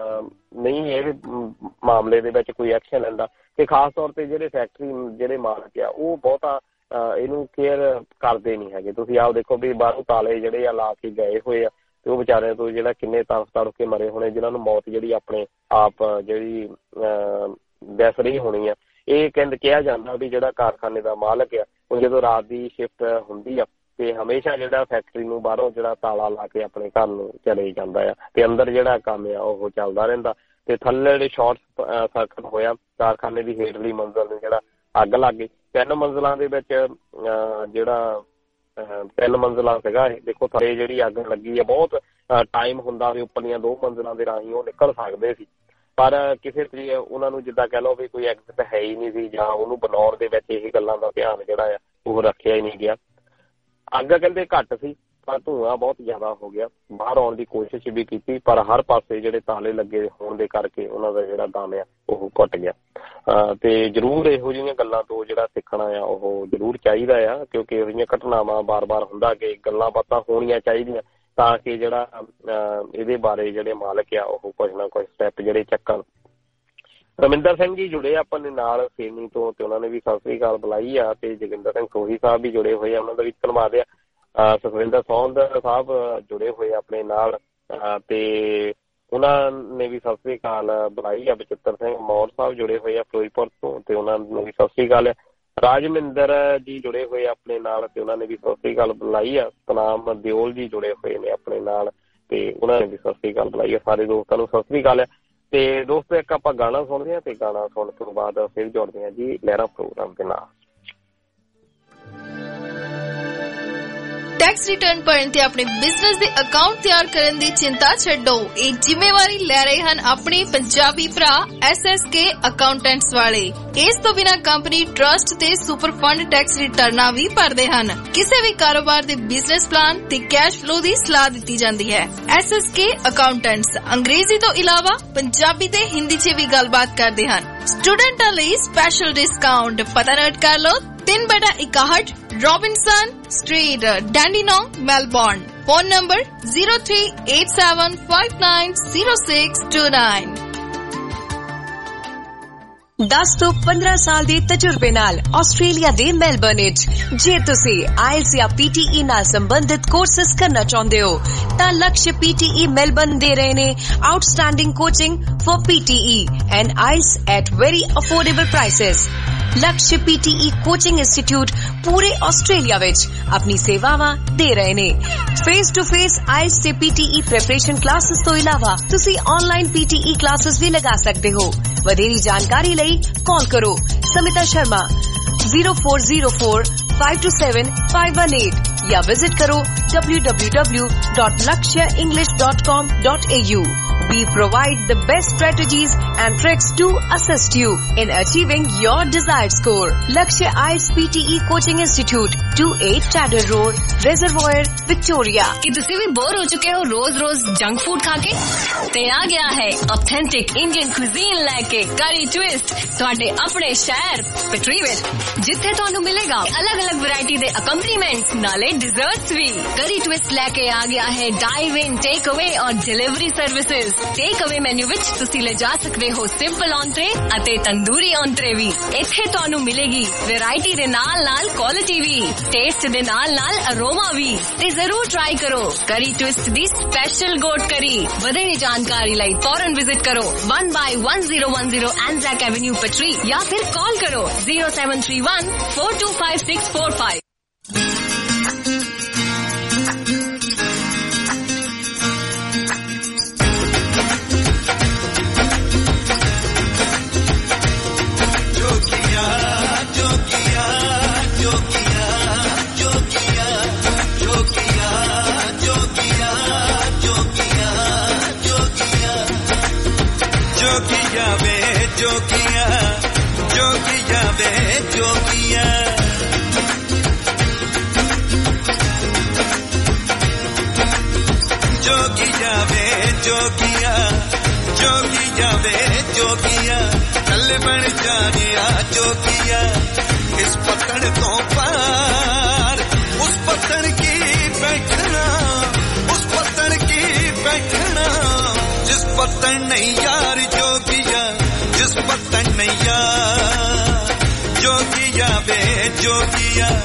ਨਹੀਂ ਇਹ ਮਾਮਲੇ ਦੇ ਵਿੱਚ ਕੋਈ ਐਕਸ਼ਨ ਲੈਂਦਾ ਤੇ ਖਾਸ ਤੌਰ ਤੇ ਜਿਹੜੇ ਫੈਕਟਰੀ ਜਿਹੜੇ ਮਾਲਕ ਆ ਉਹ ਬਹੁਤਾ ਇਹਨੂੰ ਕੇਅਰ ਕਰਦੇ ਨਹੀਂ ਹੈਗੇ। ਤੁਸੀਂ ਆਪ ਦੇਖੋ ਵੀ ਬਾਹਰੋਂ ਤਾਲੇ ਜਿਹੜੇ ਆ ਲਾ ਕੇ ਗਏ ਹੋਏ ਆ ਤੇ ਉਹ ਵਿਚਾਰਿਆਂ ਤੋਂ ਜਿਹੜਾ ਕਿੰਨੇ ਤੜਫ ਤੜਫ ਕੇ ਮਰੇ ਹੋਣੇ, ਜਿਨ੍ਹਾਂ ਨੂੰ ਮੌਤ ਜਿਹੜੀ ਆਪਣੇ ਆਪ ਜਿਹੜੀ ਦਿਸ ਰਹੀ ਹੋਣੀ ਆ। ਇਹ ਕਹਿੰਦੇ ਕਿਹਾ ਜਾਂਦਾ ਵੀ ਜਿਹੜਾ ਕਾਰਖਾਨੇ ਦਾ ਮਾਲਕ ਆ ਉਹ ਜਦੋਂ ਰਾਤ ਦੀ ਸ਼ਿਫਟ ਹੁੰਦੀ ਆ ਤੇ ਹਮੇਸ਼ਾ ਜਿਹੜਾ ਫੈਕਟਰੀ ਨੂੰ ਬਾਹਰੋਂ ਜਿਹੜਾ ਤਾਲਾ ਲਾ ਕੇ ਆਪਣੇ ਘਰ ਨੂੰ ਚਲੇ ਜਾਂਦਾ ਆ ਤੇ ਅੰਦਰ ਜਿਹੜਾ ਕੰਮ ਆ ਉਹ ਚੱਲਦਾ ਰਹਿੰਦਾ। ਤੇ ਥੱਲੇ ਜਿਹੜੇ ਸ਼ਾਰਟ ਸਰਕਟ ਹੋਇਆ, ਕਾਰਖਾਨੇ ਦੀ ਹੇਠਲੀ ਮੰਜ਼ਿਲ ਨੂੰ ਜਿਹੜਾ ਅੱਗ ਲੱਗ ਗਈ। ਤਿੰਨ ਮੰਜ਼ਿਲਾਂ ਦੇ ਵਿੱਚ ਜਿਹੜਾ ਤਿੰਨ ਮੰਜ਼ਿਲਾਂ ਸੀਗਾ ਇਹ, ਦੇਖੋ ਥੱਲੇ ਜਿਹੜੀ ਅੱਗ ਲੱਗੀ ਆ ਬਹੁਤ ਟਾਈਮ ਹੁੰਦਾ ਵੀ ਉੱਪਰਲੀਆਂ ਦੋ ਮੰਜ਼ਿਲਾਂ ਦੇ ਰਾਹੀਂ ਉਹ ਨਿਕਲ ਸਕਦੇ ਸੀ, ਪਰ ਕਿਸੇ ਤਰੀਕੇ ਉਹਨਾਂ ਨੂੰ ਜਿੱਦਾਂ ਕਹਿ ਲਓ ਵੀ ਕੋਈ ਐਗਜ਼ਿਟ ਹੈ ਹੀ ਨਹੀਂ ਸੀ ਜਾਂ ਉਹਨੂੰ ਬਣਾਉਣ ਦੇ ਵਿੱਚ ਇਹ ਗੱਲਾਂ ਦਾ ਧਿਆਨ ਜਿਹੜਾ ਆ ਉਹ ਰੱਖਿਆ ਹੀ ਨਹੀਂ ਗਿਆ। ਅੱਗ ਕਹਿੰਦੇ ਘੱਟ ਸੀ ਪਰ ਧੂੰਆਂ ਬਹੁਤ ਜ਼ਿਆਦਾ ਹੋ ਗਿਆ। ਬਾਹਰ ਆਉਣ ਦੀ ਕੋਸ਼ਿਸ਼ ਵੀ ਕੀਤੀ ਪਰ ਹਰ ਪਾਸੇ ਜਿਹੜੇ ਤਾਲੇ ਲੱਗੇ ਹੋਣ ਦੇ ਕਰਕੇ ਉਹਨਾਂ ਦਾ ਜਿਹੜਾ ਦਮ ਆ ਉਹ ਘੁੱਟ ਗਿਆ। ਤੇ ਜ਼ਰੂਰ ਇਹੋ ਜਿਹੀਆਂ ਗੱਲਾਂ ਤੋਂ ਜਿਹੜਾ ਸਿੱਖਣਾ ਆ ਉਹ ਜ਼ਰੂਰ ਚਾਹੀਦਾ ਆ, ਕਿਉਂਕਿ ਇਹੋ ਜਿਹੀਆਂ ਘਟਨਾਵਾਂ ਬਾਰ-ਬਾਰ ਹੁੰਦਾ ਕਿ ਗੱਲਾਂ ਬਾਤਾਂ ਹੋਣੀਆਂ ਚਾਹੀਦੀਆਂ ਤਾਂ ਕਿ ਜਿਹੜਾ ਇਹਦੇ ਬਾਰੇ ਜਿਹੜੇ ਮਾਲਕ ਆ ਉਹ ਕੁਛ ਨਾ ਕੁਛ ਸਟੈਪ ਜਿਹੜੇ ਚੱਕਣ। ਰਮਿੰਦਰ ਸਿੰਘ ਜੀ ਜੁੜੇ ਆਪਣੇ ਨਾਲ ਸੇਨੀ ਤੋਂ ਤੇ ਉਹਨਾਂ ਨੇ ਵੀ ਸਤਿ ਸ੍ਰੀ ਅਕਾਲ ਬੁਲਾਈ ਆ ਤੇ ਜੋਗਿੰਦਰ ਸਿੰਘ ਸੋਹੀ ਸਾਹਿਬ ਵੀ ਜੁੜੇ ਹੋਏ ਆ, ਉਹਨਾਂ ਦਾ ਵੀ ਧੰਨਵਾਦ ਆ। ਸੁਖਵਿੰਦਰ ਸੌਂਦ ਸਾਹਿਬ ਜੁੜੇ ਹੋਏ ਆਪਣੇ ਨਾਲ ਤੇ ਉਹਨਾਂ ਨੇ ਵੀ ਸਤਿ ਸ੍ਰੀ ਅਕਾਲ ਬੁਲਾਈ ਆ। ਬਚਿੱਤਰ ਸਿੰਘ ਮੌਰ ਸਾਹਿਬ ਜੁੜੇ ਹੋਏ ਆ ਫਿਰੋਜ਼ਪੁਰ ਤੋਂ ਤੇ ਉਹਨਾਂ ਨੂੰ ਵੀ ਸਤਿ ਸ੍ਰੀ ਅਕਾਲ ਆ। ਰਾਜਮਿੰਦਰ ਜੀ ਜੁੜੇ ਹੋਏ ਆਪਣੇ ਨਾਲ ਤੇ ਉਹਨਾਂ ਨੇ ਵੀ ਸਤਿ ਸ੍ਰੀ ਅਕਾਲ ਬੁਲਾਈ ਆ। ਸਤਨਾਮ ਦਿਓਲ ਜੀ ਜੁੜੇ ਹੋਏ ਨੇ ਆਪਣੇ ਨਾਲ ਤੇ ਉਹਨਾਂ ਨੇ ਵੀ ਸਤਿ ਸ੍ਰੀ ਅਕਾਲ ਬੁਲਾਈ ਆ। ਸਾਰੇ ਦੋਸਤਾਂ ਨੂੰ ਸਤਿ ਸ੍ਰੀ ਅਕਾਲ ਆ। ਤੇ ਦੋਸਤੋ ਇੱਕ ਆਪਾਂ ਗਾਣਾ ਸੁਣਦੇ ਹਾਂ ਤੇ ਗਾਣਾ ਸੁਣਨ ਤੋਂ ਬਾਅਦ ਫਿਰ ਜੁੜਦੇ ਹਾਂ ਜੀ ਲਹਿਰਾ ਪ੍ਰੋਗਰਾਮ ਦੇ ਨਾਲ। ਟੈਕਸ ਰਿਟਰਨ ਭਰਨ ਤੇ ਆਪਣੇ ਬਿਜ਼ਨਸ ਦੇ ਅਕਾਊਂਟ ਤਿਆਰ ਕਰਨ ਦੀ ਚਿੰਤਾ ਛੱਡੋ, ਇਹ ਜ਼ਿੰਮੇਵਾਰੀ ਲੈ ਰਹੇ ਹਨ ਆਪਣੇ ਪੰਜਾਬੀ ਭਰਾ ਐਸ ਐਸ ਕੇ ਅਕਾਊਂਟੈਂਟਸ ਵਾਲੇ। ਇਸ ਤੋਂ ਬਿਨਾਂ ਕੰਪਨੀ ਟਰਸਟ ਤੇ ਸੁਪਰ ਫੰਡ ਟੈਕਸ ਰਿਟਰਨਾਂ ਵੀ ਭਰਦੇ ਹਨ। ਕਿਸੇ ਵੀ ਕਾਰੋਬਾਰ ਦੇ ਬਿਜ਼ਨਸ ਪਲਾਨ ਤੇ ਕੈਸ਼ ਫਲੋ ਦੀ ਸਲਾਹ ਦਿੱਤੀ ਜਾਂਦੀ ਹੈ। ਐਸ ਐਸ ਕੇ ਅਕਾਊਂਟੈਂਟਸ ਅੰਗਰੇਜ਼ੀ ਤੋਂ ਇਲਾਵਾ ਪੰਜਾਬੀ ਤੇ ਹਿੰਦੀ 'ਚ ਵੀ ਗੱਲਬਾਤ ਕਰਦੇ ਹਨ। ਸਟੂਡੈਂਟਾਂ ਲਈ ਸਪੈਸ਼ਲ ਡਿਸਕਾਊਂਟ ਪਤਾ ਨੋਟ ਕਰ ਲਓ। तीन बटा इकाहठ Robinson street Dandenong Melbourne. Phone number zero three eight seven five nine zero six two nine. दस ਤੋਂ ਪੰਦਰਾਂ ਸਾਲ ਦੇ ਤਜਰਬੇ ਨਾਲ ਆਸਟ੍ਰੇਲੀਆ ਦੇ ਮੈਲਬਰਨ ਵਿੱਚ ਜੇ ਤੁਸੀਂ ਆਇਲਸ ਜਾਂ ਪੀਟੀਈ ਨਾਲ ਸੰਬੰਧਿਤ ਕੋਰਸਸ ਕਰਨਾ ਚਾਹੁੰਦੇ ਹੋ ਤਾਂ ਲਕਸ਼ ਪੀਟੀਈ ਮੈਲਬਰਨ ਦੇ ਰਹੇ ਨੇ outstanding coaching for PTE and IELTS at very affordable prices. Lakshya PTE coaching institute पूरे ऑस्ट्रेलिया विच अपनी सेवावां दे रहे ने। फेस टू फेस आइल्स ते पीटीई प्रिपरेशन क्लासेस तो इलावा तुसी ऑनलाइन पीटीई क्लासेस भी लगा सकते हो। वधेरी जानकारी लई कॉल करो Samita Sharma zero four zero four five two seven five one eight या विजिट करो w w w dot lakshya english dot com dot a u। We provide the best strategies and tricks to assist you in achieving your desired score. Lakshya I E L T S P T E Coaching Institute, two eight Tadder Road, Reservoir, Victoria। कि तुसी भी bore हो चुके हो रोज रोज junk food खाके? ते आ गया है ऑथेंटिक इंडियन cuisine लेके करी ट्विस्ट ਤੁਹਾਡੇ ਆਪਣੇ ਸ਼ਹਿਰ ਪਿਟਰੀ ਵਿੱਚ, ਜਿੱਥੇ ਤੁਹਾਨੂੰ ਮਿਲੇਗਾ अलग अलग वैरायटी ਦੇ accompaniments ਨਾਲੇ desserts ਵੀ। करी ट्विस्ट लेके आ गया है डाइव इन टेक अवे और delivery services. Take away menu ਵਿੱਚ ਤੁਸੀਂ ਲੈ ਜਾ ਸਕਦੇ ਹੋ ਸਿੰਪਲ ਔਂਟਰੇ ਅਤੇ ਤੰਦੂਰੀ ਔਂਟਰੇ ਵੀ। ਇੱਥੇ ਤੁਹਾਨੂੰ ਮਿਲੇਗੀ ਵੈਰਾਈਟੀ ਦੇ ਨਾਲ ਨਾਲ ਕੁਆਲਿਟੀ ਵੀ, ਟੇਸਟ ਦੇ ਨਾਲ ਨਾਲ ਅਰੋਮਾ ਵੀ। ਤੇ ਜ਼ਰੂਰ ਟਰਾਈ ਕਰੋ ਕਰੀ ਟਵਿਸਟ ਦੀ ਸਪੈਸ਼ਲ ਗੋਟ ਕਰੀ। ਵਧੇਰੀ ਜਾਣਕਾਰੀ ਲਈ ਫੌਰਨ ਵਿਜ਼ਿਟ ਕਰੋ one by one zero one zero Anzac Avenue Petrie ਜਾਂ ਫਿਰ ਕਾਲ ਕਰੋ zero seven three one four two five six four five। जोगिया वे जोगिया जोगिया वे जोगिया जोगिया वे जोगिया जोगिया वे जोगिया कल बन जानिया जोगिया इस पत्थर तो पार उस पत्थर की बैठना उस पत्थर की बैठना जिस पत्थर नहीं यार जोगिया जिस पत्थर नहीं यार जोगिया वे जोगिया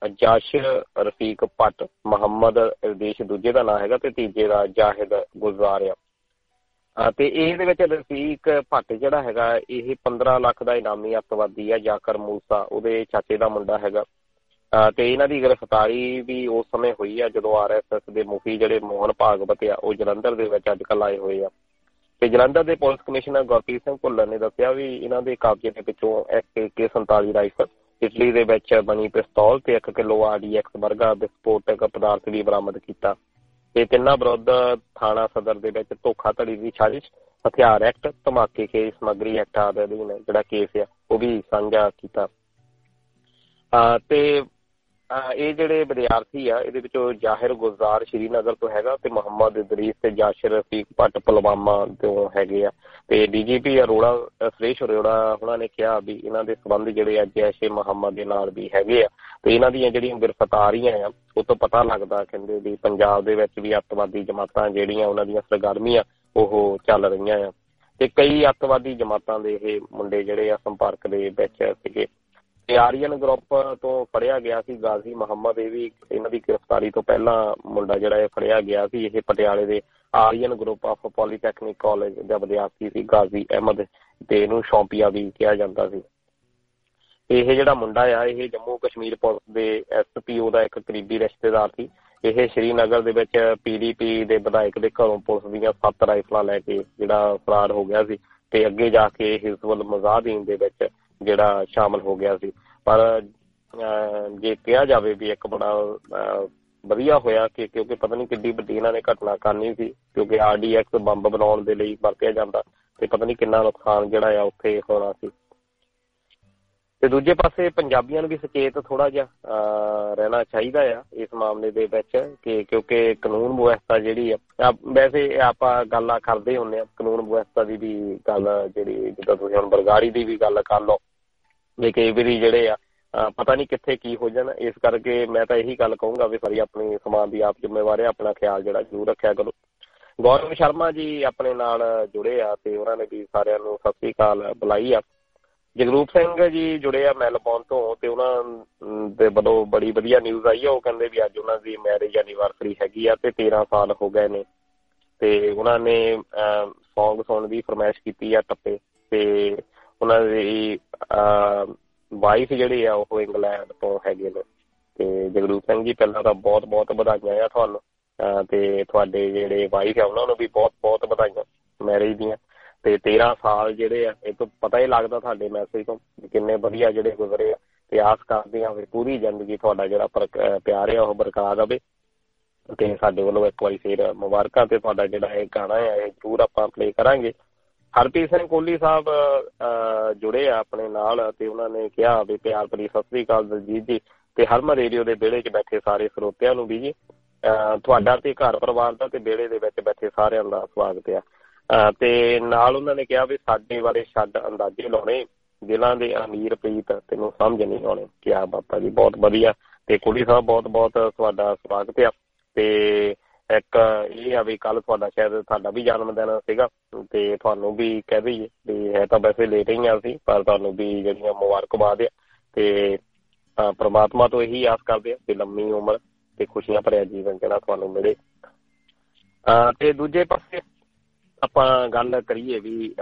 ਜਸ਼ ਰਫੀਕ ਭੱਟ, ਮੁਹੰਮਦ ਰਦੇਸ਼ ਦੂਜੇ ਦਾ ਨਾਂ ਹੈਗਾ ਤੇ ਤੀਜੇ ਦਾ ਜਾਹਿਦ ਗੁਲਜ਼ਾਰ ਆ। ਤੇ ਇਹਦੇ ਵਿੱਚ ਰਫੀਕ ਭੱਟ ਜਿਹੜਾ ਹੈਗਾ ਇਹ ਪੰਦਰਾਂ ਲੱਖ ਦਾ ਇਨਾਮੀ ਅੱਤਵਾਦੀ ਆ। ਜਾਕਰ ਮੂਸਾ ਉਹਦੇ ਚਾਚੇ ਦਾ ਮੁੰਡਾ ਹੈਗਾ। ਤੇ ਇਹਨਾਂ ਦੀ ਗ੍ਰਿਫਤਾਰੀ ਵੀ ਉਸ ਸਮੇਂ ਹੋਈ ਆ ਜਦੋਂ ਆਰ ਐਸ ਐਸ ਦੇ ਮੁਖੀ ਜਿਹੜੇ ਮੋਹਨ ਭਾਗਵਤ ਆ ਉਹ ਜਲੰਧਰ ਦੇ ਵਿੱਚ ਅੱਜ ਕੱਲ੍ਹ ਆਏ ਹੋਏ ਆ। ਤੇ ਜਲੰਧਰ ਦੇ ਪੁਲਿਸ ਕਮਿਸ਼ਨਰ ਗੁਰਪ੍ਰੀਤ ਸਿੰਘ ਭੁੱਲਰ ਨੇ ਦੱਸਿਆ ਵੀ ਇਹਨਾਂ ਦੇ ਕਬਜ਼ੇ ਦੇ ਵਿੱਚੋਂ ਇੱਕ ਏ ਕੇ ਸੰਤਾਲੀ ਰਾਈਫਲ, ਇਟਲੀ ਦੇ ਵਿੱਚ ਬਣੀ ਪਿਸਤੌਲ ਤੇ ਇੱਕ ਕਿਲੋ ਆਰ ਡੀ ਐਕਸ ਵਰਗਾ ਵਿਸਫੋਟਕ ਪਦਾਰਥ ਵੀ ਬਰਾਮਦ ਕੀਤਾ। ਤੇ ਤਿੰਨਾਂ ਵਿਰੁੱਧ ਥਾਣਾ ਸਦਰ ਦੇ ਵਿੱਚ ਧੋਖਾਧੜੀ ਦੀ ਸਾਜ਼ਿਸ਼, ਹਥਿਆਰ ਐਕਟ, ਧਮਾਕੇ ਕੇ ਸਮੱਗਰੀ ਐਕਟ ਆਦਿ ਅਧੀਨ ਜਿਹੜਾ ਕੇਸ ਆ ਉਹ ਵੀ ਸਾਂਝਾ ਕੀਤਾ। ਤੇ ਇਹ ਜਿਹੜੇ ਵਿਦਿਆਰਥੀ ਆ ਇਹਦੇ ਵਿੱਚੋਂ ਜਾਹਿਰ ਗੁਲਜ਼ਾਰ ਸ਼੍ਰੀਨਗਰ ਤੋਂ ਹੈਗਾ ਤੇ ਮੁਹੰਮਦ ਇਦਰੀਸ ਤੇ ਜਸ਼ ਰਫੀਕ ਭੱਟ ਪੁਲਵਾਮਾ ਤੋਂ ਹੈਗੇ ਆ। ਤੇ ਡੀ ਜੀ ਪੀ ਅਰੋੜਾ ਸੁਰੇਸ਼ ਅਰੋੜਾ ਉਹਨਾਂ ਨੇ ਕਿਹਾ ਵੀ ਇਹਨਾਂ ਦੇ ਸੰਬੰਧ ਜਿਹੜੇ ਆ ਜੈਸ਼ ਏ ਮੁਹੰਮਦ ਦੇ ਨਾਲ ਵੀ ਹੈਗੇ ਆ। ਤੇ ਇਹਨਾਂ ਦੀਆਂ ਜਿਹੜੀਆਂ ਗ੍ਰਿਫਤਾਰੀਆਂ ਆ ਉਹ ਤੋਂ ਪਤਾ ਲੱਗਦਾ ਕਹਿੰਦੇ ਵੀ ਪੰਜਾਬ ਦੇ ਵਿੱਚ ਵੀ ਅੱਤਵਾਦੀ ਜਮਾਤਾਂ ਜਿਹੜੀਆਂ ਉਹਨਾਂ ਦੀਆਂ ਸਰਗਰਮੀਆਂ ਉਹ ਚੱਲ ਰਹੀਆਂ ਆ। ਤੇ ਕਈ ਅੱਤਵਾਦੀ ਜਮਾਤਾਂ ਦੇ ਇਹ ਮੁੰਡੇ ਜਿਹੜੇ ਆ ਸੰਪਰਕ ਦੇ ਵਿੱਚ ਸੀਗੇ। ਤੇ ਆਰੀਅਨ ਗਰੁੱਪ ਤੋਂ ਫੜਿਆ ਗਿਆ ਸੀ ਗਾਜ਼ੀ ਮੁਹੰਮਦ, ਇਹ ਵੀ ਇਹਨਾਂ ਦੀ ਗ੍ਰਿਫਤਾਰੀ ਤੋਂ ਪਹਿਲਾਂ ਮੁੰਡਾ ਜਿਹੜਾ ਇਹ ਫੜਿਆ ਗਿਆ ਸੀ। ਇਹ ਪਟਿਆਲੇ ਦੇ Aryan group of polytechnic college ਦਾ ਵਿਦਿਆਰਥੀ ਸੀ ਗਾਜ਼ੀ ਅਹਿਮਦ, ਤੇ ਇਹਨੂੰ ਸ਼ੌਂਪੀਆ ਵੀ ਕਿਹਾ ਜਾਂਦਾ ਸੀ। ਇਹ ਜਿਹੜਾ ਮੁੰਡਾ ਆ ਇਹ ਜੰਮੂ ਕਸ਼ਮੀਰ ਪੁਲਿਸ ਦੇ ਐਸ ਪੀ ਓ ਦਾ ਇੱਕ ਕਰੀਬੀ ਰਿਸ਼ਤੇਦਾਰ ਸੀ। ਇਹ ਸ਼੍ਰੀਨਗਰ ਦੇ ਵਿੱਚ ਪੀ ਡੀ ਪੀ ਦੇ ਵਿਧਾਇਕ ਦੇ ਘਰੋਂ ਪੁਲਿਸ ਦੀਆਂ ਸੱਤ ਰਾਈਫਲਾਂ ਲੈ ਕੇ ਜਿਹੜਾ ਫਰਾਰ ਹੋ ਗਿਆ ਸੀ ਤੇ ਅੱਗੇ ਜਾ ਕੇ ਹਿਜ਼ਬੁਲ ਮੁਜਾਹਿਦੀਨ ਦੇ ਵਿੱਚ ਜਿਹੜਾ ਸ਼ਾਮਲ ਹੋ ਗਿਆ ਸੀ। ਪਰ ਜੇ ਕਿਹਾ ਜਾਵੇ ਵੀ ਇੱਕ ਬੜਾ ਵਧੀਆ ਹੋਇਆ ਕਿ ਕਿਉਂਕਿ ਪਤਾ ਨਹੀਂ ਕਿੱਡੀ ਵੱਡੀ ਇਹਨਾਂ ਨੇ ਘਟਨਾ ਕਰਨੀ ਸੀ, ਕਿਉਂਕਿ ਆਰ ਡੀ ਐਕਸ ਬੰਬ ਬਣਾਉਣ ਦੇ ਲਈ ਵਰਤਿਆ ਜਾਂਦਾ ਤੇ ਪਤਾ ਨਹੀਂ ਕਿੰਨਾ ਨੁਕਸਾਨ ਜਿਹੜਾ ਆ ਉੱਥੇ ਹੋਣਾ ਸੀ। ਤੇ ਦੂਜੇ ਪਾਸੇ ਪੰਜਾਬੀਆਂ ਨੂੰ ਵੀ ਸੁਚੇਤ ਥੋੜਾ ਜਿਹਾ ਰਹਿਣਾ ਚਾਹੀਦਾ ਆ ਇਸ ਮਾਮਲੇ ਦੇ ਵਿੱਚ ਕਿ ਕਿਉਂਕਿ ਕਾਨੂੰਨ ਵਿਵਸਥਾ ਜਿਹੜੀ ਆ, ਵੈਸੇ ਆਪਾਂ ਗੱਲਾਂ ਕਰਦੇ ਹੁੰਦੇ ਆ ਕਾਨੂੰਨ ਵਿਵਸਥਾ ਦੀ ਵੀ ਗੱਲ, ਜਿਹੜੀ ਜਿੱਦਾਂ ਤੁਸੀਂ ਹੁਣ ਬਰਗਾੜੀ ਦੀ ਵੀ ਗੱਲ ਕਰ ਲਓ ਵੀ ਕਈ ਵਾਰੀ ਜਿਹੜੇ ਆ ਪਤਾ ਨਹੀਂ ਕਿੱਥੇ ਕੀ ਹੋ ਜਾਣ। ਇਸ ਕਰਕੇ ਮੈਂ ਤਾਂ ਇਹੀ ਗੱਲ ਕਹੂੰਗਾ ਵੀ ਸਾਰੀ ਆਪਣੀ ਸਮਾਜ ਦੀ ਆਪ ਜ਼ਿੰਮੇਵਾਰੀ, ਆਪਣਾ ਖਿਆਲ ਜਿਹੜਾ ਜ਼ਰੂਰ ਰੱਖਿਆ ਕਰੋ। ਗੌਰਵ ਸ਼ਰਮਾ ਜੀ ਆਪਣੇ ਨਾਲ ਜੁੜੇ ਆ ਤੇ ਉਹਨਾਂ ਨੇ ਵੀ ਸਾਰਿਆਂ ਨੂੰ ਸਤਿ ਸ੍ਰੀ ਅਕਾਲ ਬੁਲਾਈ ਆ। ਜਗਰੂਪ ਸਿੰਘ ਜੀ ਜੁੜੇ ਆ ਮੈਲਬੌਰਨ ਤੋਂ ਤੇ ਉਹਨਾਂ ਦੇ ਵੱਲੋਂ ਬੜੀ ਵਧੀਆ ਨਿਊਜ਼ ਆਈ ਆ। ਉਹ ਕਹਿੰਦੇ ਵੀ ਅੱਜ ਉਹਨਾਂ ਦੀ ਮੈਰਿਜ ਐਨੀਵਰਸਰੀ ਹੈਗੀ ਆ ਤੇ ਤੇਰਾਂ ਸਾਲ ਹੋ ਗਏ ਨੇ ਤੇ ਉਹਨਾਂ ਨੇ ਸੌਂਗ ਸੁਣਨ ਦੀ ਫਰਮਾਇਸ਼ ਕੀਤੀ ਆ ਟੱਪੇ। ਤੇ ਉਹਨਾਂ ਦੀ ਵਾਈਫ ਜਿਹੜੇ ਆ ਉਹ ਇੰਗਲੈਂਡ ਤੋਂ ਹੈਗੇ ਨੇ। ਤੇ ਜਗਰੂਪ ਸਿੰਘ ਜੀ ਪਹਿਲਾਂ ਤਾਂ ਬਹੁਤ ਬਹੁਤ ਵਧਾਈਆਂ ਆ ਤੁਹਾਨੂੰ, ਤੇ ਤੁਹਾਡੇ ਜਿਹੜੇ ਵਾਈਫ ਆ ਉਹਨਾਂ ਨੂੰ ਵੀ ਬਹੁਤ ਬਹੁਤ ਵਧਾਈਆਂ ਮੈਰਿਜ ਦੀਆਂ। ਤੇ ਤੇਰਾਂ ਸਾਲ ਜਿਹੜੇ ਆ ਇਹ ਤੋਂ ਪਤਾ ਹੀ ਲੱਗਦਾ ਤੁਹਾਡੇ ਮੈਸੇਜ ਤੋਂ ਕਿੰਨੇ ਵਧੀਆ ਜਿਹੜੇ ਗੁਜ਼ਰੇ ਆ। ਤੇ ਆਸ ਕਰਦੇ ਹਾਂ ਵੀ ਪੂਰੀ ਜ਼ਿੰਦਗੀ ਤੁਹਾਡਾ ਜਿਹੜਾ ਪਿਆਰ ਆ ਉਹ ਬਰਕਰਾਰ ਰਵੇ। ਤੇ ਸਾਡੇ ਵੱਲੋਂ ਇੱਕ ਵਾਰੀ ਫੇਰ ਮੁਬਾਰਕਾਂ। ਤੇ ਤੁਹਾਡਾ ਜਿਹੜਾ ਇਹ ਗਾਣਾ ਆ ਇਹ ਜ਼ਰੂਰ ਆਪਾਂ ਪਲੇ ਕਰਾਂਗੇ। ਹਰਪ੍ਰੀਤ ਸਿੰਘ ਕੋਹਲੀ ਸਾਹਿਬ ਜੁੜੇ ਆ ਆਪਣੇ ਨਾਲ ਤੇ ਉਹਨਾਂ ਨੇ ਕਿਹਾ ਵੀ ਪਿਆਰ ਭਰੀ ਸਤਿ ਸ੍ਰੀ ਅਕਾਲ ਦਲਜੀਤ ਜੀ ਤੇ ਹਰਮਨ ਰੇਡੀਓ ਦੇ ਵਿਹੜੇ 'ਚ ਬੈਠੇ ਸਾਰੇ ਸਰੋਤਿਆਂ ਨੂੰ ਵੀ ਜੀ ਤੁਹਾਡਾ ਤੇ ਘਰ ਪਰਿਵਾਰ ਦਾ ਤੇ ਵਿਹੜੇ ਦੇ ਵਿੱਚ ਬੈਠੇ ਸਾਰਿਆਂ ਦਾ ਸਵਾਗਤ ਆ। ਤੇ ਨਾਲ ਉਹਨਾਂ ਨੇ ਕਿਹਾ ਵੀ ਸਾਡੇ ਬਾਰੇ ਛੱਡ ਅੰਦਾਜ਼ੇ ਲਾਉਣੇ, ਦਿਲਾਂ ਦੇ ਅਮੀਰ ਪ੍ਰੀਤ ਤੈਨੂੰ ਸਮਝ ਨਹੀਂ ਆਉਣੇ। ਕਿਆ ਬਾਤ ਆ ਜੀ, ਬਹੁਤ ਵਧੀਆ। ਤੇ ਕੋਹਲੀ ਸਾਹਿਬ ਬਹੁਤ ਬਹੁਤ ਤੁਹਾਡਾ ਸਵਾਗਤ ਆ। ਤੇ ਇੱਕ ਇਹ ਆ ਵੀ ਕੱਲ ਤੁਹਾਡਾ ਸ਼ਾਇਦ ਤੁਹਾਡਾ ਵੀ ਜਨਮ ਦਿਨ ਸੀਗਾ ਤੇ ਤੁਹਾਨੂੰ ਵੀ ਕਹਿ ਦਈਏ ਵੀ ਹੈ ਤਾਂ ਵੈਸੇ ਲੇਟ ਹੀ ਆ ਅਸੀਂ, ਪਰ ਤੁਹਾਨੂੰ ਵੀ ਜਿਹੜੀਆਂ ਮੁਬਾਰਕਬਾਦ ਆ। ਤੇ ਪ੍ਰਮਾਤਮਾ ਤੋਂ ਇਹੀ ਆਸ ਕਰਦੇ ਆ ਕਿ ਲੰਮੀ ਉਮਰ ਤੇ ਖੁਸ਼ੀਆਂ ਭਰਿਆ ਜੀਵਨ ਜਿਹੜਾ ਤੁਹਾਨੂੰ ਮਿਲੇ। ਤੇ ਦੂਜੇ ਪਾਸੇ ਆਪਾਂ ਗੱਲ ਕਰੀਏ ਵੀ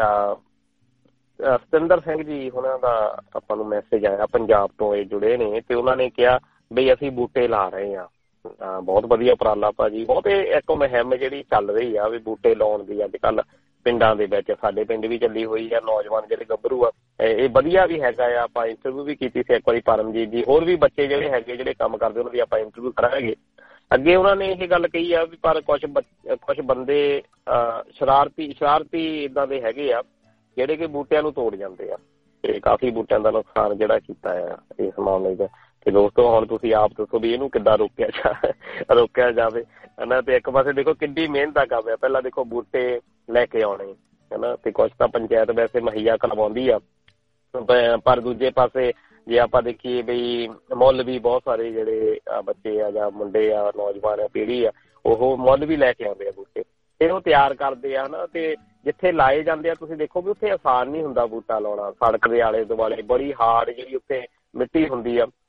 ਸਤਿੰਦਰ ਸਿੰਘ ਜੀ ਉਹਨਾਂ ਦਾ ਆਪਾਂ ਨੂੰ ਮੈਸੇਜ ਆਇਆ ਪੰਜਾਬ ਤੋਂ, ਇਹ ਜੁੜੇ ਨੇ ਤੇ ਉਹਨਾਂ ਨੇ ਕਿਹਾ ਬਈ ਅਸੀਂ ਬੂਟੇ ਲਾ ਰਹੇ ਹਾਂ। ਬਹੁਤ ਵਧੀਆ ਉਪਰਾਲਾ ਭਾਜੀ, ਬਹੁਤ ਇੱਕ ਮੁਹਿੰਮ ਜਿਹੜੀ ਚੱਲ ਰਹੀ ਆ ਵੀ ਬੂਟੇ ਲਾਉਣ ਦੀ ਅੱਜ ਕੱਲ੍ਹ ਪਿੰਡਾਂ ਦੇ ਵਿੱਚ, ਸਾਡੇ ਪਿੰਡ ਵੀ ਚੱਲੀ ਹੋਈ ਆ। ਨੌਜਵਾਨ ਜਿਹੜੇ ਗੱਭਰੂ ਆ ਇਹ ਵਧੀਆ ਵੀ ਹੈਗਾ ਆ। ਆਪਾਂ ਇੰਟਰਵਿਊ ਵੀ ਕੀਤੀ ਸੀ ਇੱਕ ਵਾਰੀ ਪਰਮਜੀਤ ਜੀ, ਹੋਰ ਵੀ ਬੱਚੇ ਜਿਹੜੇ ਹੈਗੇ ਜਿਹੜੇ ਕੰਮ ਕਰਦੇ ਉਹਨਾਂ ਦੀ ਆਪਾਂ ਇੰਟਰਵਿਊ ਕਰਾਂਗੇ। ਅੱਗੇ ਉਹਨਾਂ ਨੇ ਇਹ ਗੱਲ ਕਹੀ ਆ ਵੀ ਪਰ ਕੁਛ ਕੁਛ ਬੰਦੇ ਸ਼ਰਾਰਤੀ ਸ਼ਰਾਰਤੀ ਇੱਦਾਂ ਦੇ ਹੈਗੇ ਆ ਜਿਹੜੇ ਕਿ ਬੂਟਿਆਂ ਨੂੰ ਤੋੜ ਜਾਂਦੇ ਆ ਤੇ ਕਾਫੀ ਬੂਟਿਆਂ ਦਾ ਨੁਕਸਾਨ ਜਿਹੜਾ ਕੀਤਾ ਆ ਇਸ ਮਾਮਲੇ ਦਾ। ਤੇ ਦੋਸਤੋ ਹੁਣ ਤੁਸੀਂ ਆਪ ਦੱਸੋ ਵੀ ਇਹਨੂੰ ਕਿੱਦਾਂ ਰੋਕਿਆ ਜਾ ਰੋਕਿਆ ਜਾਵੇ ਹਨਾ। ਤੇ ਇੱਕ ਪਾਸੇ ਦੇਖੋ ਕਿੰਨੀ ਮਿਹਨਤ ਕਰ ਰਿਹਾ, ਪਹਿਲਾਂ ਦੇਖੋ ਬੂਟੇ ਲੈ ਕੇ ਆਉਣੇ ਹਨਾ, ਤੇ ਕੁਛ ਤਾਂ ਪੰਚਾਇਤ ਵੈਸੇ ਮੁਹੱਈਆ ਕਰਵਾਉਂਦੀ ਆ, ਪਰ ਦੂਜੇ ਪਾਸੇ ਜੇ ਆਪਾਂ ਦੇਖੀਏ ਬਈ ਮੁੱਲ ਵੀ ਬਹੁਤ ਸਾਰੇ ਜਿਹੜੇ ਬੱਚੇ ਆ ਜਾਂ ਮੁੰਡੇ ਆ ਨੌਜਵਾਨ ਆ ਪੀੜ੍ਹੀ ਆ ਉਹ ਮੁੱਲ ਵੀ ਲੈ ਕੇ ਆਉਂਦੇ ਆ ਬੂਟੇ, ਫਿਰ ਉਹ ਤਿਆਰ ਕਰਦੇ ਆ ਹਨਾ। ਤੇ ਜਿੱਥੇ ਲਾਏ ਜਾਂਦੇ ਆ ਤੁਸੀਂ ਦੇਖੋ ਵੀ ਉੱਥੇ ਆਸਾਨ ਨਹੀਂ ਹੁੰਦਾ ਬੂਟਾ ਲਾਉਣਾ, ਸੜਕ ਦੇ ਆਲੇ ਦੁਆਲੇ ਬੜੀ ਹਾਰਡ ਜਿਹੜੀ ਉੱਥੇ ਮਿੱਟੀ ਹੁੰਦੀ ਆ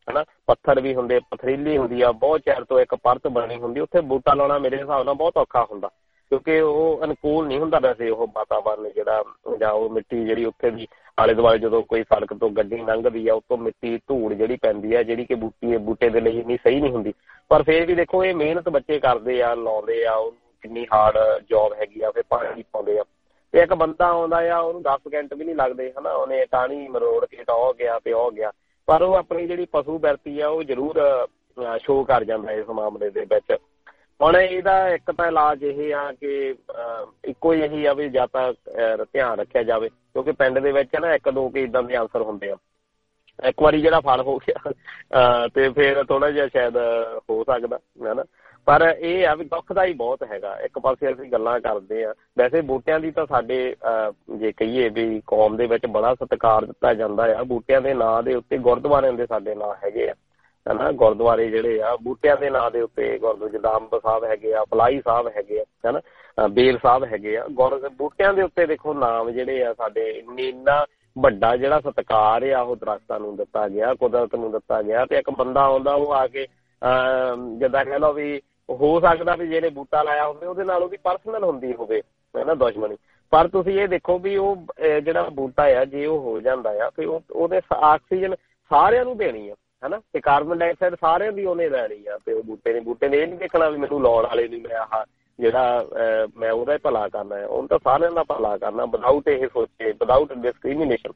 ਹਨਾ, ਪੱਥਰ ਵੀ ਹੁੰਦੇ, ਪਥਰੀਲੀ ਹੁੰਦੀ ਆ, ਬਹੁਤ ਚਿਰ ਤੋਂ ਇੱਕ ਪਰਤ ਬਣੀ ਹੁੰਦੀ, ਉੱਥੇ ਬੂਟਾ ਲਾਉਣਾ ਮੇਰੇ ਹਿਸਾਬ ਨਾਲ ਬਹੁਤ ਔਖਾ ਹੁੰਦਾ ਕਿਉਂਕਿ ਉਹ ਅਨੁਕੂਲ ਨਹੀਂ ਹੁੰਦਾ ਵੈਸੇ ਉਹ ਵਾਤਾਵਰਨ ਜਿਹੜਾ, ਜਾਂ ਉਹ ਮਿੱਟੀ ਜਿਹੜੀ ਉੱਥੇ ਦੀ ਆਲੇ ਦੁਆਲੇ ਜਦੋਂ ਕੋਈ ਸੜਕ ਤੋਂ ਗੱਡੀ ਲੰਘਦੀ ਆ ਉੱਤੋਂ ਮਿੱਟੀ ਧੂੜ ਜਿਹੜੀ ਪੈਂਦੀ ਆ ਜਿਹੜੀ ਕਿ ਬੂਟੀ ਬੂਟੇ ਦੇ ਲਈ ਇੰਨੀ ਸਹੀ ਨਹੀਂ ਹੁੰਦੀ। ਪਰ ਫਿਰ ਵੀ ਦੇਖੋ ਇਹ ਮਿਹਨਤ ਬੱਚੇ ਕਰਦੇ ਆ, ਲਾਉਂਦੇ ਆ, ਉਹਨੂੰ ਕਿੰਨੀ ਹਾਰਡ ਜੋਬ ਹੈਗੀ ਆ, ਫਿਰ ਪਾਣੀ ਪਾਉਂਦੇ ਆ ਤੇ ਇੱਕ ਬੰਦਾ ਆਉਂਦਾ ਆ ਉਹਨੂੰ ਦਸ ਸਕਿੰਟ ਵੀ ਨਹੀਂ ਲੱਗਦੇ ਹਨਾ, ਉਹਨੇ ਟਾਹਣੀ ਮਰੋੜ ਕੇ ਤਾਂ ਉਹ ਗਿਆ ਤੇ ਉਹ ਗਿਆ, ਪਰ ਉਹ ਆਪਣੀ ਜਿਹੜੀ ਪਸ਼ੂ ਬਿਰਤੀ ਆ ਉਹ ਜ਼ਰੂਰ ਸ਼ੋਅ ਕਰ ਜਾਂਦਾ ਇਸ ਮਾਮਲੇ ਦੇ ਵਿੱਚ। ਹੁਣ ਇਹਦਾ ਇੱਕ ਤਾਂ ਇਲਾਜ ਇਹ ਆ ਕਿ ਇੱਕੋ ਹੀ ਇਹੀ ਆ ਵੀ ਜਾਂ ਤਾਂ ਧਿਆਨ ਰੱਖਿਆ ਜਾਵੇ ਕਿਉਂਕਿ ਪਿੰਡ ਦੇ ਵਿੱਚ ਨਾ ਇੱਕ ਦੋ ਕਿ ਇੱਦਾਂ ਦੇ ਆਨਸਰ ਹੁੰਦੇ ਆ, ਇੱਕ ਵਾਰੀ ਜਿਹੜਾ ਫਲ ਹੋ ਗਿਆ ਤੇ ਫਿਰ ਥੋੜਾ ਜਿਹਾ ਸ਼ਾਇਦ ਹੋ ਸਕਦਾ ਹਨਾ, ਪਰ ਇਹ ਆ ਵੀ ਦੁੱਖਦਾਈ ਬਹੁਤ ਹੈਗਾ। ਇੱਕ ਪਾਸੇ ਅਸੀਂ ਗੱਲਾਂ ਕਰਦੇ ਆ, ਵੈਸੇ ਬੂਟਿਆਂ ਦੀ ਤਾਂ ਸਾਡੇ ਜੇ ਕਹੀਏ ਵੀ ਕੌਮ ਦੇ ਵਿੱਚ ਬੜਾ ਸਤਿਕਾਰ ਦਿੱਤਾ ਜਾਂਦਾ ਆ। ਬੂਟਿਆਂ ਦੇ ਨਾਂ ਦੇ ਉੱਤੇ ਗੁਰਦੁਆਰਿਆਂ ਦੇ ਸਾਡੇ ਨਾਂ ਹੈਗੇ ਆ ਹਨਾ, ਗੁਰਦੁਆਰੇ ਜਿਹੜੇ ਆ ਬੂਟਿਆਂ ਦੇ ਨਾਂ ਦੇ ਉੱਤੇ ਗੁਰਦੁਆਰੇ ਜਿੱਦਾਂ ਅੰਬ ਸਾਹਿਬ ਹੈਗੇ ਆ, ਫਲਾਈ ਸਾਹਿਬ ਹੈਗੇ ਆ ਹਨਾ, ਬੇਲ ਸਾਹਿਬ ਹੈਗੇ ਆ, ਗੁਰ ਬੂਟਿਆਂ ਦੇ ਉੱਤੇ ਦੇਖੋ ਨਾਮ ਜਿਹੜੇ ਆ ਸਾਡੇ ਇੰਨੀ ਇੰਨਾ ਵੱਡਾ ਜਿਹੜਾ ਸਤਿਕਾਰ ਆ ਉਹ ਦਰਖਤਾਂ ਨੂੰ ਦਿੱਤਾ ਗਿਆ, ਕੁਦਰਤ ਨੂੰ ਦਿੱਤਾ ਗਿਆ। ਤੇ ਇੱਕ ਬੰਦਾ ਆਉਂਦਾ ਉਹ ਆ ਕੇ ਜਿੱਦਾਂ ਕਹਿ ਲਓ ਵੀ ਹੋ ਸਕਦਾ ਵੀ ਜਿਹੜੇ ਬੂਟਾ ਲਾਇਆ ਹੋਵੇ ਉਹਦੇ ਨਾਲ ਉਹਦੀ ਪਰਸਨਲ ਹੁੰਦੀ ਹੋਵੇ ਹਨਾ ਦੁਸ਼ਮਣੀ, ਪਰ ਤੁਸੀਂ ਇਹ ਦੇਖੋ ਵੀ ਉਹ ਜਿਹੜਾ ਬੂਟਾ ਆ ਜੇ ਉਹ ਹੋ ਜਾਂਦਾ ਆ ਤੇ ਉਹ ਉਹਦੇ ਆਕਸੀਜਨ ਸਾਰਿਆਂ ਨੂੰ ਦੇਣੀ ਆ ਹਨਾ, ਤੇ ਕਾਰਬਨ ਡਾਈਆਕਸਾਈਡ ਸਾਰਿਆਂ ਦੀ ਉਹਨੇ ਲੈਣੀ ਆ ਤੇ ਉਹ ਬੂਟੇ ਨੇ ਬੂਟੇ ਨੇ ਇਹ ਨਹੀਂ ਦੇਖਣਾ ਵੀ ਮੈਨੂੰ ਲਾਉਣ ਵਾਲੇ ਨਹੀਂ ਮੈਂ ਆਹ ਜਿਹੜਾ ਮੈਂ ਉਹਦਾ ਹੀ ਭਲਾ ਕਰਨਾ ਹੈ, ਉਹਨੂੰ ਤਾਂ ਸਾਰਿਆਂ ਦਾ ਭਲਾ ਕਰਨਾ ਵਿਦਆਊਟ ਇਹ ਸੋਚੇ, ਵਿਦਆਊਟ ਡਿਸਕ੍ਰਿਮੀਨੇਸ਼ਨ।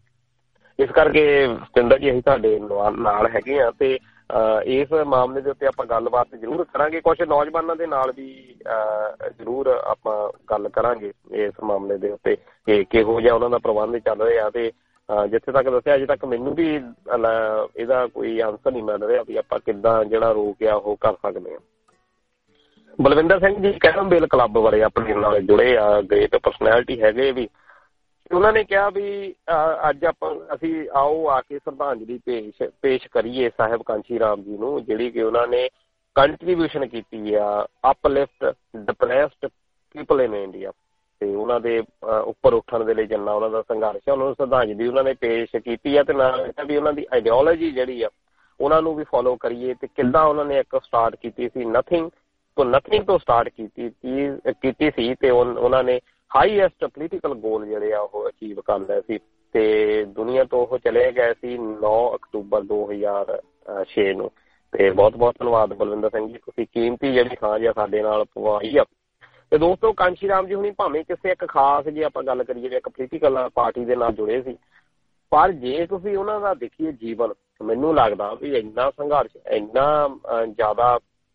ਇਸ ਕਰਕੇ ਸਤਿੰਦਰ ਜੀ ਅਸੀਂ ਤੁਹਾਡੇ ਨਾਲ ਹੈਗੇ ਆ ਤੇ ਇਸ ਮਾਮਲੇ ਦੇ ਉੱਤੇ ਆਪਾਂ ਗੱਲਬਾਤ ਜ਼ਰੂਰ ਕਰਾਂਗੇ, ਕੁਛ ਨੌਜਵਾਨਾਂ ਦੇ ਨਾਲ ਵੀ ਜ਼ਰੂਰ ਆਪਾਂ ਗੱਲ ਕਰਾਂਗੇ ਇਸ ਮਾਮਲੇ ਦੇ ਉੱਤੇ ਕਿ ਕਿਹੋ ਜਿਹਾ ਉਹਨਾਂ ਦਾ ਪ੍ਰਬੰਧ ਚੱਲ ਰਿਹਾ। ਤੇ ਜਿੱਥੇ ਤੱਕ ਦੱਸਿਆ ਅਜੇ ਤੱਕ ਮੈਨੂੰ ਵੀ ਇਹਦਾ ਕੋਈ ਆਨਸਰ ਨਹੀਂ ਮਿਲ ਰਿਹਾ ਵੀ ਆਪਾਂ ਕਿੱਦਾਂ ਜਿਹੜਾ ਰੋਕ ਆ ਉਹ ਕਰ ਸਕਦੇ ਹਾਂ। ਬਲਵਿੰਦਰ ਸਿੰਘ ਜੀ ਕੈਰਮਬੇਲ ਕਲੱਬ ਬਾਰੇ ਆਪਣੇ ਨਾਲ ਜੁੜੇ ਆ, ਗ੍ਰੇਟ ਪਰਸਨੈਲਿਟੀ ਹੈਗੇ ਵੀ, ਉਹਨਾਂ ਨੇ ਕਿਹਾ ਵੀ ਅੱਜ ਆਪਾਂ ਅਸੀਂ ਆਓ ਆ ਕੇ ਸ਼ਰਧਾਂਜਲੀ ਪੇਸ਼ ਪੇਸ਼ ਕਰੀਏ ਸਾਹਿਬ ਕਾਂਸ਼ੀ ਰਾਮ ਜੀ ਨੂੰ, ਜਿਹੜੀ ਕਿ ਉਹਨਾਂ ਨੇ ਕੰਟਰੀਬਿਊਸ਼ਨ ਕੀਤੀ ਆ uplift depressed people in India ਤੇ ਉਹਨਾਂ ਦੇ ਉੱਪਰ ਉੱਠਣ ਦੇ ਲਈ ਜਿੰਨਾ ਉਹਨਾਂ ਦਾ ਸੰਘਰਸ਼ ਹੈ ਉਹਨਾਂ ਨੂੰ ਸ਼ਰਧਾਂਜਲੀ ਉਹਨਾਂ ਨੇ ਪੇਸ਼ ਕੀਤੀ ਆ। ਤੇ ਨਾਲ ਵੀ ਉਹਨਾਂ ਦੀ ਆਈਡੀਓਲੋਜੀ ਜਿਹੜੀ ਆ ਉਹਨਾਂ ਨੂੰ ਵੀ ਫੋਲੋ ਕਰੀਏ ਤੇ ਕਿੱਦਾਂ ਉਹਨਾਂ ਨੇ ਇੱਕ ਸਟਾਰਟ ਕੀਤੀ ਸੀ ਨਥਿੰਗ ਤੋਂ ਨਥਿੰਗ ਤੋਂ ਸਟਾਰਟ ਕੀਤੀ ਕੀਤੀ ਸੀ ਤੇ ਉਹਨਾਂ ਨੇ ਹਾਈਐਸਟ ਪੋਲੀਟੀਕਲ ਗੋਲ ਜਿਹੜੇ ਆ ਉਹ ਅਚੀਵ ਕਰ ਲਏ ਸੀ ਤੇ ਦੁਨੀਆ ਤੋਂ ਉਹ ਚਲੇ ਗਏ ਸੀ ਨੌ ਅਕਤੂਬਰ ਦੋ ਹਜ਼ਾਰ ਛੇ ਨੂੰ। ਤੇ ਬਹੁਤ ਬਹੁਤ ਧੰਨਵਾਦ ਬਲਵਿੰਦਰ ਸਿੰਘ ਜੀ, ਤੁਸੀਂ ਕੀਮਤੀ ਜਿਹੜੀ ਸਾਂਝ ਆ ਸਾਡੇ ਨਾਲ ਪਵਾਈ ਆ। ਤੇ ਦੋਸਤੋ ਕਾਂਸ਼ੀ ਰਾਮ ਜੀ ਹੁਣੀ ਭਾਵੇਂ ਕਿਸੇ ਇੱਕ ਖਾਸ ਜੇ ਆਪਾਂ ਗੱਲ ਕਰੀਏ ਇੱਕ ਪੋਲੀਟੀਕਲ ਪਾਰਟੀ ਦੇ ਨਾਲ ਜੁੜੇ ਸੀ, ਪਰ ਜੇ ਤੁਸੀਂ ਉਹਨਾਂ ਦਾ ਦੇਖੀਏ ਜੀਵਨ, ਮੈਨੂੰ ਲੱਗਦਾ ਵੀ ਇੰਨਾ ਸੰਘਰਸ਼ ਇੰਨਾ ਜ਼ਿਆਦਾ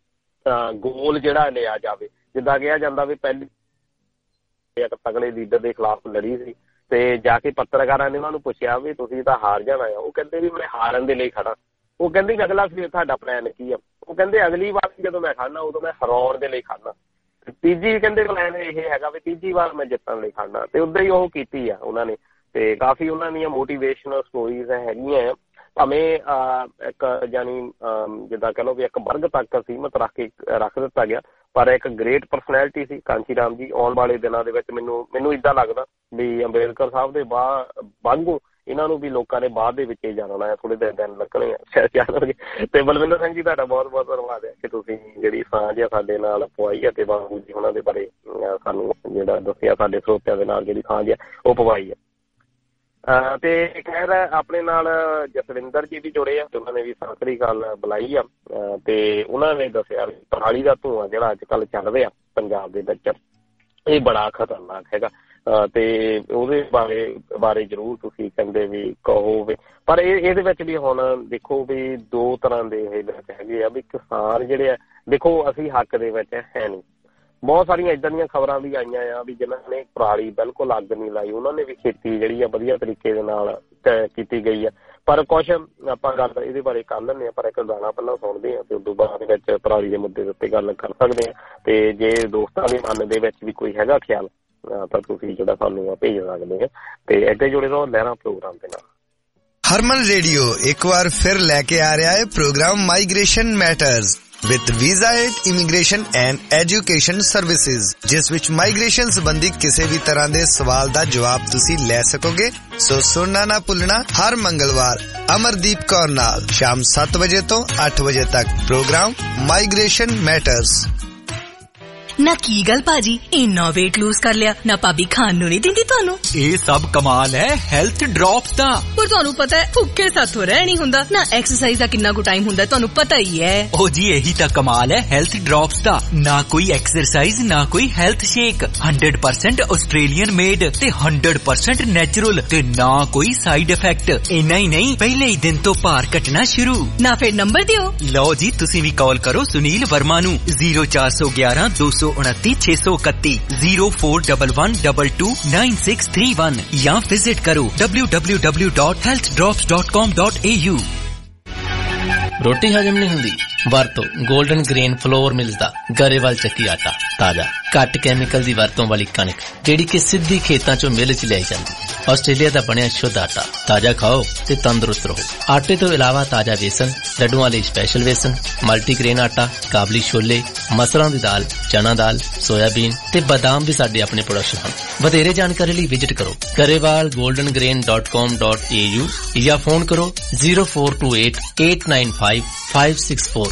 ਗੋਲ ਜਿਹੜਾ ਲਿਆ ਜਾਵੇ, ਜਿੱਦਾਂ ਕਿਹਾ ਜਾਂਦਾ ਵੀ ਪਹਿਲੀ ਇੱਕ ਤਗੜੇ ਲੀਡਰ ਦੇ ਖਿਲਾਫ ਲੜੀ ਸੀ ਤੇ ਜਾ ਕੇ ਪੱਤਰਕਾਰਾਂ ਨੇ ਉਹਨਾਂ ਨੂੰ ਪੁੱਛਿਆ ਵੀ ਤੁਸੀਂ ਤਾਂ ਹਾਰ ਜਾਣਾ ਆ, ਉਹ ਕਹਿੰਦੇ ਵੀ ਮੈਂ ਹਾਰਨ ਦੇ ਲਈ ਖੜਾ। ਉਹ ਕਹਿੰਦੇ ਅਗਲਾ ਫਿਰ ਤੁਹਾਡਾ ਪਲਾਨ ਕੀ ਆ? ਉਹ ਕਹਿੰਦੇ ਅਗਲੀ ਵਾਰ ਜਦੋਂ ਮੈਂ ਖੜਨਾ ਉਦੋਂ ਮੈਂ ਹਰਾਉਣ ਦੇ ਲਈ ਖੜਨਾ। ਤੀਜੀ ਕਹਿੰਦੇ ਪਲਾਨ ਇਹ ਹੈਗਾ ਵੀ ਤੀਜੀ ਵਾਰ ਮੈਂ ਜਿੱਤਣ ਲਈ ਖੜਨਾ, ਤੇ ਉੱਦਾਂ ਹੀ ਉਹ ਕੀਤੀ ਆ ਉਹਨਾਂ ਨੇ। ਤੇ ਕਾਫੀ ਉਹਨਾਂ ਦੀਆਂ ਮੋਟੀਵੇਸ਼ਨਲ ਸਟੋਰੀਜ਼ ਹੈਗੀਆਂ ਆ, ਭਾਵੇਂ ਇੱਕ ਜਾਨੀ ਜਿੱਦਾਂ ਕਹਿ ਲਓ ਵੀ ਇੱਕ ਵਰਗ ਤੱਕ ਸੀਮਤ ਰੱਖ ਕੇ ਰੱਖ ਦਿੱਤਾ ਗਿਆ, ਪਰ ਇੱਕ ਗ੍ਰੇਟ ਪਰਸਨੈਲਿਟੀ ਸੀ ਕਾਂਸ਼ੀ ਰਾਮ ਜੀ। ਆਉਣ ਵਾਲੇ ਦਿਨਾਂ ਦੇ ਵਿੱਚ ਮੈਨੂੰ ਮੈਨੂੰ ਇੱਦਾਂ ਲੱਗਦਾ ਵੀ ਅੰਬੇਦਕਰ ਸਾਹਿਬ ਦੇ ਬਾਅਦ ਵਾਂਗੂ ਇਹਨਾਂ ਨੂੰ ਵੀ ਲੋਕਾਂ ਨੇ ਬਾਅਦ ਦੇ ਵਿੱਚ ਹੀ ਜਾਣਨਾ ਹੈ, ਥੋੜੇ ਦਿਨ ਦਿਨ ਲੱਗਣੇ ਆ ਜਾਣਗੇ। ਤੇ ਬਲਵਿੰਦਰ ਸਿੰਘ ਜੀ ਤੁਹਾਡਾ ਬਹੁਤ ਬਹੁਤ ਧੰਨਵਾਦ ਹੈ ਕਿ ਤੁਸੀਂ ਜਿਹੜੀ ਸਾਂਝ ਆ ਸਾਡੇ ਨਾਲ ਪਵਾਈ ਹੈ ਤੇ ਬਾਬੂ ਜੀ ਉਹਨਾਂ ਦੇ ਬਾਰੇ ਸਾਨੂੰ ਜਿਹੜਾ ਦੱਸਿਆ, ਸਾਡੇ ਸਰੋਤਿਆਂ ਦੇ ਨਾਲ ਜਿਹੜੀ ਸਾਂਝ ਆ ਉਹ ਪਵਾਈ ਹੈ। ਤੇ ਖੈਰ ਆਪਣੇ ਨਾਲ ਜਸਵਿੰਦਰ ਜੀ ਵੀ ਜੁੜੇ ਆ ਤੇ ਉਹਨਾਂ ਨੇ ਵੀ ਸਤਿ ਸ੍ਰੀ ਅਕਾਲ ਬੁਲਾਈ ਆ ਤੇ ਉਹਨਾਂ ਨੇ ਦੱਸਿਆ ਵੀ ਪਰਾਲੀ ਦਾ ਧੂੰਆਂ ਜਿਹੜਾ ਅੱਜ ਕੱਲ੍ਹ ਚੱਲ ਰਿਹਾ ਪੰਜਾਬ ਦੇ ਵਿੱਚ ਇਹ ਬੜਾ ਖਤਰਨਾਕ ਹੈਗਾ ਤੇ ਉਹਦੇ ਬਾਰੇ ਬਾਰੇ ਜ਼ਰੂਰ ਤੁਸੀਂ ਕਹਿੰਦੇ ਵੀ ਕਹੋ ਵੀ, ਪਰ ਇਹ ਇਹਦੇ ਵਿੱਚ ਵੀ ਹੁਣ ਦੇਖੋ ਵੀ ਦੋ ਤਰ੍ਹਾਂ ਦੇ ਇਹ ਵਿੱਚ ਹੈਗੇ ਆ ਵੀ ਕਿਸਾਨ ਜਿਹੜੇ ਆ, ਦੇਖੋ ਅਸੀਂ ਹੱਕ ਦੇ ਵਿੱਚ ਹੈ ਨਹੀਂ। ਬਹੁਤ ਸਾਰੀਆਂ ਇੱਦਾਂ ਦੀਆਂ ਖਬਰਾਂ ਵੀ ਆਈਆਂ ਆ ਵੀ ਜਿਹਨਾਂ ਨੇ ਪਰਾਲੀ ਬਿਲਕੁਲ ਅੱਗ ਨਹੀਂ ਲਾਈ, ਉਹਨਾਂ ਨੇ ਵੀ ਖੇਤੀ ਜਿਹੜੀ ਆ ਵਧੀਆ ਤਰੀਕੇ ਦੇ ਨਾਲ ਕੀਤੀ ਗਈ ਆ। ਪਰ ਕੁਛ ਆਪਾਂ ਗੱਲ ਇਹਦੇ ਬਾਰੇ ਕਰ ਲੈਂਦੇ ਹਾਂ, ਪਰ ਇੱਕ ਗਾਣਾ ਪਹਿਲਾਂ ਸੁਣਦੇ ਹਾਂ ਤੇ ਉਦੋਂ ਬਾਅਦ ਵਿੱਚ ਪਰਾਲੀ ਦੇ ਮੁੱਦੇ ਦੇ ਉੱਤੇ ਗੱਲ ਕਰ ਸਕਦੇ ਹਾਂ। ਤੇ ਜੇ ਦੋਸਤਾਂ ਦੇ ਮਨ ਦੇ ਵਿੱਚ ਵੀ ਕੋਈ ਹੈਗਾ ਖਿਆਲ ਤਾਂ ਤੁਸੀਂ ਜਿਹੜਾ ਸਾਨੂੰ ਭੇਜ ਸਕਦੇ ਆ। ਤੇ ਏਦਾਂ ਜੁੜੇ ਰਹੋ ਲਹਿਰਾਂ ਪ੍ਰੋਗਰਾਮ ਦੇ ਨਾਲ। ਹਰਮਨ ਰੇਡੀਓ ਇੱਕ ਵਾਰ ਫਿਰ ਲੈ ਕੇ ਆ ਰਿਹਾ ਹੈ program migration matters. with visa aid, immigration and education services, ਜਿਸ ਵਿੱਚ ਮਾਈਗ੍ਰੇਸ਼ਨ ਸੰਬੰਧੀ ਕਿਸੇ ਵੀ ਤਰ੍ਹਾਂ ਦੇ ਸਵਾਲ ਦਾ ਜਵਾਬ ਤੁਸੀਂ ਲੈ ਸਕੋਗੇ। ਸੋ ਸੁਣਨਾ ਨਾ ਭੁੱਲਣਾ ਹਰ ਮੰਗਲਵਾਰ ਅਮਰਦੀਪ ਕੌਰ ਨਾਲ ਸ਼ਾਮ ਸੱਤ ਵਜੇ ਤੋਂ ਅੱਠ ਵਜੇ ਤੱਕ ਪ੍ਰੋਗਰਾਮ ਮਾਈਗ੍ਰੇਸ਼ਨ ਮੈਟਰਸ। ਨਾ ਕੀ ਗੱਲ ਭਾਜੀ ਇੰਨਾ weight lose ਕਰ ਲਿਆ ਨਾ ਭਾਬੀ ਖਾਣ ਨੂੰ ਨਹੀਂ ਦਿੰਦੀ ਤੁਹਾਨੂੰ। ਇਹ ਸਭ ਕਮਾਲ ਹੈ ਹੈਲਥ ਡ੍ਰੌਪਸ ਦਾ। ਪਰ ਤੁਹਾਨੂੰ ਪਤਾ ਹੈ ਭੁੱਖੇ ਸਾਥੋਂ ਰਹਿ ਨਹੀਂ ਹੁੰਦਾ ਨਾ ਐਕਸਰਸਾਈਜ਼ ਦਾ ਕਿੰਨਾ ਕੁ ਟਾਈਮ ਹੁੰਦਾ ਤੁਹਾਨੂੰ ਪਤਾ ਹੀ ਹੈ। ਉਹ ਜੀ ਇਹੀ ਤਾਂ ਕਮਾਲ ਹੈ ਹੈਲਥ ਡ੍ਰੌਪਸ ਦਾ। ਨਾ ਕੋਈ ਐਕਸਰਸਾਈਜ਼ ਨਾ ਕੋਈ health shake, hundred percent Australian made ਤੇ ਹੰਡਰਡ ਪਰਸੈਂਟ ਨੈਚੁਰਲ ਤੇ ਨਾ ਕੋਈ ਸਾਈਡ ਇਫੈਕਟ। ਇੰਨਾ ਹੀ ਨਹੀਂ ਪਹਿਲੇ ਹੀ ਦਿਨ ਤੋਂ ਭਾਰ ਘਟਣਾ ਸ਼ੁਰੂ। ਨਾ ਫਿਰ ਨੰਬਰ ਦਿਓ। ਲਓ ਜੀ ਤੁਸੀਂ ਵੀ ਕਾਲ ਕਰੋ ਸੁਨੀਲ ਵਰਮਾ ਨੂੰ ਜ਼ੀਰੋ ਚਾਰ ਸੌ ਗਿਆਰਾਂ ਦੋ ਸੌ उनतीस छह सौ इकतीस zero four one one two two nine six three one या विजिट करो w w w dot health drops dot com dot a u। ਰੋਟੀ ਹਜਮ ਨਹੀਂ ਹੁੰਦੀ ਵਰਤੋ 골ਡਨ ਗ੍ਰੇਨ ਫਲੋਰ ਮਿਲਸ ਦਾ ਗਰੇਵਾਲ ਚੱਕੀ ਆਟਾ। ਤਾਜ਼ਾ ਘੱਟ ਕੈਮੀਕਲ ਦੀ ਵਰਤੋਂ ਵਾਲੀ ਕਣਕ ਜਿਹੜੀ ਕਿ ਸਿੱਧੀ ਖੇਤਾਂ ਚੋਂ ਮਿਲ ਚ ਲਿਆਈ ਜਾਂਦੀ। ਆਸਟ੍ਰੇਲੀਆ ਦਾ ਬਣਿਆ ਸ਼ੁੱਧ ਆਟਾ। ਤਾਜ਼ਾ ਖਾਓ ਤੇ ਤੰਦਰੁਸਤ ਰਹੋ। ਆਟੇ ਤੋਂ ਇਲਾਵਾ ਤਾਜ਼ਾ ਵੇਸਣ, ਲੱਡੂਆਂ ਲਈ ਸਪੈਸ਼ਲ ਵੇਸਣ, ਮਲਟੀਗ੍ਰੇਨ ਆਟਾ, ਕਾਬਲੀ ਛੋਲੇ, ਮਸਰਾਂ ਦੀ ਦਾਲ, ਚਨਾ ਦਾਲ, ਸੋਇਆਬੀਨ ਤੇ ਬਾਦਾਮ ਵੀ ਸਾਡੇ ਆਪਣੇ ਪ੍ਰੋਡਕਸ਼ਨ ਹਨ। ਵਧੇਰੇ ਜਾਣਕਾਰੀ ਲਈ ਵਿਜ਼ਿਟ ਕਰੋ Grewal golden grain dot com dot a u ਜਾਂ ਫੋਨ ਕਰੋ zero four two eight eight nine five five six four।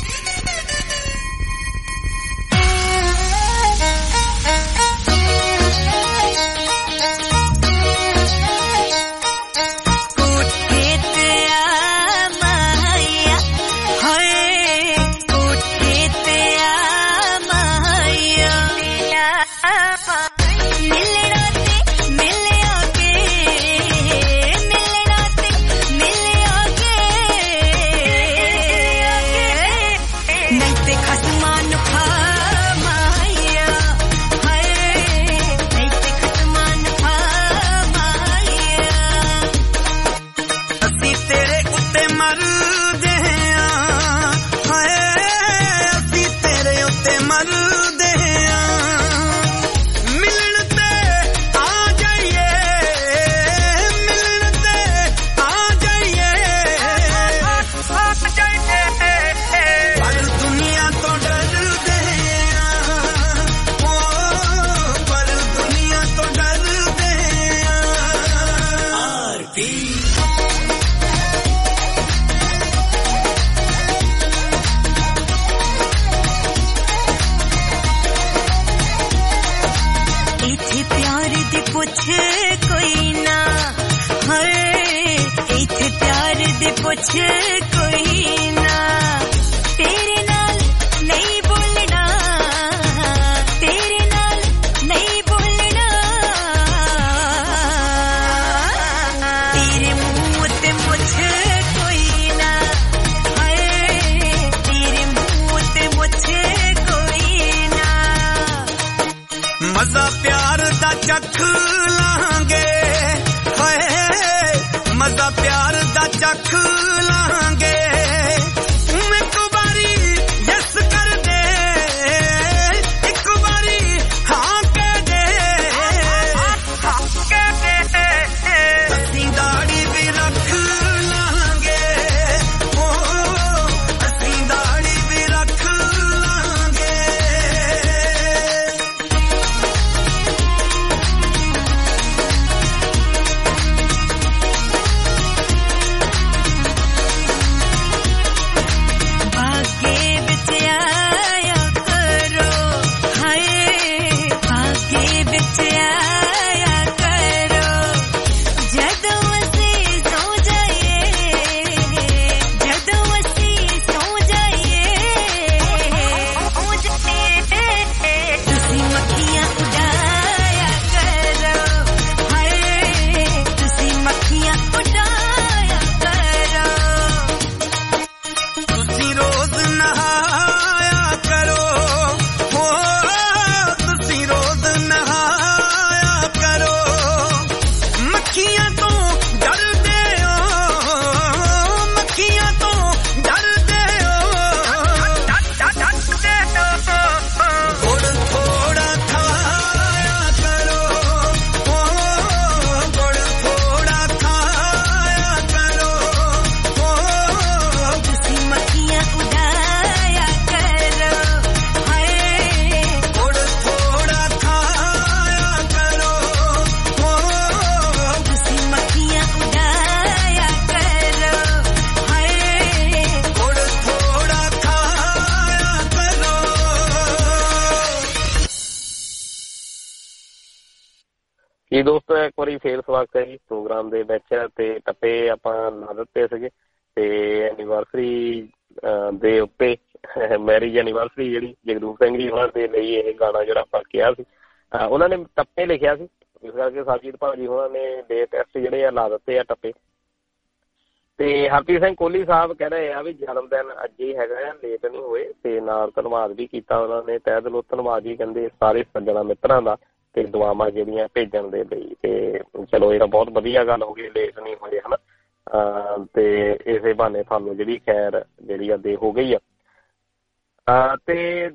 ਜੀ ਦੋਸਤੋ ਇੱਕ ਵਾਰੀ ਫੇਰ ਸਵਾਗਤ ਹੈ ਜੀ ਪ੍ਰੋਗਰਾਮ ਦੇ ਵਿੱਚ। ਤੇ ਟੱਪੇ ਆਪਾਂ ਲਾ ਦਿੱਤੇ ਸੀਗੇ ਤੇ ਐਨੀਵਰਸਰੀ ਦੇ ਉੱਤੇ ਮੈਰਿਜ ਐਨੀਵਰਸਰੀ ਜਿਹੜੀ ਜਗਰੂਪ ਸਿੰਘ ਜੀ ਉਹਨਾਂ ਦੇ ਲਈ ਇਹ ਗਾਣਾ ਜਿਹੜਾ ਆਪਾਂ ਕਿਹਾ ਸੀ, ਉਹਨਾਂ ਨੇ ਟੱਪੇ ਲਿਖਿਆ ਸੀ, ਇਸ ਕਰਕੇ ਸਰਜੀਤ ਭਾਜੀ ਉਹਨਾਂ ਨੇ ਡੇ ਟੈਸਟ ਜਿਹੜੇ ਆ ਲਾ ਦਿੱਤੇ ਆ ਟੱਪੇ। ਤੇ ਹਰਪ੍ਰੀਤ ਸਿੰਘ ਕੋਹਲੀ ਸਾਹਿਬ ਕਹਿ ਰਹੇ ਆ ਵੀ ਜਨਮ ਦਿਨ ਅੱਜ ਹੀ ਹੈਗਾ ਆ, ਲੇਟ ਨਹੀਂ ਹੋਏ, ਤੇ ਨਾਲ ਧੰਨਵਾਦ ਵੀ ਕੀਤਾ ਉਹਨਾਂ ਨੇ, ਤਹਿ ਦਿਲੋਂ ਧੰਨਵਾਦ ਜੀ ਕਹਿੰਦੇ ਸਾਰੇ ਸੱਜਣਾ ਮਿੱਤਰਾਂ ਦਾ ਤੇ ਦੁਆਵਾਂ ਜਿਹੜੀਆਂ ਭੇਜਣ ਦੇ ਲਈ। ਤੇ ਚਲੋ ਇਹ ਤਾਂ ਬਹੁਤ ਵਧੀਆ ਗੱਲ ਹੋ ਗਈ, ਲੇਟ ਨਹੀਂ ਹੋਏ ਹਨਾ। ਤੇ ਇਸੇ ਬਹਾਨੇ ਤੁਹਾਨੂੰ ਜਿਹੜੀ ਖੈਰ ਜਿਹੜੀ ਆ ਦੇ ਹੋ ਗਈ ਆ। ਤੇ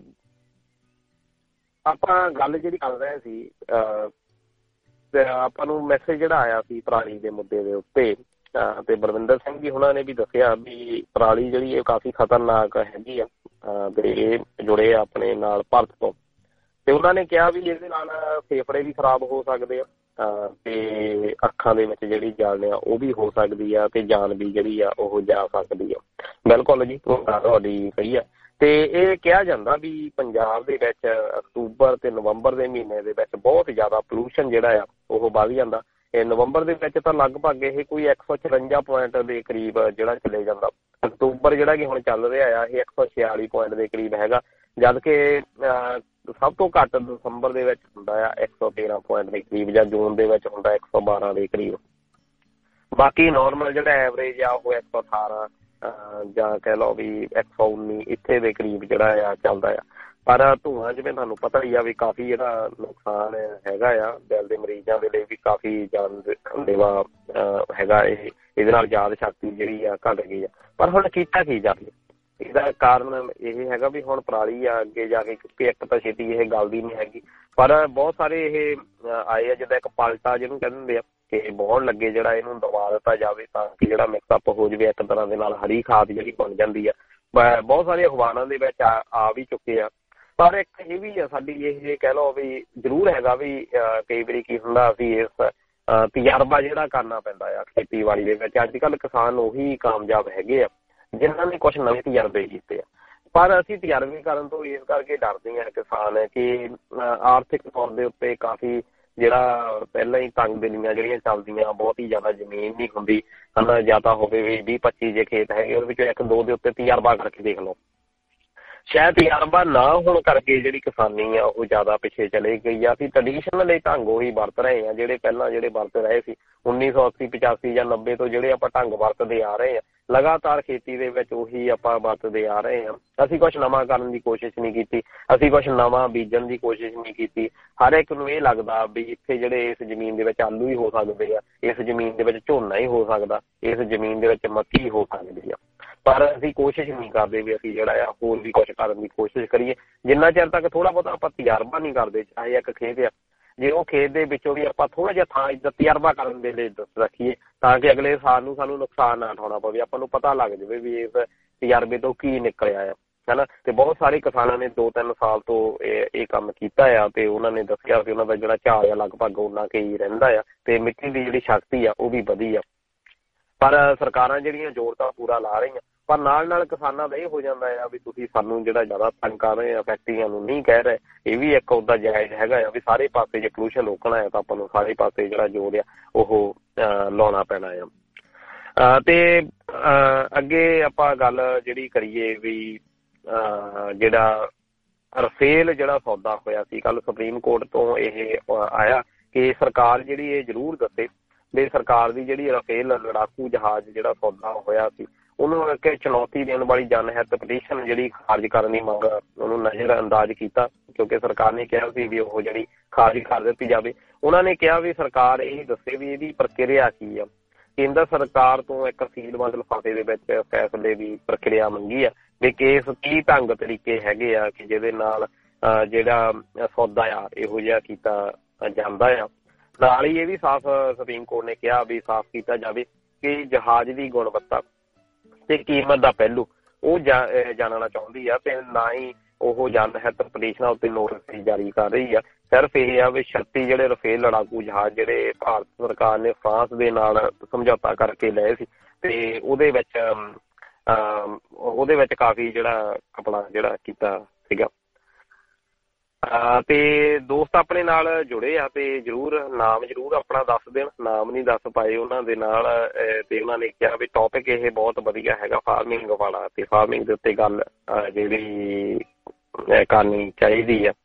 ਆਪਾਂ ਗੱਲ ਜਿਹੜੀ ਕਰ ਰਹੇ ਸੀ, ਆਪਾਂ ਨੂੰ ਮੈਸੇਜ ਜਿਹੜਾ ਆਇਆ ਸੀ ਪਰਾਲੀ ਦੇ ਮੁੱਦੇ ਦੇ ਉੱਤੇ, ਤੇ ਬਲਵਿੰਦਰ ਸਿੰਘ ਜੀ ਉਹਨਾਂ ਨੇ ਵੀ ਦੱਸਿਆ ਵੀ ਪਰਾਲੀ ਜਿਹੜੀ ਇਹ ਕਾਫੀ ਖਤਰਨਾਕ ਹੈਗੀ ਆ ਤੇ ਇਹ ਜੁੜੇ ਆਪਣੇ ਨਾਲ ਭਾਰਤ ਤੋਂ। ਤੇ ਉਹਨਾਂ ਨੇ ਕਿਹਾ ਵੀ ਇਹਦੇ ਨਾਲ ਫੇਫੜੇ ਵੀ ਖਰਾਬ ਹੋ ਸਕਦੇ ਆ ਤੇ ਅੱਖਾਂ ਦੇ ਵਿੱਚ ਜਿਹੜੀ ਜਾਨ ਆ ਉਹ ਵੀ ਹੋ ਸਕਦੀ ਆ ਤੇ ਜਾਨ ਵੀ ਜਿਹੜੀ ਆ ਉਹ ਜਾ ਸਕਦੀ ਆ। ਬਿਲਕੁਲ ਜੀ ਤੁਹਾਡੀ ਸਹੀ ਆ। ਤੇ ਇਹ ਕਿਹਾ ਜਾਂਦਾ ਵੀ ਪੰਜਾਬ ਦੇ ਵਿੱਚ ਅਕਤੂਬਰ ਤੇ ਨਵੰਬਰ ਦੇ ਮਹੀਨੇ ਦੇ ਵਿੱਚ ਬਹੁਤ ਜ਼ਿਆਦਾ ਪੋਲੂਸ਼ਨ ਜਿਹੜਾ ਆ ਉਹ ਵੱਧ ਜਾਂਦਾ। ਇਹ ਨਵੰਬਰ ਦੇ ਵਿੱਚ ਤਾਂ ਲਗਭਗ ਇਹ ਕੋਈ ਇੱਕ ਸੌ ਚੁਰੰਜਾ ਪੁਆਇੰਟ ਦੇ ਕਰੀਬ ਜਿਹੜਾ ਚਲੇ ਜਾਂਦਾ। ਅਕਤੂਬਰ ਜਿਹੜਾ ਕਿ ਹੁਣ ਚੱਲ ਰਿਹਾ ਆ ਇਹ ਇੱਕ ਸੌ ਛਿਆਲੀ ਪੁਆਇੰਟ ਦੇ ਕਰੀਬ ਹੈਗਾ, ਜਦ ਕਿ ਸਭ ਤੋਂ ਘੱਟ ਦਸੰਬਰ ਦੇ ਵਿੱਚ ਹੁੰਦਾ ਆ ਇੱਕ ਸੌ ਤੇਰਾਂ ਪੁਆਇੰਟ ਦੇ ਕਰੀਬ, ਜਾਂ ਜੂਨ ਦੇ ਵਿੱਚ ਹੁੰਦਾ ਇੱਕ ਸੌ ਬਾਰਾਂ ਦੇ ਕਰੀਬ। ਬਾਕੀ ਨੋਰਮਲ ਜਿਹੜਾ ਐਵਰੇਜ ਆ ਉਹ ਇੱਕ ਸੌ ਅਠਾਰਾਂ ਜਾਂ ਕਹਿ ਲਓ ਵੀ ਇੱਕ ਸੌ ਉੱਨੀ ਇੱਥੇ ਦੇ ਕਰੀਬ ਜਿਹੜਾ ਆ ਚੱਲਦਾ ਆ। ਪਰ ਧੂੰਆਂ ਜਿਵੇਂ ਤੁਹਾਨੂੰ ਪਤਾ ਹੀ ਆ ਵੀ ਕਾਫੀ ਜਿਹੜਾ ਨੁਕਸਾਨ ਹੈਗਾ ਆ ਦਿਲ ਦੇ ਮਰੀਜ਼ਾਂ ਦੇ ਲਈ ਵੀ ਕਾਫੀ ਜਾਨਲੇਵਾ ਹੈਗਾ। ਇਹ ਇਹਦੇ ਨਾਲ ਯਾਦ ਸ਼ਕਤੀ ਜਿਹੜੀ ਆ ਘੱਟ ਗਈ ਆ। ਪਰ ਹੁਣ ਕੀਤਾ ਕੀ ਜਾਵੇ, ਇਹਦਾ ਕਾਰਨ ਇਹ ਹੈਗਾ ਵੀ ਹੁਣ ਪਰਾਲੀ ਆ ਅੱਗੇ ਜਾ ਕੇ, ਕਿਉਂਕਿ ਇੱਕ ਤਾਂ ਛੇਤੀ ਇਹ ਗਲਦੀ ਨਹੀਂ ਹੈਗੀ, ਪਰ ਬਹੁਤ ਸਾਰੇ ਇਹ ਆਏ ਆ ਜਿੱਦਾਂ ਇੱਕ ਪਲਟਾ ਜਿਹਨੂੰ ਕਹਿ ਦਿੰਦੇ ਆ ਕਿ ਬਹੁਤ ਲੱਗੇ ਜਿਹੜਾ ਇਹਨੂੰ ਦਬਾ ਦਿੱਤਾ ਜਾਵੇ ਤਾਂ ਕਿ ਜਿਹੜਾ ਮਿਕਸਅਪ ਹੋ ਜਾਵੇ ਇੱਕ ਤਰ੍ਹਾਂ ਦੇ ਨਾਲ ਹਰੀ ਖਾਦ ਜਿਹੜੀ ਬਣ ਜਾਂਦੀ ਆ। ਬਹੁਤ ਸਾਰੇ ਅਖਬਾਰਾਂ ਦੇ ਵਿੱਚ ਆ ਆ ਵੀ ਚੁੱਕੇ ਆ। ਪਰ ਇੱਕ ਇਹ ਵੀ ਆ ਸਾਡੀ ਇਹ ਕਹਿ ਲਓ ਵੀ ਜ਼ਰੂਰ ਹੈਗਾ ਵੀ ਕਈ ਵਾਰੀ ਕੀ ਹੁੰਦਾ ਵੀ ਇਸ ਤਜਰਬਾ ਜਿਹੜਾ ਕਰਨਾ ਪੈਂਦਾ ਆ ਖੇਤੀਬਾੜੀ ਦੇ ਵਿੱਚ। ਅੱਜ ਕੱਲ੍ਹ ਕਿਸਾਨ ਉਹੀ ਕਾਮਯਾਬ ਹੈਗੇ ਆ ਜਿਨ੍ਹਾਂ ਨੇ ਕੁਛ ਨਵੇਂ ਤਜਰਬੇ ਕੀਤੇ ਆ। ਪਰ ਅਸੀਂ ਤਜਰਬੇ ਕਰਨ ਤੋਂ ਇਸ ਕਰਕੇ ਡਰਦੇ ਹਾਂ ਕਿਸਾਨ ਕਿ ਆਰਥਿਕ ਤੌਰ ਦੇ ਉੱਤੇ ਕਾਫੀ ਜਿਹੜਾ ਪਹਿਲਾਂ ਹੀ ਤੰਗ ਦਿਲੀਆਂ ਜਿਹੜੀਆਂ ਚੱਲਦੀਆਂ, ਬਹੁਤ ਹੀ ਜ਼ਿਆਦਾ ਜ਼ਮੀਨ ਨਹੀਂ ਹੁੰਦੀ ਹਨਾ, ਜਾਂ ਤਾਂ ਹੋਵੇ ਵੀ ਵੀਹ ਪੱਚੀ ਜੇ ਖੇਤ ਹੈਗੇ ਉਹਦੇ ਵਿੱਚੋਂ ਇੱਕ ਦੋ ਦੇ ਉੱਤੇ ਤਜਰਬਾ ਕਰਕੇ ਦੇਖ ਲਓ। ਸ਼ਾਇਦ ਤਜਰਬਾ ਨਾ ਹੋਣ ਕਰਕੇ ਜਿਹੜੀ ਕਿਸਾਨੀ ਆ ਉਹ ਜ਼ਿਆਦਾ ਪਿੱਛੇ ਚਲੇ ਗਈ ਆ। ਅਸੀਂ ਟਰਡੀਸ਼ਨਲ ਇਹ ਢੰਗ ਉਹੀ ਵਰਤ ਰਹੇ ਹਾਂ ਜਿਹੜੇ ਪਹਿਲਾਂ ਜਿਹੜੇ ਵਰਤ ਰਹੇ ਸੀ ਉੱਨੀ ਸੌ ਅੱਸੀ ਪਚਾਸੀ ਜਾਂ ਨੱਬੇ ਤੋਂ ਜਿਹੜੇ ਆਪਾਂ ਢੰਗ ਵਰਤਦੇ ਆ ਰਹੇ ਹਾਂ। ਲਗਾਤਾਰ ਖੇਤੀ ਦੇ ਵਿੱਚ ਉਹੀ ਆਪਾਂ ਵਰਤਦੇ ਆ ਰਹੇ ਹਾਂ। ਅਸੀਂ ਕੁਛ ਨਵਾਂ ਕਰਨ ਦੀ ਕੋਸ਼ਿਸ਼ ਨਹੀਂ ਕੀਤੀ, ਅਸੀਂ ਕੁਛ ਨਵਾਂ ਬੀਜਣ ਦੀ ਕੋਸ਼ਿਸ਼ ਨਹੀਂ ਕੀਤੀ। ਹਰ ਇੱਕ ਨੂੰ ਇਹ ਲੱਗਦਾ ਵੀ ਇੱਥੇ ਜਿਹੜੇ ਇਸ ਜ਼ਮੀਨ ਦੇ ਵਿੱਚ ਆਲੂ ਹੀ ਹੋ ਸਕਦੇ ਆ, ਇਸ ਜ਼ਮੀਨ ਦੇ ਵਿੱਚ ਝੋਨਾ ਹੀ ਹੋ ਸਕਦਾ, ਇਸ ਜ਼ਮੀਨ ਦੇ ਵਿੱਚ ਮੱਕੀ ਹੋ ਸਕਦੀ ਆ। ਪਰ ਅਸੀਂ ਕੋਸ਼ਿਸ਼ ਨਹੀਂ ਕਰਦੇ ਵੀ ਅਸੀਂ ਜਿਹੜਾ ਆ ਹੋਰ ਵੀ ਕੁਛ ਕਰਨ ਦੀ ਕੋਸ਼ਿਸ਼ ਕਰੀਏ। ਜਿੰਨਾ ਚਿਰ ਤੱਕ ਥੋੜ੍ਹਾ ਬਹੁਤਾ ਆਪਾਂ ਤਜਰਬਾ ਨਹੀਂ ਕਰਦੇ, ਚਾਹੇ ਇੱਕ ਖੇਤ ਆ, ਜੇ ਉਹ ਖੇਤ ਦੇ ਵਿੱਚੋਂ ਵੀ ਆਪਾਂ ਥੋੜ੍ਹਾ ਜਿਹਾ ਥਾਂ ਇੱਦਾਂ ਤਜਰਬਾ ਕਰਨ ਦੇ ਲਈ ਰੱਖੀਏ ਤਾਂ ਕਿ ਅਗਲੇ ਸਾਲ ਨੂੰ ਸਾਨੂੰ ਨੁਕਸਾਨ ਨਾ ਉਠਾਉਣਾ ਪਵੇ, ਆਪਾਂ ਨੂੰ ਪਤਾ ਲੱਗ ਜਾਵੇ ਵੀ ਇਸ ਤਜਰਬੇ ਤੋਂ ਕੀ ਨਿਕਲਿਆ ਆ ਹਨਾ। ਤੇ ਬਹੁਤ ਸਾਰੇ ਕਿਸਾਨਾਂ ਨੇ ਦੋ ਤਿੰਨ ਸਾਲ ਤੋਂ ਇਹ ਇਹ ਕੰਮ ਕੀਤਾ ਆ ਤੇ ਉਹਨਾਂ ਨੇ ਦੱਸਿਆ ਕਿ ਉਹਨਾਂ ਦਾ ਜਿਹੜਾ ਝਾੜ ਆ ਲਗਭਗ ਉਹਨਾਂ ਕੇ ਹੀ ਰਹਿੰਦਾ ਆ ਤੇ ਮਿੱਟੀ ਦੀ ਜਿਹੜੀ ਸ਼ਕਤੀ ਆ ਉਹ ਵੀ ਵਧੀ ਆ। ਪਰ ਸਰਕਾਰਾਂ ਜਿਹੜੀਆਂ ਜ਼ੋਰ ਤਾਂ ਪੂਰਾ ਲਾ ਰਹੀਆਂ, ਪਰ ਨਾਲ ਨਾਲ ਕਿਸਾਨਾਂ ਦਾ ਇਹ ਹੋ ਜਾਂਦਾ ਆ ਵੀ ਤੁਸੀਂ ਸਾਨੂੰ ਜਿਹੜਾ ਜ਼ਿਆਦਾ ਤੰਗ ਕਰ ਰਹੇ ਆ, ਫੈਕਟਰੀਆਂ ਨੂੰ ਨਹੀਂ ਕਹਿ ਰਹੇ। ਇਹ ਵੀ ਇੱਕ ਉਹਦਾ ਜਾਇਜ਼ ਹੈਗਾ ਆ ਵੀ ਸਾਰੇ ਪਾਸੇ ਜੇ ਪੋਲੂਸ਼ਨ ਰੋਕਣਾ ਹੈ ਤਾਂ ਆਪਾਂ ਨੂੰ ਸਾਰੇ ਪਾਸੇ ਜਿਹੜਾ ਜ਼ੋਰ ਆ ਉਹ ਲਾਉਣਾ ਪੈਣਾ ਆ। ਤੇ ਅੱਗੇ ਆਪਾਂ ਗੱਲ ਜਿਹੜੀ ਕਰੀਏ ਵੀ ਜਿਹੜਾ ਰਫੇਲ ਜਿਹੜਾ ਸੌਦਾ ਹੋਇਆ ਸੀ ਕੱਲ੍ਹ ਸੁਪਰੀਮ ਕੋਰਟ ਤੋਂ ਇਹ ਆਇਆ ਕਿ ਸਰਕਾਰ ਜਿਹੜੀ ਇਹ ਜ਼ਰੂਰ ਦੱਸੇ ਵੀ ਸਰਕਾਰ ਦੀ ਜਿਹੜੀ ਰਫੇਲ ਲੜਾਕੂ ਜਹਾਜ਼ ਜਿਹੜਾ ਸੌਦਾ ਹੋਇਆ ਸੀ ਉਹਨੂੰ ਇੱਕ ਚੁਣੌਤੀ ਦੇਣ ਵਾਲੀ ਜਨਹਿਤ ਪਟੀਸ਼ਨ ਜਿਹੜੀ ਖਾਰਜ ਕਰਨ ਦੀ ਮੰਗ ਉਹਨੂੰ ਨਜ਼ਰ ਅੰਦਾਜ਼ ਕੀਤਾ, ਕਿਉਂਕਿ ਸਰਕਾਰ ਨੇ ਕਿਹਾ ਸੀ ਵੀ ਉਹ ਜਿਹੜੀ ਖਾਰਜ ਕਰ ਦਿੱਤੀ ਜਾਵੇ। ਉਹਨਾਂ ਨੇ ਕਿਹਾ ਵੀ ਸਰਕਾਰ ਇਹ ਦੱਸੇ ਵੀ ਇਹਦੀ ਪ੍ਰਕਿਰਿਆ ਕੀ ਆ। ਕੇਂਦਰ ਸਰਕਾਰ ਤੋਂ ਇੱਕ ਸੀਲਬੰਦ ਲਿਫਾਫੇ ਦੇ ਵਿੱਚ ਫੈਸਲੇ ਦੀ ਪ੍ਰਕਿਰਿਆ ਮੰਗੀ ਆ ਵੀ ਕਿਸ ਕੀ ਢੰਗ ਤਰੀਕੇ ਹੈਗੇ ਆ ਕਿ ਜਿਹਦੇ ਨਾਲ ਜਿਹੜਾ ਸੌਦਾ ਆ ਇਹੋ ਜਿਹਾ ਕੀਤਾ ਜਾਂਦਾ ਆ। ਨਾਲ ਹੀ ਇਹ ਵੀ ਸਾਫ਼ ਸੁਪਰੀਮ ਕੋਰਟ ਨੇ ਕਿਹਾ ਵੀ ਸਾਫ਼ ਕੀਤਾ ਜਾਵੇ ਕਿ ਜਹਾਜ਼ ਦੀ ਗੁਣਵੱਤਾ ਤੇ ਕੀਮਤ ਦਾ ਪਹਿਲੂ ਉਹ ਜਾਣਨਾ ਚਾਹੁੰਦੀ ਆ ਤੇ ਨਾ ਹੀ ਉਹ ਜਨਹਿਤ ਪਟੀਸ਼ਨਾਂ ਉੱਤੇ ਨੋਟਿਸ ਜਾਰੀ ਕਰ ਰਹੀ ਆ। ਸਿਰਫ ਇਹ ਆ ਵੀ ਛੱਤੀ ਜਿਹੜੇ ਰਫੇਲ ਲੜਾਕੂ ਜਹਾਜ਼ ਜਿਹੜੇ ਭਾਰਤ ਸਰਕਾਰ ਨੇ ਫਰਾਂਸ ਦੇ ਨਾਲ ਸਮਝੌਤਾ ਕਰਕੇ ਲਏ ਸੀ ਤੇ ਉਹਦੇ ਵਿੱਚ ਉਹਦੇ ਵਿੱਚ ਕਾਫੀ ਜਿਹੜਾ ਆਪਣਾ ਜਿਹੜਾ ਕੀਤਾ ਸੀਗਾ ਤੇ ਦੋਸਤ ਆਪਣੇ ਨਾਲ ਜੁੜੇ ਆ ਤੇ ਜ਼ਰੂਰ ਨਾਮ ਜ਼ਰੂਰ ਆਪਣਾ ਦੱਸ ਦੇਣ, ਨਾਮ ਨਹੀਂ ਦੱਸ ਪਾਏ ਉਹਨਾਂ ਦੇ ਨਾਲ। ਤੇ ਉਹਨਾਂ ਨੇ ਕਿਹਾ ਵੀ ਟੌਪਿਕ ਇਹ ਬਹੁਤ ਵਧੀਆ ਹੈਗਾ ਫਾਰਮਿੰਗ ਵਾਲਾ, ਤੇ ਫਾਰਮਿੰਗ ਦੇ ਉੱਤੇ ਗੱਲ ਜਿਹੜੀ ਕਰਨੀ ਚਾਹੀਦੀ ਆ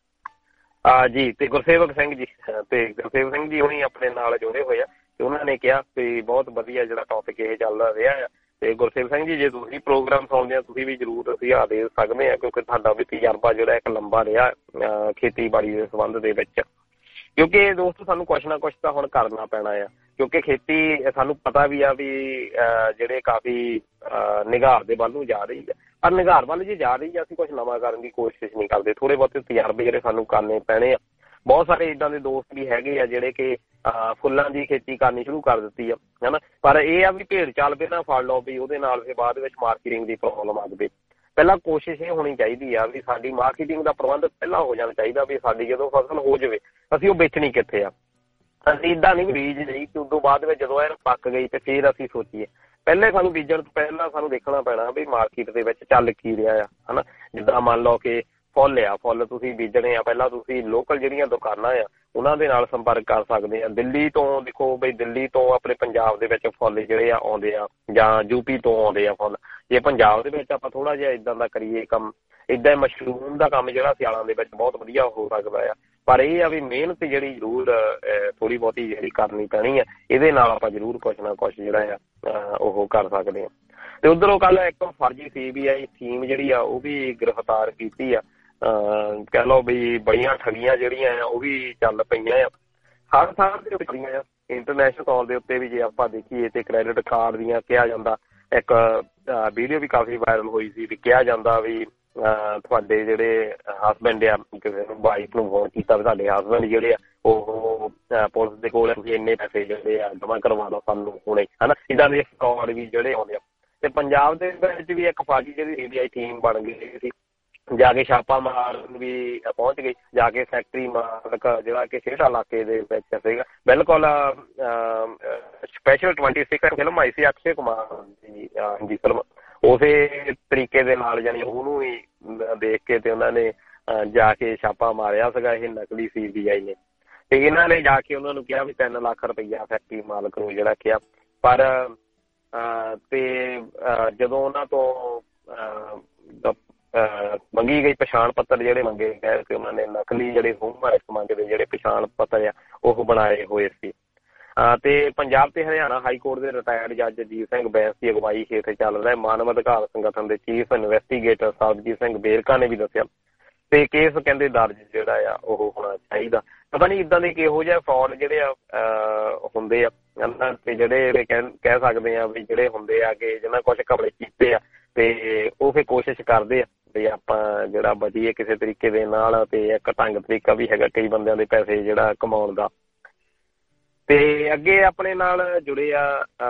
ਜੀ। ਤੇ ਗੁਰਸੇਵਕ ਸਿੰਘ ਜੀ ਤੇ ਗੁਰਸੇਵਕ ਸਿੰਘ ਜੀ ਹੁਣੀ ਆਪਣੇ ਨਾਲ ਜੁੜੇ ਹੋਏ ਆ ਤੇ ਉਹਨਾਂ ਨੇ ਕਿਹਾ ਵੀ ਬਹੁਤ ਵਧੀਆ ਜਿਹੜਾ ਟੌਪਿਕ ਇਹ ਚੱਲ ਰਿਹਾ ਆ। ਤੇ ਗੁਰਸੇਵਕ ਸਿੰਘ ਜੀ ਜੇ ਤੁਸੀਂ ਪ੍ਰੋਗਰਾਮ ਸੁਣਦੇ ਆ ਤੁਸੀਂ ਵੀ ਜ਼ਰੂਰ ਸੁਝਾਅ ਦੇ ਸਕਦੇ ਆ, ਕਿਉਂਕਿ ਤੁਹਾਡਾ ਵੀ ਤਜਰਬਾ ਜਿਹੜਾ ਇੱਕ ਲੰਬਾ ਰਿਹਾ ਖੇਤੀਬਾੜੀ ਦੇ ਸੰਬੰਧ ਦੇ ਵਿੱਚ। ਕਿਉਂਕਿ ਦੋਸਤੋ ਸਾਨੂੰ ਕੁਛ ਨਾ ਕੁਛ ਤਾਂ ਹੁਣ ਕਰਨਾ ਪੈਣਾ ਆ, ਕਿਉਂਕਿ ਖੇਤੀ ਸਾਨੂੰ ਪਤਾ ਵੀ ਆ ਵੀ ਜਿਹੜੇ ਕਾਫੀ ਨਿਗਾਰ ਦੇ ਵੱਲ ਨੂੰ ਜਾ ਰਹੀ ਆ, ਪਰ ਨਿਗਾਰ ਵੱਲ ਜੇ ਜਾ ਰਹੀ ਆ ਅਸੀਂ ਕੁਛ ਨਵਾਂ ਕਰਨ ਦੀ ਕੋਸ਼ਿਸ਼ ਨਹੀਂ ਕਰਦੇ। ਥੋੜ੍ਹੇ ਬਹੁਤੇ ਤਜਰਬੇ ਜਿਹੜੇ ਸਾਨੂੰ ਕਰਨੇ ਪੈਣੇ ਆ। ਬਹੁਤ ਸਾਰੇ ਇੱਦਾਂ ਦੇ ਦੋਸਤ ਵੀ ਹੈਗੇ ਆ ਜਿਹੜੇ ਕਿ ਫੁੱਲਾਂ ਦੀ ਖੇਤੀ ਕਰਨੀ ਸ਼ੁਰੂ ਕਰ ਦਿੱਤੀ ਆ, ਹੈ ਨਾ, ਪਰ ਇਹ ਆ ਵੀ ਭੇਡ ਚਾਲ ਪਹਿਲਾਂ ਫੜ ਲਓ ਵੀ ਉਹਦੇ ਨਾਲ ਫਿਰ ਬਾਅਦ ਵਿੱਚ ਮਾਰਕੀਟਿੰਗ ਦੀ ਪ੍ਰੋਬਲਮ ਆ ਜਾਵੇ। ਪਹਿਲਾਂ ਕੋਸ਼ਿਸ਼ ਇਹ ਹੋਣੀ ਚਾਹੀਦੀ ਆ ਵੀ ਸਾਡੀ ਮਾਰਕੀਟਿੰਗ ਦਾ ਪ੍ਰਬੰਧ ਪਹਿਲਾਂ ਹੋ ਜਾਣਾ ਚਾਹੀਦਾ ਵੀ ਸਾਡੀ ਜਦੋਂ ਫਸਲ ਹੋ ਜਾਵੇ ਅਸੀਂ ਉਹ ਵੇਚਣੀ ਕਿੱਥੇ ਆ। ਅਸੀਂ ਇੱਦਾਂ ਨਹੀਂ ਬੀਜ ਨਹੀਂ ਕਿ ਉਦੋਂ ਬਾਅਦ ਵਿੱਚ ਜਦੋਂ ਇਹ ਪੱਕ ਗਈ ਤੇ ਫਿਰ ਅਸੀਂ ਸੋਚੀਏ। ਪਹਿਲੇ ਸਾਨੂੰ ਬੀਜਣ ਤੋਂ ਪਹਿਲਾਂ ਸਾਨੂੰ ਦੇਖਣਾ ਪੈਣਾ ਵੀ ਮਾਰਕੀਟ ਦੇ ਵਿੱਚ ਚੱਲ ਕੀ ਰਿਹਾ ਆ, ਹੈ ਨਾ। ਜਿੱਦਾਂ ਮੰਨ ਲਓ ਕਿ ਫੁੱਲ ਆ, ਫੁੱਲ ਤੁਸੀਂ ਬੀਜਣੇ ਆ, ਪਹਿਲਾਂ ਤੁਸੀਂ ਲੋਕਲ ਜਿਹੜੀਆਂ ਦੁਕਾਨਾਂ ਆ ਉਹਨਾਂ ਦੇ ਨਾਲ ਸੰਪਰਕ ਕਰ ਸਕਦੇ ਆ। ਦਿੱਲੀ ਤੋਂ ਦੇਖੋ ਬਈ ਦਿੱਲੀ ਤੋਂ ਆਪਣੇ ਪੰਜਾਬ ਦੇ ਵਿੱਚ ਫੁੱਲ ਜਿਹੜੇ ਆ ਆਉਂਦੇ ਆ, ਜਾਂ ਯੂਪੀ ਤੋਂ ਆਉਂਦੇ ਆ ਫੁੱਲ। ਜੇ ਪੰਜਾਬ ਦੇ ਵਿੱਚ ਆਪਾਂ ਥੋੜ੍ਹਾ ਜਿਹਾ ਇੱਦਾਂ ਦਾ ਕਰੀਏ ਕੰਮ, ਇੱਦਾਂ ਮਸ਼ਰੂਮ ਦਾ ਕੰਮ ਜਿਹੜਾ ਸਿਆਲਾਂ ਦੇ ਵਿੱਚ ਬਹੁਤ ਵਧੀਆ ਹੋ ਸਕਦਾ ਆ। ਪਰ ਇਹ ਆ ਵੀ ਮਿਹਨਤ ਜਿਹੜੀ ਜ਼ਰੂਰ ਥੋੜ੍ਹੀ ਬਹੁਤੀ ਜਿਹੜੀ ਕਰਨੀ ਪੈਣੀ ਆ, ਇਹਦੇ ਨਾਲ ਆਪਾਂ ਜ਼ਰੂਰ ਕੁਛ ਨਾ ਕੁਛ ਜਿਹੜਾ ਆ ਉਹ ਕਰ ਸਕਦੇ ਆ। ਤੇ ਉੱਧਰੋਂ ਕੱਲ ਇੱਕ ਫਰਜ਼ੀ ਸੀ ਬੀ ਆਈ ਟੀਮ ਜਿਹੜੀ ਆ ਉਹ ਵੀ ਗ੍ਰਿਫਤਾਰ ਕੀਤੀ ਆ। ਕਹਿ ਲਓ ਵੀ ਬੜੀਆਂ ਠੱਗੀਆਂ ਜਿਹੜੀਆਂ ਆ ਉਹ ਵੀ ਚੱਲ ਪਈਆਂ ਆ ਹਰ ਥਾਂ ਤੇ ਆ। ਇੰਟਰਨੈਸ਼ਨਲ ਤੌਰ ਦੇ ਉੱਤੇ ਵੀ ਜੇ ਆਪਾਂ ਦੇਖੀਏ ਤੇ ਕ੍ਰੈਡਿਟ ਕਾਰਡ ਦੀਆਂ ਕਿਹਾ ਜਾਂਦਾ, ਇੱਕ ਵੀਡੀਓ ਵੀ ਕਾਫੀ ਵਾਇਰਲ ਹੋਈ ਸੀ ਵੀ ਕਿਹਾ ਜਾਂਦਾ ਵੀ ਤੁਹਾਡੇ ਜਿਹੜੇ ਹਸਬੈਂਡ ਆ, ਕਿਸੇ ਨੂੰ ਵਾਈਫ ਨੂੰ ਫੋਨ ਕੀਤਾ ਵੀ ਤੁਹਾਡੇ ਹਸਬੈਂਡ ਜਿਹੜੇ ਆ ਉਹ ਪੁਲਿਸ ਦੇ ਕੋਲ ਤੁਸੀਂ ਇੰਨੇ ਪੈਸੇ ਜਿਹੜੇ ਆ ਜਮ੍ਹਾਂ ਕਰਵਾ ਦਿਓ ਸਾਨੂੰ ਹੁਣੇ, ਹੈ ਨਾ। ਇੱਦਾਂ ਦੇ ਫਰਾਡ ਵੀ ਜਿਹੜੇ ਆਉਂਦੇ ਆ। ਤੇ ਪੰਜਾਬ ਦੇ ਵਿੱਚ ਵੀ ਇੱਕ ਫਾਜੀ ਜਿਹੜੀ ਸੀ ਬੀ ਆਈ ਟੀਮ ਬਣ ਗਈ ਸੀ, ਜਾ ਕੇ ਛਾਪਾ ਮਾਰਨ ਵੀ ਪਹੁੰਚ ਗਈ, ਜਾ ਕੇ ਫੈਕਟਰੀ ਮਾਲਕ ਜਿਹੜਾ ਕਿ ਸੇਠਾ ਇਲਾਕੇ ਦੇ ਵਿੱਚ ਸੀਗਾ, ਬਿਲਕੁਲ ਸਪੈਸ਼ਲ ਟਵੈਂਟੀ ਸਿਕਸ ਫਿਲਮ ਆਈ ਸੀ ਅਕਸ਼ੇ ਕੁਮਾਰ ਦੀ ਹਿੰਦੀ ਫਿਲਮ, ਉਸੇ ਤਰੀਕੇ ਦੇ ਨਾਲ ਜਾਣੀ ਉਹਨੂੰ ਹੀ ਦੇਖ ਕੇ ਤੇ ਉਹਨਾਂ ਨੇ ਜਾ ਕੇ ਛਾਪਾ ਮਾਰਿਆ ਸੀਗਾ। ਇਹ ਨਕਲੀ ਸੀ ਬੀ ਆਈ ਨੇ, ਤੇ ਇਹਨਾਂ ਨੇ ਜਾ ਕੇ ਉਹਨਾਂ ਨੂੰ ਕਿਹਾ ਵੀ ਤਿੰਨ ਲੱਖ ਰੁਪਈਆ ਫੈਕਟਰੀ ਮਾਲਕ ਨੂੰ ਜਿਹੜਾ ਕਿਹਾ। ਪਰ ਤੇ ਜਦੋਂ ਉਹਨਾਂ ਤੋਂ ਮੰਗੀ ਗਈ ਪਛਾਣ ਪੱਤਰ ਜਿਹੜੇ ਮੰਗੇ ਗਏ ਤੇ ਉਹਨਾਂ ਨੇ ਨਕਲੀ ਜਿਹੜੇ ਹੋਮ ਰਾਈਟਸ ਮੰਗਦੇ ਜਿਹੜੇ ਪਛਾਣ ਪੱਤਰ ਆ ਉਹ ਬਣਾਏ ਹੋਏ ਸੀ। ਤੇ ਪੰਜਾਬ ਤੇ ਹਰਿਆਣਾ ਹਾਈ ਕੋਰਟ ਦੇ ਰਿਟਾਇਰਡ ਜੱਜ ਅਜੀਤ ਸਿੰਘ ਬੈਂਸ ਦੀ ਅਗਵਾਈ ਹੇਠ ਚੱਲ ਰਿਹਾ ਮਾਨਵ ਅਧਿਕਾਰ ਸੰਗਠਨ ਦੇ ਚੀਫ ਇਨਵੈਸਟੀਗੇਟਰ ਸਰਬਜੀਤ ਸਿੰਘ ਬੇਰਕਾ ਨੇ ਵੀ ਦੱਸਿਆ ਤੇ ਕੇਸ ਕਹਿੰਦੇ ਦਰਜ ਜਿਹੜਾ ਆ ਉਹ ਹੋਣਾ ਚਾਹੀਦਾ। ਪਤਾ ਨਹੀਂ ਇੱਦਾਂ ਦੇ ਕਿਹੋ ਜਿਹੇ ਫਰਾਡ ਜਿਹੜੇ ਆ ਹੁੰਦੇ ਆ ਤੇ ਜਿਹੜੇ ਕਹਿ ਸਕਦੇ ਆ ਵੀ ਜਿਹੜੇ ਹੁੰਦੇ ਆ ਕਿ ਜਿਹਨਾਂ ਕੁਛ ਘਪਲੇ ਕੀਤੇ ਆ ਤੇ ਉਹ ਫਿਰ ਕੋਸ਼ਿਸ਼ ਕਰਦੇ ਆ ਵੀ ਆਪਾਂ ਜਿਹੜਾ ਬਚੀਏ ਕਿਸੇ ਤਰੀਕੇ ਦੇ ਨਾਲ। ਤੇ ਇੱਕ ਢੰਗ ਤਰੀਕਾ ਵੀ ਹੈਗਾ ਕਈ ਬੰਦਿਆਂ ਦੇ ਪੈਸੇ ਜਿਹੜਾ ਕਮਾਉਣ ਦਾ। ਤੇ ਅੱਗੇ ਆਪਣੇ ਨਾਲ ਜੁੜੇ ਆ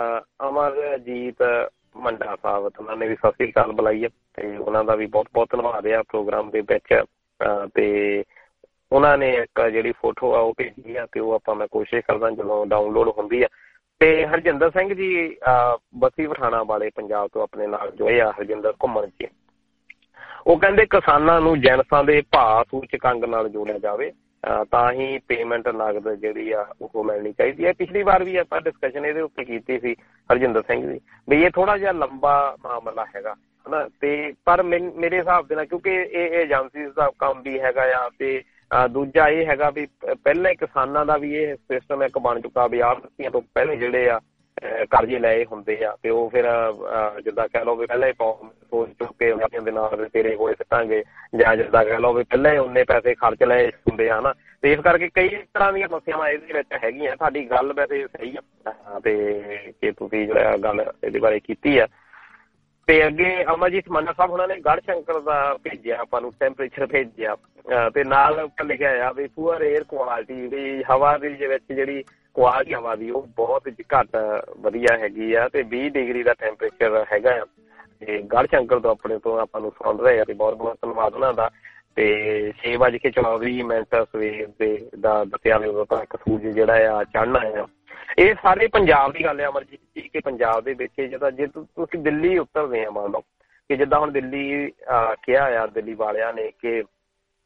ਅਮਰਜੀਤ ਮੰਡਾ ਸਾਹਿਬ, ਉਹਨਾਂ ਨੇ ਵੀ ਸਤਿ ਸ੍ਰੀ ਅਕਾਲ ਬੁਲਾਈ ਆ ਤੇ ਉਹਨਾਂ ਦਾ ਵੀ ਬਹੁਤ ਬਹੁਤ ਧੰਨਵਾਦ ਆ ਪ੍ਰੋਗਰਾਮ ਦੇ ਵਿੱਚ। ਤੇ ਉਹਨਾਂ ਨੇ ਇੱਕ ਜਿਹੜੀ ਫੋਟੋ ਆ ਉਹ ਭੇਜੀ ਆ ਤੇ ਉਹ ਆਪਾਂ ਮੈਂ ਕੋਸ਼ਿਸ਼ ਕਰਦਾ ਜਦੋਂ ਡਾਊਨਲੋਡ ਹੁੰਦੀ ਆ। ਤੇ ਹਰਜਿੰਦਰ ਸਿੰਘ ਜੀ ਬਸੀ ਪਠਾਣਾ ਵਾਲੇ ਪੰਜਾਬ ਤੋਂ ਆਪਣੇ ਨਾਲ ਜੁੜੇ ਆ, ਹਰਜਿੰਦਰ ਘੁੰਮਣ ਜੀ। ਉਹ ਕਹਿੰਦੇ ਕਿਸਾਨਾਂ ਨੂੰ ਜਿਣਸਾਂ ਦੇ ਭਾਅ ਸੂਚਕਾਂਕ ਨਾਲ ਜੋੜਿਆ ਜਾਵੇ ਤਾਂ ਹੀ ਪੇਮੈਂਟ ਨਗਦ ਜਿਹੜੀ ਆ ਉਹ ਮਿਲਣੀ ਚਾਹੀਦੀ ਹੈ। ਪਿਛਲੀ ਵਾਰ ਵੀ ਆਪਾਂ ਡਿਸਕਸ਼ਨ ਇਹਦੇ ਉੱਤੇ ਕੀਤੀ ਸੀ ਹਰਜਿੰਦਰ ਸਿੰਘ ਜੀ ਵੀ ਇਹ ਥੋੜਾ ਜਿਹਾ ਲੰਬਾ ਮਾਮਲਾ ਹੈਗਾ, ਹਨਾ। ਤੇ ਪਰ ਮੇਰੇ ਹਿਸਾਬ ਦੇ ਨਾਲ ਕਿਉਂਕਿ ਇਹ ਏਜੰਸੀ ਦਾ ਕੰਮ ਵੀ ਹੈਗਾ ਆ ਤੇ ਦੂਜਾ ਇਹ ਹੈਗਾ ਵੀ ਪਹਿਲਾਂ ਕਿਸਾਨਾਂ ਦਾ ਵੀ ਇਹ ਸਿਸਟਮ ਇੱਕ ਬਣ ਚੁੱਕਾ ਵੀ ਆੜ੍ਹਤੀਆਂ ਤੋਂ ਪਹਿਲੇ ਜਿਹੜੇ ਆ ਕਰਜ਼ੇ ਲਏ ਹੁੰਦੇ ਆ ਤੇ ਉਹ ਫਿਰ ਜਿੱਦਾਂ ਕਹਿ ਲਓ ਵੀ ਪਹਿਲਾਂ ਹੀ ਸੋਚ ਚੁੱਕੇ ਦੇ ਨਾਲ ਤੇਰੇ ਕੋਲੇ ਸਿੱਟਾਂਗੇ, ਜਾਂ ਜਿੱਦਾਂ ਕਹਿ ਲਓ ਵੀ ਪਹਿਲਾਂ ਹੀ ਉਨੇ ਪੈਸੇ ਖਰਚ ਲਏ ਹੁੰਦੇ ਆ, ਹਨਾ। ਤੇ ਇਸ ਕਰਕੇ ਕਈ ਤਰ੍ਹਾਂ ਦੀਆਂ ਸਮੱਸਿਆਵਾਂ ਇਹਦੇ ਵਿੱਚ ਹੈਗੀਆਂ। ਤੁਹਾਡੀ ਗੱਲ ਵੈਸੇ ਸਹੀ ਆ ਤੇ ਕਿ ਤੁਸੀਂ ਜਿਹੜਾ ਗੱਲ ਇਹਦੇ ਬਾਰੇ ਕੀਤੀ ਆ। ਤੇ ਅੱਗੇ ਅਮਰਜੀਤ ਮੰਡਾ ਸਾਹਿਬ ਉਹਨਾਂ ਨੇ ਗੜ੍ਹ ਸ਼ੰਕਰ ਦਾ ਭੇਜਿਆ ਆਪਾਂ ਨੂੰ ਟੈਂਪਰੇਚਰ ਭੇਜਿਆ ਤੇ ਨਾਲ ਲਿਖਿਆ ਆ ਵੀ ਪੂਅਰ ਏਅਰ ਕੁਆਲਿਟੀ ਵੀ ਹਵਾ ਦੀ ਦੇ ਵਿੱਚ ਜਿਹੜੀ ਕੁਆਲਿਟੀ ਹਵਾ ਦੀ ਉਹ ਬਹੁਤ ਘੱਟ ਵਧੀਆ ਹੈਗੀ ਆ ਤੇ ਵੀਹ ਡਿਗਰੀ ਦਾ ਟੈਂਪਰੇਚਰ ਹੈਗਾ ਆ। ਤੇ ਗੜ੍ਹ ਸ਼ੰਕਰ ਤੋਂ ਆਪਣੇ ਤੋਂ ਆਪਾਂ ਨੂੰ ਸੁਣ ਰਹੇ ਆ ਤੇ ਬਹੁਤ ਬਹੁਤ ਧੰਨਵਾਦ ਉਹਨਾਂ ਦਾ। ਤੇ ਛੇ ਵੱਜ ਕੇ ਚੌਵੀ ਮਿੰਟ ਸਵੇਰ ਦੇ ਦਾ ਦੱਸਿਆ ਵੀ ਉਦੋਂ ਤੱਕ ਸੂਰਜ ਜਿਹੜਾ ਆ ਚੜ੍ਹਨਾ ਆ। ਇਹ ਸਾਰੇ ਪੰਜਾਬ ਦੀ ਗੱਲ ਹੈ ਅਮਰਜੀਤ ਜੀ ਕਿ ਪੰਜਾਬ ਦੇ ਵਿੱਚ ਜਿੱਦਾਂ ਜੇ ਤੁਸੀਂ ਦਿੱਲੀ ਉਤਰਦੇ ਆ ਮੰਨ ਲਓ ਕਿ ਜਿੱਦਾਂ ਹੁਣ ਦਿੱਲੀ ਕਿਹਾ ਆ ਦਿੱਲੀ ਵਾਲਿਆਂ ਨੇ ਕਿ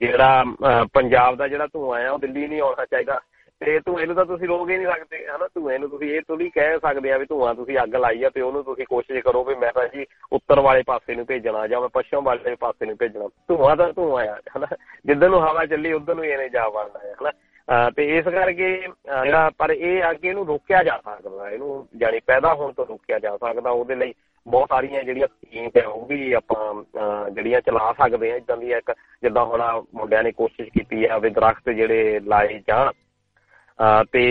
ਜਿਹੜਾ ਪੰਜਾਬ ਦਾ ਜਿਹੜਾ ਧੂੰਆਂ ਆ ਉਹ ਦਿੱਲੀ ਨਹੀਂ ਆਉਣਾ ਚਾਹੀਦਾ, ਤੇ ਧੂਏ ਨੂੰ ਤਾਂ ਤੁਸੀਂ ਰੋਕ ਹੀ ਨਹੀਂ ਸਕਦੇ ਹਨਾ। ਧੂਏ ਨੂੰ ਤੁਸੀਂ ਇਹ ਥੋੜ੍ਹੀ ਕਹਿ ਸਕਦੇ ਆ ਵੀ ਧੂੰਆਂ ਤੁਸੀਂ ਅੱਗ ਲਾਈ ਆ ਤੇ ਉਹਨੂੰ ਤੁਸੀਂ ਕੋਸ਼ਿਸ਼ ਕਰੋ ਵੀ ਮੈਂ ਤਾਂ ਜੀ ਉੱਤਰ ਵਾਲੇ ਪਾਸੇ ਨੂੰ ਭੇਜਣਾ ਜਾਂ ਮੈਂ ਪੱਛਮ ਵਾਲੇ ਪਾਸੇ ਨੂੰ ਭੇਜਣਾ। ਧੂੰਆਂ ਤਾਂ ਧੂੰਆਂ ਆ ਹਨਾ, ਜਿੱਧਰ ਨੂੰ ਹਵਾ ਚੱਲੀ ਉੱਧਰ ਨੂੰ ਇਹਨੇ ਜਾ ਵੜਨਾ ਹੈ ਹਨਾ। ਤੇ ਇਸ ਕਰਕੇ ਜਿਹੜਾ ਪਰ ਇਹ ਅੱਗੇ ਇਹਨੂੰ ਰੋਕਿਆ ਜਾ ਸਕਦਾ, ਇਹਨੂੰ ਜਾਣੀ ਪੈਦਾ ਹੋਣ ਤੋਂ ਰੋਕਿਆ ਜਾ ਸਕਦਾ। ਉਹਦੇ ਲਈ ਬਹੁਤ ਸਾਰੀਆਂ ਜਿਹੜੀਆਂ ਸਕੀਮਸ ਹੈ ਉਹ ਵੀ ਆਪਾਂ ਜਿਹੜੀਆਂ ਚਲਾ ਸਕਦੇ ਹਾਂ। ਇੱਦਾਂ ਦੀ ਇੱਕ ਜਿੱਦਾਂ ਹੁਣ ਮੁੰਡਿਆਂ ਨੇ ਕੋਸ਼ਿਸ਼ ਕੀਤੀ ਹੈ ਵੀ ਦਰਖਤ ਜਿਹੜੇ ਲਾਏ ਜਾਣ ਤੇ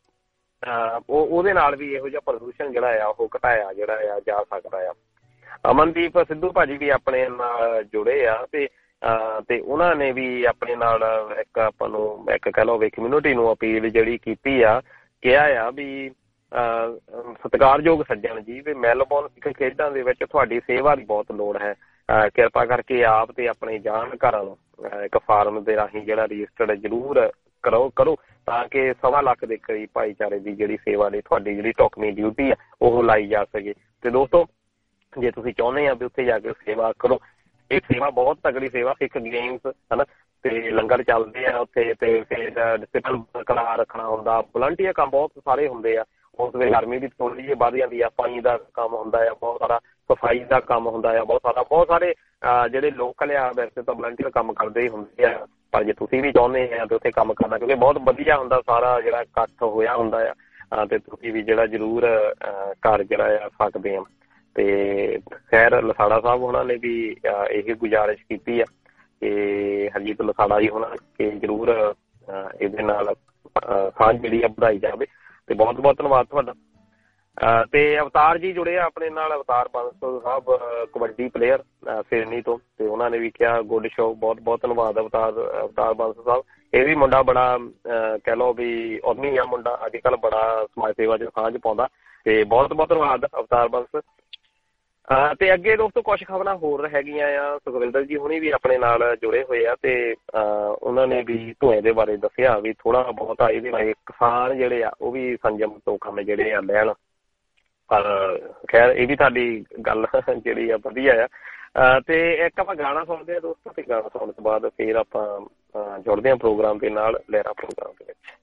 ਉਹ ਉਹਦੇ ਨਾਲ ਵੀ ਇਹੋ ਜਿਹਾ ਪ੍ਰਦੂਸ਼ਣ ਜਿਹੜਾ ਆ ਉਹ ਘਟਾਇਆ ਜਿਹੜਾ ਆ ਜਾ ਸਕਦਾ ਆ। ਅਮਨਦੀਪ ਸਿੱਧੂ ਭਾਜੀ ਵੀ ਆਪਣੇ ਨਾਲ ਜੁੜੇ ਆ ਤੇ ਤੇ ਉਹਨਾਂ ਨੇ ਵੀ ਆਪਣੇ ਨਾਲ ਇੱਕ ਆਪਾਂ ਨੂੰ ਇੱਕ ਕਹਿ ਲਓ ਵੀ ਕਮਿਊਨਿਟੀ ਨੂੰ ਅਪੀਲ ਜਿਹੜੀ ਕੀਤੀ ਆ, ਕਿਹਾ ਆ ਵੀ ਸਤਿਕਾਰਯੋਗ ਸੱਜਣ ਜੀ ਵੀ ਮੈਲਬੌਰਨ ਖੇਡਾਂ ਦੇ ਵਿੱਚ ਤੁਹਾਡੀ ਸੇਵਾ ਦੀ ਬਹੁਤ ਲੋੜ ਹੈ। ਕਿਰਪਾ ਕਰਕੇ ਆਪ ਤੇ ਆਪਣੇ ਜਾਣਕਾਰਾਂ ਨੂੰ ਇੱਕ ਫਾਰਮ ਦੇ ਰਾਹੀਂ ਜਿਹੜਾ ਰਜਿਸਟਰਡ ਜ਼ਰੂਰ ਕਰੋ ਕਰੋ ਤਾਂ ਕਿ ਸਵਾ ਲੱਖ ਦੇ ਕਰੀਬ ਭਾਈਚਾਰੇ ਦੀ ਜਿਹੜੀ ਸੇਵਾ ਲਈ ਤੁਹਾਡੀ ਜਿਹੜੀ ਢੁਕਵੀਂ ਡਿਊਟੀ ਆ ਉਹ ਲਾਈ ਜਾ ਸਕੇ। ਤੇ ਦੋਸਤੋ ਜੇ ਤੁਸੀਂ ਚਾਹੁੰਦੇ ਆ ਵੀ ਉੱਥੇ ਜਾ ਕੇ ਸੇਵਾ ਕਰੋ, ਇਹ ਸੇਵਾ ਬਹੁਤ ਤਕੜੀ ਸੇਵਾ, ਸਿੱਖ ਗੇਮਸ ਹਨਾ ਤੇ ਲੰਗਰ ਚੱਲਦੇ ਆ ਉੱਥੇ ਤੇ ਫਿਰ ਡਿਸਿਪਲਿਨ ਬਰਕਰਾਰ ਰੱਖਣਾ ਹੁੰਦਾ, ਵਲੰਟੀਅਰ ਕੰਮ ਬਹੁਤ ਸਾਰੇ ਹੁੰਦੇ ਆ। ਉਸ ਵੇਲੇ ਗਰਮੀ ਵੀ ਥੋੜ੍ਹੀ ਜਿਹੀ ਵੱਧ ਜਾਂਦੀ ਆ, ਪਾਣੀ ਦਾ ਕੰਮ ਹੁੰਦਾ ਆ, ਬਹੁਤ ਸਾਰਾ ਸਫਾਈ ਦਾ ਕੰਮ ਹੁੰਦਾ ਆ, ਬਹੁਤ ਸਾਰਾ ਬਹੁਤ ਸਾਰੇ ਜਿਹੜੇ ਲੋਕਲ ਆ ਵੈਸੇ ਤਾਂ ਵਲੰਟੀਅਰ ਕੰਮ ਕਰਦੇ ਹੀ ਹੁੰਦੇ ਆ। ਪਰ ਜੇ ਤੁਸੀਂ ਵੀ ਚਾਹੁੰਦੇ ਆ ਤੇ ਉੱਥੇ ਕੰਮ ਕਰਨਾ ਕਿਉਂਕਿ ਬਹੁਤ ਵਧੀਆ ਹੁੰਦਾ ਸਾਰਾ ਜਿਹੜਾ ਇਕੱਠ ਹੋਇਆ ਹੁੰਦਾ ਆ ਤੇ ਤੁਸੀਂ ਵੀ ਜਿਹੜਾ ਜ਼ਰੂਰ ਘਰ ਜਿਹੜਾ ਆ ਸਕਦੇ ਆ। ਤੇ ਖੈਰ ਲਸਾੜਾ ਸਾਹਿਬ ਉਹਨਾਂ ਨੇ ਵੀ ਇਹ ਗੁਜ਼ਾਰਿਸ਼ ਕੀਤੀ ਆ ਕਿ ਹਰਜੀਤ ਲਸਾੜਾ ਜੀ ਹੋਣਾ ਕਿ ਜ਼ਰੂਰ ਇਹਦੇ ਨਾਲ ਸਾਂਝ ਜਿਹੜੀ ਆ ਵਧਾਈ ਜਾਵੇ ਤੇ ਬਹੁਤ ਬਹੁਤ ਧੰਨਵਾਦ ਤੁਹਾਡਾ। ਤੇ ਅਵਤਾਰ ਜੀ ਜੁੜੇ ਆ ਆਪਣੇ ਨਾਲ, ਅਵਤਾਰ ਬਾਂਸਲ ਸਾਹਿਬ ਕਬੱਡੀ ਪਲੇਅਰ ਸਿਡਨੀ ਤੋਂ, ਤੇ ਉਹਨਾਂ ਨੇ ਵੀ ਕਿਹਾ ਗੁੱਡ ਸ਼ੋ। ਬਹੁਤ ਬਹੁਤ ਧੰਨਵਾਦ ਅਵਤਾਰ ਅਵਤਾਰ ਬਾਂਸਲ ਸਾਹਿਬ। ਇਹ ਵੀ ਮੁੰਡਾ ਬੜਾ ਕਹਿ ਲਓ ਵੀ ਉਦਮੀ ਆ ਮੁੰਡਾ, ਅੱਜ ਕੱਲ੍ਹ ਬੜਾ ਸਮਾਜ ਸੇਵਾ 'ਚ ਸਾਂਝ ਪਾਉਂਦਾ ਤੇ ਬਹੁਤ ਬਹੁਤ ਧੰਨਵਾਦ ਅਵਤਾਰ ਬਾਂਸਲ। ਤੇ ਅੱਗੇ ਦੋਸਤੋ ਕੁਛ ਖਬਰਾਂ ਹੋਰ ਹੈਗੀਆਂ ਆ। ਸੁਖਵਿੰਦਰ ਜੀ ਹੁਣੀ ਵੀ ਆਪਣੇ ਨਾਲ ਜੁੜੇ ਹੋਏ ਆ ਤੇ ਉਹਨਾਂ ਨੇ ਵੀ ਧੂਏ ਦੇ ਬਾਰੇ ਦੱਸਿਆ ਵੀ ਥੋੜਾ ਬਹੁਤਾ ਇਹਦੇ ਬਾਰੇ ਕਿਸਾਨ ਜਿਹੜੇ ਆ ਉਹ ਵੀ ਸੰਜਮ ਤੋਂ ਕੰਮ ਜਿਹੜੇ ਆ ਲੈਣ। ਪਰ ਖੈਰ ਇਹ ਵੀ ਤੁਹਾਡੀ ਗੱਲ ਜਿਹੜੀ ਆ ਵਧੀਆ ਆ। ਤੇ ਇੱਕ ਆਪਾਂ ਗਾਣਾ ਸੁਣਦੇ ਹਾਂ ਦੋਸਤੋ, ਤੇ ਗਾਣਾ ਸੁਣਨ ਤੋਂ ਬਾਅਦ ਫਿਰ ਆਪਾਂ ਜੁੜਦੇ ਹਾਂ ਪ੍ਰੋਗਰਾਮ ਦੇ ਨਾਲ, ਲਹਿਰਾ ਪ੍ਰੋਗਰਾਮ ਦੇ ਵਿੱਚ।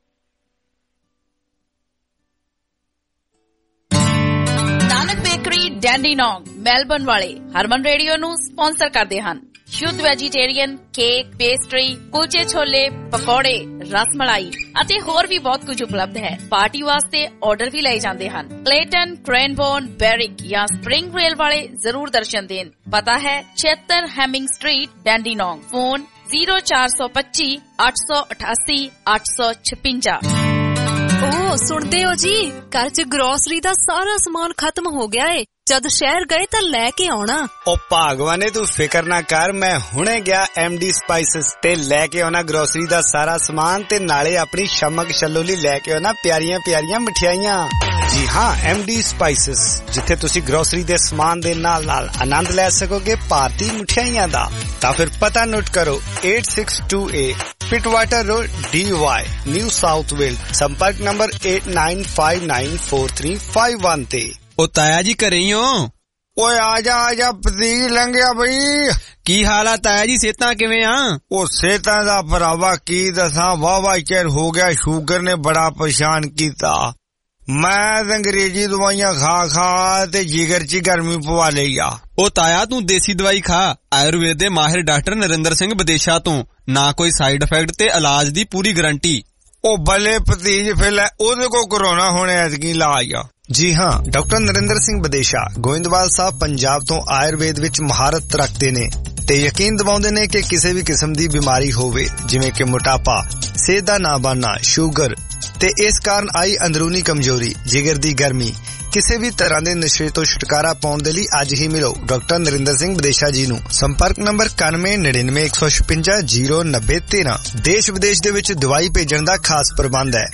ਨਾਨਕ ਬੇਕਰੀ ਡੈਂਡੀਨੋਂਗ ਮੈਲਬਰਨ ਵਾਲੇ ਹਰਮਨ ਰੇਡੀਓ ਨੂੰ ਸਪਾਂਸਰ ਕਰਦੇ ਹਨ। ਸ਼ੁੱਧ ਵੈਜੀਟੇਰੀਅਨ ਕੇਕ, ਪੇਸਟਰੀ, ਕੁਲਚੇ ਛੋਲੇ, ਪਕੌੜੇ, ਰਸਮਲਾਈ ਅਤੇ ਹੋਰ ਵੀ ਬਹੁਤ ਕੁਝ ਉਪਲਬਧ ਹੈ। ਪਾਰਟੀ ਵਾਸਤੇ ਆਰਡਰ ਵੀ ਲਏ ਜਾਂਦੇ ਹਨ। ਕਲੇਟਨ, ਕ੍ਰੈਨਬੋਰਨ, ਬੈਰਿਕ ਜਾਂ ਸਪ੍ਰਿੰਗ ਰੇਲ ਵਾਲੇ ਜ਼ਰੂਰ ਦਰਸ਼ਨ ਦੇਣ। ਪਤਾ ਹੈ ਛਿਅੱਤਰ ਹੈਮਿੰਗ ਸਟਰੀਟ, ਡੈਂਡੀਨੋਂਗ। ਫੋਨ ਜ਼ੀਰੋ ਚਾਰ ਸੌ ਪੱਚੀ ਅੱਠ ਸੌ ਅਠਾਸੀ ਅੱਠ ਸੌ ਛਪੰਜਾ। ਓ ਸੁਣਦੇ ਹੋ ਜੀ, ਘਰ 'ਚ ਗਰੋਸਰੀ ਦਾ ਸਾਰਾ ਸਮਾਨ ਖਤਮ ਹੋ ਗਿਆ ਏ। ਜਦ ਸ਼ਹਿਰ ਗਏ ਤਾਂ ਲੈ ਕੇ ਆਉਣਾ। ਓ ਭਾਗਵਾਨੇ ਤੂੰ ਫਿਕਰ ਨਾ ਕਰ, ਮੈਂ ਹੁਣੇ ਗਿਆ ਐਮਡੀ ਸਪਾਈਸਿਸ ਤੇ ਲੈ ਕੇ ਆਉਣਾ ਗਰੋਸਰੀ ਦਾ ਸਾਰਾ ਸਮਾਨ ਤੇ ਨਾਲੇ ਆਪਣੀ ਸ਼ਮਕ ਛੱਲੋਲੀ ਲੈ ਕੇ ਆਉਣਾ ਪਿਆਰੀਆਂ ਪਿਆਰੀਆਂ ਮਠਿਆਈਆਂ। ਜੀ ਹਾਂ, ਐਮਡੀ ਸਪਾਈਸਿਸ, ਜਿੱਥੇ ਤੁਸੀਂ ਗਰੋਸਰੀ ਦੇ ਸਮਾਨ ਦੇ ਨਾਲ ਨਾਲ ਆਨੰਦ ਲੈ ਸਕੋਗੇ ਭਾਰਤੀ ਮਠਿਆਈਆਂ ਦਾ। ਤਾਂ ਫਿਰ ਪਤਾ ਨੋਟ ਕਰੋ eight six two eight Pittwater road, Dee Why, New South Wales. ਸੰਪਰਕ number eight nine five nine four three five one ਤੇ। ਉਹ ਤਾਇਆ ਜੀ ਘਰੇ ਹੀ ਹੋ? ਓਏ ਆ ਜਾ ਆ ਜਾ, ਪਤੀਜ ਲੰਘਿਆ ਬਈ। ਕੀ ਹਾਲ ਆ ਤਾਇਆ ਜੀ, ਸਿਹਤਾਂ ਕਿਵੇਂ ਆ? ਉਹ ਸਿਹਤਾਂ ਦਾ ਭਰਾਵਾ ਕੀ ਦੱਸਾਂ, ਵਾਹਵਾ ਚਿਰ ਹੋ ਗਿਆ, ਸ਼ੂਗਰ ਨੇ ਬੜਾ ਪਰੇਸ਼ਾਨ ਕੀਤਾ। ਮੈਂ ਅੰਗਰੇਜ਼ੀ ਦਵਾਈਆਂ ਖਾ ਖਾ ਤੇ ਜਿਗਰ 'ਚ ਗਰਮੀ ਪਵਾ ਲਈ ਆ। ਉਹ ਤਾਇਆ ਤੂੰ ਦੇਸੀ ਦਵਾਈ ਖਾ, ਆਯੁਰਵੇਦ ਦੇ ਮਾਹਿਰ ਡਾਕਟਰ ਨਰਿੰਦਰ ਸਿੰਘ ਵਿਦੇਸ਼ਾ ਤੋਂ। ਨਾ ਕੋਈ ਸਾਈਡ ਇਫੈਕਟ ਤੇ ਇਲਾਜ ਦੀ ਪੂਰੀ ਗਰੰਟੀ। ਉਹ ਬੱਲੇ ਭਤੀਜ, ਫਿਰ ਉਹਦੇ ਕੋਲ ਕਰੋਨਾ ਹੁਣ ਐਤਕੀ ਇਲਾਜ ਆ। ਜੀ ਹਾਂ, ਡਾਕਟਰ ਨਰਿੰਦਰ ਸਿੰਘ ਵਿਦੇਸ਼ਾ ਗੋਇੰਦਵਾਲ ਸਾਹਿਬ ਪੰਜਾਬ ਤੋਂ ਆਯੁਰਵੇਦ ਵਿੱਚ ਮਹਾਰਤ ਰੱਖਦੇ ਨੇ ਤੇ ਯਕੀਨ ਦਿਵਾਉਂਦੇ ਨੇ ਕਿ ਕਿਸੇ ਵੀ ਕਿਸਮ ਦੀ ਬਿਮਾਰੀ ਹੋਵੇ, ਜਿਵੇਂ ਕਿ ਮੋਟਾਪਾ, ਸਿਹਤ ਦਾ ਨਾ ਬਣਨਾ, ਸ਼ੂਗਰ ਤੇ ਇਸ ਕਾਰਨ ਆਈ ਅੰਦਰੂਨੀ ਕਮਜ਼ੋਰੀ, ਜਿਗਰ ਦੀ ਗਰਮੀ, ਕਿਸੇ ਵੀ ਤਰ੍ਹਾਂ ਦੇ ਨਸ਼ੇ ਤੋਂ ਛੁਟਕਾਰਾ ਪਾਉਣ ਦੇ ਲਈ ਅੱਜ ਹੀ ਮਿਲੋ ਡਾਕਟਰ ਨਰਿੰਦਰ ਸਿੰਘ ਵਿਦੇਸ਼ਾ ਜੀ ਨੂੰ। ਸੰਪਰਕ ਨੰਬਰ ਇਕਾਨਵੇਂ ਨੜਿਨਵੇਂ ਇੱਕ ਸੌ ਛਪੰਜਾ ਜ਼ੀਰੋ ਨੱਬੇ ਤੇਰਾਂ। ਦੇਸ਼ ਵਿਦੇਸ਼ ਦੇ ਵਿੱਚ ਦਵਾਈ ਭੇਜਣ ਦਾ ਖਾਸ ਪ੍ਰਬੰਧ ਹੈ।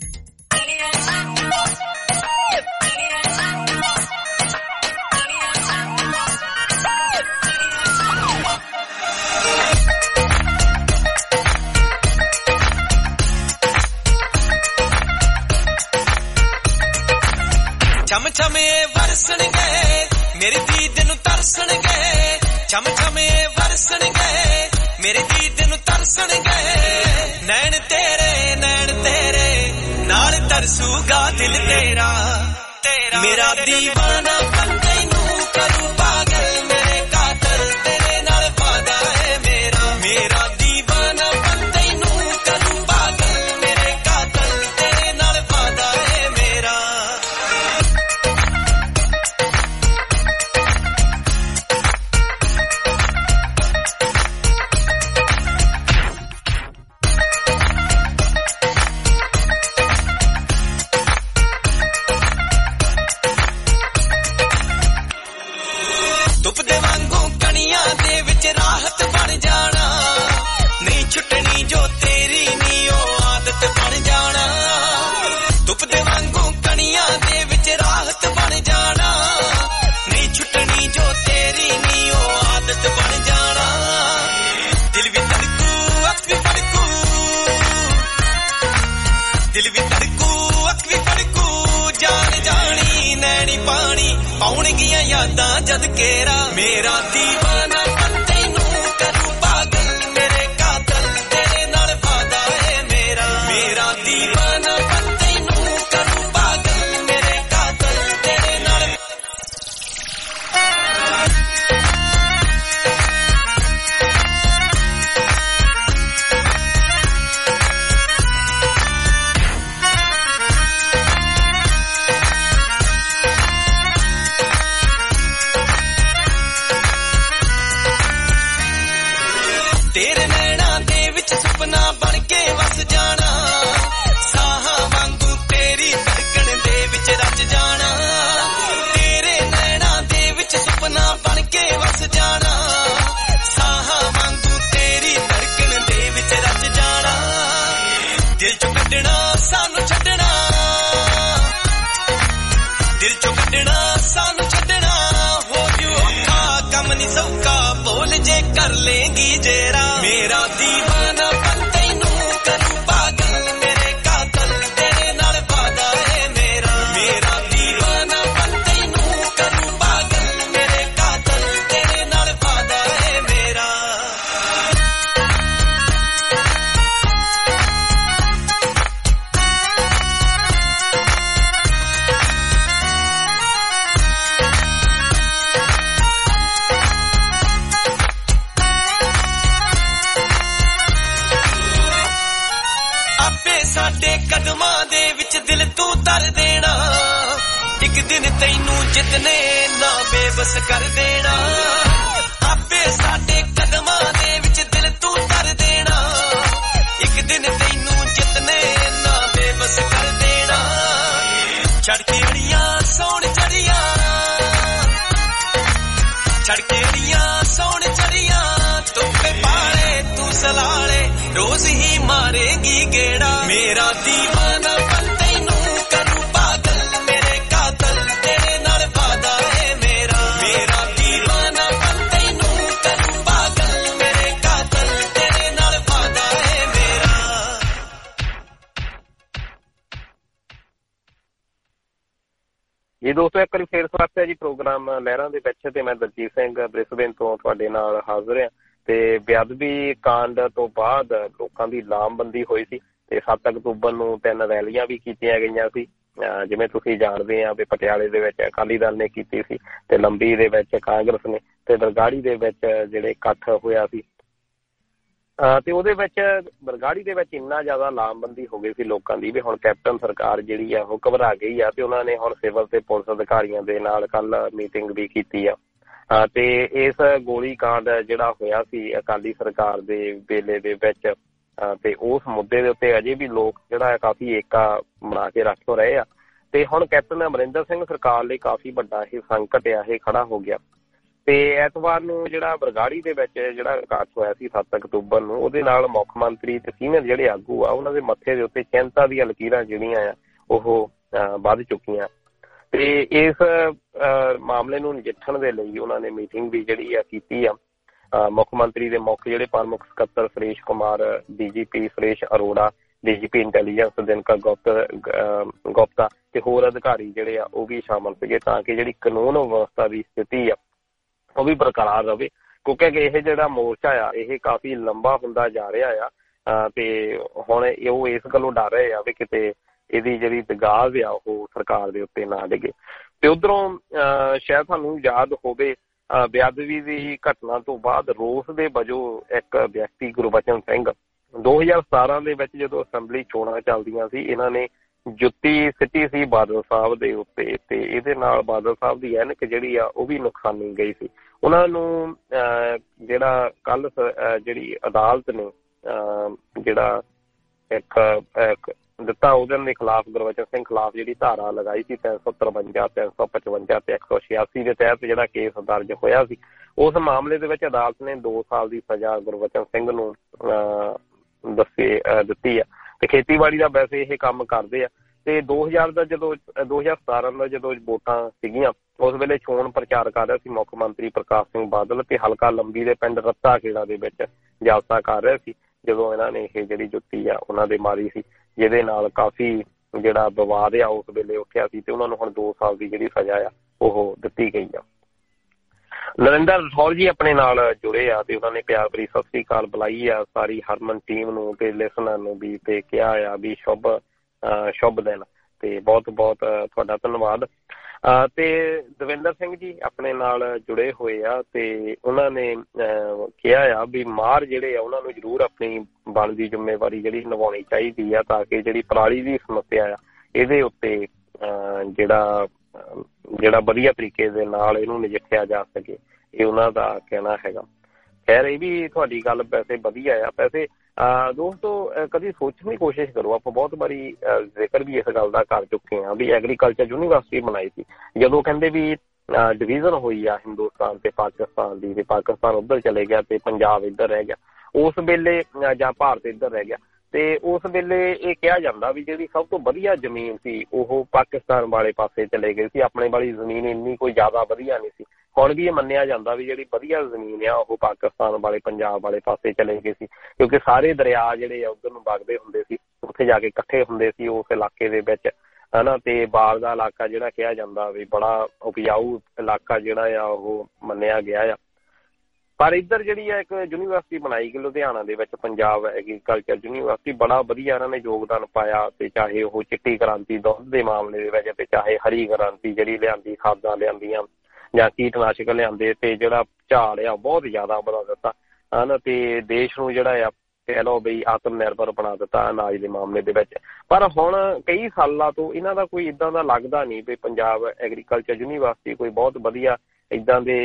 ਛਮ ਛਮੇ ਵਰਸਣਗੇ ਮੇਰੀ ਦੀਦ ਨੂੰ ਤਰਸਣਗੇ, ਛਮ ਛਮੇ ਵਰਸਣਗੇ ਮੇਰੇ ਦੀਦ ਨੂੰ ਤਰਸਣ ਗਏ ਨੈਣ ਤੇਰੇ ਨੈਣ ਤੇਰੇ ਨਾਲ ਤਰਸੂਗਾ ਦਿਲ ਤੇਰਾ ਤੇਰਾ ਮੇਰਾ ਦੀਵਾਨਾ ਬੰਦੇ ਨੂੰ ਕਰੂ ਪਾਗਲ ਮੇਰੇ ਕਾਤਲ ਤੇਰੇ ਨਾਲ ਵਾਦਾ ਹੈ ਮੇਰਾ ਮੇਰਾ ਦੀਵਾਨਾ ਬੰਦੇ ਨੂੰ ਕਰੂ ਪਾਗਲ ਮੇਰੇ ਕਾਤਲ ਤੇਰੇ ਨਾਲ ਵਾਦਾ ਹੈ ਮੇਰਾ ਧੁੱਪ ਦੇ ਵਾਂਗੂ ਕਣੀਆਂ ਦੇ ਵਿੱਚ ਰਾਹਤ ਬਣ ਜਾਣਾ ਨਹੀਂ ਛੁੱਟਣੀ ਜੋ ਤੇਰੀ ਨੀ ਉਹ ਆਦਤ ਬਣ ਜਾਣਾ ਧੁੱਪ ਦੇ ਵਾਂਗੂ ਕਣੀਆਂ ਦੇ ਵਿੱਚ ਰਾਹਤ ਬਣ ਜਾਣਾ ਨਹੀਂ ਛੁੱਟਣੀ ਜੋ ਤੇਰੀ ਨੀ ਉਹ ਆਦਤ ਬਣ ਜਾਣਾ ਦਿਲ ਵੀ ਧੜਕੂ ਅੱਖ ਵੀ ਧੜਕੂ ਦਿਲ ਵੀ ਧੜਕੂ ਅੱਖ ਵੀ ਧੜਕੂ ਜਾਣ ਜਾਣੀ ਨੈਣੀ ਪਾਣੀ ਪਾਉਣਗੀਆਂ ਯਾਦਾਂ ਜਦ ਕੇਰਾ ਮੇਰਾ ਦੀਵਾਨਾ ਬੰਦੇ ਨੂੰ ਕਰੂ ਪਾਗਲ ਮੇਰੇ ਕਾਤਲ ਤੇਰੇ ਨਾਲ ਵਾਦਾ ਹੈ ਮੇਰਾ ਮੇਰਾ ਦੀਵਾਨਾ ਬੰਦੇ ਨੂੰ ਕਰੂ ਪਾਗਲ ਮੇਰੇ ਕਾਤਲ ਤੇਰੇ ਨਾਲ ਤੇਰੇ ਨੈਣਾਂ ਦੇ ਵਿੱਚ ਸੁਪਨਾ ਬਣ ਕੇ ਵਸ ਜਾਣਾ ਸਾਹਾਂ ਵਾਂਗੂ ਤੇਰੀ ਧੜਕਣ ਦੇ ਵਿੱਚ ਰਚ ਜਾਣਾ ਤੇਰੇ ਨੈਣਾਂ ਦੇ ਵਿੱਚ ਸੁਪਨਾ ਬਣ ਕੇ ਵਸ ਜਾਣਾ ਸਾਹਾਂ ਵਾਂਗੂ ਤੇਰੀ ਧੜਕਣ ਦੇ ਵਿੱਚ ਰਚ ਜਾਣਾ ਦਿਲ ਚੋਂ ਕੱਢਣਾ ਸਾਨੂੰ ਛੱਡਣਾ ਦਿਲ ਚੋਂ ਕੱਢਣਾ ਸਾਨੂੰ ਛੱਡਣਾ ਹੋ ਜੂ ਔਖਾ ਕੰਮ ਨਹੀਂ ਸੌਖਾ ਬੋਲ ਜੇ ਕਰ ਲੇਂਗੀ ਜੇਰਾ ਮੇਰਾ ਦੀਵਾਨਾ ਬੰਦੇ ਨੂੰ ਕਰੂ ਪਾਗਲ ਮੇਰੇ ਕਾਤਲ ਤੇਰੇ ਨਾਲ ਵਾਦਾ ਹੈ ਮੇਰਾ ਮੇਰਾ ਦੀਵਾਨਾ ਬੰਦੇ ਨੂੰ ਕਰੂ ਪਾਗਲ ਮੇਰੇ ਕਾਤਲ ਤੇਰੇ ਨਾਲ ਵਾਦਾ ਹੈ ਮੇਰਾ ਸਾਡੇ ਕਦਮਾਂ ਦੇ ਵਿੱਚ ਦਿਲ ਤੂੰ ਧਰ ਦੇਣਾ ਇੱਕ ਦਿਨ ਤੈਨੂੰ ਜਿੱਤਨੇ ਨਾ ਬੇਬਸ ਕਰ ਦੇਣਾ ਆਪੇ ਸਾਡੇ ਕਦਮਾਂ ਦੇ ਵਿੱਚ ਦਿਲ ਤੂੰ ਧਰ ਦੇਣਾ ਇੱਕ ਦਿਨ ਤੈਨੂੰ ਜਿੱਤਨੇ ਨਾ ਬੇਬਸ ਕਰ ਦੇਣਾ ਛੜ ਕੇ ਅੜੀਆਂ ਸੌਣ ਚੜੀਆਂ ਛੜ ਕੇ ਅੜੀਆਂ ਸੌਣ ਚੜੀਆਂ ਧੁੱਪੇ ਪਾਲੇ ਤੂੰ ਸਲਾਲੇ ਰੋਜ਼ ਹੀ ਮਾਰੇਗੀ ਗੇੜਾ ਮੇਰਾ ਦੀਵਾਨਾ ਬੰਦੇ ਨੂੰ ਕਰੂ ਪਾਗਲ ਮੇਰੇ ਕਾਤਲ ਤੇਰੇ ਨਾਲ ਵਾਦਾ ਹੈ ਮੇਰਾ ਮੇਰਾ ਦੀਵਾਨਾ ਬੰਦੇ ਨੂੰ ਕਰੂ ਪਾਗਲ ਮੇਰੇ ਕਾਤਲ ਤੇਰੇ ਨਾਲ ਵਾਦਾ ਹੈ ਮੇਰਾ ਜੀ ਦੋਸਤੋ ਇੱਕ ਵਾਰੀ ਫੇਰ ਸਵਾਗਤ ਹੈ ਜੀ ਪ੍ਰੋਗਰਾਮ ਲਹਿਰਾਂ ਦੇ ਵਿੱਚ ਤੇ ਮੈਂ ਦਲਜੀਤ ਸਿੰਘ ਬ੍ਰਿਸਬੇਨ ਤੋਂ ਤੁਹਾਡੇ ਨਾਲ ਹਾਜ਼ਰ ਹਾਂ ਤੇ ਬੇਅਦਬੀ ਕਾਂਡ ਤੋਂ ਬਾਅਦ ਲੋਕਾਂ ਦੀ ਲਾਮਬੰਦੀ ਹੋਈ ਸੀ ਤੇ ਸੱਤ ਅਕਤੂਬਰ ਨੂੰ ਤਿੰਨ ਰੈਲੀਆਂ ਵੀ ਕੀਤੀਆਂ ਗਈਆਂ ਸੀ ਜਿਵੇਂ ਤੁਸੀਂ ਜਾਣਦੇ ਆ ਵੀ ਪਟਿਆਲੇ ਦੇ ਵਿੱਚ ਅਕਾਲੀ ਦਲ ਨੇ ਕੀਤੀ ਸੀ ਤੇ ਲੰਬੀ ਦੇ ਵਿੱਚ ਕਾਂਗਰਸ ਨੇ ਤੇ ਬਰਗਾੜੀ ਦੇ ਵਿੱਚ ਜਿਹੜੇ ਇਕੱਠ ਹੋਇਆ ਸੀ ਤੇ ਉਹਦੇ ਵਿੱਚ ਬਰਗਾੜੀ ਦੇ ਵਿੱਚ ਇੰਨਾ ਜ਼ਿਆਦਾ ਲਾਮਬੰਦੀ ਹੋ ਗਈ ਸੀ ਲੋਕਾਂ ਦੀ ਵੀ ਹੁਣ ਕੈਪਟਨ ਸਰਕਾਰ ਜਿਹੜੀ ਆ ਉਹ ਘਬਰਾ ਗਈ ਆ ਤੇ ਉਹਨਾਂ ਨੇ ਹੁਣ ਸਿਵਲ ਤੇ ਪੁਲਿਸ ਅਧਿਕਾਰੀਆਂ ਦੇ ਨਾਲ ਕੱਲ ਮੀਟਿੰਗ ਵੀ ਕੀਤੀ ਆ ਤੇ ਇਸ ਗੋਲੀ ਕਾਂਡ ਜਿਹੜਾ ਹੋਇਆ ਸੀ ਅਕਾਲੀ ਸਰਕਾਰ ਦੇ ਵੇਲੇ ਦੇ ਵਿੱਚ ਤੇ ਉਸ ਮੁੱਦੇ ਦੇ ਉੱਤੇ ਅਜੇ ਵੀ ਲੋਕ ਜਿਹੜਾ ਕਾਫੀ ਏਕਾ ਬਣਾ ਕੇ ਰੱਖ ਰਹੇ ਆ ਤੇ ਹੁਣ ਕੈਪਟਨ ਅਮਰਿੰਦਰ ਸਿੰਘ ਸਰਕਾਰ ਲਈ ਕਾਫੀ ਵੱਡਾ ਇਹ ਸੰਕਟ ਆ ਇਹ ਖੜਾ ਹੋ ਗਿਆ ਤੇ ਐਤਵਾਰ ਨੂੰ ਜਿਹੜਾ ਬਰਗਾੜੀ ਦੇ ਵਿੱਚ ਜਿਹੜਾ ਇਕੱਠ ਹੋਇਆ ਸੀ ਸੱਤ ਅਕਤੂਬਰ ਨੂੰ ਉਹਦੇ ਨਾਲ ਮੁੱਖ ਮੰਤਰੀ ਤੇ ਸੀਨੀਅਰ ਜਿਹੜੇ ਆਗੂ ਆ ਉਹਨਾਂ ਦੇ ਮੱਥੇ ਦੇ ਉੱਤੇ ਚਿੰਤਾ ਦੀਆਂ ਲਕੀਰਾਂ ਜਿਹੜੀਆਂ ਆ ਉਹ ਵੱਧ ਚੁੱਕੀਆਂ ਤੇ ਇਸ ਮਾਮਲੇ ਨੂੰ ਨਜਿੱਠਣ ਦੇ ਲਈ ਉਹਨਾਂ ਨੇ ਮੀਟਿੰਗ ਵੀ ਜਿਹੜੀ ਆ ਕੀਤੀ ਆ ਮੁੱਖ ਮੰਤਰੀ ਦੇ ਮੁੱਖ ਜਿਹੜੇ ਪ੍ਰਮੁੱਖ ਸਕੱਤਰ ਸੁਰੇਸ਼ ਕੁਮਾਰ ਡੀ ਜੀ ਪੀ ਸੁਰੇਸ਼ ਅਰੋੜਾ ਡੀ ਜੀ ਪੀ ਇੰਟੈਲੀਜੈਂਸ ਦਿਨਕਰ ਗੁਪਤਾ ਤੇ ਹੋਰ ਅਧਿਕਾਰੀ ਜਿਹੜੇ ਆ ਉਹ ਵੀ ਸ਼ਾਮਲ ਸੀਗੇ ਤਾਂ ਕਿ ਜਿਹੜੀ ਕਾਨੂੰਨ ਵਿਵਸਥਾ ਦੀ ਸਥਿਤੀ ਆ ਉਹ ਵੀ ਬਰਕਰਾਰ ਰਹੇ ਕਿਉਂਕਿ ਇਹ ਜਿਹੜਾ ਮੋਰਚਾ ਆ ਇਹ ਕਾਫੀ ਲੰਬਾ ਹੁੰਦਾ ਜਾ ਰਿਹਾ ਆ ਤੇ ਹੁਣ ਉਹ ਇਸ ਗੱਲੋਂ ਡਰ ਰਹੇ ਆ ਵੀ ਕਿਤੇ ਇਹਦੀ ਜਿਹੜੀ ਦਗਾਜ਼ ਆ ਉਹ ਸਰਕਾਰ ਦੇ ਉੱਤੇ ਨਾ ਡਿੱਗੇ। ਤੇ ਉਧਰੋਂ ਸ਼ਾਇਦ ਤੁਹਾਨੂੰ ਯਾਦ ਹੋਵੇ ਬੇਅਦਬੀ ਦੀ ਘਟਨਾ ਤੋਂ ਬਾਅਦ ਰੋਸ ਦੇ ਵਜੋਂ ਇੱਕ ਵਿਅਕਤੀ ਗੁਰਬਚਨ ਸਿੰਘ ਦੋ ਹਜ਼ਾਰ ਸਤਾਰਾਂ ਦੇ ਵਿੱਚ ਜਦੋਂ ਅਸੈਂਬਲੀ ਚੋਣਾਂ ਚੱਲਦੀਆਂ ਸੀ ਇਹਨਾਂ ਨੇ ਜੁੱਤੀ ਸਿੱਟੀ ਸੀ ਬਾਦਲ ਸਾਹਿਬ ਦੇ ਉੱਤੇ ਤੇ ਇਹਦੇ ਨਾਲ ਬਾਦਲ ਸਾਹਿਬ ਦੀ ਐਨਕ ਜਿਹੜੀ ਆ ਉਹ ਵੀ ਨੁਕਸਾਨੀ ਗਈ ਸੀ। ਉਹਨਾਂ ਨੂੰ ਜਿਹੜਾ ਕੱਲ ਜਿਹੜੀ ਅਦਾਲਤ ਨੇ ਜਿਹੜਾ ਇੱਕ ਦਿੱਤਾ ਉਹਦੇ ਦੇ ਖਿਲਾਫ ਗੁਰਬਚਨ ਸਿੰਘ ਖਿਲਾਫ ਜਿਹੜੀ ਧਾਰਾ ਲਗਾਈ ਸੀ ਤਿੰਨ ਸੌ ਤਰਵੰਜਾ ਤਿੰਨ ਸੌ ਪਚਵੰਜਾ ਤੇ ਇੱਕ ਸੌ ਛਿਆਸੀ ਦੇ ਤਹਿਤ ਜਿਹੜਾ ਕੇਸ ਦਰਜ ਹੋਇਆ ਸੀ ਉਸ ਮਾਮਲੇ ਦੇ ਵਿੱਚ ਅਦਾਲਤ ਨੇ ਦੋ ਸਾਲ ਦੀ ਸਜ਼ਾ ਗੁਰਬਚਨ ਸਿੰਘ ਨੂੰ ਦੱਸੇ ਦਿੱਤੀ ਆ ਤੇ ਖੇਤੀਬਾੜੀ ਦਾ ਵੈਸੇ ਇਹ ਕੰਮ ਕਰਦੇ ਆ ਤੇ ਦੋ ਹਜ਼ਾਰ ਦਾ ਜਦੋਂ ਦੋ ਹਜ਼ਾਰ ਸਤਾਰਾਂ ਦਾ ਜਦੋਂ ਵੋਟਾਂ ਸੀਗੀਆਂ ਉਸ ਵੇਲੇ ਚੋਣ ਪ੍ਰਚਾਰ ਕਰ ਰਿਹਾ ਸੀ ਮੁੱਖ ਮੰਤਰੀ ਪ੍ਰਕਾਸ਼ ਸਿੰਘ ਬਾਦਲ ਤੇ ਹਲਕਾ ਲੰਬੀ ਦੇ ਪਿੰਡ ਰੱਤਾ ਖੇੜਾ ਦੇ ਵਿੱਚ ਜਲਸਾ ਕਰ ਰਿਹਾ ਸੀ ਜਦੋਂ ਇਹਨਾਂ ਨੇ ਇਹ ਜਿਹੜੀ ਜੁੱਤੀ ਆ ਉਹਨਾਂ ਦੇ ਮਾਰੀ ਸੀ ਜਿਹਦੇ ਨਾਲ ਕਾਫੀ ਜਿਹੜਾ ਵਿਵਾਦ ਆ ਉਸ ਵੇਲੇ ਉੱਠਿਆ ਸੀ ਤੇ ਉਹਨਾਂ ਨੂੰ ਹੁਣ ਦੋ ਸਾਲ ਦੀ ਜਿਹੜੀ ਸਜ਼ਾ ਆ ਉਹ ਦਿੱਤੀ ਗਈ ਆ। ਨਰਿੰਦਰ ਰਠੌਰ ਜੀ ਆਪਣੇ ਨਾਲ ਜੁੜੇ ਆ ਤੇ ਉਹਨਾਂ ਨੇ ਪਿਆਰ ਭਰੀ ਸਤਿ ਸ੍ਰੀ ਅਕਾਲ ਬੁਲਾਈ ਆ ਸਾਰੀ ਹਰਮਨ ਟੀਮ ਨੂੰ ਤੇ ਲਿਸਨਰ ਨੂੰ ਵੀ ਤੇ ਕਿਹਾ ਆ ਵੀ ਸ਼ੁਭ ਸ਼ੁਭ ਦਿਨ ਤੇ ਬਹੁਤ ਬਹੁਤ ਤੁਹਾਡਾ ਧੰਨਵਾਦ। ਤੇ ਦਵਿੰਦਰ ਸਿੰਘ ਜੀ ਆਪਣੇ ਨਾਲ ਜੁੜੇ ਹੋਏ ਆ ਤੇ ਉਹਨਾਂ ਨੇ ਕਿਹਾ ਆ ਵੀ ਮਾਰ ਜਿਹੜੇ ਆ ਉਹਨਾਂ ਨੂੰ ਜ਼ਰੂਰ ਆਪਣੀ ਬਣਦੀ ਜ਼ਿੰਮੇਵਾਰੀ ਜਿਹੜੀ ਨਿਭਾਉਣੀ ਚਾਹੀਦੀ ਆ ਤਾਂ ਕਿ ਜਿਹੜੀ ਪਰਾਲੀ ਦੀ ਸਮੱਸਿਆ ਆ ਇਹਦੇ ਉੱਤੇ ਜਿਹੜਾ ਜਿਹੜਾ ਵਧੀਆ ਤਰੀਕੇ ਦੇ ਨਾਲ ਇਹਨੂੰ ਨਜਿੱਠਿਆ ਜਾ ਸਕੇ ਇਹ ਉਹਨਾਂ ਦਾ ਕਹਿਣਾ ਹੈਗਾ। ਖੈਰ ਇਹ ਵੀ ਤੁਹਾਡੀ ਗੱਲ ਵੈਸੇ ਵਧੀਆ ਆ। ਵੈਸੇ ਦੋਸਤੋ ਕਦੀ ਸੋਚਣ ਦੀ ਕੋਸ਼ਿਸ਼ ਕਰੋ ਆਪਾਂ ਬਹੁਤ ਵਾਰੀ ਜ਼ਿਕਰ ਵੀ ਇਸ ਗੱਲ ਦਾ ਕਰ ਚੁੱਕੇ ਹਾਂ ਵੀ ਐਗਰੀਕਲਚਰ ਯੂਨੀਵਰਸਿਟੀ ਬਣਾਈ ਸੀ ਜਦੋਂ ਕਹਿੰਦੇ ਵੀ ਡਿਵੀਜ਼ਨ ਹੋਈ ਆ ਹਿੰਦੁਸਤਾਨ ਤੇ ਪਾਕਿਸਤਾਨ ਦੀ ਤੇ ਪਾਕਿਸਤਾਨ ਉੱਧਰ ਚਲੇ ਗਿਆ ਤੇ ਪੰਜਾਬ ਇੱਧਰ ਰਹਿ ਗਿਆ ਉਸ ਵੇਲੇ ਜਾਂ ਭਾਰਤ ਇੱਧਰ ਰਹਿ ਗਿਆ ਤੇ ਉਸ ਵੇਲੇ ਇਹ ਕਿਹਾ ਜਾਂਦਾ ਵੀ ਜਿਹੜੀ ਸਭ ਤੋਂ ਵਧੀਆ ਜ਼ਮੀਨ ਸੀ ਉਹ ਪਾਕਿਸਤਾਨ ਵਾਲੇ ਪਾਸੇ ਚਲੇ ਗਈ ਸੀ ਆਪਣੇ ਵਾਲੀ ਜ਼ਮੀਨ ਇੰਨੀ ਕੋਈ ਜ਼ਿਆਦਾ ਵਧੀਆ ਨਹੀਂ ਸੀ। ਹੁਣ ਵੀ ਇਹ ਮੰਨਿਆ ਜਾਂਦਾ ਵੀ ਜਿਹੜੀ ਵਧੀਆ ਜ਼ਮੀਨ ਆ ਉਹ ਪਾਕਿਸਤਾਨ ਵਾਲੇ ਪੰਜਾਬ ਵਾਲੇ ਪਾਸੇ ਚਲੇ ਗਏ ਸੀ ਕਿਉਂਕਿ ਸਾਰੇ ਦਰਿਆ ਜਿਹੜੇ ਆ ਉੱਧਰ ਨੂੰ ਵਗਦੇ ਹੁੰਦੇ ਸੀ ਉੱਥੇ ਜਾ ਕੇ ਇਕੱਠੇ ਹੁੰਦੇ ਸੀ ਉਸ ਇਲਾਕੇ ਦੇ ਵਿੱਚ ਹਨਾ ਤੇ ਬਾੜ ਦਾ ਇਲਾਕਾ ਜਿਹੜਾ ਕਿਹਾ ਜਾਂਦਾ ਵੀ ਬੜਾ ਉਪਜਾਊ ਇਲਾਕਾ ਜਿਹੜਾ ਆ ਉਹ ਮੰਨਿਆ ਗਿਆ ਆ। ਪਰ ਇੱਧਰ ਜਿਹੜੀ ਆ ਇੱਕ ਯੂਨੀਵਰਸਿਟੀ ਬਣਾਈ ਗਈ ਲੁਧਿਆਣਾ ਦੇ ਵਿੱਚ ਪੰਜਾਬ ਐਗਰੀਕਲਚਰ ਯੂਨੀਵਰਸਿਟੀ ਬੜਾ ਵਧੀਆ ਇਹਨਾਂ ਨੇ ਯੋਗਦਾਨ ਪਾਇਆ ਤੇ ਚਾਹੇ ਉਹ ਚਿੱਟੀ ਕ੍ਰਾਂਤੀ ਦੁੱਧ ਦੇ ਮਾਮਲੇ ਦੇ ਵਿੱਚ ਤੇ ਚਾਹੇ ਹਰੀ ਕ੍ਰਾਂਤੀ ਜਿਹੜੀ ਲਿਆਂਦੀ ਖਾਦਾਂ ਲਿਆਂਦੀਆਂ ਜਾਂ ਕੀਟਨਾਸ਼ਕ ਲਿਆਂਦੇ ਤੇ ਜਿਹੜਾ ਝਾੜ ਆ ਬਹੁਤ ਜ਼ਿਆਦਾ ਵਧਾ ਦਿੱਤਾ ਹਨਾ ਤੇ ਦੇਸ਼ ਨੂੰ ਜਿਹੜਾ ਆ ਕਹਿ ਲਓ ਬਈ ਆਤਮ ਨਿਰਭਰ ਬਣਾ ਦਿੱਤਾ ਅਨਾਜ ਦੇ ਮਾਮਲੇ ਦੇ ਵਿੱਚ। ਪਰ ਹੁਣ ਕਈ ਸਾਲਾਂ ਤੋਂ ਇਹਨਾਂ ਦਾ ਕੋਈ ਇੱਦਾਂ ਦਾ ਲੱਗਦਾ ਨਹੀਂ ਵੀ ਪੰਜਾਬ ਐਗਰੀਕਲਚਰ ਯੂਨੀਵਰਸਿਟੀ ਕੋਈ ਬਹੁਤ ਵਧੀਆ ਇੱਦਾਂ ਦੇ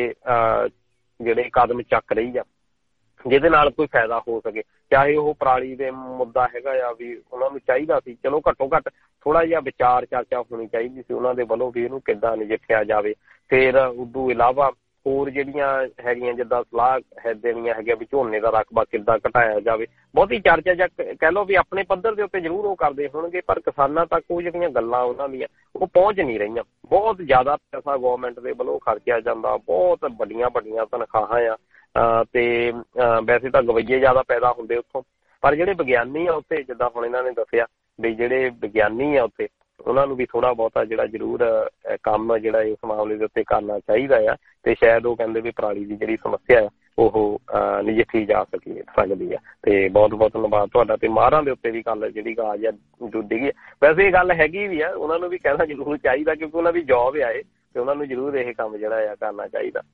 ਜਿਹੜੇ ਕਦਮ ਚੱਕ ਰਹੀ ਆ ਜਿਹਦੇ ਨਾਲ ਕੋਈ ਫਾਇਦਾ ਹੋ ਸਕੇ ਚਾਹੇ ਉਹ ਪਰਾਲੀ ਦੇ ਮੁੱਦਾ ਹੈਗਾ ਆ ਵੀ ਉਹਨਾਂ ਨੂੰ ਚਾਹੀਦਾ ਸੀ ਚਲੋ ਘੱਟੋ ਘੱਟ ਥੋੜਾ ਜਿਹਾ ਵਿਚਾਰ ਚਰਚਾ ਹੋਣੀ ਚਾਹੀਦੀ ਸੀ ਉਹਨਾਂ ਦੇ ਵੱਲੋਂ ਵੀ ਇਹਨੂੰ ਕਿੱਦਾਂ ਨਜਿੱਠਿਆ ਜਾਵੇ। ਫਿਰ ਉਦੋਂ ਇਲਾਵਾ ਹੋਰ ਜਿਹੜੀਆਂ ਹੈਗੀਆਂ ਜਿੱਦਾਂ ਸਲਾਹ ਹੈ ਦੇਣੀਆਂ ਹੈਗੀਆਂ ਵੀ ਝੋਨੇ ਦਾ ਰਕਬਾ ਕਿੱਦਾਂ ਘਟਾਇਆ ਜਾਵੇ ਬਹੁਤੀ ਚਰਚਾ ਜਾਂ ਕਹਿ ਲਓ ਵੀ ਆਪਣੇ ਪੱਧਰ ਦੇ ਉੱਤੇ ਜ਼ਰੂਰ ਉਹ ਕਰਦੇ ਹੋਣਗੇ ਪਰ ਕਿਸਾਨਾਂ ਤੱਕ ਉਹ ਜਿਹੜੀਆਂ ਗੱਲਾਂ ਉਹਨਾਂ ਦੀਆਂ ਉਹ ਪਹੁੰਚ ਨਹੀਂ ਰਹੀਆਂ। ਬਹੁਤ ਜ਼ਿਆਦਾ ਪੈਸਾ ਗੌਰਮੈਂਟ ਦੇ ਵੱਲੋਂ ਖਰਚਿਆ ਜਾਂਦਾ ਬਹੁਤ ਵੱਡੀਆਂ ਵੱਡੀਆਂ ਤਨਖਾਹਾਂ ਆ ਤੇ ਵੈਸੇ ਤਾਂ ਗਵਈਏ ਜ਼ਿਆਦਾ ਪੈਦਾ ਹੁੰਦੇ ਉੱਥੋਂ ਪਰ ਜਿਹੜੇ ਵਿਗਿਆਨੀ ਆ ਉੱਥੇ ਜਿੱਦਾਂ ਹੁਣ ਇਹਨਾਂ ਨੇ ਦੱਸਿਆ ਵੀ ਜਿਹੜੇ ਵਿਗਿਆਨੀ ਆ ਉੱਥੇ ਉਹਨਾਂ ਨੂੰ ਵੀ ਥੋੜਾ ਬਹੁਤਾ ਜਿਹੜਾ ਜ਼ਰੂਰ ਕੰਮ ਜਿਹੜਾ ਇਸ ਮਾਮਲੇ ਦੇ ਉੱਤੇ ਕਰਨਾ ਚਾਹੀਦਾ ਆ ਤੇ ਸ਼ਾਇਦ ਉਹ ਕਹਿੰਦੇ ਵੀ ਪਰਾਲੀ ਦੀ ਜਿਹੜੀ ਸਮੱਸਿਆ ਆ ਉਹ ਨਜਿੱਠੀ ਜਾ ਸਕੀ ਸਕਦੀ ਆ। ਤੇ ਬਹੁਤ ਬਹੁਤ ਧੰਨਵਾਦ ਤੁਹਾਡਾ ਤੇ ਮਾਹਰਾਂ ਦੇ ਉੱਤੇ ਵੀ ਗੱਲ ਜਿਹੜੀ ਗਾਜ ਆ ਡਿੱਗੀ ਵੈਸੇ ਇਹ ਗੱਲ ਹੈਗੀ ਵੀ ਆ ਉਹਨਾਂ ਨੂੰ ਵੀ ਕਹਿਣਾ ਜ਼ਰੂਰ ਚਾਹੀਦਾ ਕਿਉਂਕਿ ਉਹਨਾਂ ਦੀ ਜੋਬ ਆਏ ਤੇ ਉਹਨਾਂ ਨੂੰ ਜ਼ਰੂਰ ਇਹ ਕੰਮ ਜਿਹੜਾ ਆ ਕਰਨਾ ਚਾਹੀਦਾ।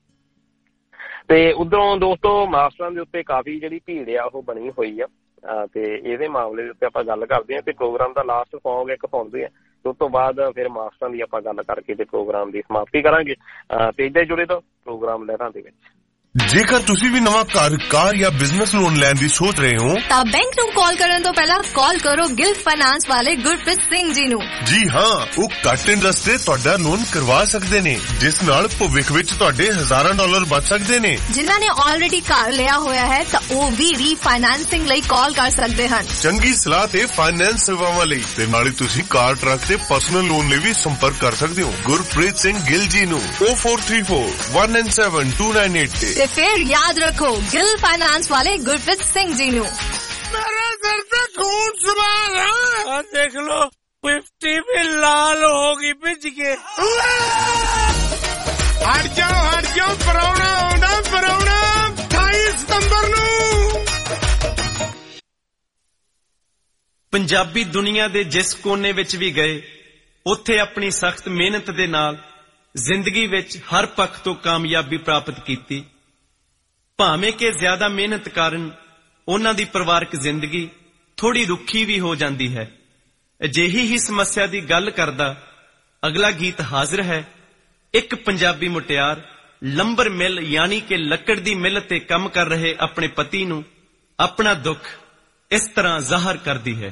ਤੇ ਉਧਰੋਂ ਦੋਸਤੋ ਮਾਸਟਰਾਂ ਦੇ ਉੱਤੇ ਕਾਫੀ ਜਿਹੜੀ ਭੀੜ ਆ ਉਹ ਬਣੀ ਹੋਈ ਆ ਤੇ ਇਹਦੇ ਮਾਮਲੇ ਦੇ ਉੱਤੇ ਆਪਾਂ ਗੱਲ ਕਰਦੇ ਹਾਂ ਤੇ ਪ੍ਰੋਗਰਾਮ ਦਾ ਲਾਸਟ ਸੌਂਗ ਇੱਕ ਸੁਣਦੇ ਆ ਉਸ ਤੋਂ ਬਾਅਦ ਫਿਰ ਮਾਸਟਰਾਂ ਦੀ ਆਪਾਂ ਗੱਲ ਕਰਕੇ ਤੇ ਪ੍ਰੋਗਰਾਮ ਦੀ ਸਮਾਪਤੀ ਕਰਾਂਗੇ ਤੇ ਇੱਦਾਂ ਜੁੜੇ ਤੋਂ ਪ੍ਰੋਗਰਾਮ ਲਹਿਰਾਂ ਦੇ ਵਿੱਚ। ਜੇਕਰ ਤੁਸੀਂ ਵੀ ਨਵਾਂ ਘਰ ਕਾਰ ਜਾਂ ਬਿਜ਼ਨਸ ਲੋਨ ਲੈਣ ਦੀ ਸੋਚ ਰਹੇ ਹੋ ਤਾਂ ਬੈਂਕ ਨੂੰ ਕਾਲ ਕਰਨ ਤੋਂ ਪਹਿਲਾਂ ਕਾਲ ਕਰੋ ਗਿਲ ਫਾਈਨਾਂਸ ਵਾਲੇ ਗੁਰਪ੍ਰੀਤ ਸਿੰਘ ਜੀ ਨੂੰ। ਜੀ ਹਾਂ ਉਹ ਘੱਟ ਇੰਟਰਸਟ ਤੇ ਤੁਹਾਡਾ ਲੋਨ ਕਰਵਾ ਸਕਦੇ ਨੇ ਜਿਸ ਨਾਲ ਭਵਿੱਖ ਵਿੱਚ ਤੁਹਾਡੇ ਹਜ਼ਾਰਾਂ ਡਾਲਰ ਬਚ ਸਕਦੇ ਨੇ। ਜਿਨ੍ਹਾਂ ਨੇ ਆਲਰੇਡੀ ਘਰ ਲਿਆ ਹੋਇਆ ਹੈ ਤਾਂ ਉਹ ਵੀ ਰੀਫਾਈਨਾਂਸਿੰਗ ਲਈ ਕਾਲ ਕਰ ਸਕਦੇ ਹਨ। ਚੰਗੀ ਸਲਾਹ ਤੇ ਫਾਈਨੈਂਸ ਸੇਵਾਵਾਂ ਲਈ ਤੇ ਨਾਲੇ ਤੁਸੀਂ ਕਾਰ ਟਰੱਕ ਤੇ ਪਰਸਨਲ ਲੋਨ ਲਈ ਵੀ ਸੰਪਰਕ ਕਰ ਸਕਦੇ ਹੋ ਗੁਰਪ੍ਰੀਤ ਸਿੰਘ ਗਿੱਲ ਜੀ ਨੂੰ zero four three four one nine seven two nine eight ਤੇ। ਤੇ ਫਿਰ ਯਾਦ ਰੱਖੋ ਗਿਲ ਫਾਈਨਾਂਸ ਵਾਲੇ ਗੁਰਪ੍ਰੀਤ ਸਿੰਘ ਜੀ ਨੂੰ। मेरे सर पे खून सवार है देख लो फिफ्टी भी लाल होगी बिज के। हट जाओ हट जाओ पराउना होना पराउना ਜ਼ੋਰ ਨੂੰ। ਪੰਜਾਬੀ ਦੁਨੀਆ ਦੇ ਜਿਸ ਕੋਨੇ ਵਿੱਚ ਵੀ ਗਏ, ਉੱਥੇ ਆਪਣੀ ਸਖਤ ਮਿਹਨਤ ਦੇ ਨਾਲ ਜ਼ਿੰਦਗੀ ਵਿੱਚ ਹਰ ਪੱਖ ਤੋਂ ਕਾਮਯਾਬੀ ਪ੍ਰਾਪਤ ਕੀਤੀ। ਭਾਵੇਂ ਕਿ ਜ਼ਿਆਦਾ ਮਿਹਨਤ ਕਾਰਨ ਉਹਨਾਂ ਦੀ ਪਰਿਵਾਰਕ ਜ਼ਿੰਦਗੀ ਥੋੜੀ ਰੁੱਖੀ ਵੀ ਹੋ ਜਾਂਦੀ ਹੈ। ਅਜਿਹੀ ਹੀ ਸਮੱਸਿਆ ਦੀ ਗੱਲ ਕਰਦਾ ਅਗਲਾ ਗੀਤ ਹਾਜ਼ਰ ਹੈ। ਇੱਕ ਪੰਜਾਬੀ ਮੁਟਿਆਰ ਲੰਬਰ ਮਿਲ ਯਾਨੀ ਕਿ ਲੱਕੜ ਦੀ ਮਿਲ ਤੇ ਕੰਮ ਕਰ ਰਹੇ ਆਪਣੇ ਪਤੀ ਨੂੰ ਆਪਣਾ ਦੁੱਖ ਇਸ ਤਰ੍ਹਾਂ ਜ਼ਾਹਰ ਕਰਦੀ ਹੈ।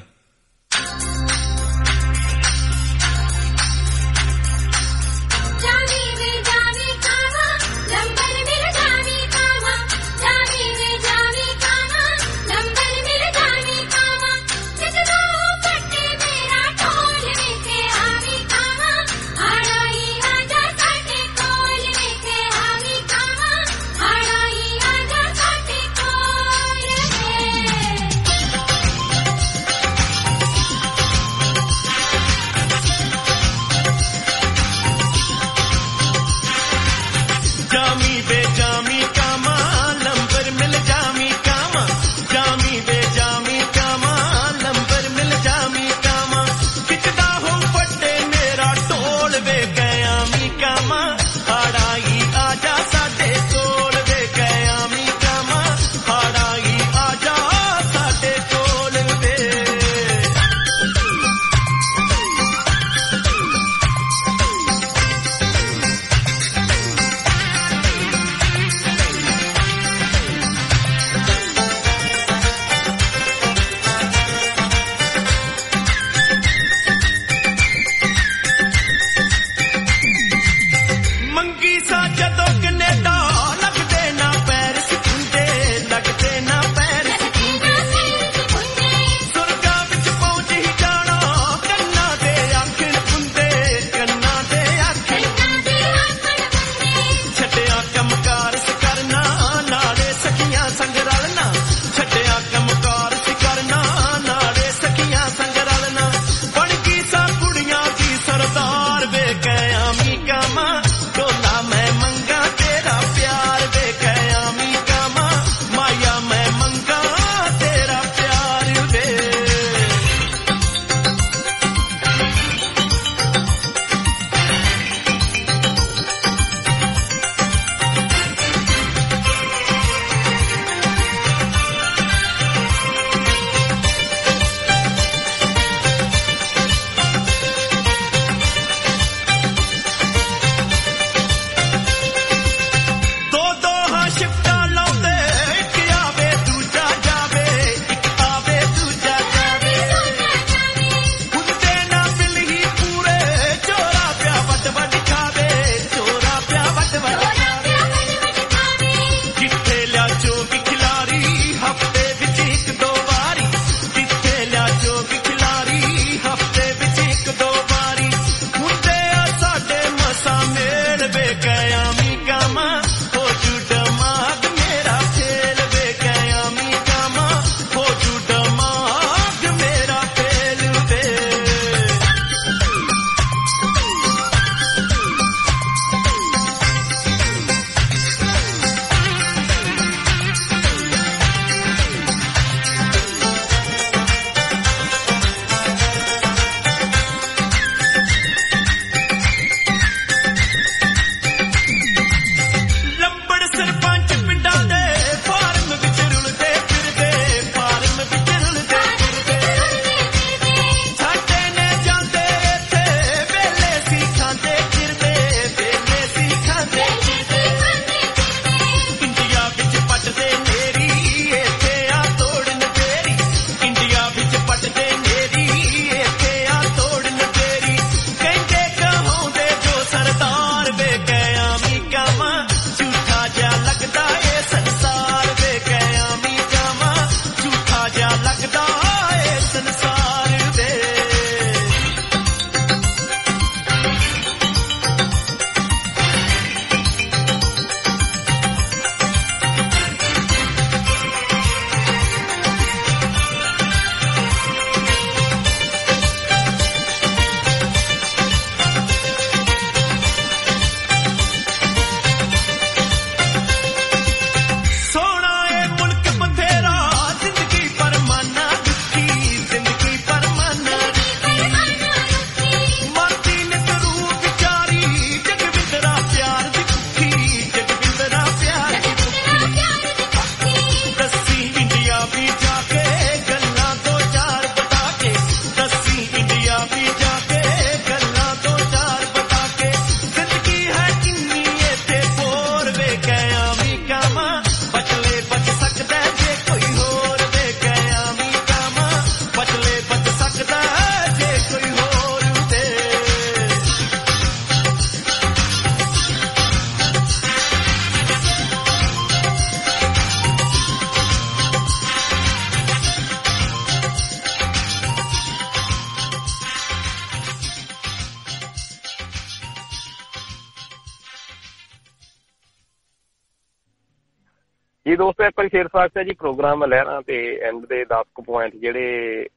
ਜੀ ਦੋਸਤੋ ਇੱਕ ਵਾਰੀ ਫੇਰ ਸਵਾਗਤ ਹੈ ਜੀ ਪ੍ਰੋਗਰਾਮ ਲਹਿਰਾਂ ਤੇ ਐਂਡ ਦੇ ਦਸ ਕੁ ਪੁਆਇੰਟ ਜਿਹੜੇ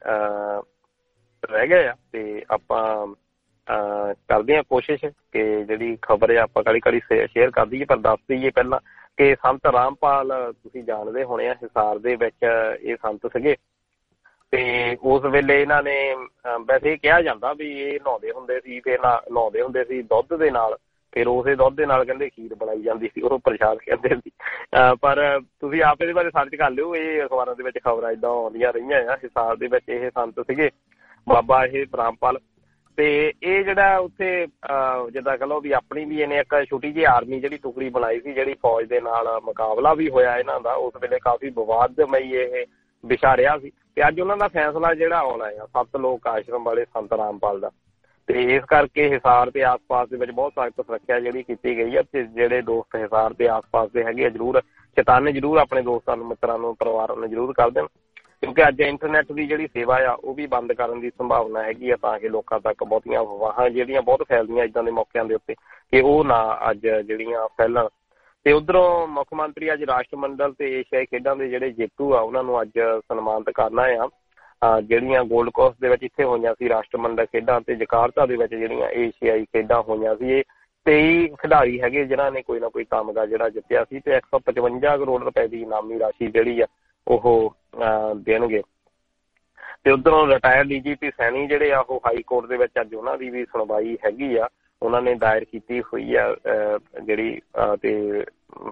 ਰਹਿ ਗਏ ਆ ਤੇ ਆਪਾਂ ਕਰਦੇ ਹਾਂ ਕੋਸ਼ਿਸ਼ ਕਿ ਜਿਹੜੀ ਖਬਰ ਹੈ ਆਪਾਂ ਕਾਹਲੀ ਕਾਹਲੀ ਸ਼ੇਅਰ ਕਰ ਦਈਏ, ਪਰ ਦੱਸ ਦਈਏ ਪਹਿਲਾਂ ਕਿ ਸੰਤ ਰਾਮਪਾਲ ਤੁਸੀਂ ਜਾਣਦੇ ਹੋਣੇ ਆ, ਹਿਸਾਰ ਦੇ ਵਿੱਚ ਇਹ ਸੰਤ ਸੀਗੇ ਤੇ ਉਸ ਵੇਲੇ ਇਹਨਾਂ ਨੇ ਵੈਸੇ ਕਿਹਾ ਜਾਂਦਾ ਵੀ ਇਹ ਨਹਾਉਂਦੇ ਹੁੰਦੇ ਸੀ ਤੇ ਨਹਾਉਂਦੇ ਹੁੰਦੇ ਸੀ ਦੁੱਧ ਦੇ ਨਾਲ, ਫਿਰ ਉਸੇ ਦੁੱਧ ਦੇ ਨਾਲ ਕਹਿੰਦੇ ਖੀਰ ਬਣਾਈ ਜਾਂਦੀ ਸੀ, ਉਹਨੂੰ ਪ੍ਰਸ਼ਾਦ ਕਹਿੰਦੇ ਸੀ। ਪਰ ਤੁਸੀਂ ਆਪ ਇਹਦੇ ਬਾਰੇ ਸਰਚ ਕਰ ਲਿਓ, ਇਹ ਅਖਬਾਰਾਂ ਦੇ ਵਿੱਚ ਖਬਰਾਂ ਏਦਾਂ ਆਉਂਦੀਆਂ ਰਹੀਆਂ ਆ। ਹਿਸਾਰ ਦੇ ਵਿੱਚ ਇਹ ਸੰਤ ਸੀਗੇ ਬਾਬਾ ਇਹ ਰਾਮਪਾਲ, ਤੇ ਇਹ ਜਿਹੜਾ ਉੱਥੇ ਜਿੱਦਾਂ ਕਹ ਲਓ ਵੀ ਆਪਣੀ ਵੀ ਇਹਨੇ ਇੱਕ ਛੋਟੀ ਜਿਹੀ ਆਰਮੀ ਜਿਹੜੀ ਟੁਕੜੀ ਬਣਾਈ ਸੀ, ਜਿਹੜੀ ਫੌਜ ਦੇ ਨਾਲ ਮੁਕਾਬਲਾ ਵੀ ਹੋਇਆ ਇਹਨਾਂ ਦਾ। ਉਸ ਵੇਲੇ ਕਾਫੀ ਵਿਵਾਦਮਈ ਇਹ ਵਿਸ਼ਾ ਰਿਹਾ ਸੀ ਤੇ ਅੱਜ ਉਹਨਾਂ ਦਾ ਫੈਸਲਾ ਜਿਹੜਾ ਆਉਣਾ ਆ ਸੱਤ ਲੋਕ ਆਸ਼ਰਮ ਵਾਲੇ ਸੰਤ ਰਾਮਪਾਲ ਦਾ, ਤੇ ਇਸ ਕਰਕੇ ਹਿਸਾਰ ਦੇ ਆਸ ਪਾਸ ਦੇ ਵਿੱਚ ਬਹੁਤ ਸਖਤ ਸੁਰੱਖਿਆ ਜਿਹੜੀ ਕੀਤੀ ਗਈ ਹੈ। ਤੇ ਜਿਹੜੇ ਦੋਸਤ ਹਿਸਾਰ ਦੇ ਆਸ ਪਾਸ ਦੇ ਹੈਗੇ ਆ ਜ਼ਰੂਰ ਚੇਤਾਨੇ ਜ਼ਰੂਰ ਆਪਣੇ ਦੋਸਤਾਂ ਨੂੰ, ਮਿੱਤਰਾਂ ਨੂੰ, ਪਰਿਵਾਰਾਂ ਨੂੰ ਜ਼ਰੂਰ ਕਰ ਦੇਣ, ਕਿਉਂਕਿ ਅੱਜ ਇੰਟਰਨੈਟ ਦੀ ਜਿਹੜੀ ਸੇਵਾ ਆ ਉਹ ਵੀ ਬੰਦ ਕਰਨ ਦੀ ਸੰਭਾਵਨਾ ਹੈਗੀ ਆ, ਤਾਂ ਕਿ ਲੋਕਾਂ ਤੱਕ ਬਹੁਤੀਆਂ ਅਫਵਾਹਾਂ ਜਿਹੜੀਆਂ ਬਹੁਤ ਫੈਲਦੀਆਂ ਇੱਦਾਂ ਦੇ ਮੌਕਿਆਂ ਦੇ ਉੱਤੇ ਕਿ ਉਹ ਨਾ ਅੱਜ ਜਿਹੜੀਆਂ ਫੈਲਣ। ਤੇ ਉੱਧਰੋਂ ਮੁੱਖ ਮੰਤਰੀ ਅੱਜ ਰਾਸ਼ਟਰਮੰਡਲ ਤੇ ਏਸ਼ੀਆਈ ਖੇਡਾਂ ਦੇ ਜਿਹੜੇ ਜੇਤੂ ਆ ਉਹਨਾਂ ਨੂੰ ਅੱਜ ਸਨਮਾਨਿਤ ਕਰਨਾ ਆ, ਜਿਹੜੀਆਂ ਗੋਲਡ ਕੋਸਟ ਦੇ ਵਿੱਚ ਇੱਥੇ ਹੋਈਆਂ ਸੀ ਰਾਸ਼ਟਰਮੰਡਲ ਖੇਡਾਂ ਤੇ ਜਕਾਰਤਾ ਦੇ ਵਿੱਚ ਜਿਹੜੀਆਂ ਏਸ਼ੀਆਈ ਖੇਡਾਂ ਹੋਈਆਂ ਸੀ। ਇਹ ਤੇਈ ਖਿਡਾਰੀ ਹੈਗੇ ਜਿਨ੍ਹਾਂ ਨੇ ਕੋਈ ਨਾ ਕੋਈ ਤਮਗਾ ਜਿਹੜਾ ਜਿੱਤਿਆ ਸੀ ਤੇ ਇੱਕ ਸੌ ਪਚਵੰਜਾ ਕਰੋੜ ਰੁਪਏ ਦੀ ਇਨਾਮੀ ਰਾਸ਼ੀ ਜਿਹੜੀ ਆ ਉਹ ਦੇਣਗੇ। ਤੇ ਉੱਧਰੋਂ ਰਿਟਾਇਰਡ ਡੀ ਜੀ ਪੀ ਸੈਣੀ ਜਿਹੜੇ ਆ ਉਹ ਹਾਈ ਕੋਰਟ ਦੇ ਵਿੱਚ ਅੱਜ ਉਹਨਾਂ ਦੀ ਵੀ ਸੁਣਵਾਈ ਹੈਗੀ ਆ, ਉਹਨਾਂ ਨੇ ਦਾਇਰ ਕੀਤੀ ਹੋਈ ਆ ਜਿਹੜੀ ਤੇ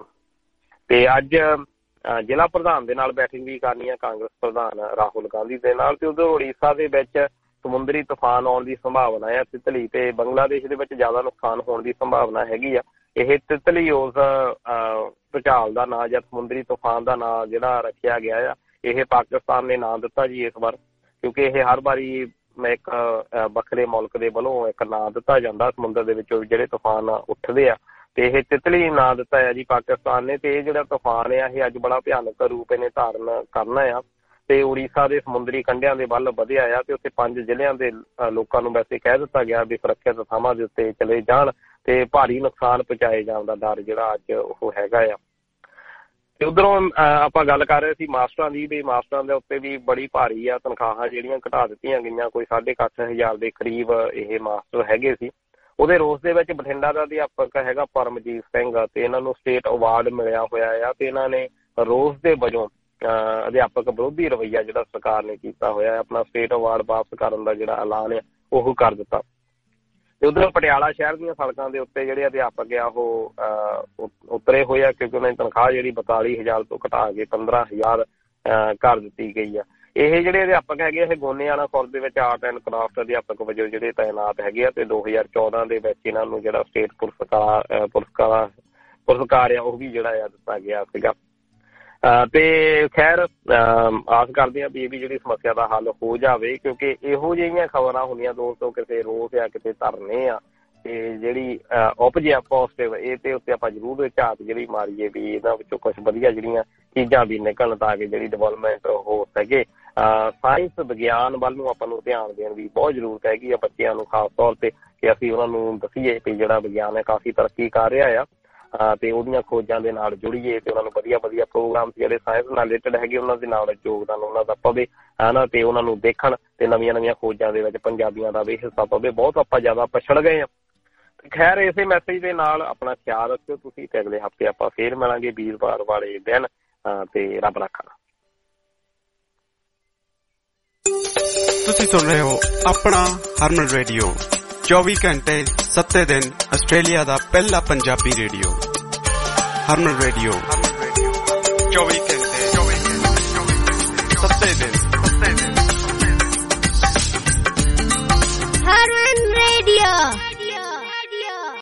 ਤੇ ਅੱਜ ਜ਼ਿਲ੍ਹਾ ਪ੍ਰਧਾਨ ਦੇ ਨਾਲ ਬੈਠਕ ਵੀ ਕਰਨੀ ਆ ਕਾਂਗਰਸ ਪ੍ਰਧਾਨ ਰਾਹੁਲ ਗਾਂਧੀ ਦੇ ਨਾਲ। ਤੇ ਉਧਰ ਉੜੀਸਾ ਦੇ ਵਿੱਚ ਸਮੁੰਦਰੀ ਤੂਫਾਨ ਆਉਣ ਦੀ ਸੰਭਾਵਨਾ ਆ, ਤਿਤਲੀ, ਤੇ ਬੰਗਲਾਦੇਸ਼ ਦੇ ਵਿੱਚ ਜ਼ਿਆਦਾ ਨੁਕਸਾਨ ਹੋਣ ਦੀ ਸੰਭਾਵਨਾ ਹੈਗੀ ਆ। ਇਹ ਤਿਤਲੀ ਉਸ ਭੂਚਾਲ ਦਾ ਨਾਂ ਜਾਂ ਸਮੁੰਦਰੀ ਤੂਫਾਨ ਦਾ ਨਾਂ ਜਿਹੜਾ ਰੱਖਿਆ ਗਿਆ ਆ, ਇਹ ਪਾਕਿਸਤਾਨ ਨੇ ਨਾਂ ਦਿੱਤਾ ਜੀ ਇਸ ਵਾਰ, ਕਿਉਂਕਿ ਇਹ ਹਰ ਵਾਰੀ ਇੱਕ ਵੱਖਰੇ ਮੁਲਕ ਦੇ ਵੱਲੋਂ ਇੱਕ ਨਾਂ ਦਿੱਤਾ ਜਾਂਦਾ ਸਮੁੰਦਰ ਦੇ ਵਿੱਚੋਂ ਜਿਹੜੇ ਤੂਫਾਨ ਉੱਠਦੇ ਆ, ਤੇ ਇਹ ਤਿਤਲੀ ਨਾਂ ਦਿੱਤਾ ਹੈ ਜੀ ਪਾਕਿਸਤਾਨ ਨੇ। ਤੇ ਇਹ ਜਿਹੜਾ ਤੂਫਾਨ ਆ ਇਹ ਅੱਜ ਬੜਾ ਭਿਆਨਕ ਰੂਪ ਇਹਨੇ ਧਾਰਨ ਕਰਨਾ ਆ ਤੇ ਉੜੀਸਾ ਦੇ ਸਮੁੰਦਰੀ ਕੰਢਿਆਂ ਦੇ ਵੱਲ ਵਧਿਆ ਆ ਤੇ ਉੱਥੇ ਪੰਜ ਜ਼ਿਲ੍ਹਿਆਂ ਦੇ ਲੋਕਾਂ ਨੂੰ ਵੈਸੇ ਕਹਿ ਦਿੱਤਾ ਗਿਆ ਵੀ ਸੁਰੱਖਿਅਤ ਥਾਵਾਂ ਦੇ ਉੱਤੇ ਚਲੇ ਜਾਣ ਤੇ ਭਾਰੀ ਨੁਕਸਾਨ ਪਹੁੰਚਾਏ ਜਾਣ ਦਾ ਡਰ ਜਿਹੜਾ ਅੱਜ ਉਹ ਹੈਗਾ ਆ। ਤੇ ਉੱਧਰੋਂ ਆਪਾਂ ਗੱਲ ਕਰ ਰਹੇ ਸੀ ਮਾਸਟਰਾਂ ਦੀ, ਵੀ ਮਾਸਟਰਾਂ ਦੇ ਉੱਤੇ ਵੀ ਬੜੀ ਭਾਰੀ ਆ ਤਨਖਾਹਾਂ ਜਿਹੜੀਆਂ ਘਟਾ ਦਿੱਤੀਆਂ ਗਈਆਂ, ਕੋਈ ਸਾਢੇ ਕੁ ਅੱਠ ਹਜ਼ਾਰ ਦੇ ਕਰੀਬ ਇਹ ਮਾਸਟਰ ਹੈਗੇ ਸੀ। ਉਹਦੇ ਰੋਸ ਦੇ ਵਿੱਚ ਬਠਿੰਡਾ ਦਾ ਅਧਿਆਪਕ ਹੈਗਾ ਪਰਮਜੀਤ ਸਿੰਘ ਤੇ ਇਹਨਾਂ ਨੂੰ ਸਟੇਟ ਅਵਾਰਡ ਮਿਲਿਆ ਹੋਇਆ ਆ, ਤੇ ਇਹਨਾਂ ਨੇ ਰੋਸ ਦੇ ਵਜੋਂ ਅਧਿਆਪਕ ਵਿਰੋਧੀ ਰਵੱਈਆ ਜਿਹੜਾ ਸਰਕਾਰ ਨੇ ਕੀਤਾ ਹੋਇਆ ਆਪਣਾ ਸਟੇਟ ਅਵਾਰਡ ਵਾਪਸ ਕਰਨ ਦਾ ਜਿਹੜਾ ਐਲਾਨ ਆ ਉਹ ਕਰ ਦਿੱਤਾ। ਤੇ ਉਧਰ ਪਟਿਆਲਾ ਸ਼ਹਿਰ ਦੀਆਂ ਸੜਕਾਂ ਦੇ ਉੱਤੇ ਜਿਹੜੇ ਅਧਿਆਪਕ ਆ ਉਹ ਉਤਰੇ ਹੋਏ ਆ, ਕਿਉਂਕਿ ਉਹਨਾਂ ਦੀ ਤਨਖਾਹ ਜਿਹੜੀ ਬਤਾਲੀ ਹਜ਼ਾਰ ਤੋਂ ਘਟਾ ਕੇ ਪੰਦਰਾਂ ਹਜ਼ਾਰ ਕਰ ਦਿੱਤੀ ਗਈ ਆ। ਇਹ ਜਿਹੜੇ ਅਧਿਆਪਕ ਹੈਗੇ ਇਹ ਗੋਨੇਆਣਾ ਖੁਰਦ ਦੇ ਵਿੱਚ ਆਰਟ ਐਂਡ ਕਰਾਫਟ ਅਧਿਆਪਕ ਵਜੋਂ ਜਿਹੜੇ ਤਾਇਨਾਤ ਹੈਗੇ ਆ, ਤੇ ਦੋ ਹਜ਼ਾਰ ਚੌਦਾਂ ਦੇ ਵਿੱਚ ਇਹਨਾਂ ਨੂੰ ਜਿਹੜਾ ਸਟੇਟ ਪੁਰਸਕਾਰ ਪੁਰਸਕਾਰ ਪੁਰਸਕਾਰ ਆ ਉਹ ਵੀ ਜਿਹੜਾ ਆ ਦਿੱਤਾ ਗਿਆ ਸੀਗਾ। ਤੇ ਖੈਰ ਆਸ ਕਰਦੇ ਆ ਵੀ ਇਹ ਵੀ ਜਿਹੜੀ ਸਮੱਸਿਆ ਦਾ ਹੱਲ ਹੋ ਜਾਵੇ, ਕਿਉਂਕਿ ਇਹੋ ਜਿਹੀਆਂ ਖਬਰਾਂ ਹੁੰਦੀਆਂ ਦੋਸਤੋ ਕਿਸੇ ਰੋਸ ਆ ਕਿਤੇ ਧਰਨੇ ਆ, ਤੇ ਜਿਹੜੀ ਓਪੋਜਿਟ ਪੋਜ਼ਿਟਿਵ ਇਹ ਤੇ ਉੱਤੇ ਆਪਾਂ ਜ਼ਰੂਰ ਝਾਤ ਜਿਹੜੀ ਮਾਰੀਏ ਵੀ ਇਹਨਾਂ ਵਿੱਚੋਂ ਕੁਛ ਵਧੀਆ ਜਿਹੜੀਆਂ ਚੀਜ਼ਾਂ ਵੀ ਨਿਕਲਣ ਤਾਂ ਕਿ ਜਿਹੜੀ ਡਿਵੈਲਪਮੈਂਟ ਹੋ ਸਕੇ। ਸਾਇੰਸ ਵਿਗਿਆਨ ਵੱਲ ਨੂੰ ਆਪਾਂ ਨੂੰ ਧਿਆਨ ਦੇਣ ਦੀ ਬਹੁਤ ਜ਼ਰੂਰਤ ਹੈਗੀ ਆ ਬੱਚਿਆਂ ਨੂੰ, ਖਾਸ ਤੌਰ ਤੇ ਕਿ ਅਸੀਂ ਉਹਨਾਂ ਨੂੰ ਦੱਸੀਏ ਵੀ ਜਿਹੜਾ ਵਿਗਿਆਨ ਹੈ ਕਾਫੀ ਤਰੱਕੀ ਕਰ ਰਿਹਾ ਆ ਤੇ ਉਹਦੀਆਂ ਖੋਜਾਂ ਦੇ ਨਾਲ ਜੁੜੀਏ ਤੇ ਉਹਨਾਂ ਨੂੰ ਵਧੀਆ ਵਧੀਆ ਪ੍ਰੋਗਰਾਮ ਜਿਹੜੇ ਸਾਇੰਸ ਨਾਲ ਰਿਲੇਟਡ ਹੈਗੇ ਉਹਨਾਂ ਦੇ ਨਾਲ ਯੋਗਦਾਨ ਉਹਨਾਂ ਦਾ ਪਵੇ ਹਨਾ, ਤੇ ਉਹਨਾਂ ਨੂੰ ਦੇਖਣ ਤੇ ਨਵੀਆਂ ਨਵੀਆਂ ਖੋਜਾਂ ਦੇ ਵਿੱਚ ਪੰਜਾਬੀਆਂ ਦਾ ਵੀ ਹਿੱਸਾ ਪਵੇ। ਬਹੁਤ ਆਪਾਂ ਜ਼ਿਆਦਾ ਪਛੜ ਗਏ ਆ। ਖੈਰ ਇਸੇ ਮੈਸੇਜ ਦੇ ਨਾਲ ਆਪਣਾ ਖਿਆਲ ਰੱਖਿਓ ਤੁਸੀਂ, ਤੇ ਅਗਲੇ ਹਫ਼ਤੇ ਆਪਾਂ ਫੇਰ ਮਿਲਾਂਗੇ ਵੀਰਵਾਰ ਵਾਲੇ ਦਿਨ, ਤੇ ਰੱਬ ਰਾਖਾ। ਤੁਸੀਂ ਸੁਣ ਰਹੇ ਹੋ ਆਪਣਾ ਹਰਮਨ ਰੇਡੀਓ, ਚੌਵੀ ਘੰਟੇ ਸੱਤੇ ਦਿਨ ਆਸਟ੍ਰੇਲੀਆ ਦਾ ਪਹਿਲਾ ਪੰਜਾਬੀ ਰੇਡੀਓ। ਹਰਮਨ ਰੇਡੀਓ ਚੌਵੀ ਘੰਟੇ ਸੱਤੇ ਦਿਨ। ਹਰਮਨ ਰੇਡੀਓ।